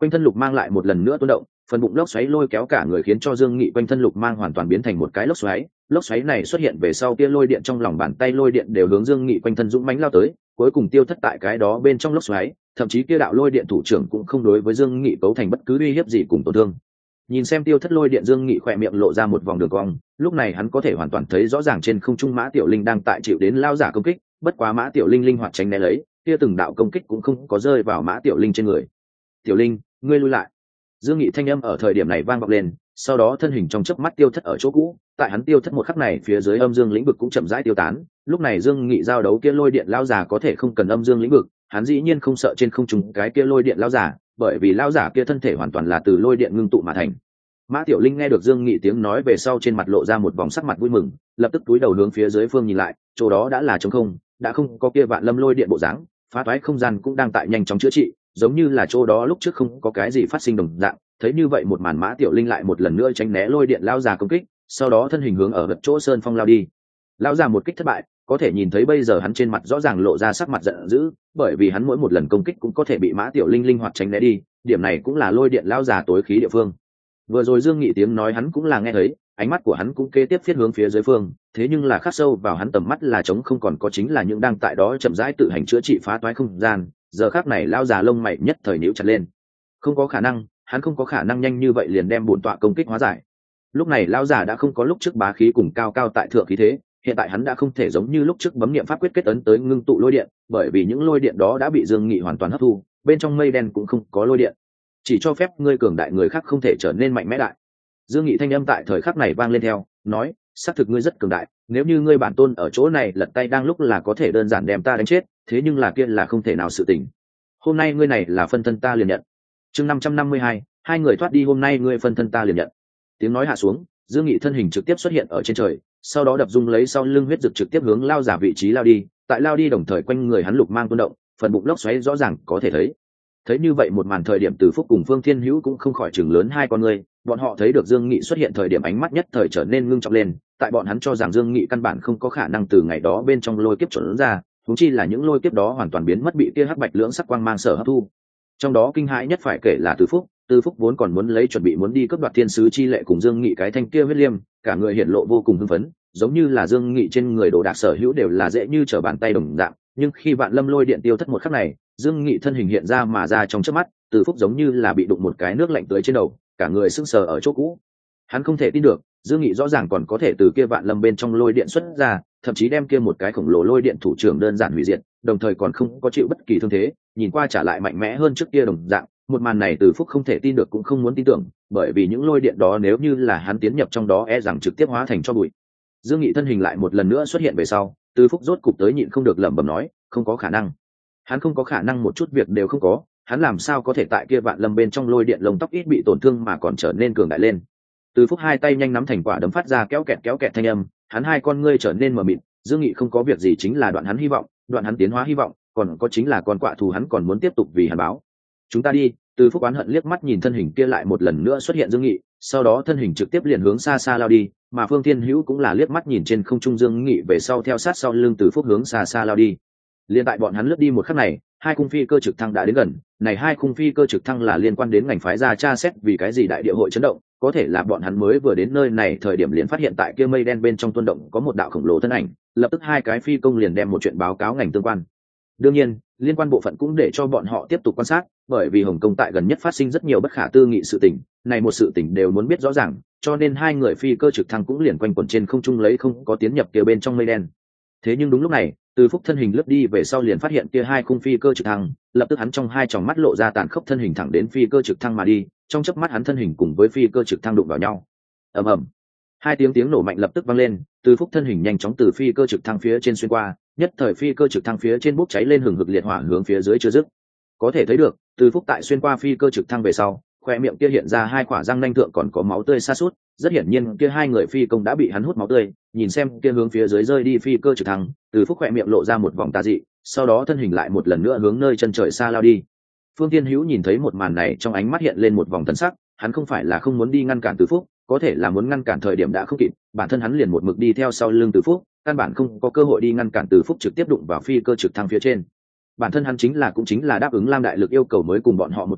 Speaker 1: quanh thân lục mang lại một lần nữa tuôn động, phần bụng lốc xoáy lôi kéo cả người khiến cho Dương Nghị quanh thân lục mang hoàn toàn biến thành một cái lốc xoáy này xuất hiện về sau kia lôi điện trong lòng bàn tay lôi điện đều hướng Dương Nghị quanh thân dũng mãnh lao tới, cuối cùng tiêu thất tại cái đó bên trong lốc xoáy, thậm chí kia đạo lôi điện thủ trưởng cũng không đối với Dương Nghị cấu thành bất cứ uy hiếp gì cùng tổn thương. Nhìn xem tiêu thất lôi điện, Dương Nghị khỏe miệng lộ ra một vòng đường cong, lúc này hắn có thể hoàn toàn thấy rõ ràng trên không trung Mã Tiểu Linh đang tại chịu đến lao giả công kích, bất quá Mã Tiểu Linh linh hoạt tránh né lấy, kia từng đạo công kích cũng không có rơi vào Mã Tiểu Linh trên người. "Tiểu Linh, ngươi lui lại." Dương Nghị thanh âm ở thời điểm này vang vọng lên, sau đó thân hình trong chớp mắt tiêu thất ở chỗ cũ, tại hắn tiêu thất một khắc này, phía dưới âm dương lĩnh vực cũng chậm rãi tiêu tán. Lúc này Dương Nghị giao đấu kia lôi điện lao giả có thể không cần âm dương lĩnh vực, hắn dĩ nhiên không sợ trên không trung cái kia lôi điện lao giả, bởi vì lao giả kia thân thể hoàn toàn là từ lôi điện ngưng tụ mà thành. Mã Tiểu Linh nghe được Dương Nghị tiếng nói về sau, trên mặt lộ ra một vòng sắc mặt vui mừng, lập tức cúi đầu hướng phía dưới phương nhìn lại, chỗ đó đã là trống không, đã không có kia vạn lâm lôi điện bộ dáng, phá toái không gian cũng đang tại nhanh chóng chữa trị, giống như là chỗ đó lúc trước không có cái gì phát sinh đồng dạng. Thấy như vậy một màn, Mã Tiểu Linh lại một lần nữa tránh né lôi điện lao già công kích, sau đó thân hình hướng ở gật chỗ sơn phong lao đi. Lao già một kích thất bại, có thể nhìn thấy bây giờ hắn trên mặt rõ ràng lộ ra sắc mặt giận dữ, bởi vì hắn mỗi một lần công kích cũng có thể bị Mã Tiểu Linh linh hoạt tránh né đi, điểm này cũng là lôi điện lao già tối khí địa phương. Vừa rồi Dương Nghị tiếng nói hắn cũng là nghe thấy, ánh mắt của hắn cũng kế tiếp phiết hướng phía dưới phương, thế nhưng là khắc sâu vào hắn tầm mắt là trống không, còn có chính là những đang tại đó chậm rãi tự hành chữa trị phá toái không gian. Giờ khắc này lao già lông mày nhất thời nhíu chặt lên. Không có khả năng, hắn không có khả năng nhanh như vậy liền đem bổn tọa công kích hóa giải. Lúc này lao già đã không có lúc trước bá khí cùng cao cao tại thượng khí thế, hiện tại hắn đã không thể giống như lúc trước bấm niệm pháp quyết kết ấn tới ngưng tụ lôi điện, bởi vì những lôi điện đó đã bị Dương Nghị hoàn toàn hấp thu, bên trong mây đen cũng không có lôi điện, chỉ cho phép ngươi cường đại, người khác không thể trở nên mạnh mẽ đại. Dương Nghị thanh âm tại thời khắc này vang lên theo, nói, xác thực ngươi rất cường đại, nếu như ngươi bản tôn ở chỗ này lật tay đang lúc là có thể đơn giản đem ta đánh chết, thế nhưng là kia là không thể nào sự tình. Hôm nay ngươi này là phân thân ta liền nhận. Chương 552, hai người thoát đi, hôm nay ngươi phân thân ta liền nhận. Tiếng nói hạ xuống, Dương Nghị thân hình trực tiếp xuất hiện ở trên trời, sau đó đập dung lấy sau lưng huyết dực trực tiếp hướng lao giả vị trí lao đi, tại lao đi đồng thời quanh người hắn lục mang tuôn động, phần bụng lốc xoáy rõ ràng có thể thấy. Thấy như vậy một màn, thời điểm Từ Phúc cùng Phương Thiên Hữu cũng không khỏi chừng lớn hai con người, bọn họ thấy được Dương Nghị xuất hiện thời điểm ánh mắt nhất thời trở nên ngưng trọng lên, tại bọn hắn cho rằng Dương Nghị căn bản không có khả năng từ ngày đó bên trong lôi kiếp chuẩn ra, huống chi là những lôi kiếp đó hoàn toàn biến mất, bị kia hắc bạch lưỡng sắc quang mang sở hấp thu. Trong đó kinh hãi nhất phải kể là Từ Phúc vốn còn muốn lấy chuẩn bị muốn đi cướp đoạt thiên sứ chi lệ cùng Dương Nghị cái thanh kia huyết liêm, cả người hiện lộ vô cùng hưng phấn, giống như là Dương Nghị trên người đồ đạc sở hữu đều là dễ như trở bàn tay đồng dạng, nhưng khi vạn lâm lôi điện tiêu thất một khắc này, Dương Nghị thân hình hiện ra mà ra trong chớp mắt, Từ Phúc giống như là bị đụng một cái nước lạnh tưới trên đầu, cả người sững sờ ở chỗ cũ. Hắn không thể tin được, Dương Nghị rõ ràng còn có thể từ kia vạn lâm bên trong lôi điện xuất ra, thậm chí đem kia một cái khổng lồ lôi điện thủ trưởng đơn giản hủy diệt, đồng thời còn không có chịu bất kỳ thương thế, nhìn qua trả lại mạnh mẽ hơn trước kia đồng dạng. Một màn này Từ Phúc không thể tin được cũng không muốn tin tưởng, bởi vì những lôi điện đó nếu như là hắn tiến nhập trong đó e rằng trực tiếp hóa thành cho bụi. Dương Nghị thân hình lại một lần nữa xuất hiện về sau, Từ Phúc rốt cục tới nhịn không được lẩm bẩm nói, không có khả năng. Hắn không có khả năng, một chút việc đều không có, hắn làm sao có thể tại kia vạn lâm bên trong lôi điện lông tóc ít bị tổn thương mà còn trở nên cường đại lên. Từ Phúc hai tay nhanh nắm thành quả đấm phát ra kéo kẹt thanh âm, hắn hai con ngươi trở nên mờ mịt. Dương Nghị không có việc gì chính là đoạn hắn hy vọng, đoạn hắn tiến hóa hy vọng, còn có chính là con quạ thù hắn còn muốn tiếp tục vì hắn báo. Chúng ta đi. Từ Phúc oán hận liếc mắt nhìn thân hình kia lại một lần nữa xuất hiện Dương Nghị, sau đó thân hình trực tiếp liền hướng xa xa lao đi, mà Phương Thiên Hữu cũng là liếc mắt nhìn trên không trung Dương Nghị về sau theo sát sau lưng Từ Phúc hướng xa xa lao đi. Liên tại bọn hắn lướt đi một khắc này, hai khung phi cơ trực thăng đã đến gần, này hai khung phi cơ trực thăng là liên quan đến ngành phái ra tra xét vì cái gì đại địa hội chấn động, có thể là bọn hắn mới vừa đến nơi này thời điểm liền phát hiện tại kia mây đen bên trong tuôn động có một đạo khổng lồ thân ảnh, lập tức hai cái phi công liền đem một chuyện báo cáo ngành tương quan. Đương nhiên, liên quan bộ phận cũng để cho bọn họ tiếp tục quan sát, bởi vì Hồng Kông tại gần nhất phát sinh rất nhiều bất khả tư nghị sự tình, này một sự tình đều muốn biết rõ ràng, cho nên hai người phi cơ trực thăng cũng liền quanh quẩn trên không trung lấy không có tiến nhập kia bên trong mây đen. Thế nhưng đúng lúc này, Từ Phúc thân hình lướt đi về sau liền phát hiện kia hai khung phi cơ trực thăng, lập tức hắn trong hai tròng mắt lộ ra tàn khốc, thân hình thẳng đến phi cơ trực thăng mà đi, trong chớp mắt hắn thân hình cùng với phi cơ trực thăng đụng vào nhau. Ầm ầm. Hai tiếng nổ mạnh lập tức vang lên, Từ Phúc thân hình nhanh chóng từ phi cơ trực thăng phía trên xuyên qua, nhất thời phi cơ trực thăng phía trên bốc cháy lên hừng hực liệt hỏa hướng phía dưới chưa dứt. Có thể thấy được, Từ Phúc tại xuyên qua phi cơ trực thăng về sau, khoe miệng kia hiện ra hai quả răng nanh thượng còn có máu tươi sa sút, rất hiển nhiên kia hai người phi công đã bị hắn hút máu tươi. Nhìn xem kia hướng phía dưới rơi đi phi cơ trực thăng, Từ Phúc khoe miệng lộ ra một vòng tà dị, sau đó thân hình lại một lần nữa hướng nơi chân trời xa lao đi. Phương Thiên Hữu nhìn thấy một màn này trong ánh mắt hiện lên một vòng tần sắc, hắn không phải là không muốn đi ngăn cản Từ Phúc, có thể là muốn ngăn cản thời điểm đã không kịp, bản thân hắn liền một mực đi theo sau lưng Từ Phúc, căn bản không có cơ hội đi ngăn cản Từ Phúc trực tiếp đụng vào phi cơ trực thăng phía trên. Bản thân hắn cũng chính là đáp ứng Lam Đại Lực yêu cầu mới cùng bọn họ một chỗ,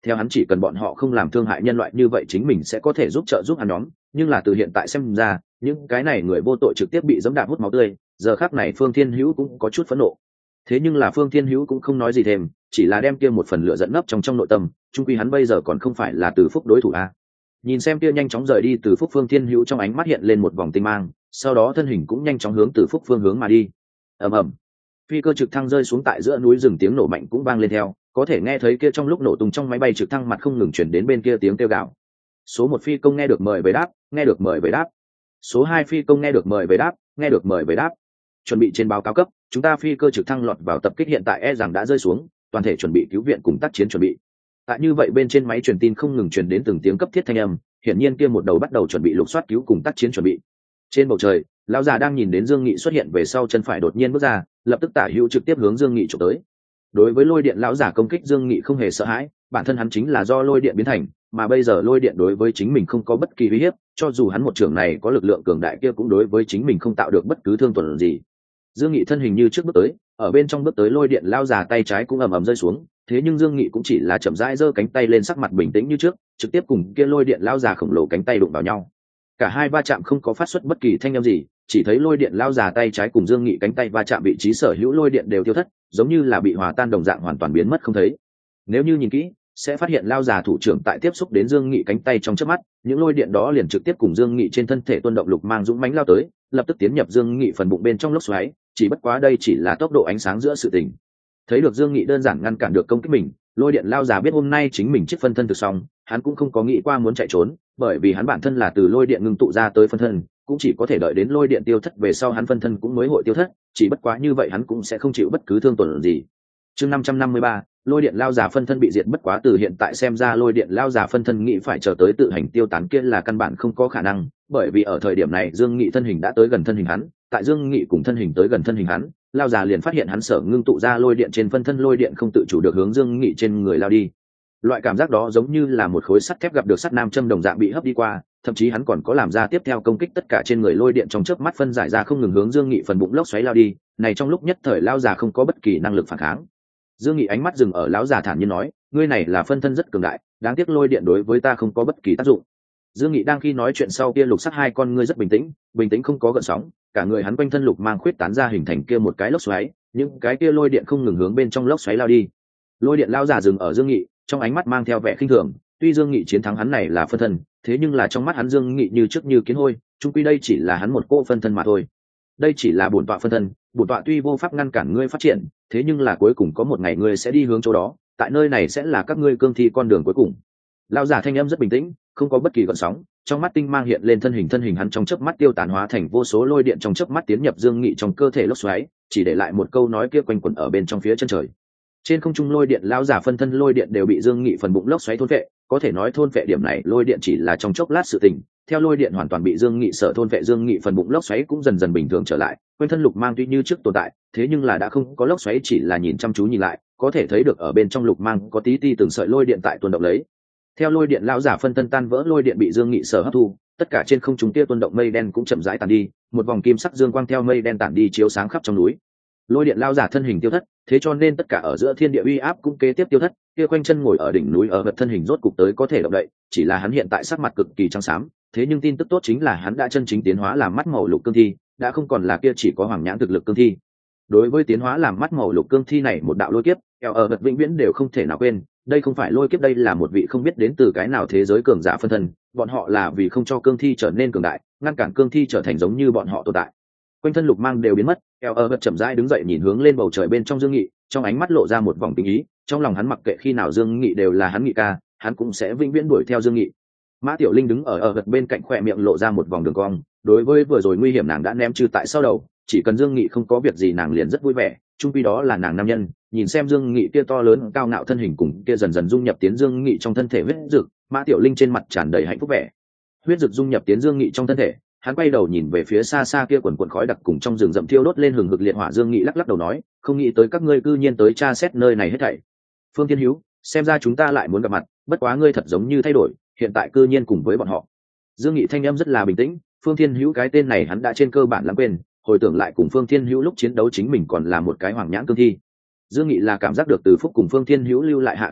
Speaker 1: theo hắn chỉ cần bọn họ không làm thương hại nhân loại như vậy chính mình sẽ có thể giúp hắn nhóm. Nhưng là từ hiện tại xem ra những cái này người vô tội trực tiếp bị giẫm đạp hút máu tươi, giờ khắc này Phương Thiên Hữu cũng có chút phẫn nộ. Thế nhưng là Phương Thiên Hữu cũng không nói gì thêm, chỉ là đem kia một phần lửa giận nấp trong nội tâm, chung quy hắn bây giờ còn không phải là Từ Phúc đối thủ a. Nhìn xem kia nhanh chóng rời đi Từ Phúc, Phương Thiên Hữu trong ánh mắt hiện lên một vòng tinh mang, sau đó thân hình cũng nhanh chóng hướng Từ Phúc phương hướng mà đi. Ầm ầm. Phi cơ trực thăng rơi xuống tại giữa núi rừng, tiếng nổ mạnh cũng vang lên theo, có thể nghe thấy kia trong lúc nổ tung trong máy bay trực thăng mặt không ngừng chuyển đến bên kia tiếng kêu gào. Số 1 phi công nghe được mời về đáp, nghe được mời về đáp. Số 2 phi công nghe được mời về đáp, nghe được mời về đáp. Chuẩn bị trên báo cáo cấp, chúng ta phi cơ trực thăng lọt vào tập kích, hiện tại e rằng đã rơi xuống, toàn thể chuẩn bị cứu viện cùng tác chiến chuẩn bị. Tại như vậy bên trên máy truyền tin không ngừng truyền đến từng tiếng cấp thiết thanh âm, hiển nhiên kia một đầu bắt đầu chuẩn bị lục soát cứu cùng tác chiến chuẩn bị. Trên bầu trời, lão già đang nhìn đến Dương Nghị xuất hiện về sau chân phải đột nhiên bước ra, lập tức tả hữu trực tiếp hướng Dương Nghị chụp tới. Đối với lôi điện lão giả công kích, Dương Nghị không hề sợ hãi, bản thân hắn chính là do lôi điện biến thành, mà bây giờ lôi điện đối với chính mình không có bất kỳ uy hiếp, cho dù hắn một trưởng này có lực lượng cường đại kia cũng đối với chính mình không tạo được bất cứ thương tổn gì. Dương Nghị thân hình như trước bước tới, ở bên trong bước tới lôi điện lão giả tay trái cũng ầm ầm rơi xuống, thế nhưng Dương Nghị cũng chỉ là chậm rãi giơ cánh tay lên, sắc mặt bình tĩnh như trước, trực tiếp cùng kia lôi điện lão giả khổng lồ cánh tay đụng vào nhau. Cả hai va chạm không có phát xuất bất kỳ thanh âm gì, chỉ thấy lôi điện lão giả tay trái cùng Dương Nghị cánh tay va chạm, vị trí sở hữu lôi điện đều tiêu thất, giống như là bị hòa tan đồng dạng, hoàn toàn biến mất không thấy. Nếu như nhìn kỹ sẽ phát hiện lão giả thủ trưởng tại tiếp xúc đến Dương Nghị cánh tay trong chớp mắt, những lôi điện đó liền trực tiếp cùng Dương Nghị trên thân thể tuôn động lục mang dũng mãnh lao tới, lập tức tiến nhập Dương Nghị phần bụng bên trong lốc xoáy, chỉ bất quá đây chỉ là tốc độ ánh sáng giữa sự tình. Thấy được Dương Nghị đơn giản ngăn cản được công kích mình, lôi điện lão giả biết hôm nay chính mình chiếc phân thân thực xong, hắn cũng không có nghĩ qua muốn chạy trốn, bởi vì hắn bản thân là từ lôi điện ngưng tụ ra tới phân thân, cũng chỉ có thể đợi đến lôi điện tiêu thất về sau hắn phân thân cũng mới hội tiêu thất, chỉ bất quá như vậy hắn cũng sẽ không chịu bất cứ thương tổn gì. Chương 553, lôi điện lão giả phân thân bị diệt, bất quá từ hiện tại xem ra lôi điện lão giả phân thân nghĩ phải chờ tới tự hành tiêu tán kia là căn bản không có khả năng, bởi vì ở thời điểm này Dương Nghị thân hình đã tới gần thân hình hắn, tại Dương Nghị cùng thân hình tới gần thân hình hắn, lão giả liền phát hiện hắn sở ngưng tụ ra lôi điện trên phân thân lôi điện không tự chủ được hướng Dương Nghị trên người lao đi. Loại cảm giác đó giống như là một khối sắt thép gặp được sắt nam châm đồng dạng bị hấp đi qua, thậm chí hắn còn có làm ra tiếp theo công kích, tất cả trên người lôi điện trong chớp mắt phân giải ra không ngừng hướng Dương Nghị phần bụng lốc xoáy lao đi, này trong lúc nhất thời lão già không có bất kỳ năng lực phản kháng. Dương Nghị ánh mắt dừng ở lão già thản nhiên nói, ngươi này là phân thân rất cường đại, đáng tiếc lôi điện đối với ta không có bất kỳ tác dụng. Dương Nghị đang khi nói chuyện sau kia lục sắc hai con ngươi rất bình tĩnh không có gợn sóng, cả người hắn quanh thân lục mang khuyết tán ra hình thành kia một cái lốc xoáy, những cái kia lôi điện không ngừng hướng bên trong lốc xoáy lao đi. Lôi điện lão già dừng ở Dương Nghị, trong ánh mắt mang theo vẻ khinh thường, tuy Dương Nghị chiến thắng hắn này là phân thân, thế nhưng là trong mắt hắn Dương Nghị như trước như kiến hôi, chung quy đây chỉ là hắn một cỗ phân thân mà thôi. Đây chỉ là bổn tọa phân thân, bổn tọa tuy vô pháp ngăn cản ngươi phát triển, thế nhưng là cuối cùng có một ngày ngươi sẽ đi hướng chỗ đó, tại nơi này sẽ là các ngươi cương thi con đường cuối cùng. Lão giả thanh âm rất bình tĩnh, không có bất kỳ gợn sóng, trong mắt tinh mang hiện lên, thân hình hắn trong chớp mắt tiêu tán hóa thành vô số lôi điện, trong chớp mắt tiến nhập Dương Nghị trong cơ thể lốc xoáy, chỉ để lại một câu nói kia quanh quẩn ở bên trong phía chân trời. Trên không trung lôi điện lão giả phân thân lôi điện đều bị Dương Nghị phần bụng lốc xoáy thôn phệ, có thể nói thôn phệ điểm này lôi điện chỉ là trong chốc lát sự tình, theo lôi điện hoàn toàn bị Dương Nghị sở thôn phệ, Dương Nghị phần bụng lốc xoáy cũng dần dần bình thường trở lại, quanh thân lục mang tuy như trước tồn tại, thế nhưng là đã không có lốc xoáy, chỉ là nhìn chăm chú nhìn lại, có thể thấy được ở bên trong lục mang có tí từng sợi lôi điện tại tuôn động lấy. Theo lôi điện lão giả phân thân tan vỡ, lôi điện bị Dương Nghị sở hấp thu, tất cả trên không trung kia tuôn động mây đen cũng chậm rãi tàn đi, một vòng kim sắc dương quang theo mây đen tản đi chiếu sáng khắp trong núi. Lôi điện lão giả thân hình tiêu thất, thế cho nên tất cả ở giữa thiên địa uy áp cũng kế tiếp tiêu thất, kia quanh chân ngồi ở đỉnh núi ở vật thân hình rốt cục tới có thể động đậy, chỉ là hắn hiện tại sắc mặt cực kỳ trắng xám, thế nhưng tin tức tốt chính là hắn đã chân chính tiến hóa làm mắt màu lục cương thi, đã không còn là kia chỉ có hoàng nhãn thực lực cương thi. Đối với tiến hóa làm mắt màu lục cương thi này một đạo lôi kiếp, ở vật vĩnh viễn đều không thể nào quên, đây không phải lôi kiếp, đây là một vị không biết đến từ cái nào thế giới cường giả phân thân, bọn họ là vì không cho cương thi trở nên cường đại, ngăn cản cương thi trở thành giống như bọn họ tồn tại. Quanh thân lục mang đều biến mất, ở vật chậm rãi đứng dậy nhìn hướng lên bầu trời bên trong Dương Nghị, trong ánh mắt lộ ra một vòng tình ý, trong lòng hắn mặc kệ khi nào Dương Nghị đều là hắn Nghị ca, hắn cũng sẽ vĩnh viễn đuổi theo Dương Nghị. Mã Tiểu Linh đứng ở vật bên cạnh, khỏe miệng lộ ra một vòng đường cong, đối với vừa rồi nguy hiểm nàng đã ném trừ tại sau đầu, chỉ cần Dương Nghị không có việc gì nàng liền rất vui vẻ, chung quy đó là nàng nam nhân. Nhìn xem Dương Nghị kia to lớn cao ngạo thân hình cùng kia dần dần dung nhập tiến Dương Nghị trong thân thể huyết dực, Mã Tiểu Linh trên mặt tràn đầy hạnh phúc vẻ. Huyết dực dung nhập tiến Dương Nghị trong thân thể, hắn quay đầu nhìn về phía xa xa kia quần quần khói đặc cùng trong rừng rậm thiêu đốt lên hừng hực liệt hỏa. Dương Nghị lắc lắc đầu nói, không nghĩ tới các ngươi cư nhiên tới tra xét nơi này hết thảy. Phương Thiên Hữu, xem ra chúng ta lại muốn gặp mặt, bất quá ngươi thật giống như thay đổi, hiện tại cư nhiên cùng với bọn họ. Dương Nghị thanh âm rất là bình tĩnh, Phương Thiên Hữu cái tên này hắn đã trên cơ bản lãng quên, hồi tưởng lại cùng Phương Thiên Hữu lúc chiến đấu chính mình còn là một cái hoàng nhãn cương thi. Dương Nghị là cảm giác được Từ Phúc cùng Phương Thiên Hữu lưu lại hạ khí tức,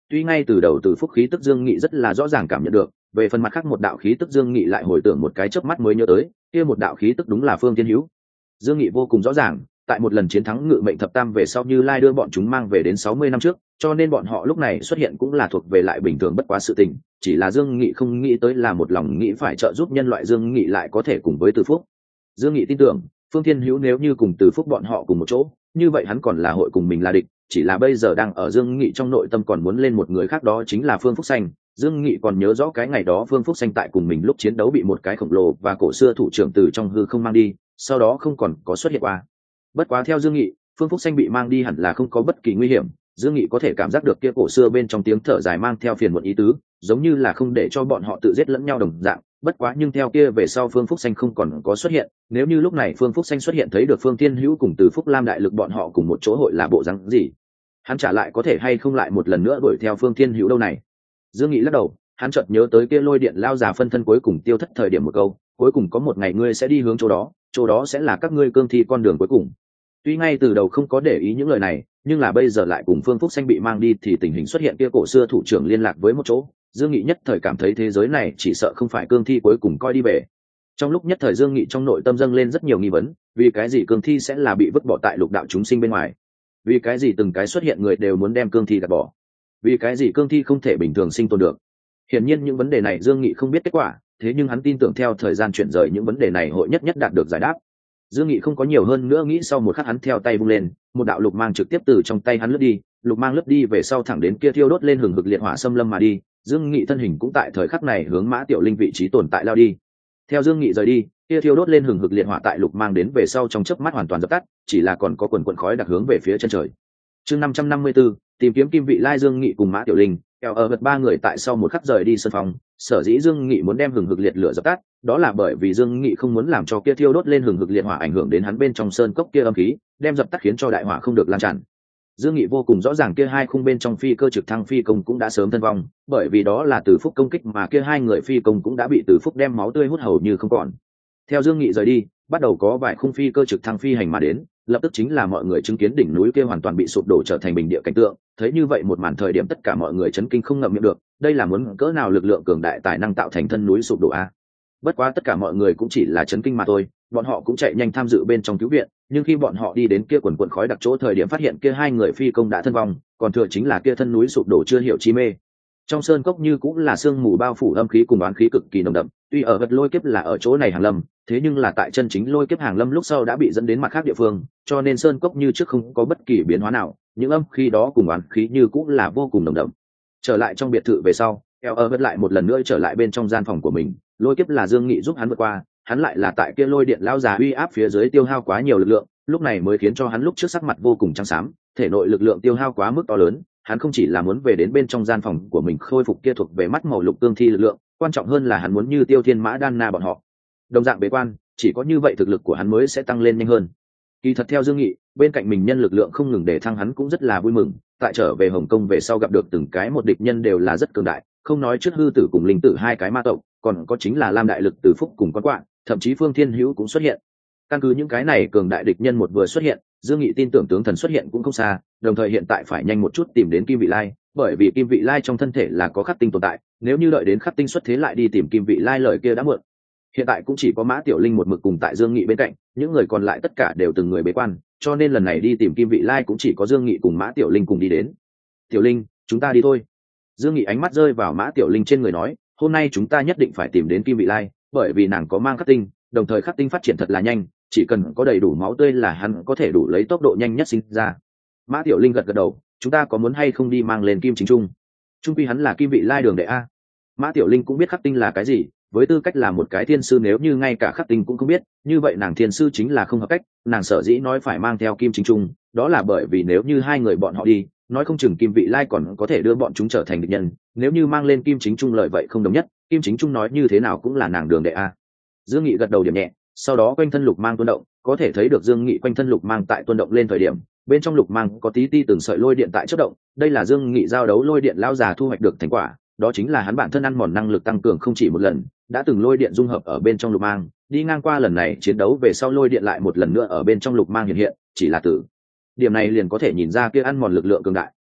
Speaker 1: Tuy ngay từ đầu Từ Phúc khí tức Dương Nghị rất là rõ ràng cảm nhận được, về phần mặt khác một đạo khí tức Dương Nghị lại hồi tưởng một cái chớp mắt mới nhớ tới, kia một đạo khí tức đúng là Phương Thiên Hữu. Dương Nghị vô cùng rõ ràng, tại một lần chiến thắng Ngự Mệnh Thập Tam về sau Như Lai đưa bọn chúng mang về đến 60 năm trước, cho nên bọn họ lúc này xuất hiện cũng là thuộc về lại bình thường bất quá sự tình, chỉ là Dương Nghị không nghĩ tới là một lòng nghĩ phải trợ giúp nhân loại Dương Nghị lại có thể cùng với Từ Phúc. Dương Nghị tin tưởng, Phương Thiên Hữu nếu như cùng Từ Phúc bọn họ cùng một chỗ, như vậy hắn còn là hội cùng mình là địch, chỉ là bây giờ đang ở Dương Nghị trong nội tâm còn muốn lên một người khác, đó chính là Phương Phúc Xanh. Dương Nghị còn nhớ rõ cái ngày đó Phương Phúc Xanh tại cùng mình lúc chiến đấu bị một cái khổng lồ và cổ xưa thủ trưởng từ trong hư không mang đi, sau đó không còn có xuất hiện qua. Bất quá theo Dương Nghị, Phương Phúc Xanh bị mang đi hẳn là không có bất kỳ nguy hiểm, Dương Nghị có thể cảm giác được kia cổ xưa bên trong tiếng thở dài mang theo phiền muộn ý tứ, giống như là không để cho bọn họ tự giết lẫn nhau đồng dạng. Bất quá nhưng theo kia về sau Phương Phúc Xanh không còn có xuất hiện, nếu như lúc này Phương Phúc Xanh xuất hiện thấy được Phương Thiên Hữu cùng Từ Phúc Lam đại lực bọn họ cùng một chỗ hội là bộ dáng gì, hắn trả lại có thể hay không lại một lần nữa đuổi theo Phương Thiên Hữu đâu này. Dương Nghị lắc đầu, hắn chợt nhớ tới kia lôi điện lao già phân thân cuối cùng tiêu thất thời điểm một câu, cuối cùng có một ngày ngươi sẽ đi hướng chỗ đó sẽ là các ngươi cương thi con đường cuối cùng. Tuy ngay từ đầu không có để ý những lời này, nhưng là bây giờ lại cùng Phương Phúc Xanh bị mang đi thì tình hình xuất hiện kia cổ xưa thủ trưởng liên lạc với một chỗ, Dương Nghị nhất thời cảm thấy thế giới này chỉ sợ không phải cương thi cuối cùng coi đi về. Trong lúc nhất thời Dương Nghị trong nội tâm dâng lên rất nhiều nghi vấn, vì cái gì cương thi sẽ là bị vứt bỏ tại lục đạo chúng sinh bên ngoài? Vì cái gì từng cái xuất hiện người đều muốn đem cương thi gạt bỏ? Vì cái gì cương thi không thể bình thường sinh tồn được? Hiển nhiên những vấn đề này Dương Nghị không biết kết quả, thế nhưng hắn tin tưởng theo thời gian chuyển rời những vấn đề này hội nhất nhất đạt được giải đáp. Dương Nghị không có nhiều hơn nữa nghĩ, sau một khắc hắn theo tay vung lên, một đạo lục mang trực tiếp từ trong tay hắn lướt đi, lục mang lướt đi về sau thẳng đến kia thiêu đốt lên hừng hực liệt hỏa xâm lâm mà đi. Dương Nghị thân hình cũng tại thời khắc này hướng Mã Tiểu Linh vị trí tồn tại lao đi. Theo Dương Nghị rời đi, kia thiêu đốt lên hừng hực liệt hỏa tại lục mang đến về sau trong chớp mắt hoàn toàn dập tắt, chỉ là còn có quần quần khói đặc hướng về phía chân trời. Chương 554, tìm kiếm Kim Vị Lai. Dương Nghị cùng Mã Tiểu Linh, eo ở vật ba người tại sau một khắc rời đi sân phòng. Sở dĩ Dương Nghị muốn đem hừng hực liệt lửa dập tắt, đó là bởi vì Dương Nghị không muốn làm cho kia thiêu đốt lên hừng hực liệt hỏa ảnh hưởng đến hắn bên trong sơn cốc kia âm khí, đem dập tắt khiến cho đại hỏa không được lan tràn. Dương Nghị vô cùng rõ ràng kia hai khung bên trong phi cơ trực thăng phi công cũng đã sớm thân vong, bởi vì đó là Từ Phúc công kích mà kia hai người phi công cũng đã bị Từ Phúc đem máu tươi hút hầu như không còn. Theo Dương Nghị rời đi, bắt đầu có vài khung phi cơ trực thăng phi hành mà đến, lập tức chính là mọi người chứng kiến đỉnh núi kia hoàn toàn bị sụp đổ trở thành bình địa cảnh tượng. Thấy như vậy một màn thời điểm tất cả mọi người chấn kinh không ngậm miệng được, đây là muốn cỡ nào lực lượng cường đại tài năng tạo thành thân núi sụp đổ a. Bất quá tất cả mọi người cũng chỉ là chấn kinh mà thôi, bọn họ cũng chạy nhanh tham dự bên trong cứu viện, nhưng khi bọn họ đi đến kia quần quần khói đặc chỗ thời điểm phát hiện kia hai người phi công đã thân vong, còn thừa chính là kia thân núi sụp đổ chưa hiểu chi mê. Trong sơn cốc như cũng là sương mù bao phủ, âm khí cùng oán khí cực kỳ nồng đậm. Tuy ở vật lôi kiếp là ở chỗ này hàng lâm, thế nhưng là tại chân chính lôi kiếp hàng lâm lúc sau đã bị dẫn đến mặt khác địa phương, cho nên sơn cốc như trước không có bất kỳ biến hóa nào, những âm khí đó cùng oán khí như cũng là vô cùng nồng đậm. Trở lại trong biệt thự về sau, eo ở vật lại một lần nữa trở lại bên trong gian phòng của mình. Lôi kiếp là Dương Nghị giúp hắn vượt qua, hắn lại là tại kia lôi điện lao già uy áp phía dưới tiêu hao quá nhiều lực lượng, lúc này mới khiến cho hắn lúc trước sắc mặt vô cùng trắng xám, thể nội lực lượng tiêu hao quá mức to lớn. Hắn không chỉ là muốn về đến bên trong gian phòng của mình khôi phục kia thuộc về mắt màu lục cương thi lực lượng, quan trọng hơn là hắn muốn như Tiêu Thiên Mã Đan Na bọn họ đồng dạng bế quan, chỉ có như vậy thực lực của hắn mới sẽ tăng lên nhanh hơn. Kỳ thật theo Dương Nghị, bên cạnh mình nhân lực lượng không ngừng để thăng hắn cũng rất là vui mừng, tại trở về Hồng Kông về sau gặp được từng cái một địch nhân đều là rất cường đại, không nói trước hư tử cùng linh tử hai cái ma tộc, còn có chính là Lam đại lực Từ Phúc cùng con quạ, thậm chí Phương Thiên Hữu cũng xuất hiện. Căn cứ những cái này cường đại địch nhân một vừa xuất hiện, Dương Nghị tin tưởng tướng thần xuất hiện cũng không xa, đồng thời hiện tại phải nhanh một chút tìm đến Kim Vị Lai, bởi vì Kim Vị Lai trong thân thể là có khắc tinh tồn tại, nếu như đợi đến khắc tinh xuất thế lại đi tìm Kim Vị Lai lời kia đã muộn. Hiện tại cũng chỉ có Mã Tiểu Linh một mực cùng tại Dương Nghị bên cạnh, những người còn lại tất cả đều từng người bế quan, cho nên lần này đi tìm Kim Vị Lai cũng chỉ có Dương Nghị cùng Mã Tiểu Linh cùng đi đến. Tiểu Linh, chúng ta đi thôi. Dương Nghị ánh mắt rơi vào Mã Tiểu Linh trên người nói, hôm nay chúng ta nhất định phải tìm đến Kim Vị Lai, bởi vì nàng có mang khắc tinh, đồng thời khắc tinh phát triển thật là nhanh, chỉ cần có đầy đủ máu tươi là hắn có thể đủ lấy tốc độ nhanh nhất sinh ra. Mã Tiểu Linh gật gật đầu, chúng ta có muốn hay không đi mang lên Kim Chính Trung? Trung quy hắn là Kim Vị Lai đường đệ a. Mã Tiểu Linh cũng biết khắc tinh là cái gì, với tư cách là một cái thiên sư nếu như ngay cả khắc tinh cũng không biết, như vậy nàng thiên sư chính là không hợp cách. Nàng sở dĩ nói phải mang theo Kim Chính Trung, đó là bởi vì nếu như hai người bọn họ đi, nói không chừng Kim Vị Lai còn có thể đưa bọn chúng trở thành địch nhân, nếu như mang lên Kim Chính Trung lợi vậy không đồng nhất, Kim Chính Trung nói như thế nào cũng là nàng đường đệ a. Dương Nghị gật đầu điểm nhẹ, sau đó quanh thân lục mang tuôn động, có thể thấy được Dương Nghị quanh thân lục mang tại tuôn động lên thời điểm, bên trong lục mang có tí ti từng sợi lôi điện tại chớp động, đây là Dương Nghị giao đấu lôi điện lão già thu hoạch được thành quả, đó chính là hắn bản thân ăn mòn năng lực tăng cường không chỉ một lần, đã từng lôi điện dung hợp ở bên trong lục mang, đi ngang qua lần này chiến đấu về sau lôi điện lại một lần nữa ở bên trong lục mang hiện hiện, chỉ là từ điểm này liền có thể nhìn ra kia ăn mòn lực lượng cường đại.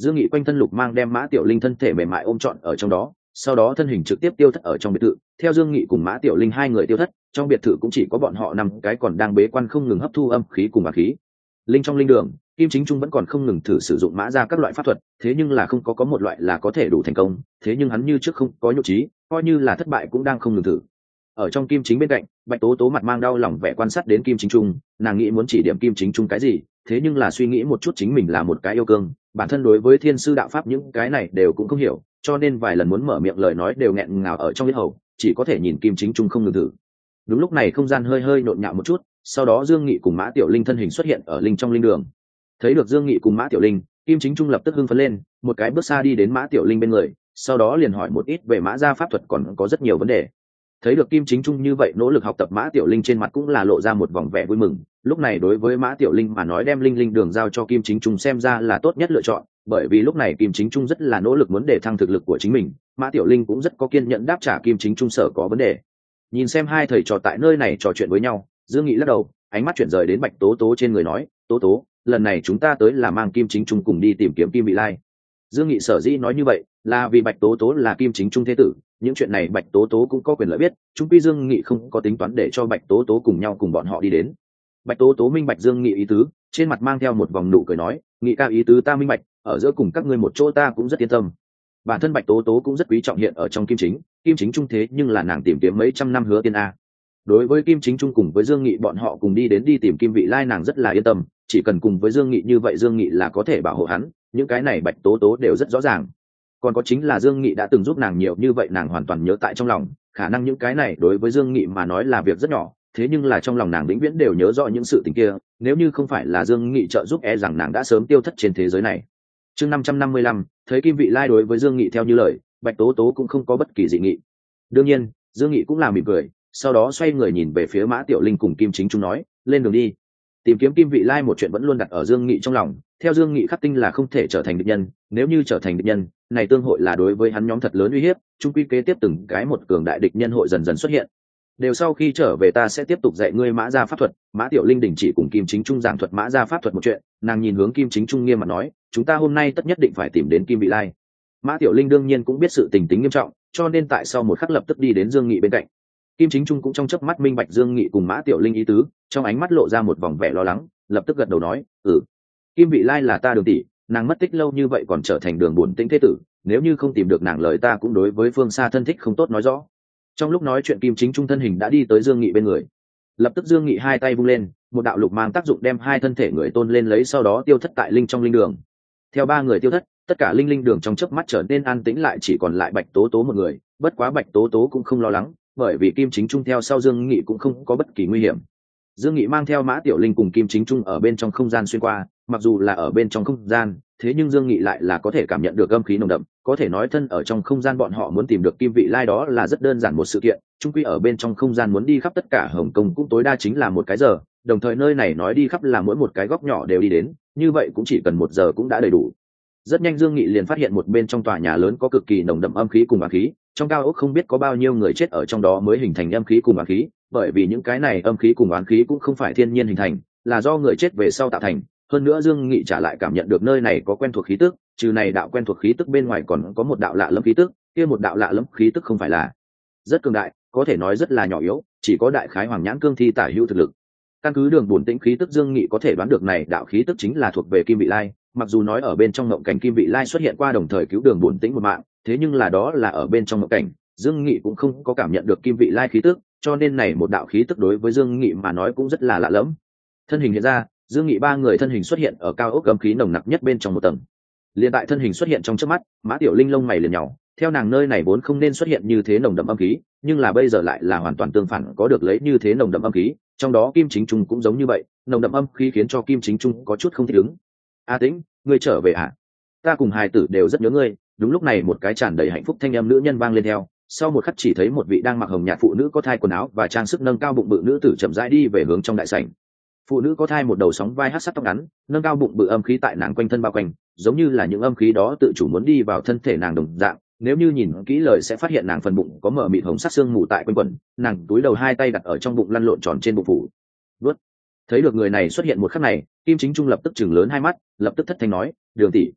Speaker 1: Dương Nghị quanh thân lục mang đem Mã Tiểu Linh thân thể mềm mại ôm trọn ở trong đó, sau đó thân hình trực tiếp tiêu thất ở trong biệt thự. Theo Dương Nghị cùng Mã Tiểu Linh hai người tiêu thất, trong biệt thự cũng chỉ có bọn họ năm cái còn đang bế quan không ngừng hấp thu âm khí cùng bá khí. Linh trong linh đường, Kim Chính Trung vẫn còn không ngừng thử sử dụng mã ra các loại pháp thuật, thế nhưng là không có một loại là có thể đủ thành công, thế nhưng hắn như trước không có nhục trí, coi như là thất bại cũng đang không ngừng thử. Ở trong Kim Chính bên cạnh, Bạch Tố Tố mặt mang đau lòng vẻ quan sát đến Kim Chính Trung, nàng nghĩ muốn chỉ điểm Kim Chính Trung cái gì, thế nhưng là suy nghĩ một chút chính mình là một cái yêu cương, bản thân đối với thiên sư đạo pháp những cái này đều cũng không hiểu, cho nên vài lần muốn mở miệng lời nói đều nghẹn ngào ở trong yết hầu, chỉ có thể nhìn Kim Chính Trung không ngừng thử. Đúng lúc này không gian hơi hơi nhộn nhạo một chút, sau đó Dương Nghị cùng Mã Tiểu Linh thân hình xuất hiện ở linh trong linh đường. Thấy được Dương Nghị cùng Mã Tiểu Linh, Kim Chính Trung lập tức hưng phấn lên, một cái bước xa đi đến Mã Tiểu Linh bên người, sau đó liền hỏi một ít về mã gia pháp thuật, còn có rất nhiều vấn đề. Thấy được Kim Chính Trung như vậy nỗ lực học tập, Mã Tiểu Linh trên mặt cũng là lộ ra một vòng vẻ vui mừng. Lúc này đối với Mã Tiểu Linh mà nói, đem linh linh đường giao cho Kim Chính Trung xem ra là tốt nhất lựa chọn, bởi vì lúc này Kim Chính Trung rất là nỗ lực muốn để thăng thực lực của chính mình, Mã Tiểu Linh cũng rất có kiên nhẫn đáp trả Kim Chính Trung sợ có vấn đề. Nhìn xem hai thầy trò tại nơi này trò chuyện với nhau, Dương Nghị lắc đầu, ánh mắt chuyển rời đến Bạch Tố Tố trên người nói, Tố Tố, lần này chúng ta tới là mang Kim Chính Trung cùng đi tìm kiếm Kim Vị Lai. Dương Nghị sở dĩ nói như vậy là vì Bạch Tố Tố là Kim Chính Trung thế tử, những chuyện này Bạch Tố Tố cũng có quyền lợi biết, chung quy Dương Nghị không có tính toán để cho Bạch Tố Tố cùng nhau cùng bọn họ đi đến. Bạch Tố Tố minh bạch Dương Nghị ý tứ, trên mặt mang theo một vòng nụ cười nói, Nghị ca ý tứ ta minh bạch, ở giữa cùng các ngươi một chỗ ta cũng rất yên tâm. Bản thân Bạch Tố Tố cũng rất quý trọng hiện ở trong Kim Chính Trung thế nhưng là nàng tìm kiếm mấy trăm năm hứa tiên a. Đối với Kim Chính Trung cùng với Dương Nghị bọn họ cùng đi tìm Kim Vị Lai, nàng rất là yên tâm, chỉ cần cùng với Dương Nghị như vậy Dương Nghị là có thể bảo hộ hắn, những cái này Bạch Tố Tố đều rất rõ ràng. Còn có chính là Dương Nghị đã từng giúp nàng nhiều như vậy, nàng hoàn toàn nhớ tại trong lòng, khả năng những cái này đối với Dương Nghị mà nói là việc rất nhỏ, thế nhưng là trong lòng nàng vĩnh viễn đều nhớ rõ những sự tình kia, nếu như không phải là Dương Nghị trợ giúp rằng nàng đã sớm tiêu thất trên thế giới này. Chương 555, thấy Kim Vị Lai đối với Dương Nghị theo như lời, Bạch Tố Tố cũng không có bất kỳ dị nghị. Đương nhiên, Dương Nghị cũng là mỉm cười, sau đó xoay người nhìn về phía Mã Tiểu Linh cùng Kim Chính Trung nói, lên đường đi. Tìm kiếm Kim Vị Lai một chuyện vẫn luôn đặt ở Dương Nghị trong lòng, theo Dương Nghị khắc tinh là không thể trở thành địch nhân, nếu như trở thành địch nhân, này tương hội là đối với hắn nhóm thật lớn uy hiếp, chung quy kế tiếp từng cái một cường đại địch nhân hội dần dần xuất hiện. Đều sau khi trở về ta sẽ tiếp tục dạy ngươi mã gia pháp thuật. Mã Tiểu Linh đình chỉ cùng Kim Chính Trung giảng thuật mã gia pháp thuật một chuyện, nàng nhìn hướng Kim Chính Trung nghiêm mặt nói, chúng ta hôm nay tất nhất định phải tìm đến Kim Vị Lai. Mã Tiểu Linh đương nhiên cũng biết sự tình tính nghiêm trọng, cho nên tại sau một khắc lập tức đi đến Dương Nghị bên cạnh. Kim Chính Trung cũng trong chớp mắt minh bạch Dương Nghị cùng Mã Tiểu Linh ý tứ, trong ánh mắt lộ ra một vòng vẻ lo lắng, lập tức gật đầu nói, Kim Vị Lai là ta Đường tỷ, nàng mất tích lâu như vậy còn trở thành Đường Buồn Tĩnh thế tử, nếu như không tìm được nàng lời ta cũng đối với phương xa thân thích không tốt nói rõ. Trong lúc nói chuyện Kim Chính Trung thân hình đã đi tới Dương Nghị bên người, lập tức Dương Nghị hai tay vung lên, một đạo lục mang tác dụng đem hai thân thể người tôn lên lấy, sau đó tiêu thất tại linh trong linh đường. Theo ba người tiêu thất, tất cả linh linh đường trong chớp mắt trở nên an tĩnh lại, chỉ còn lại Bạch Tố Tố một người, bất quá Bạch Tố Tố cũng không lo lắng, bởi vì Kim Chính Trung theo sau Dương Nghị cũng không có bất kỳ nguy hiểm. Dương Nghị mang theo Mã Tiểu Linh cùng Kim Chính Trung ở bên trong không gian xuyên qua, mặc dù là ở bên trong không gian, thế nhưng Dương Nghị lại là có thể cảm nhận được âm khí nồng đậm, có thể nói thân ở trong không gian bọn họ muốn tìm được Kim Vị Lai đó là rất đơn giản một sự kiện, chung quy ở bên trong không gian muốn đi khắp tất cả Hồng Kông cũng tối đa chính là một cái giờ, đồng thời nơi này nói đi khắp là mỗi một cái góc nhỏ đều đi đến, như vậy cũng chỉ cần một giờ cũng đã đầy đủ. Rất nhanh Dương Nghị liền phát hiện một bên trong tòa nhà lớn có cực kỳ nồng đậm âm khí cùng ám khí, trong cao ốc không biết có bao nhiêu người chết ở trong đó mới hình thành âm khí cùng ám khí, bởi vì những cái này âm khí cùng ám khí cũng không phải thiên nhiên hình thành, là do người chết về sau tạo thành. Hơn nữa Dương Nghị trả lại cảm nhận được nơi này có quen thuộc khí tức, trừ này đạo quen thuộc khí tức bên ngoài còn có một đạo lạ lẫm khí tức, kia một đạo lạ lẫm khí tức không phải là rất cường đại, có thể nói rất là nhỏ yếu, chỉ có đại khái Hoàng Nhãn Cương Thi tả hữu thực lực. Căn cứ Đường Buồn Tĩnh khí tức Dương Nghị có thể đoán được này đạo khí tức chính là thuộc về Kim Vị Lai, mặc dù nói ở bên trong ngộng cảnh Kim Vị Lai xuất hiện qua đồng thời cứu Đường Buồn Tĩnh một mạng, thế nhưng là đó là ở bên trong ngộng cảnh, Dương Nghị cũng không có cảm nhận được Kim Vị Lai khí tức, cho nên này một đạo khí tức đối với Dương Nghị mà nói cũng rất là lạ lẫm. Thân hình hiện ra, Dương Nghị ba người thân hình xuất hiện ở cao ốc âm khí nồng nặc nhất bên trong một tầng. Liên tại thân hình xuất hiện trong chớp mắt, Mã Tiểu Linh lông mày liền nhíu, theo nàng nơi này vốn không nên xuất hiện như thế nồng đậm âm khí, nhưng là bây giờ lại là hoàn toàn tương phản, có được lấy như thế nồng đậm âm khí, trong đó Kim Chính Trung cũng giống như vậy, nồng đậm âm khí khiến cho Kim Chính Trung có chút không thích ứng. A Tĩnh, ngươi trở về à? Ta cùng hài tử đều rất nhớ ngươi. Đúng lúc này một cái tràn đầy hạnh phúc thanh âm nữ nhân vang lên theo, sau một khắc chỉ thấy một vị đang mặc hồng nhạt phụ nữ có thai quần áo và trang sức nâng cao bụng bự nữ tử chậm rãi đi về hướng trong đại sảnh. Phụ nữ có thai một đầu sóng vai hắc sắc tóc ngắn, nâng cao bụng bự, âm khí tại nàng quanh thân bao quanh, giống như là những âm khí đó tự chủ muốn đi vào thân thể nàng đồng dạng. Nếu như nhìn kỹ lời sẽ phát hiện nàng phần bụng có mở mịt hồng sắc xương mù tại quanh quẩn, nàng túi đầu hai tay đặt ở trong bụng lăn lộn tròn trên bụng phủ. Đuốt. Thấy được người này xuất hiện một khắc này, Kim Chính Trung lập tức chừng lớn hai mắt, lập tức thất thanh nói, Đường tỷ.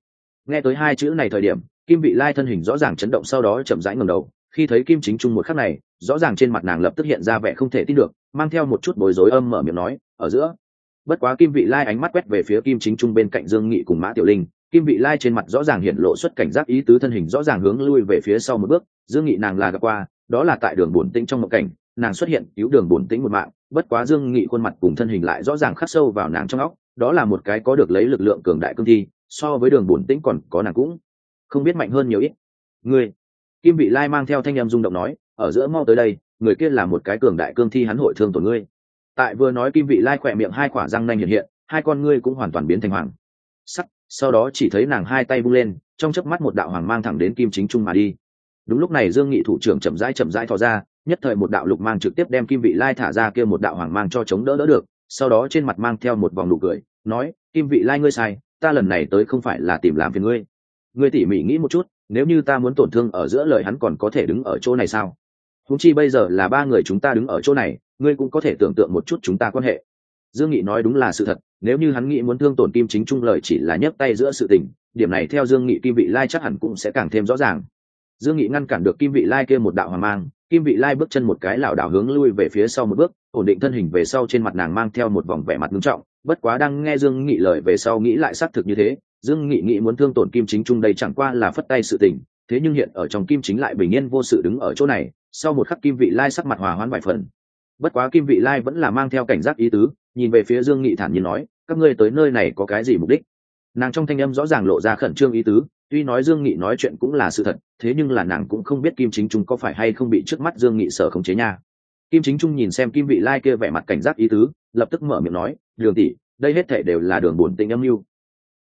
Speaker 1: Nghe tới hai chữ này thời điểm, Kim Vị Lai thân hình rõ ràng chấn động, sau đó chậm rãi ngẩng đầu. Khi thấy Kim Chính Trung một khắc này, rõ ràng trên mặt nàng lập tức hiện ra vẻ không thể tin được, mang theo một chút bối rối mở miệng nói, ở giữa. Bất quá Kim Vị Lai ánh mắt quét về phía Kim Chính Trung bên cạnh Dương Nghị cùng Mã Tiểu Linh, Kim Vị Lai trên mặt rõ ràng hiện lộ xuất cảnh giác ý tứ, thân hình rõ ràng hướng lui về phía sau một bước. Dương Nghị nàng là gặp qua, đó là tại Đường Bổn Tĩnh trong mộng cảnh, nàng xuất hiện cứu Đường Bổn Tĩnh một mạng. Bất quá Dương Nghị khuôn mặt cùng thân hình lại rõ ràng khắc sâu vào nàng trong óc, đó là một cái có được lấy lực lượng cường đại cương thi, so với Đường Bổn Tĩnh còn có nàng cũng không biết mạnh hơn nhiều ít. Ngươi, Kim Vị Lai mang theo thanh âm rung động nói, ở giữa mau tới đây, người kia là một cái cường đại cương thi, hắn hội thương tổn ngươi. Tại vừa nói, Kim Vị Lai khỏe miệng hai quả răng nanh hiện hiện, hai con ngươi cũng hoàn toàn biến thành hoàng sắc, sau đó chỉ thấy nàng hai tay vung lên, trong chớp mắt một đạo hoàng mang thẳng đến Kim Chính Trung mà đi. Đúng lúc này Dương Nghị thủ trưởng chậm rãi thò ra, nhất thời một đạo lục mang trực tiếp đem Kim Vị Lai thả ra kia một đạo hoàng mang cho chống đỡ được, sau đó trên mặt mang theo một vòng nụ cười, nói, Kim Vị Lai ngươi sai, ta lần này tới không phải là tìm làm phiền ngươi. Ngươi tỉ mỉ nghĩ một chút, nếu như ta muốn tổn thương ở giữa lời hắn còn có thể đứng ở chỗ này sao? Huống chi bây giờ là ba người chúng ta đứng ở chỗ này, ngươi cũng có thể tưởng tượng một chút chúng ta quan hệ. Dương Nghị nói đúng là sự thật, nếu như hắn nghĩ muốn thương tổn Kim Chính Trung lời chỉ là nhấc tay giữa sự tình, điểm này theo Dương Nghị Kim Vị Lai chắc hẳn cũng sẽ càng thêm rõ ràng. Dương Nghị ngăn cản được Kim Vị Lai kia một đạo hoàng mang, Kim Vị Lai bước chân một cái lảo đảo hướng lui về phía sau một bước, ổn định thân hình về sau, trên mặt nàng mang theo một vòng vẻ mặt nghiêm trọng. Bất quá đang nghe Dương Nghị lời về sau nghĩ lại xác thực như thế, Dương Nghị nghĩ muốn thương tổn Kim Chính Trung đây chẳng qua là phất tay sự tình, thế nhưng hiện ở trong Kim Chính lại bình yên vô sự đứng ở chỗ này. Sau một khắc Kim Vị Lai sắc mặt hòa hoãn vài phần. Bất quá Kim Vị Lai vẫn là mang theo cảnh giác ý tứ, nhìn về phía Dương Nghị thản nhiên nói, các ngươi tới nơi này có cái gì mục đích? Nàng trong thanh âm rõ ràng lộ ra khẩn trương ý tứ, tuy nói Dương Nghị nói chuyện cũng là sự thật, thế nhưng là nàng cũng không biết Kim Chính Trung có phải hay không bị trước mắt Dương Nghị sở khống chế nha. Kim Chính Trung nhìn xem Kim Vị Lai kia vẻ mặt cảnh giác ý tứ, lập tức mở miệng nói, Đường tỷ, đây hết thảy đều là Đường Bổn Tĩnh âm mưu,